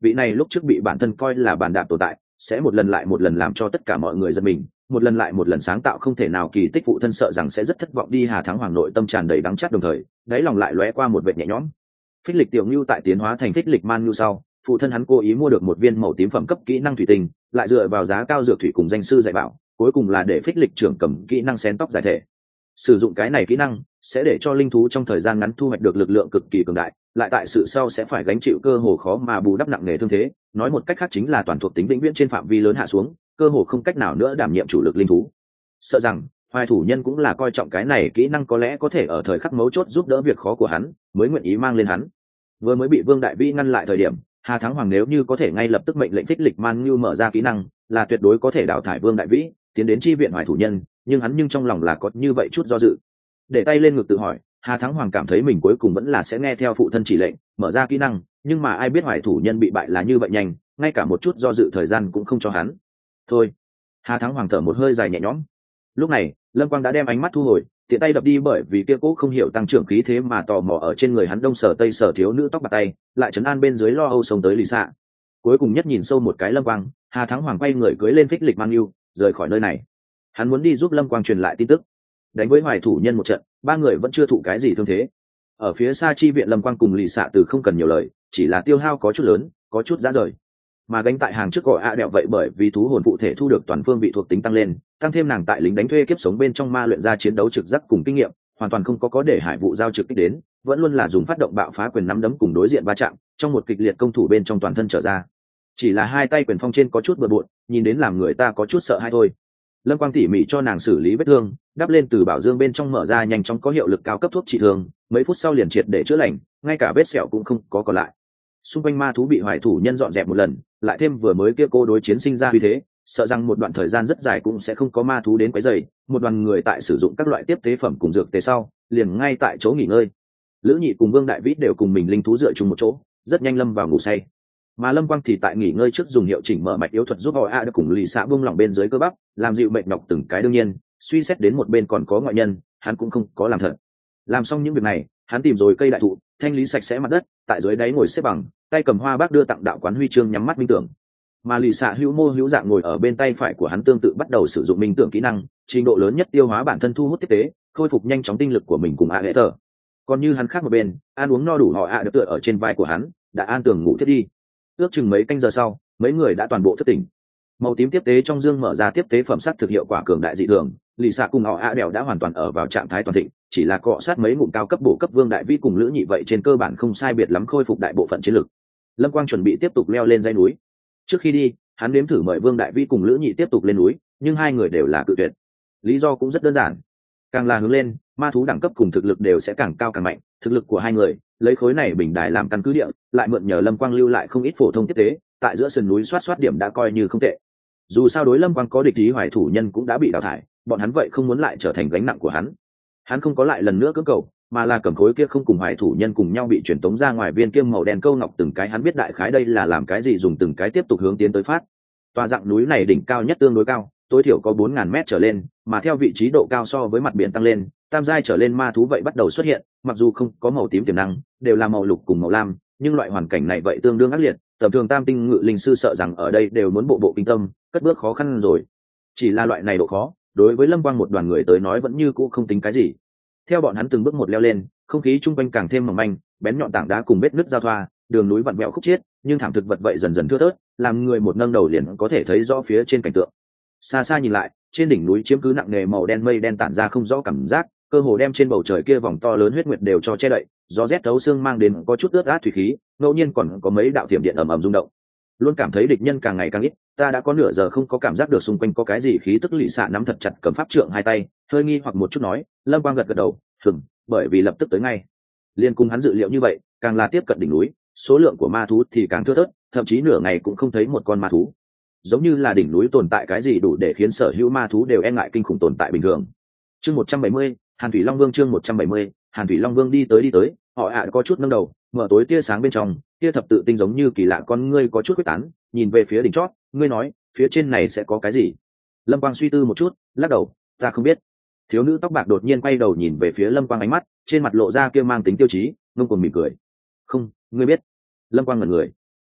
vị này lúc trước bị bản thân coi là bàn đạp tồn tại sẽ một lần lại một lần làm cho tất cả mọi người giật mình, một lần lại một lần sáng tạo không thể nào kỳ tích, phụ thân sợ rằng sẽ rất thất vọng đi. Hà Thắng Hoàng nội tâm tràn đầy đắng chát, đồng thời đáy lòng lại lóe qua một vệt nhẹ nhõm. Phích lịch tiểu ngưu tại tiến hóa thành phích lịch man ngưu sau, phụ thân hắn cố ý mua được một viên màu tím phẩm cấp kỹ năng thủy tinh, lại dựa vào giá cao dược thủy cùng danh sư dạy bảo, cuối cùng là để phích lịch trưởng cầm kỹ năng xén tóc giải thể. Sử dụng cái này kỹ năng sẽ để cho linh thú trong thời gian ngắn thu hoạch được lực lượng cực kỳ cường đại, lại tại sự sau sẽ phải gánh chịu cơ hồ khó mà bù đắp nặng nề thương thế. Nói một cách khác chính là toàn thuộc tính vĩnh viễn trên phạm vi lớn hạ xuống, cơ hồ không cách nào nữa đảm nhiệm chủ lực linh thú. Sợ rằng Hoài thủ nhân cũng là coi trọng cái này kỹ năng, có lẽ có thể ở thời khắc mấu chốt giúp đỡ việc khó của hắn, mới nguyện ý mang lên hắn. Vừa mới bị Vương Đại Vĩ ngăn lại thời điểm, Hà Thắng Hoàng nếu như có thể ngay lập tức mệnh lệnh phích lịch man như mở ra kỹ năng, là tuyệt đối có thể đào thải Vương Đại Vĩ, tiến đến chi viện Hoài thủ nhân, nhưng hắn nhưng trong lòng là có như vậy chút do dự. Để tay lên ngực tự hỏi, Hà Thắng Hoàng cảm thấy mình cuối cùng vẫn là sẽ nghe theo phụ thân chỉ lệnh, mở ra kỹ năng, nhưng mà ai biết Hoài thủ nhân bị bại là như vậy nhanh, ngay cả một chút do dự thời gian cũng không cho hắn. Thôi, Hà Thắng Hoàng thở một hơi dài nhẹ nhõm. Lúc này, Lâm Quang đã đem ánh mắt thu hồi, tiện tay đập đi bởi vì kia cố không hiểu tăng trưởng khí thế mà tò mò ở trên người hắn đông sở tây sở thiếu nữ tóc bạc tay, lại trấn an bên dưới lo âu xông tới lì xạ. Cuối cùng nhất nhìn sâu một cái Lâm Quang, Hà Thắng Hoàng quay người cưỡi lên phích lịch mang yêu, rời khỏi nơi này. Hắn muốn đi giúp Lâm Quang truyền lại tin tức. Đánh với Hoài thủ nhân một trận, ba người vẫn chưa thụ cái gì thương thế. Ở phía xa chi viện Lâm Quang cùng lì xạ từ không cần nhiều lời, chỉ là tiêu hao có chút lớn, có chút giá rời. Mà gánh tại hàng trước gọi ạ đẹo vậy bởi vì thú hồn phụ thể thu được toàn phương vị thuộc tính tăng lên, tăng thêm nàng tại lính đánh thuê kiếp sống bên trong ma luyện ra chiến đấu trực giác cùng kinh nghiệm, hoàn toàn không có có để hải vụ giao trực kích đến, vẫn luôn là dùng phát động bạo phá quyền nắm đấm cùng đối diện va chạm, trong một kịch liệt công thủ bên trong toàn thân trở ra. Chỉ là hai tay quyền phong trên có chút bừa bộn, nhìn đến làm người ta có chút sợ hãi thôi. Lâm Quang tỉ mỉ cho nàng xử lý vết thương, đắp lên từ bảo dương bên trong mở ra nhanh chóng có hiệu lực cao cấp thuốc trị thương, mấy phút sau liền triệt để chữa lành, ngay cả vết sẹo cũng không có còn lại. Xung quanh ma thú bị Hoài thủ nhân dọn dẹp một lần, lại thêm vừa mới kia cô đối chiến sinh ra uy thế, sợ rằng một đoạn thời gian rất dài cũng sẽ không có ma thú đến quấy rầy. Một đoàn người tại sử dụng các loại tiếp tế phẩm cùng dược tế sau, liền ngay tại chỗ nghỉ ngơi. Lữ Nhị cùng Vương Đại Vĩ đều cùng mình linh thú dựa chung một chỗ, rất nhanh lâm vào ngủ say. Mà Lâm Quang thì tại nghỉ ngơi trước dùng hiệu chỉnh mở mạch yếu thuật giúp họ a được cùng lì xạ buông lỏng bên dưới cơ bắp, làm dịu mệt nhọc từng cái. Đương nhiên, suy xét đến một bên còn có ngoại nhân, hắn cũng không có làm thật. Làm xong những việc này, hắn tìm rồi cây đại thụ, thanh lý sạch sẽ mặt đất, tại dưới đáy ngồi xếp bằng, tay cầm hoa bác đưa tặng đạo quán huy chương nhắm mắt minh tưởng. Mà lì xạ hữu mô hữu dạng ngồi ở bên tay phải của hắn tương tự bắt đầu sử dụng minh tưởng kỹ năng, trình độ lớn nhất tiêu hóa bản thân thu hút tiếp tế, khôi phục nhanh chóng tinh lực của mình cùng a hệ thở. Còn như hắn khác một bên, ăn uống no đủ họ a được tựa ở trên vai của hắn, đã an tường ngủ thiết đi. Ước chừng mấy canh giờ sau, mấy người đã toàn bộ thức tỉnh. Màu tím tiếp tế trong dương mở ra tiếp tế phẩm sắc thực hiệu quả cường đại dị thường, lì xạ cùng họ a đèo đã hoàn toàn ở vào trạng thái toàn thịnh, chỉ là cọ sát mấy ngụm cao cấp bổ cấp Vương Đại Vĩ cùng Lữ Nhị vậy trên cơ bản không sai biệt lắm khôi phục đại bộ phận chiến lực. Lâm Quang chuẩn bị tiếp tục leo lên dãy núi. Trước khi đi, hắn nếm thử mời Vương Đại Vĩ cùng Lữ Nhị tiếp tục lên núi, nhưng hai người đều là cự tuyệt. Lý do cũng rất đơn giản, càng là hướng lên, ma thú đẳng cấp cùng thực lực đều sẽ càng cao càng mạnh. Thực lực của hai người, lấy khối này bình đài làm căn cứ địa, lại mượn nhờ Lâm Quang lưu lại không ít phổ thông tiếp tế, tại giữa sườn núi xoát xoát điểm đã coi như không tệ. Dù sao đối Lâm Quang có địch ý, Hoài thủ nhân cũng đã bị đào thải, bọn hắn vậy không muốn lại trở thành gánh nặng của hắn. Hắn không có lại lần nữa cưỡng cầu, mà là cầm khối kia không cùng Hoài thủ nhân cùng nhau bị chuyển tống ra ngoài viên kiêm màu đen câu ngọc từng cái, hắn biết đại khái đây là làm cái gì, dùng từng cái tiếp tục hướng tiến tới phát. Tòa dạng núi này đỉnh cao nhất tương đối cao, tối thiểu có bốn ngàn mét trở lên, mà theo vị trí độ cao so với mặt biển tăng lên, tam giai trở lên ma thú vậy bắt đầu xuất hiện, mặc dù không có màu tím tiềm năng, đều là màu lục cùng màu lam, nhưng loại hoàn cảnh này vậy tương đương ác liệt, tầm thường tam tinh ngự linh sư sợ rằng ở đây đều muốn bộ bộ kinh tâm, cất bước khó khăn rồi. Chỉ là loại này độ khó, đối với Lâm Quang một đoàn người tới nói vẫn như cũ không tính cái gì. Theo bọn hắn từng bước một leo lên, không khí chung quanh càng thêm mỏng manh, bén nhọn tảng đá cùng vết nứt giao thoa, đường núi vặn vẹo khúc chiết, nhưng thảm thực vật vậy dần dần thưa thớt, làm người một nâng đầu liền có thể thấy rõ phía trên cảnh tượng. Xa xa nhìn lại, trên đỉnh núi chiếm cứ nặng nề màu đen mây đen tản ra không rõ cảm giác, cơ hồ đem trên bầu trời kia vòng to lớn huyết nguyệt đều cho che đậy, gió rét thấu xương mang đến có chút ướt át thủy khí, ngẫu nhiên còn có mấy đạo thiểm điện ầm ầm rung động. Luôn cảm thấy địch nhân càng ngày càng ít, ta đã có nửa giờ không có cảm giác được xung quanh có cái gì khí tức. Lì xạ nắm thật chặt cầm pháp trượng hai tay, hơi nghi hoặc một chút nói. Lâm Quang gật gật đầu, hừm, bởi vì lập tức tới ngay. Liên cùng hắn dự liệu như vậy, càng là tiếp cận đỉnh núi, số lượng của ma thú thì càng thưa thớt, thậm chí nửa ngày cũng không thấy một con ma thú. Giống như là đỉnh núi tồn tại cái gì đủ để khiến sở hữu ma thú đều e ngại kinh khủng tồn tại bình thường. Chương một trăm bảy mươi, Hàn Thủy Long Vương. Chương một trăm bảy mươi, Hàn Thủy Long Vương. Đi tới đi tới, họ ạ có chút nâng đầu, mở tối tia sáng bên trong, tia thập tự tinh giống như kỳ lạ con ngươi có chút quyết tán, nhìn về phía đỉnh chót, ngươi nói, phía trên này sẽ có cái gì? Lâm Quang suy tư một chút, lắc đầu, ta không biết. Thiếu nữ tóc bạc đột nhiên quay đầu nhìn về phía Lâm Quang, ánh mắt trên mặt lộ ra kia mang tính tiêu chí, ngông cuồng mỉm cười. Không, ngươi biết. Lâm Quang ngẩn người.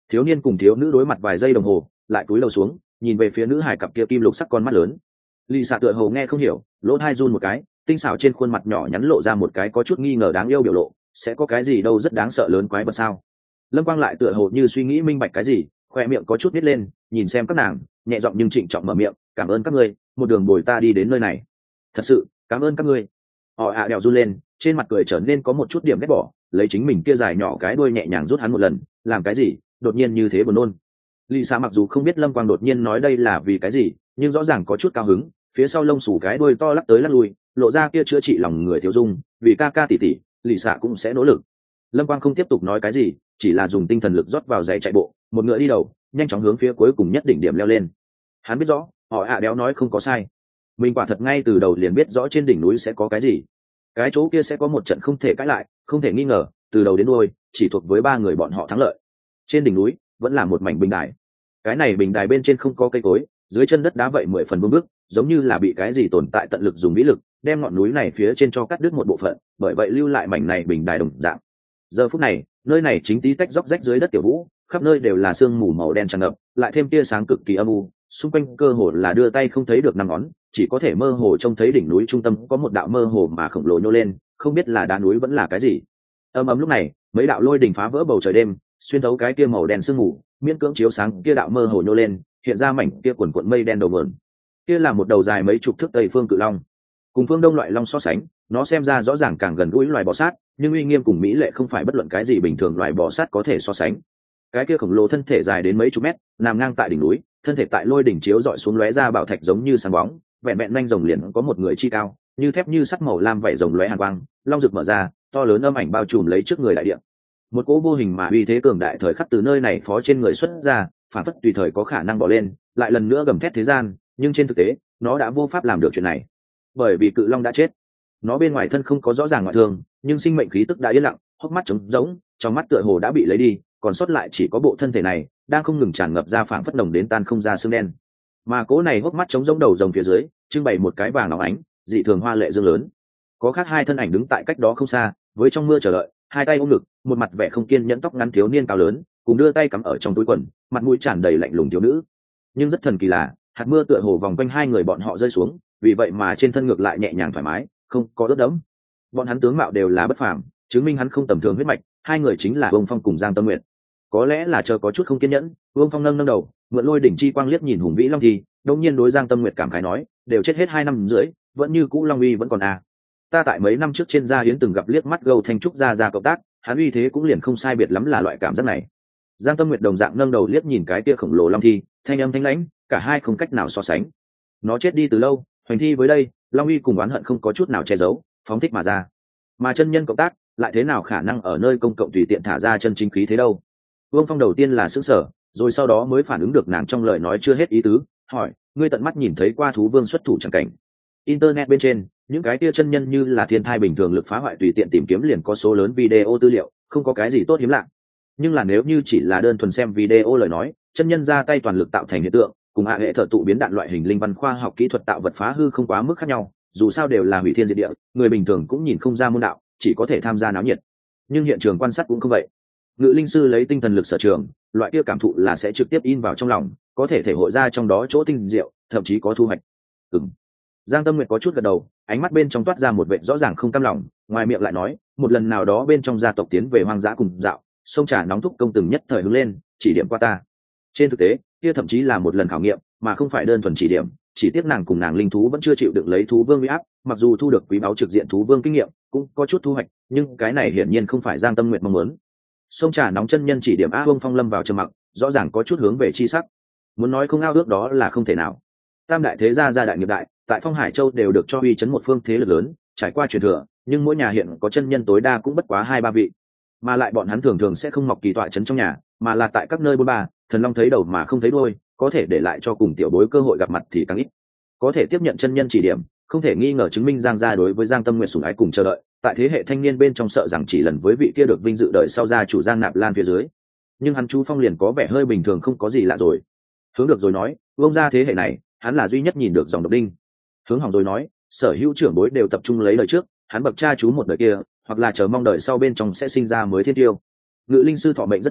Thiếu niên cùng thiếu nữ đối mặt vài giây đồng hồ, lại cúi đầu xuống nhìn về phía nữ hải cặp kia kim lục sắc con mắt lớn. Lì xạ tựa hồ nghe không hiểu, lỗ tai run một cái, tinh xảo trên khuôn mặt nhỏ nhắn lộ ra một cái có chút nghi ngờ đáng yêu biểu lộ. Sẽ có cái gì đâu rất đáng sợ lớn quái vật sao? Lâm Quang lại tựa hồ như suy nghĩ minh bạch cái gì, khoe miệng có chút nít lên, nhìn xem các nàng, nhẹ giọng nhưng trịnh trọng mở miệng, cảm ơn các ngươi, một đường bồi ta đi đến nơi này. Thật sự, cảm ơn các ngươi. Họ ạ đèo run lên, trên mặt cười trở nên có một chút điểm ghét bỏ, lấy chính mình kia dài nhỏ cái đuôi nhẹ nhàng rút hắn một lần, làm cái gì? Đột nhiên như thế buồn nôn. Lisa mặc dù không biết Lâm Quang đột nhiên nói đây là vì cái gì, nhưng rõ ràng có chút cao hứng, phía sau lông xù cái đuôi to lắc tới lắc lui, lộ ra kia chữa trị lòng người thiếu dung, vì ca ca tỷ tỷ, Lisa cũng sẽ nỗ lực. Lâm Quang không tiếp tục nói cái gì, chỉ là dùng tinh thần lực rót vào giày chạy bộ, một ngựa đi đầu, nhanh chóng hướng phía cuối cùng nhất đỉnh điểm leo lên. Hắn biết rõ, họ ạ đéo nói không có sai. Mình quả thật ngay từ đầu liền biết rõ trên đỉnh núi sẽ có cái gì. Cái chỗ kia sẽ có một trận không thể cãi lại, không thể nghi ngờ, từ đầu đến đuôi, chỉ thuộc với ba người bọn họ thắng lợi. Trên đỉnh núi, vẫn là một mảnh bình đài. Cái này bình đài bên trên không có cây cối, dưới chân đất đá vậy mười phần vương vức, giống như là bị cái gì tồn tại tận lực dùng vĩ lực, đem ngọn núi này phía trên cho cắt đứt một bộ phận, bởi vậy lưu lại mảnh này bình đài đồng dạng. Giờ phút này, nơi này chính tí tách róc rách dưới đất tiểu vũ, khắp nơi đều là sương mù màu đen tràn ngập, lại thêm tia sáng cực kỳ âm u, xung quanh cơ hồ là đưa tay không thấy được năm ngón, chỉ có thể mơ hồ trông thấy đỉnh núi trung tâm có một đạo mơ hồ mà khổng lồ nhô lên, không biết là đá núi vẫn là cái gì. Ầm ầm lúc này, mấy đạo lôi đỉnh phá vỡ bầu trời đêm, xuyên thấu cái kia màu đen sương mù, miễn cưỡng chiếu sáng kia đạo mơ hồ nhô lên, hiện ra mảnh kia quần cuộn mây đen đầu mượn. Kia là một đầu dài mấy chục thước tây phương cự long. Cùng phương đông loại long so sánh, nó xem ra rõ ràng càng gần gũi loài bò sát, nhưng uy nghiêm cùng mỹ lệ không phải bất luận cái gì bình thường loài bò sát có thể so sánh. Cái kia khổng lồ thân thể dài đến mấy chục mét, nằm ngang tại đỉnh núi, thân thể tại lôi đỉnh chiếu dọi xuống lóe ra bảo thạch giống như sáng bóng, vẹn vẹn nhanh rồng liền có một người chi cao, như thép như sắt màu lam vảy rồng lóe hàn quang, long rực mở ra, to lớn âm ảnh bao trùm lấy trước người đại địa. Một cỗ vô hình mà uy thế cường đại thời khắc từ nơi này phó trên người xuất ra, phản phất tùy thời có khả năng bỏ lên, lại lần nữa gầm thét thế gian, nhưng trên thực tế, nó đã vô pháp làm được chuyện này. Bởi vì cự long đã chết. Nó bên ngoài thân không có rõ ràng ngoại thương, nhưng sinh mệnh khí tức đã yên lặng, hốc mắt trống rỗng, trong mắt tựa hồ đã bị lấy đi, còn sót lại chỉ có bộ thân thể này, đang không ngừng tràn ngập ra phảng phất nồng đến tan không ra xương đen. Mà cỗ này hốc mắt trống rỗng đầu rồng phía dưới, trưng bày một cái vàng óng ánh, dị thường hoa lệ dương lớn. Có khác hai thân ảnh đứng tại cách đó không xa, với trong mưa chờ đợi, hai tay ôm ngực, một mặt vẻ không kiên nhẫn tóc ngắn thiếu niên cao lớn, cùng đưa tay cắm ở trong túi quần, mặt mũi tràn đầy lạnh lùng thiếu nữ. Nhưng rất thần kỳ là, hạt mưa tựa hồ vòng quanh hai người bọn họ rơi xuống, vì vậy mà trên thân ngược lại nhẹ nhàng thoải mái, không có ướt đẫm. Bọn hắn tướng mạo đều là bất phàm, chứng minh hắn không tầm thường huyết mạch, hai người chính là Vương Phong cùng Giang Tâm Nguyệt. Có lẽ là chờ có chút không kiên nhẫn, Vương Phong nâng nâng đầu, mượn lôi đỉnh chi quang liếc nhìn hùng vĩ long thi, đột nhiên đối Giang Tâm Nguyệt cảm khái nói, đều chết hết hai năm rưỡi, vẫn như cũ long uy vẫn còn à. Ta tại mấy năm trước trên gia hiến từng gặp liếc mắt gâu thanh trúc ra ra cộng tác, hắn uy thế cũng liền không sai biệt lắm là loại cảm giác này. Giang Tâm Nguyệt đồng dạng nâng đầu liếc nhìn cái kia khổng lồ long thi, thanh âm thanh lãnh, cả hai không cách nào so sánh. Nó chết đi từ lâu, hoành thi với đây, long uy cùng oán hận không có chút nào che giấu, phóng thích mà ra. Mà chân nhân cộng tác lại thế nào khả năng ở nơi công cộng tùy tiện thả ra chân chính khí thế đâu? Vương Phong đầu tiên là sững sờ, rồi sau đó mới phản ứng được nàng trong lời nói chưa hết ý tứ, hỏi, ngươi tận mắt nhìn thấy qua thú vương xuất thủ chẳng cảnh? Internet bên trên, những cái kia chân nhân như là thiên thai bình thường lực phá hoại tùy tiện tìm kiếm liền có số lớn video tư liệu, không có cái gì tốt hiếm lạ. Nhưng là nếu như chỉ là đơn thuần xem video lời nói, chân nhân ra tay toàn lực tạo thành hiện tượng, cùng hạ hệ thợ tụ biến đạn loại hình linh văn khoa học kỹ thuật tạo vật phá hư không quá mức khác nhau, dù sao đều là hủy thiên diệt địa, người bình thường cũng nhìn không ra môn đạo, chỉ có thể tham gia náo nhiệt. Nhưng hiện trường quan sát cũng không vậy. Ngự linh sư lấy tinh thần lực sở trường, loại kia cảm thụ là sẽ trực tiếp in vào trong lòng, có thể thể hội ra trong đó chỗ tinh diệu, thậm chí có thu hoạch. Ừm. Giang Tâm Nguyệt có chút gật đầu, ánh mắt bên trong toát ra một vẻ rõ ràng không cam lòng, ngoài miệng lại nói, một lần nào đó bên trong gia tộc tiến về hoang dã cùng dạo, sông trà nóng thúc công từng nhất thời hướng lên, chỉ điểm qua ta. Trên thực tế, kia thậm chí là một lần khảo nghiệm, mà không phải đơn thuần chỉ điểm, chỉ tiếc nàng cùng nàng linh thú vẫn chưa chịu được lấy thú vương uy áp, mặc dù thu được quý báu trực diện thú vương kinh nghiệm, cũng có chút thu hoạch, nhưng cái này hiển nhiên không phải Giang Tâm Nguyệt mong muốn. Sông trà nóng chân nhân chỉ điểm A Vương Phong lâm vào trầm mặc, rõ ràng có chút hướng về chi sắc. Muốn nói không ao ước đó là không thể nào. Tam đại thế gia gia đại nghiệp đại, tại Phong Hải Châu đều được cho uy chấn một phương thế lực lớn, trải qua truyền thừa, nhưng mỗi nhà hiện có chân nhân tối đa cũng bất quá hai ba vị, mà lại bọn hắn thường thường sẽ không mọc kỳ tọa chấn trong nhà, mà là tại các nơi bôn ba, thần long thấy đầu mà không thấy đuôi, có thể để lại cho cùng tiểu bối cơ hội gặp mặt thì càng ít. Có thể tiếp nhận chân nhân chỉ điểm, không thể nghi ngờ chứng minh Giang gia đối với Giang Tâm Nguyệt sủng ái cùng chờ đợi, tại thế hệ thanh niên bên trong sợ rằng chỉ lần với vị kia được vinh dự đợi sau gia chủ Giang Nạp Lan phía dưới. Nhưng hắn Chu Phong liền có vẻ hơi bình thường không có gì lạ rồi. Hướng được rồi nói, Vương gia thế hệ này, hắn là duy nhất nhìn được dòng độc đinh. Hướng hỏng rồi nói, sở hữu trưởng bối đều tập trung lấy lời trước, hắn bậc cha chú một đời kia, hoặc là chờ mong đợi sau bên trong sẽ sinh ra mới thiên tiêu. Ngự linh sư thọ mệnh rất dài,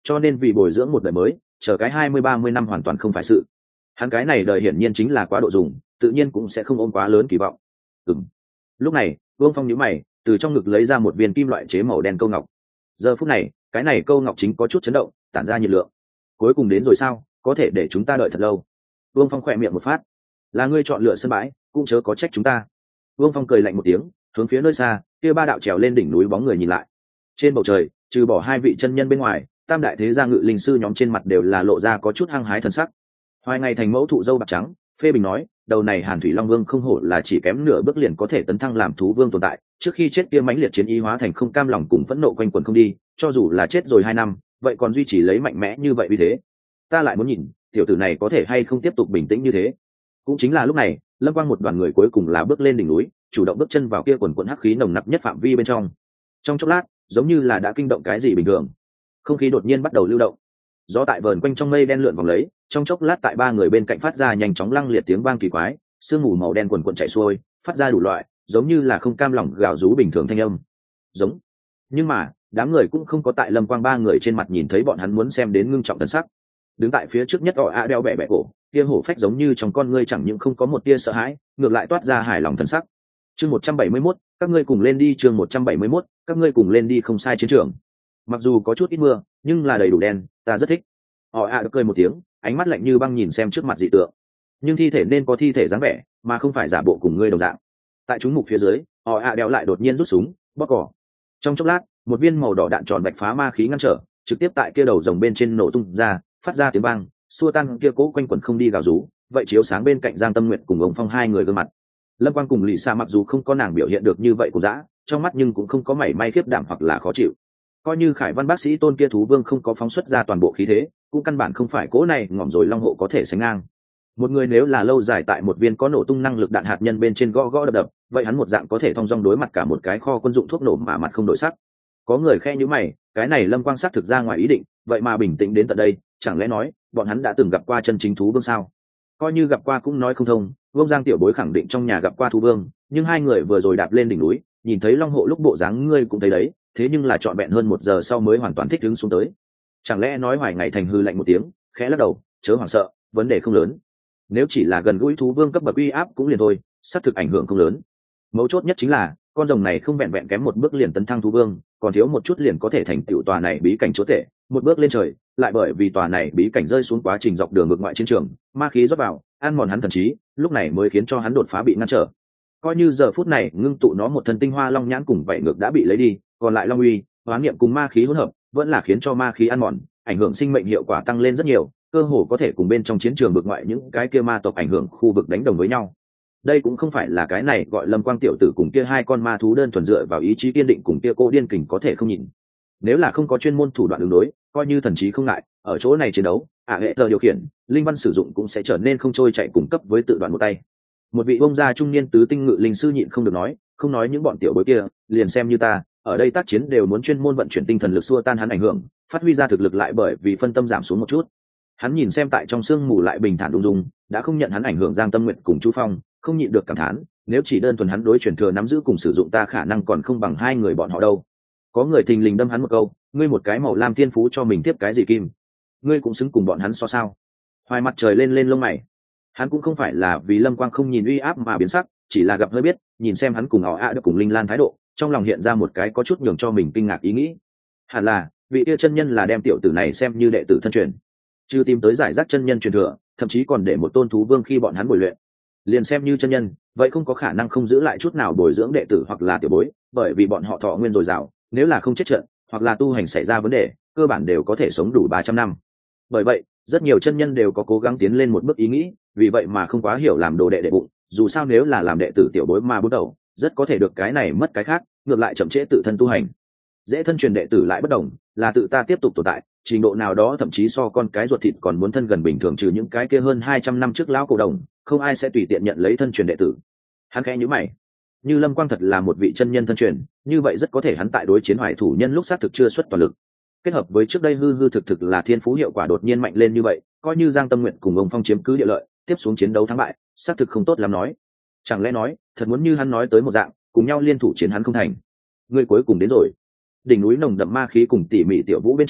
cho nên vì bồi dưỡng một đời mới chờ cái hai mươi ba mươi năm hoàn toàn không phải sự. Hắn cái này đời hiển nhiên chính là quá độ dùng, tự nhiên cũng sẽ không ôm quá lớn kỳ vọng. Ừm. Lúc này Vương Phong nhíu mày, từ trong ngực lấy ra một viên kim loại chế màu đen câu ngọc. Giờ phút này cái này câu ngọc chính có chút chấn động, tản ra nhiệt lượng. Cuối cùng đến rồi sao, có thể để chúng ta đợi thật lâu. Vương Phong khỏe miệng một phát. Là ngươi chọn lựa sân bãi, cũng chớ có trách chúng ta. Vương Phong cười lạnh một tiếng, hướng phía nơi xa kia ba đạo trèo lên đỉnh núi bóng người nhìn lại. Trên bầu trời trừ bỏ hai vị chân nhân bên ngoài, tam đại thế gia ngự linh sư nhóm trên mặt đều là lộ ra có chút hăng hái thần sắc. Hoài Ngày thành mẫu thụ dâu bạc trắng, phê bình nói, đầu này Hàn Thủy Long Vương không hổ là chỉ kém nửa bước liền có thể tấn thăng làm thú vương tồn tại, trước khi chết kia mãnh liệt chiến ý hóa thành không cam lòng cùng phẫn nộ quanh quẩn không đi, cho dù là chết rồi hai năm, vậy còn duy trì lấy mạnh mẽ như vậy vì thế. Ta lại muốn nhìn, tiểu tử này có thể hay không tiếp tục bình tĩnh như thế. Cũng chính là lúc này, Lâm Quang một đoàn người cuối cùng là bước lên đỉnh núi, chủ động bước chân vào kia quần quần hắc khí nồng nặc nhất phạm vi bên trong. Trong chốc lát, giống như là đã kinh động cái gì bình thường, không khí đột nhiên bắt đầu lưu động, gió tại vờn quanh trong mây đen lượn vòng lấy, trong chốc lát tại ba người bên cạnh phát ra nhanh chóng lăng liệt tiếng vang kỳ quái, sương mù màu đen quần quần chảy xuôi, phát ra đủ loại, giống như là không cam lòng gào rú bình thường thanh âm. Giống. Nhưng mà, đám người cũng không có tại Lâm Quang ba người trên mặt nhìn thấy bọn hắn muốn xem đến ngưng trọng thần sắc. Đứng tại phía trước nhất họ a đeo bẹ bẹ cổ, kia hổ phách giống như trong con ngươi chẳng những không có một tia sợ hãi, ngược lại toát ra hài lòng thần sắc. Chương một trăm bảy mươi mốt, các ngươi cùng lên đi. Chương một trăm bảy mươi mốt, các ngươi cùng lên đi. Không sai chiến trường. Mặc dù có chút ít mưa, nhưng là đầy đủ đen, ta rất thích. Họ a được cười một tiếng, ánh mắt lạnh như băng nhìn xem trước mặt dị tượng. Nhưng thi thể nên có thi thể dáng vẻ, mà không phải giả bộ cùng ngươi đồng dạng. Tại chúng mục phía dưới, họ a đeo lại đột nhiên rút súng, bóp cỏ. Trong chốc lát, một viên màu đỏ đạn tròn bạch phá ma khí ngăn trở, trực tiếp tại kia đầu rồng bên trên nổ tung ra, phát ra tiếng vang, xua tan kia cố quanh quẩn không đi gào rú, vậy chiếu sáng bên cạnh Giang Tâm Nguyệt cùng ông Phong hai người gương mặt. Lâm Quang cùng Lệ Sa mặc dù không có nàng biểu hiện được như vậy của dã, trong mắt nhưng cũng không có mảy may khiếp đảm hoặc là khó chịu. Coi như Khải Văn bác sĩ tôn kia thú vương không có phóng xuất ra toàn bộ khí thế, cũng căn bản không phải cố này ngỏm rồi long hộ có thể sánh ngang. Một người nếu là lâu dài tại một viên có nổ tung năng lực đạn hạt nhân bên trên gõ gõ đập đập, vậy hắn một dạng có thể thong dong đối mặt cả một cái kho quân dụng thuốc nổ mà mặt không đổi sắc. Có người khe như mày, cái này Lâm Quang sắc thực ra ngoài ý định, vậy mà bình tĩnh đến tận đây, chẳng lẽ nói bọn hắn đã từng gặp qua chân chính thú vương sao? Coi như gặp qua cũng nói không thông. Vương Giang tiểu bối khẳng định trong nhà gặp qua thú vương, nhưng hai người vừa rồi đạp lên đỉnh núi, nhìn thấy long hộ lúc bộ dáng ngươi cũng thấy đấy, thế nhưng là trọn vẹn hơn một giờ sau mới hoàn toàn thích ứng xuống tới. Chẳng lẽ nói Hoài Ngày thành hư lạnh một tiếng, khẽ lắc đầu, chớ hoảng sợ, vấn đề không lớn. Nếu chỉ là gần gũi thú vương cấp bậc uy áp cũng liền thôi, xác thực ảnh hưởng không lớn. Mấu chốt nhất chính là con rồng này không vẹn vẹn kém một bước liền tấn thăng thú vương, còn thiếu một chút liền có thể thành tựu tòa này bí cảnh chúa tể, một bước lên trời, lại bởi vì tòa này bí cảnh rơi xuống quá trình dọc đường ngược ngoại chiến trường, ma khí rót vào, ăn mòn hắn thần trí, lúc này mới khiến cho hắn đột phá bị ngăn trở. Coi như giờ phút này ngưng tụ nó một thân tinh hoa long nhãn cùng vậy ngược đã bị lấy đi, còn lại long uy, hóa niệm cùng ma khí hỗn hợp, vẫn là khiến cho ma khí ăn mòn, ảnh hưởng sinh mệnh hiệu quả tăng lên rất nhiều, cơ hồ có thể cùng bên trong chiến trường vực ngoại những cái kia ma tộc ảnh hưởng khu vực đánh đồng với nhau. Đây cũng không phải là cái này gọi Lâm Quang tiểu tử cùng kia hai con ma thú đơn thuần dựa vào ý chí kiên định cùng kia cô điên kình có thể không nhìn. Nếu là không có chuyên môn thủ đoạn ứng đối, coi như thần trí không ngại, ở chỗ này chiến đấu, ả hệ tờ điều khiển, linh văn sử dụng cũng sẽ trở nên không trôi chạy cung cấp với tự đoạn một tay. Một vị ông gia trung niên tứ tinh ngự linh sư nhịn không được nói, không nói những bọn tiểu bối kia, liền xem như ta, ở đây tác chiến đều muốn chuyên môn vận chuyển tinh thần lực xua tan hắn ảnh hưởng, phát huy ra thực lực lại bởi vì phân tâm giảm xuống một chút. Hắn nhìn xem tại trong sương mù lại bình thản ung dung, đã không nhận hắn ảnh hưởng Giang Tâm Nguyệt cùng Chu Phong, không nhịn được cảm thán, nếu chỉ đơn thuần hắn đối truyền thừa nắm giữ cùng sử dụng ta khả năng còn không bằng hai người bọn họ đâu. Có người thình lình đâm hắn một câu, ngươi một cái màu lam thiên phú cho mình tiếp cái gì kim, ngươi cũng xứng cùng bọn hắn so sao? Hoài mặt trời lên lên lông mày, hắn cũng không phải là vì Lâm Quang không nhìn uy áp mà biến sắc, chỉ là gặp hơi biết, nhìn xem hắn cùng họ ạ được cùng Linh Lan thái độ, trong lòng hiện ra một cái có chút nhường cho mình kinh ngạc ý nghĩ. Hẳn là vị kia chân nhân là đem tiểu tử này xem như đệ tử thân truyền, chưa tìm tới giải rác chân nhân truyền thừa, thậm chí còn để một tôn thú vương khi bọn hắn bồi luyện. Liền xem như chân nhân, vậy không có khả năng không giữ lại chút nào bồi dưỡng đệ tử hoặc là tiểu bối, bởi vì bọn họ thọ nguyên dồi dào, nếu là không chết trận hoặc là tu hành xảy ra vấn đề, cơ bản đều có thể sống đủ ba trăm năm. Bởi vậy, rất nhiều chân nhân đều có cố gắng tiến lên một bước ý nghĩ, vì vậy mà không quá hiểu làm đồ đệ đệ bụng, dù sao nếu là làm đệ tử tiểu bối mà bắt đầu, rất có thể được cái này mất cái khác, ngược lại chậm trễ tự thân tu hành. Dễ thân truyền đệ tử lại bất đồng, là tự ta tiếp tục tồn tại, trình độ nào đó thậm chí so con cái ruột thịt còn muốn thân gần bình thường, trừ những cái kia hơn hai trăm năm trước lão cổ đồng, không ai sẽ tùy tiện nhận lấy thân truyền đệ tử. Hắn khẽ nhíu mày, như Lâm Quang thật là một vị chân nhân thân truyền, như vậy rất có thể hắn tại đối chiến Hoài thủ nhân lúc xác thực chưa xuất toàn lực, kết hợp với trước đây hư hư thực thực là thiên phú hiệu quả đột nhiên mạnh lên như vậy, coi như Giang Tâm Nguyện cùng ông Phong chiếm cứ địa lợi, tiếp xuống chiến đấu thắng bại, xác thực không tốt lắm nói. Chẳng lẽ nói, thật muốn như hắn nói tới một dạng, cùng nhau liên thủ chiến hắn không thành. Người cuối cùng đến rồi. Đỉnh núi nồng đậm ma khí cùng tỉ mỉ tiểu vũ bên trong,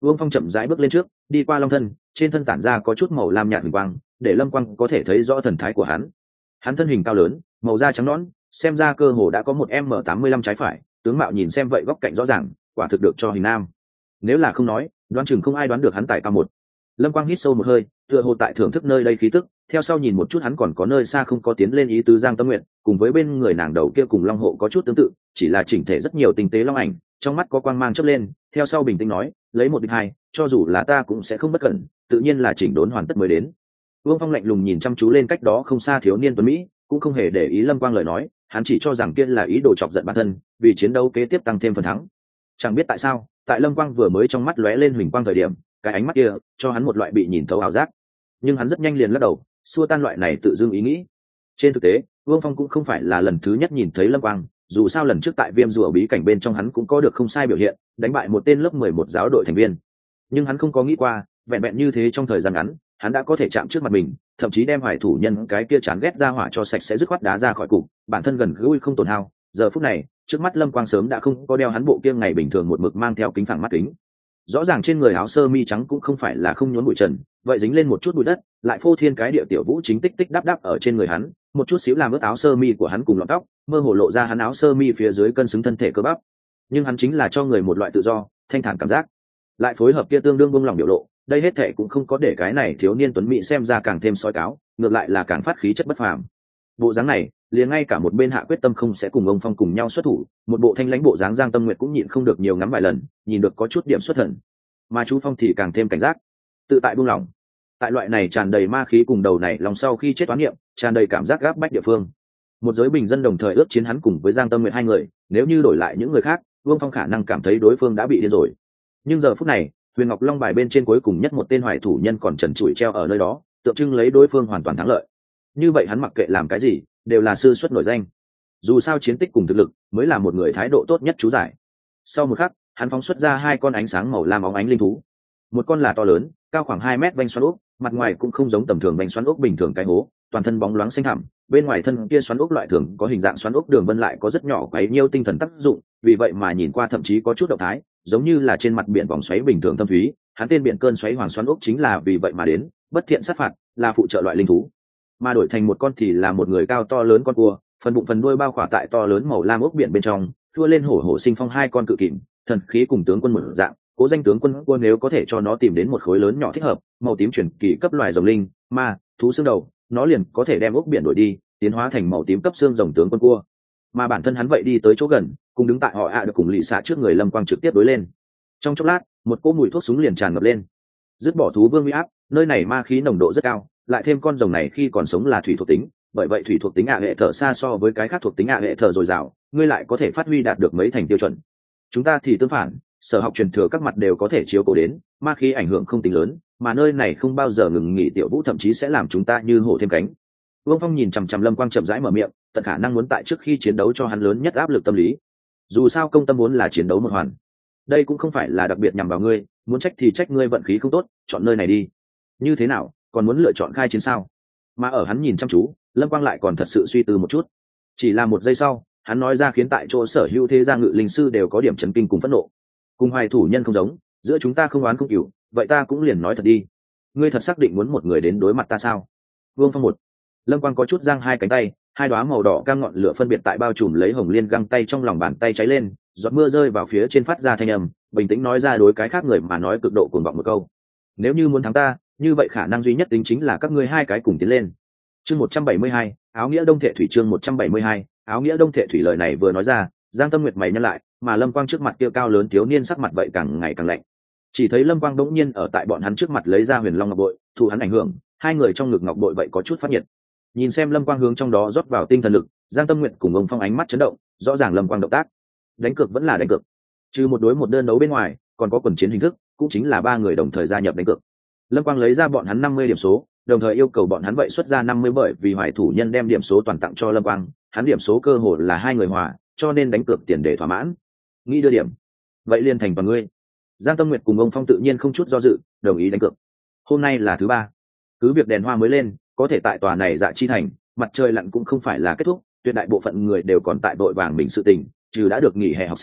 Vương Phong chậm rãi bước lên trước, đi qua long thân, trên thân tản ra có chút màu lam nhạt huỳnh quang, để Lâm Quang có thể thấy rõ thần thái của hắn. Hắn thân hình cao lớn, màu da trắng nõn, xem ra cơ hồ đã có một m tám mươi lăm trái phải, tướng mạo nhìn xem vậy góc cạnh rõ ràng, quả thực được cho hình nam. Nếu là không nói, đoán chừng không ai đoán được hắn tài cao một. Lâm Quang hít sâu một hơi, tựa hồ tại thưởng thức nơi đây khí tức, theo sau nhìn một chút hắn còn có nơi xa không có tiến lên ý tứ Giang Tâm Nguyện, cùng với bên người nàng đầu kia cùng long hộ có chút tương tự, chỉ là chỉnh thể rất nhiều tinh tế long ảnh, trong mắt có quang mang chớp lên, theo sau bình tĩnh nói, lấy một địch hai, cho dù là ta cũng sẽ không bất cẩn, tự nhiên là chỉnh đốn hoàn tất mới đến. Vương Phong lạnh lùng nhìn chăm chú lên cách đó không xa thiếu niên tuấn mỹ, cũng không hề để ý Lâm Quang lời nói, hắn chỉ cho rằng kia là ý đồ chọc giận bản thân, vì chiến đấu kế tiếp tăng thêm phần thắng. Chẳng biết tại sao, tại Lâm Quang vừa mới trong mắt lóe lên huỳnh quang thời điểm, cái ánh mắt kia cho hắn một loại bị nhìn thấu ảo giác, nhưng hắn rất nhanh liền lắc đầu, xua tan loại này tự dưng ý nghĩ. Trên thực tế, Vương Phong cũng không phải là lần thứ nhất nhìn thấy Lâm Quang, dù sao lần trước tại Viêm Rùa bí cảnh bên trong hắn cũng có được không sai biểu hiện, đánh bại một tên lớp mười một giáo đội thành viên. Nhưng hắn không có nghĩ qua, vẹn vẹn như thế trong thời gian ngắn, hắn đã có thể chạm trước mặt mình, thậm chí đem Hoài thủ nhân cái kia chán ghét ra hỏa cho sạch sẽ dứt khoát đá ra khỏi cục, bản thân gần gũi không tổn hao. Giờ phút này, trước mắt Lâm Quang sớm đã không có đeo hắn bộ kia ngày bình thường một mực mang theo kính phẳng mắt kính. Rõ ràng trên người áo sơ mi trắng cũng không phải là không nhốn bụi trần, vậy dính lên một chút bụi đất, lại phô thiên cái địa tiểu vũ chính tích tích đắp đắp ở trên người hắn, một chút xíu làm ướt áo sơ mi của hắn cùng lọn tóc, mơ hồ lộ ra hắn áo sơ mi phía dưới cân xứng thân thể cơ bắp. Nhưng hắn chính là cho người một loại tự do, thanh thản cảm giác, lại phối hợp kia tương đương buông lòng biểu lộ, đây hết thệ cũng không có để cái này thiếu niên tuấn mỹ xem ra càng thêm soi cáo, ngược lại là càng phát khí chất bất phàm. Bộ dáng này, liền ngay cả một bên Hạ quyết tâm không sẽ cùng ông Phong cùng nhau xuất thủ, một bộ thanh lãnh bộ dáng Giang Tâm Nguyệt cũng nhịn không được nhiều ngắm vài lần, nhìn được có chút điểm xuất thần. Mà chú Phong thì càng thêm cảnh giác, tự tại buông lỏng. Tại loại này tràn đầy ma khí cùng đầu này lòng sau khi chết toán niệm, tràn đầy cảm giác gáp bách địa phương. Một giới bình dân đồng thời ước chiến hắn cùng với Giang Tâm Nguyệt hai người, nếu như đổi lại những người khác, Vương Phong khả năng cảm thấy đối phương đã bị điên rồi. Nhưng giờ phút này, Huyền Ngọc Long bài bên trên cuối cùng nhất một tên Hoài thủ nhân còn trần trụi treo ở nơi đó, tượng trưng lấy đối phương hoàn toàn thắng lợi. Như vậy hắn mặc kệ làm cái gì, đều là sư xuất nổi danh. Dù sao chiến tích cùng thực lực mới là một người thái độ tốt nhất chú giải. Sau một khắc, hắn phóng xuất ra hai con ánh sáng màu lam óng ánh linh thú. Một con là to lớn, cao khoảng hai mét vành xoắn ốc, mặt ngoài cũng không giống tầm thường vành xoắn ốc bình thường cái hố, toàn thân bóng loáng xanh thẳm, bên ngoài thân kia xoắn ốc loại thường có hình dạng xoắn ốc đường vân lại có rất nhỏ quấy nhiêu tinh thần tác dụng, vì vậy mà nhìn qua thậm chí có chút động thái, giống như là trên mặt biển vòng xoáy bình thường thâm thúy. Hắn tên biển cơn xoáy hoàng xoắn ốc chính là vì vậy mà đến, bất thiện sát phạt, là phụ trợ loại linh thú. Mà đổi thành một con thì là một người cao to lớn con cua, phần bụng phần đuôi bao khỏa tại to lớn màu lam ốc biển bên trong, thua lên hổ hổ sinh phong hai con cự kìm, thần khí cùng tướng quân một dạng. Cố danh tướng quân cua nếu có thể cho nó tìm đến một khối lớn nhỏ thích hợp, màu tím chuyển kỳ cấp loài rồng linh, ma, thú xương đầu, nó liền có thể đem ốc biển đổi đi, tiến hóa thành màu tím cấp xương rồng tướng quân cua. Mà bản thân hắn vậy đi tới chỗ gần, cùng đứng tại họ ạ được cùng lì xạ trước người Lâm Quang trực tiếp đối lên. Trong chốc lát, một cỗ mùi thuốc súng liền tràn ngập lên. Dứt bỏ thú vương uy áp, nơi này ma khí nồng độ rất cao, lại thêm con rồng này khi còn sống là thủy thuộc tính, bởi vậy thủy thuộc tính ạ hệ thở xa so với cái khác thuộc tính ạ hệ thở dồi dào, ngươi lại có thể phát huy đạt được mấy thành tiêu chuẩn. Chúng ta thì tương phản, sở học truyền thừa các mặt đều có thể chiếu cố đến, ma khí ảnh hưởng không tính lớn, mà nơi này không bao giờ ngừng nghỉ tiểu vũ thậm chí sẽ làm chúng ta như hổ thêm cánh. Vương Phong nhìn chằm chằm Lâm Quang chậm rãi mở miệng, tận khả năng muốn tại trước khi chiến đấu cho hắn lớn nhất áp lực tâm lý. Dù sao công tâm muốn là chiến đấu một hoàn, đây cũng không phải là đặc biệt nhằm vào ngươi, muốn trách thì trách ngươi vận khí không tốt, chọn nơi này đi. Như thế nào, còn muốn lựa chọn khai chiến sao? Mà ở hắn nhìn chăm chú, Lâm Quang lại còn thật sự suy tư một chút. Chỉ là một giây sau, hắn nói ra khiến tại chỗ sở hữu thế gia ngự linh sư đều có điểm chấn kinh cùng phẫn nộ. Cùng Hoài thủ nhân không giống, giữa chúng ta không oán không cừu, vậy ta cũng liền nói thật đi. Ngươi thật xác định muốn một người đến đối mặt ta sao? Vương Phong một. Lâm Quang có chút giang hai cánh tay, hai đóa màu đỏ cam ngọn lửa phân biệt tại bao trùm lấy hồng liên găng tay trong lòng bàn tay cháy lên, giọt mưa rơi vào phía trên phát ra thanh âm, bình tĩnh nói ra đối cái khác người mà nói cực độ cuồng vọng một câu. Nếu như muốn thắng ta, như vậy khả năng duy nhất tính chính là các ngươi hai cái cùng tiến lên. Chương một trăm bảy mươi hai, áo nghĩa đông thệ thủy chương một trăm bảy mươi hai, áo nghĩa đông thệ thủy lời này vừa nói ra, Giang Tâm Nguyệt mày nhăn lại, mà Lâm Quang trước mặt kia cao lớn thiếu niên sắc mặt vậy càng ngày càng lạnh. Chỉ thấy Lâm Quang đống nhiên ở tại bọn hắn trước mặt lấy ra Huyền Long ngọc bội, thụ hắn ảnh hưởng, hai người trong ngực ngọc bội vậy có chút phát nhiệt. Nhìn xem Lâm Quang hướng trong đó rót vào tinh thần lực, Giang Tâm Nguyệt cùng ông Phong ánh mắt chấn động, rõ ràng Lâm Quang động tác, đánh cược vẫn là đánh cược. Trừ một đối một đơn đấu bên ngoài, còn có quần chiến hình thức, cũng chính là ba người đồng thời gia nhập đánh cược. Lâm Quang lấy ra bọn hắn năm mươi điểm số, đồng thời yêu cầu bọn hắn vậy xuất ra năm mươi bởi vì Hoài thủ nhân đem điểm số toàn tặng cho Lâm Quang, hắn điểm số cơ hội là hai người hòa, cho nên đánh cược tiền để thỏa mãn. Nghĩ đưa điểm, vậy liền thành vào ngươi. Giang Tâm Nguyệt cùng ông Phong tự nhiên không chút do dự, đồng ý đánh cược. Hôm nay là thứ ba, cứ việc đèn hoa mới lên, có thể tại tòa này Dạ Chi thành, mặt trời lặn cũng không phải là kết thúc, tuyệt đại bộ phận người đều còn tại đội vàng mình sự tình, trừ đã được nghỉ hè học sinh,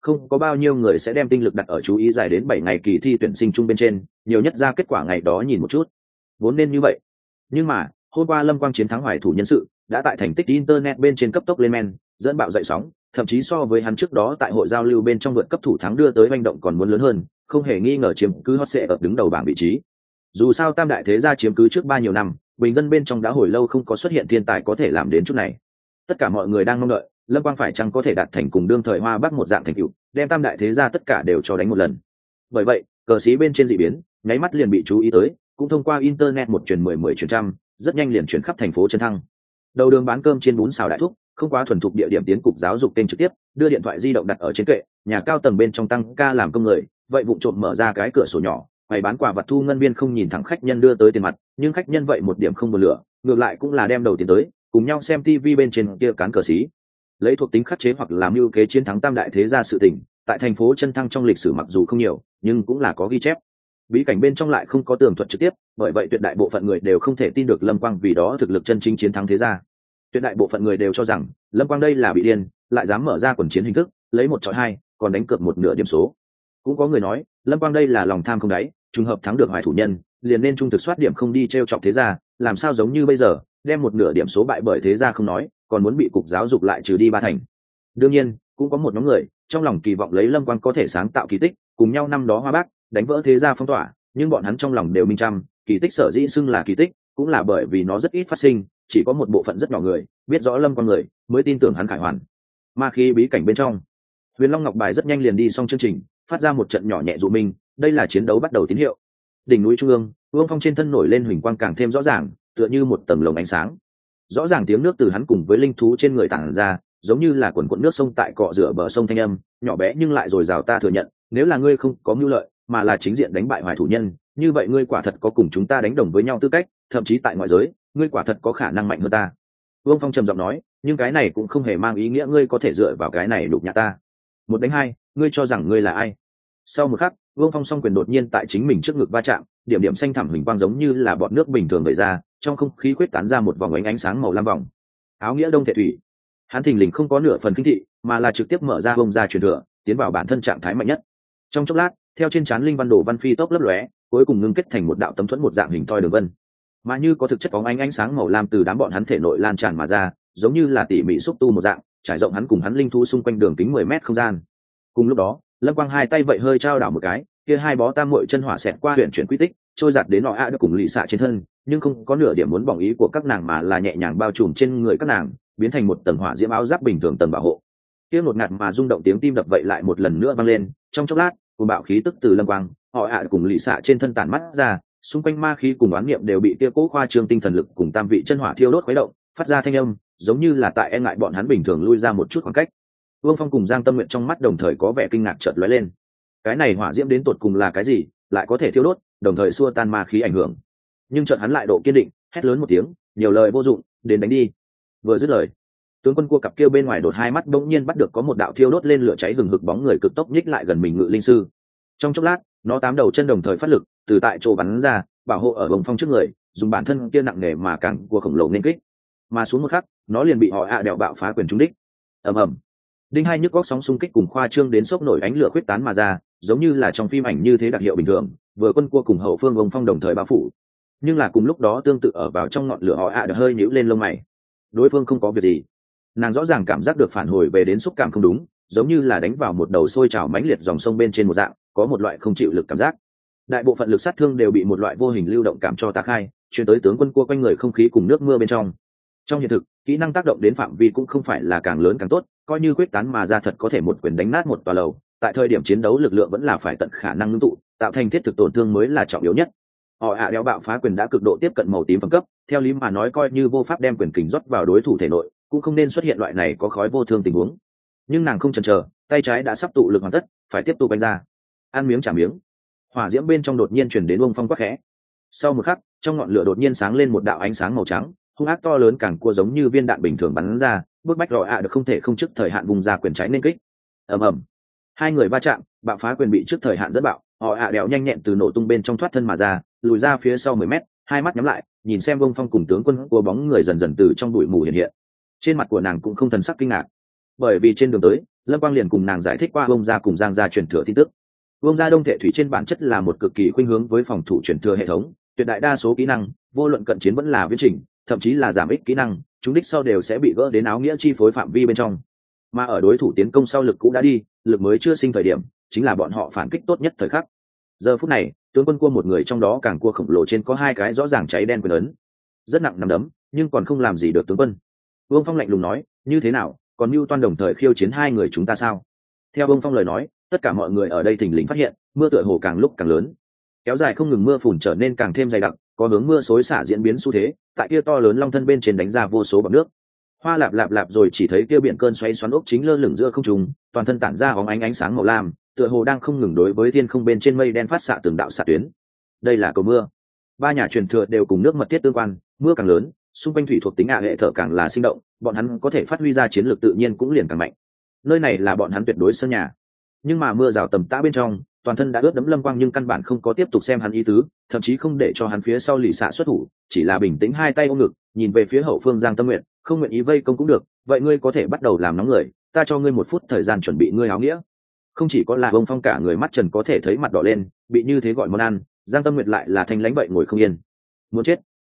không có bao nhiêu người sẽ đem tinh lực đặt ở chú ý dài đến bảy ngày kỳ thi tuyển sinh chung bên trên, nhiều nhất ra kết quả ngày đó nhìn một chút. Vốn nên như vậy. Nhưng mà, hôm qua Lâm Quang chiến thắng Hoài Thủ Nhân Sự, đã tại thành tích internet bên trên cấp tốc lên men, dẫn bạo dậy sóng, thậm chí so với hắn trước đó tại hội giao lưu bên trong vượt cấp thủ thắng đưa tới hành động còn muốn lớn hơn, không hề nghi ngờ chiếm cứ hot sẽ ở đứng đầu bảng vị trí. Dù sao tam đại thế gia chiếm cứ trước ba nhiều năm, bình dân bên trong đã hồi lâu không có xuất hiện thiên tài có thể làm đến chút này. Tất cả mọi người đang mong đợi, Lâm Quang phải chăng có thể đạt thành cùng đương thời Hoa Bắc một dạng thành tựu, đem tam đại thế gia tất cả đều cho đánh một lần. Bởi vậy, cờ sĩ bên trên dị biến, nháy mắt liền bị chú ý tới, cũng thông qua internet một truyền mười mười truyền trăm, rất nhanh liền chuyển khắp thành phố Trấn Thăng. Đầu đường bán cơm trên bún xào đại thúc, không quá thuần thục địa điểm tiến cục giáo dục kênh trực tiếp, đưa điện thoại di động đặt ở trên kệ, nhà cao tầng bên trong tăng ca làm công người, vậy vụng trộm mở ra cái cửa sổ nhỏ, bày bán quà vật thu ngân viên không nhìn thẳng khách nhân đưa tới tiền mặt, nhưng khách nhân vậy một điểm không buồn lửa, ngược lại cũng là đem đầu tiền tới, cùng nhau xem tivi bên trên kia cán cờ xí. Lấy thuộc tính khắc chế hoặc làm mưu kế chiến thắng tam đại thế gia sự tình, tại thành phố Trấn Thăng trong lịch sử mặc dù không nhiều, nhưng cũng là có ghi chép. Bí cảnh bên trong lại không có tường thuật trực tiếp, bởi vậy tuyệt đại bộ phận người đều không thể tin được Lâm Quang vì đó thực lực chân chính chiến thắng thế gia. Tuyệt đại bộ phận người đều cho rằng Lâm Quang đây là bị điên, lại dám mở ra quần chiến hình thức, lấy một chọi hai, còn đánh cược một nửa điểm số. Cũng có người nói, Lâm Quang đây là lòng tham không đáy, trùng hợp thắng được Hoài Thủ Nhân, liền nên trung thực soát điểm không đi trêu chọc thế gia, làm sao giống như bây giờ, đem một nửa điểm số bại bởi thế gia không nói, còn muốn bị cục giáo dục lại trừ đi ba thành. Đương nhiên, cũng có một nhóm người trong lòng kỳ vọng lấy Lâm Quang có thể sáng tạo kỳ tích, cùng nhau năm đó Hoa Bắc đánh vỡ thế gia phong tỏa, nhưng bọn hắn trong lòng đều minh trăm, kỳ tích sở dĩ xưng là kỳ tích, cũng là bởi vì nó rất ít phát sinh, chỉ có một bộ phận rất nhỏ người biết rõ Lâm Quang người mới tin tưởng hắn khải hoàn. Mà khi bí cảnh bên trong, Huyền Long Ngọc Bài rất nhanh liền đi xong chương trình, phát ra một trận nhỏ nhẹ dụ minh, đây là chiến đấu bắt đầu tín hiệu. Đỉnh núi trung ương, Vương Phong trên thân nổi lên huỳnh quang càng thêm rõ ràng, tựa như một tầng lồng ánh sáng. Rõ ràng tiếng nước từ hắn cùng với linh thú trên người tản ra, giống như là quần quần nước sông tại cọ rửa bờ sông thanh âm, nhỏ bé nhưng lại dồi dào. Ta thừa nhận, nếu là ngươi không có mưu lợi, mà là chính diện đánh bại Hoài Thủ Nhân, như vậy ngươi quả thật có cùng chúng ta đánh đồng với nhau tư cách, thậm chí tại ngoại giới, ngươi quả thật có khả năng mạnh hơn ta. Vương Phong trầm giọng nói, nhưng cái này cũng không hề mang ý nghĩa ngươi có thể dựa vào cái này đục nhã ta. Một đánh hai, ngươi cho rằng ngươi là ai? Sau một khắc, Vương Phong song quyền đột nhiên tại chính mình trước ngực va chạm, điểm điểm xanh thẳm hình quang giống như là bọt nước bình thường vẩy ra, trong không khí quyết tán ra một vòng ánh ánh sáng màu lam vòng. Áo nghĩa Đông Thể Thủy. Hắn thình lình không có nửa phần kinh thị, mà là trực tiếp mở ra bông ra truyền thừa, tiến vào bản thân trạng thái mạnh nhất. Trong chốc lát, theo trên trán linh văn đồ văn phi tốc lấp lóe, cuối cùng ngưng kết thành một đạo tấm thuẫn một dạng hình thoi đường vân, mà như có thực chất bóng ánh ánh sáng màu lam từ đám bọn hắn thể nội lan tràn mà ra, giống như là tỉ mỉ xúc tu một dạng, trải rộng hắn cùng hắn linh thú xung quanh đường kính mười mét không gian. Cùng lúc đó, Lâm Quang hai tay vậy hơi trao đảo một cái, kia hai bó tam muội chân hỏa xẹt qua huyền chuyển quy tích, trôi giạt đến nọ ạ được cùng lì xạ trên thân, nhưng không có nửa điểm muốn bỏng ý của các nàng mà là nhẹ nhàng bao trùm trên người các nàng, biến thành một tầng hỏa diễm áo giáp bình thường tầng bảo hộ. Kia một ngạt mà rung động tiếng tim đập vậy lại một lần nữa vang lên, trong chốc lát, cùng bạo khí tức từ Lâm Quang, họ ạ cùng lì xạ trên thân tản mắt ra, xung quanh ma khí cùng oán niệm đều bị kia cố khoa trương tinh thần lực cùng tam vị chân hỏa thiêu đốt khuấy động, phát ra thanh âm, giống như là tại e ngại bọn hắn bình thường lui ra một chút khoảng cách. Vương Phong cùng Giang Tâm Nguyện trong mắt đồng thời có vẻ kinh ngạc chợt lóe lên. Cái này hỏa diễm đến tột cùng là cái gì, lại có thể thiêu đốt, đồng thời xua tan ma khí ảnh hưởng. Nhưng chợt hắn lại độ kiên định, hét lớn một tiếng, nhiều lời vô dụng, đến đánh đi. Vừa dứt lời, tướng quân cua cặp kia bên ngoài đột hai mắt bỗng nhiên bắt được có một đạo thiêu đốt lên lửa cháy hừng hực bóng người cực tốc nhích lại gần mình ngự linh sư. Trong chốc lát, nó tám đầu chân đồng thời phát lực, từ tại chỗ bắn ra, bảo hộ ở Vương Phong trước người, dùng bản thân kia nặng nề mà càng cua khổng lồ nên kích. Mà xuống một khắc, nó liền bị họ ạ đèo bạo phá quyền trúng đích. Ầm ầm. Đinh hai nhức góc sóng xung kích cùng khoa trương đến sốc nổi ánh lửa khuyết tán mà ra, giống như là trong phim ảnh như thế đặc hiệu bình thường, vừa quân cua cùng hậu phương Vương Phong đồng thời bao phủ. Nhưng là cùng lúc đó tương tự ở vào trong ngọn lửa họ ạ đã hơi nhíu lên lông mày. Đối phương không có việc gì. Nàng rõ ràng cảm giác được phản hồi về đến xúc cảm không đúng, giống như là đánh vào một đầu sôi trào mãnh liệt dòng sông bên trên một dạng, có một loại không chịu lực cảm giác. Đại bộ phận lực sát thương đều bị một loại vô hình lưu động cảm cho tác khai, truyền tới tướng quân cua quanh người không khí cùng nước mưa bên trong. Trong hiện thực, kỹ năng tác động đến phạm vi cũng không phải là càng lớn càng tốt, coi như quyết tán mà ra thật có thể một quyền đánh nát một tòa lầu, tại thời điểm chiến đấu lực lượng vẫn là phải tận khả năng ngưng tụ, tạo thành thiết thực tổn thương mới là trọng yếu nhất. Họ ạ đeo bạo phá quyền đã cực độ tiếp cận màu tím phẩm cấp, theo lý mà nói coi như vô pháp đem quyền kình rót vào đối thủ thể nội, cũng không nên xuất hiện loại này có khói vô thương tình huống. Nhưng nàng không chần chờ, tay trái đã sắp tụ lực hoàn tất, phải tiếp tục đánh ra. Ăn miếng trả miếng. Hỏa diễm bên trong đột nhiên truyền đến Vương Phong quát khẽ. Sau một khắc, trong ngọn lửa đột nhiên sáng lên một đạo ánh sáng màu trắng, hung ác to lớn càng cua giống như viên đạn bình thường bắn ra, bước bách gọi ạ được không thể không trước thời hạn vùng ra quyền trái nên kích. Ầm ầm. Hai người va chạm, bạo phá quyền bị trước thời hạn dẫn bạo, họ ạ đèo nhanh nhẹn từ nổ tung bên trong thoát thân mà ra, lùi ra phía sau mười mét, hai mắt nhắm lại, nhìn xem Vương Phong cùng tướng quân của bóng người dần dần từ trong bụi mù hiện hiện. Trên mặt của nàng cũng không thần sắc kinh ngạc. bởi vì trên đường tới lâm quang liền cùng nàng giải thích qua ông gia cùng giang gia truyền thừa tin tức. Ông gia đông thể thủy trên bản chất là một cực kỳ khuynh hướng với phòng thủ truyền thừa hệ thống, tuyệt đại đa số kỹ năng vô luận cận chiến vẫn là viễn trình, thậm chí là giảm ích kỹ năng, chúng đích sau đều sẽ bị gỡ đến áo nghĩa chi phối phạm vi bên trong. Mà ở đối thủ tiến công sau lực cũng đã đi, lực mới chưa sinh thời điểm chính là bọn họ phản kích tốt nhất thời khắc. Giờ phút này tướng quân cua một người trong đó càng cua khổng lồ trên có hai cái rõ ràng cháy đen quyền ấn, rất nặng nắm đấm nhưng còn không làm gì được tướng quân. Vương Phong lạnh lùng nói, như thế nào, còn mưu toan đồng thời khiêu chiến hai người chúng ta sao? Theo Vương Phong lời nói, tất cả mọi người ở đây thình lình phát hiện mưa tựa hồ càng lúc càng lớn, kéo dài không ngừng, mưa phùn trở nên càng thêm dày đặc, có hướng mưa xối xả diễn biến xu thế, tại kia to lớn long thân bên trên đánh ra vô số bọt nước. Hoa lạp lạp lạp, rồi chỉ thấy kia biển cơn xoáy xoắn ốc chính lơ lửng giữa không trung, toàn thân tản ra bóng ánh ánh sáng màu lam, tựa hồ đang không ngừng đối với thiên không bên trên mây đen phát xạ từng đạo xạ tuyến. Đây là cầu mưa. Ba nhà truyền thừa đều cùng nước mật thiết tương quan, mưa càng lớn, xung quanh thủy thuộc tính ạ hệ thở càng là sinh động, bọn hắn có thể phát huy ra chiến lược tự nhiên cũng liền càng mạnh. Nơi này là bọn hắn tuyệt đối sân nhà. Nhưng mà mưa rào tầm tã bên trong, toàn thân đã ướt đẫm Lâm Quang nhưng căn bản không có tiếp tục xem hắn ý tứ, thậm chí không để cho hắn phía sau lì xạ xuất thủ, chỉ là bình tĩnh hai tay ôm ngực, nhìn về phía hậu phương Giang Tâm Nguyện, không nguyện ý vây công cũng được, vậy ngươi có thể bắt đầu làm nóng người, ta cho ngươi một phút thời gian chuẩn bị ngươi áo nghĩa. Không chỉ có là Vương Phong, cả người mắt trần có thể thấy mặt đỏ lên, bị như thế gọi món ăn, Giang Tâm Nguyệt lại là thanh lãnh vậy ngồi không yên. Muốn chết,